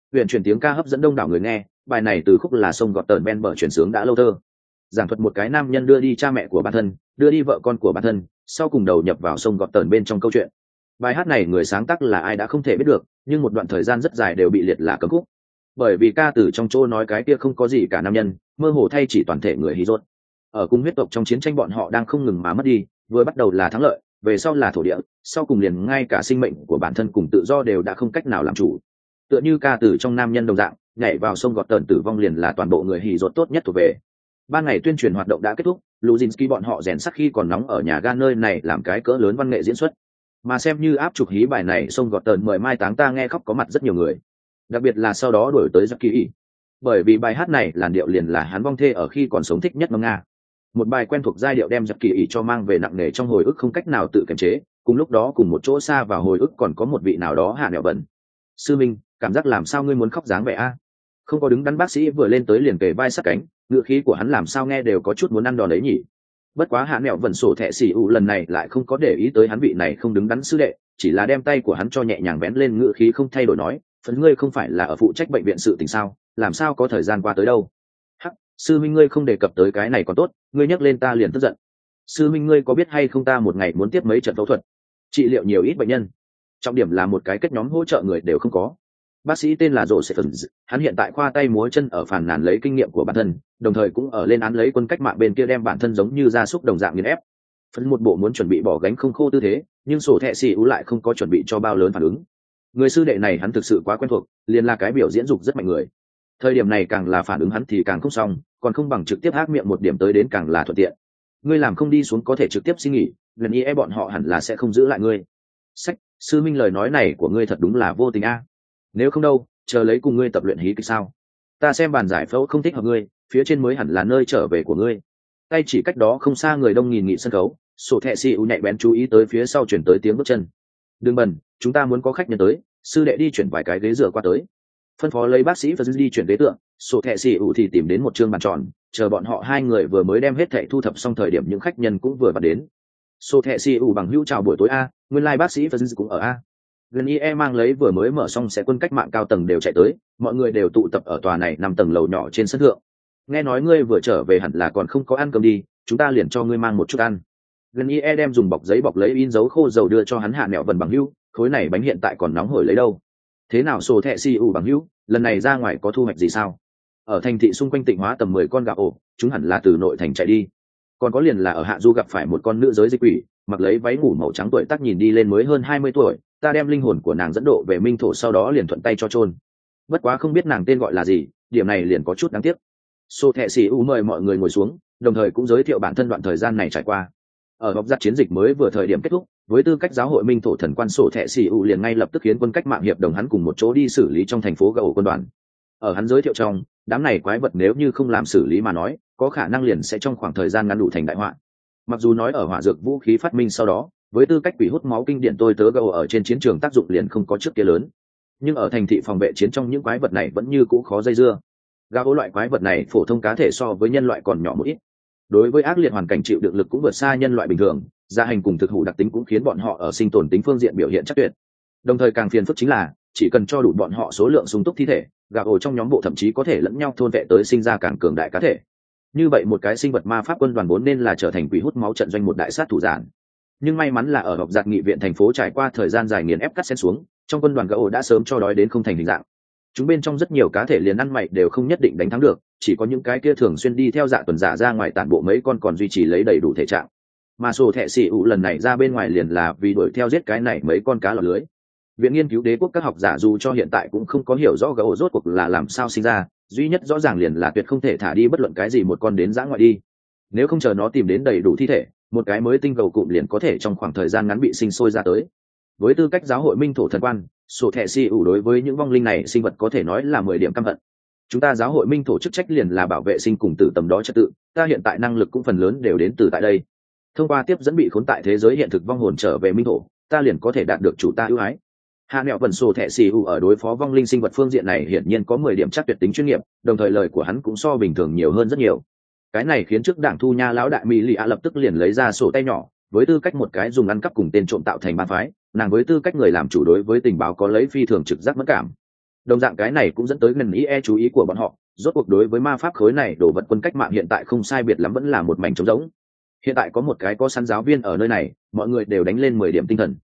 S1: Huyền chuyển tiếng ca hấp dẫn đông đảo người nghe, bài này từ khúc là sông gọt tờn ben bờ chuyển sướng đã lâu thơ, giảng thuật một cái nam nhân đưa đi cha mẹ của bản thân, đưa đi vợ con của bản thân, sau cùng đầu nhập vào sông gọt tờn bên trong câu chuyện. Bài hát này người sáng tác là ai đã không thể biết được, nhưng một đoạn thời gian rất dài đều bị liệt là cấm khúc, bởi vì ca từ trong chỗ nói cái kia không có gì cả nam nhân, mơ hồ thay chỉ toàn thể người Hy Rốt. Ở cùng huyết tộc trong chiến tranh bọn họ đang không ngừng mà mất đi, vừa bắt đầu là thắng lợi, về sau là thổ địa, sau cùng liền ngay cả sinh mệnh của bản thân cùng tự do đều đã không cách nào làm chủ. Tựa như ca từ trong nam nhân đồng dạng, nhảy vào sông gọt tờn tử vong liền là toàn bộ người Hy Rốt tốt nhất thuộc về. Ban ngày tuyên truyền hoạt động đã kết thúc, Luzinski bọn họ rèn sắt khi còn nóng ở nhà ga nơi này làm cái cỡ lớn văn nghệ diễn xuất, mà xem như áp trục hí bài này sông gọt tờn mời mai táng ta nghe khóc có mặt rất nhiều người, đặc biệt là sau đó đổi tới giặc kỳ, bởi vì bài hát này làn điệu liền là hắn vong thê ở khi còn sống thích nhất ngâm nga, một bài quen thuộc giai điệu đem giặc kỳ cho mang về nặng nề trong hồi ức không cách nào tự kiềm chế, cùng lúc đó cùng một chỗ xa vào hồi ức còn có một vị nào đó hạ nẻo bẩn. Sư Minh, cảm giác làm sao ngươi muốn khóc dáng vẻ a? Không có đứng đắn bác sĩ vừa lên tới liền kề vai sát cánh, ngựa khí của hắn làm sao nghe đều có chút muốn ăn đòn đấy nhỉ. Bất quá hạ nẻo vần sổ thẹ xì ủ lần này lại không có để ý tới hắn vị này không đứng đắn sư đệ, chỉ là đem tay của hắn cho nhẹ nhàng bén lên, ngựa khí không thay đổi nói, phấn ngươi không phải là ở phụ trách bệnh viện sự tình sao, làm sao có thời gian qua tới đâu. Hắc, sư minh ngươi không đề cập tới cái này còn tốt, ngươi nhắc lên ta liền tức giận. Sư minh ngươi có biết hay không ta một ngày muốn tiếp mấy trận phẫu thuật, trị liệu nhiều ít bệnh nhân, trọng điểm là một cái kết nhóm hỗ trợ người đều không có. Bác sĩ tên là Joseph, hắn hiện tại khoa tay múa chân ở phàn nàn lấy kinh nghiệm của bản thân, đồng thời cũng ở lên án lấy quân cách mạng bên kia đem bản thân giống như gia súc đồng dạng nghiền ép. Phần một bộ muốn chuẩn bị bỏ gánh không khô tư thế, nhưng sổ thẹ xì ú lại không có chuẩn bị cho bao lớn phản ứng. Người sư đệ này hắn thực sự quá quen thuộc, liền là cái biểu diễn dục rất mạnh người. Thời điểm này càng là phản ứng hắn thì càng không xong, còn không bằng trực tiếp ác miệng một điểm tới đến càng là thuận tiện. Ngươi làm không đi xuống có thể trực tiếp xin nghỉ, lần ý e bọn họ hẳn là sẽ không giữ lại ngươi. Sách, sư minh lời nói này của ngươi thật đúng là vô tình a. Nếu không đâu, chờ lấy cùng ngươi tập luyện hí kịch sao? Ta xem bàn giải phẫu không thích hợp ngươi, phía trên mới hẳn là nơi trở về của ngươi. Tay chỉ cách đó không xa người đông nghìn nghị sân khấu, sổ thẹ xì ú nhạy bén chú ý tới phía sau chuyển tới tiếng bước chân. Đừng bần, chúng ta muốn có khách nhân tới, sư đệ đi chuyển vài cái ghế dựa qua tới. Phân phó lấy bác sĩ và đi chuyển ghế tựa, sổ thẹ xì ú thì tìm đến một chương bàn tròn, chờ bọn họ hai người vừa mới đem hết thảy thu thập xong thời điểm những khách nhân cũng vừa vặn đến. Sổ thẹ xì ú bằng hữu chào buổi tối a, nguyên lai like bác sĩ và cũng ở a. Gần ie mang lấy vừa mới mở xong sẽ quân cách mạng cao tầng đều chạy tới, mọi người đều tụ tập ở tòa này nằm tầng lầu nhỏ trên sân thượng. Nghe nói ngươi vừa trở về hẳn là còn không có ăn cơm đi, chúng ta liền cho ngươi mang một chút ăn. Gần ie đem dùng bọc giấy bọc lấy in dấu khô dầu đưa cho hắn hạ nẹo vần bằng hữu, khối này bánh hiện tại còn nóng hổi lấy đâu. Thế nào sổ thẹ si ủ bằng hữu, lần này ra ngoài có thu hoạch gì sao? Ở thành thị xung quanh Tịnh Hóa tầm mười con gà ổ, chúng hẳn là từ nội thành chạy đi. Còn có liền là ở hạ du gặp phải một con nữ giới dịch quỷ, mặc lấy váy ngủ màu trắng, tuổi tác nhìn đi lên mới hơn hai mươi tuổi, ta đem linh hồn của nàng dẫn độ về minh thổ sau đó liền thuận tay cho chôn. Bất quá không biết nàng tên gọi là gì, điểm này liền có chút đáng tiếc. Sô thẹ xì u mời mọi người ngồi xuống, đồng thời cũng giới thiệu bản thân đoạn thời gian này trải qua. Ở góc giặt chiến dịch mới vừa thời điểm kết thúc, với tư cách giáo hội minh thổ thần quan, sổ thẹ xì u liền ngay lập tức khiến quân cách mạng hiệp đồng hắn cùng một chỗ đi xử lý trong thành phố gầu quân đoàn. Ở hắn giới thiệu trong, đám này quái vật nếu như không làm xử lý mà nói, có khả năng liền sẽ trong khoảng thời gian ngắn đủ thành đại họa. Mặc dù nói ở hỏa dược vũ khí phát minh sau đó, với tư cách quỷ hút máu kinh điển tôi tớ gầu ở trên chiến trường tác dụng liền không có trước kia lớn, nhưng ở thành thị phòng vệ chiến trong những quái vật này vẫn như cũ khó dây dưa. Gao loại quái vật này phổ thông cá thể so với nhân loại còn nhỏ một ít, đối với ác liệt hoàn cảnh chịu đựng lực cũng vượt xa nhân loại bình thường, gia hành cùng thực hủ đặc tính cũng khiến bọn họ ở sinh tồn tính phương diện biểu hiện chắc tuyệt. Đồng thời càng phiền phức chính là chỉ cần cho đủ bọn họ số lượng sung túc thi thể, gao trong nhóm bộ thậm chí có thể lẫn nhau thôn vệ tới sinh ra càng cường đại cá thể. Như vậy một cái sinh vật ma pháp quân đoàn vốn nên là trở thành quỷ hút máu trận doanh một đại sát thủ giản, nhưng may mắn là ở học giặc nghị viện thành phố trải qua thời gian dài nghiền ép cắt xén xuống, trong quân đoàn gao đã sớm cho đói đến không thành hình dạng. Chúng bên trong rất nhiều cá thể liền ăn mày đều không nhất định đánh thắng được, chỉ có những cái kia thường xuyên đi theo dạ tuần giả ra ngoài tản bộ mấy con còn duy trì lấy đầy đủ thể trạng. Mà sổ thẹ xì ụ lần này ra bên ngoài liền là vì đuổi theo giết cái này mấy con cá lọt lưới. Viện nghiên cứu đế quốc các học giả dù cho hiện tại cũng không có hiểu rõ gấu rốt cuộc là làm sao sinh ra, duy nhất rõ ràng liền là tuyệt không thể thả đi bất luận cái gì một con đến dã ngoại đi. Nếu không chờ nó tìm đến đầy đủ thi thể, một cái mới tinh gầu cụm liền có thể trong khoảng thời gian ngắn bị sinh sôi ra tới. Với tư cách giáo hội minh thổ thần quan, sổ thẹ si ủ đối với những vong linh này sinh vật có thể nói là mười điểm căm hận. Chúng ta giáo hội minh thổ chức trách liền là bảo vệ sinh cùng tử tầm đó trật tự, ta hiện tại năng lực cũng phần lớn đều đến từ tại đây. Thông qua tiếp dẫn bị khốn tại thế giới hiện thực vong hồn trở về minh thổ, ta liền có thể đạt được chủ ta ưu ái. Hạ nẹo vần sổ thẹ si ủ ở đối phó vong linh sinh vật phương diện này hiển nhiên có mười điểm chắc tuyệt tính chuyên nghiệp, đồng thời lời của hắn cũng so bình thường nhiều hơn rất nhiều. Cái này khiến trước đảng thu nha lão đại mỹ lì ạ lập tức liền lấy ra sổ tay nhỏ, với tư cách một cái dùng ăn cắp cùng tên trộm tạo thành ba phái, nàng với tư cách người làm chủ đối với tình báo có lấy phi thường trực giác mất cảm. Đồng dạng cái này cũng dẫn tới gần ý e chú ý của bọn họ, rốt cuộc đối với ma pháp khối này đồ vật quân cách mạng hiện tại không sai biệt lắm vẫn là một mảnh trống rỗng. Hiện tại có một cái có săn giáo viên ở nơi này, mọi người đều đánh lên mười điểm tinh thần.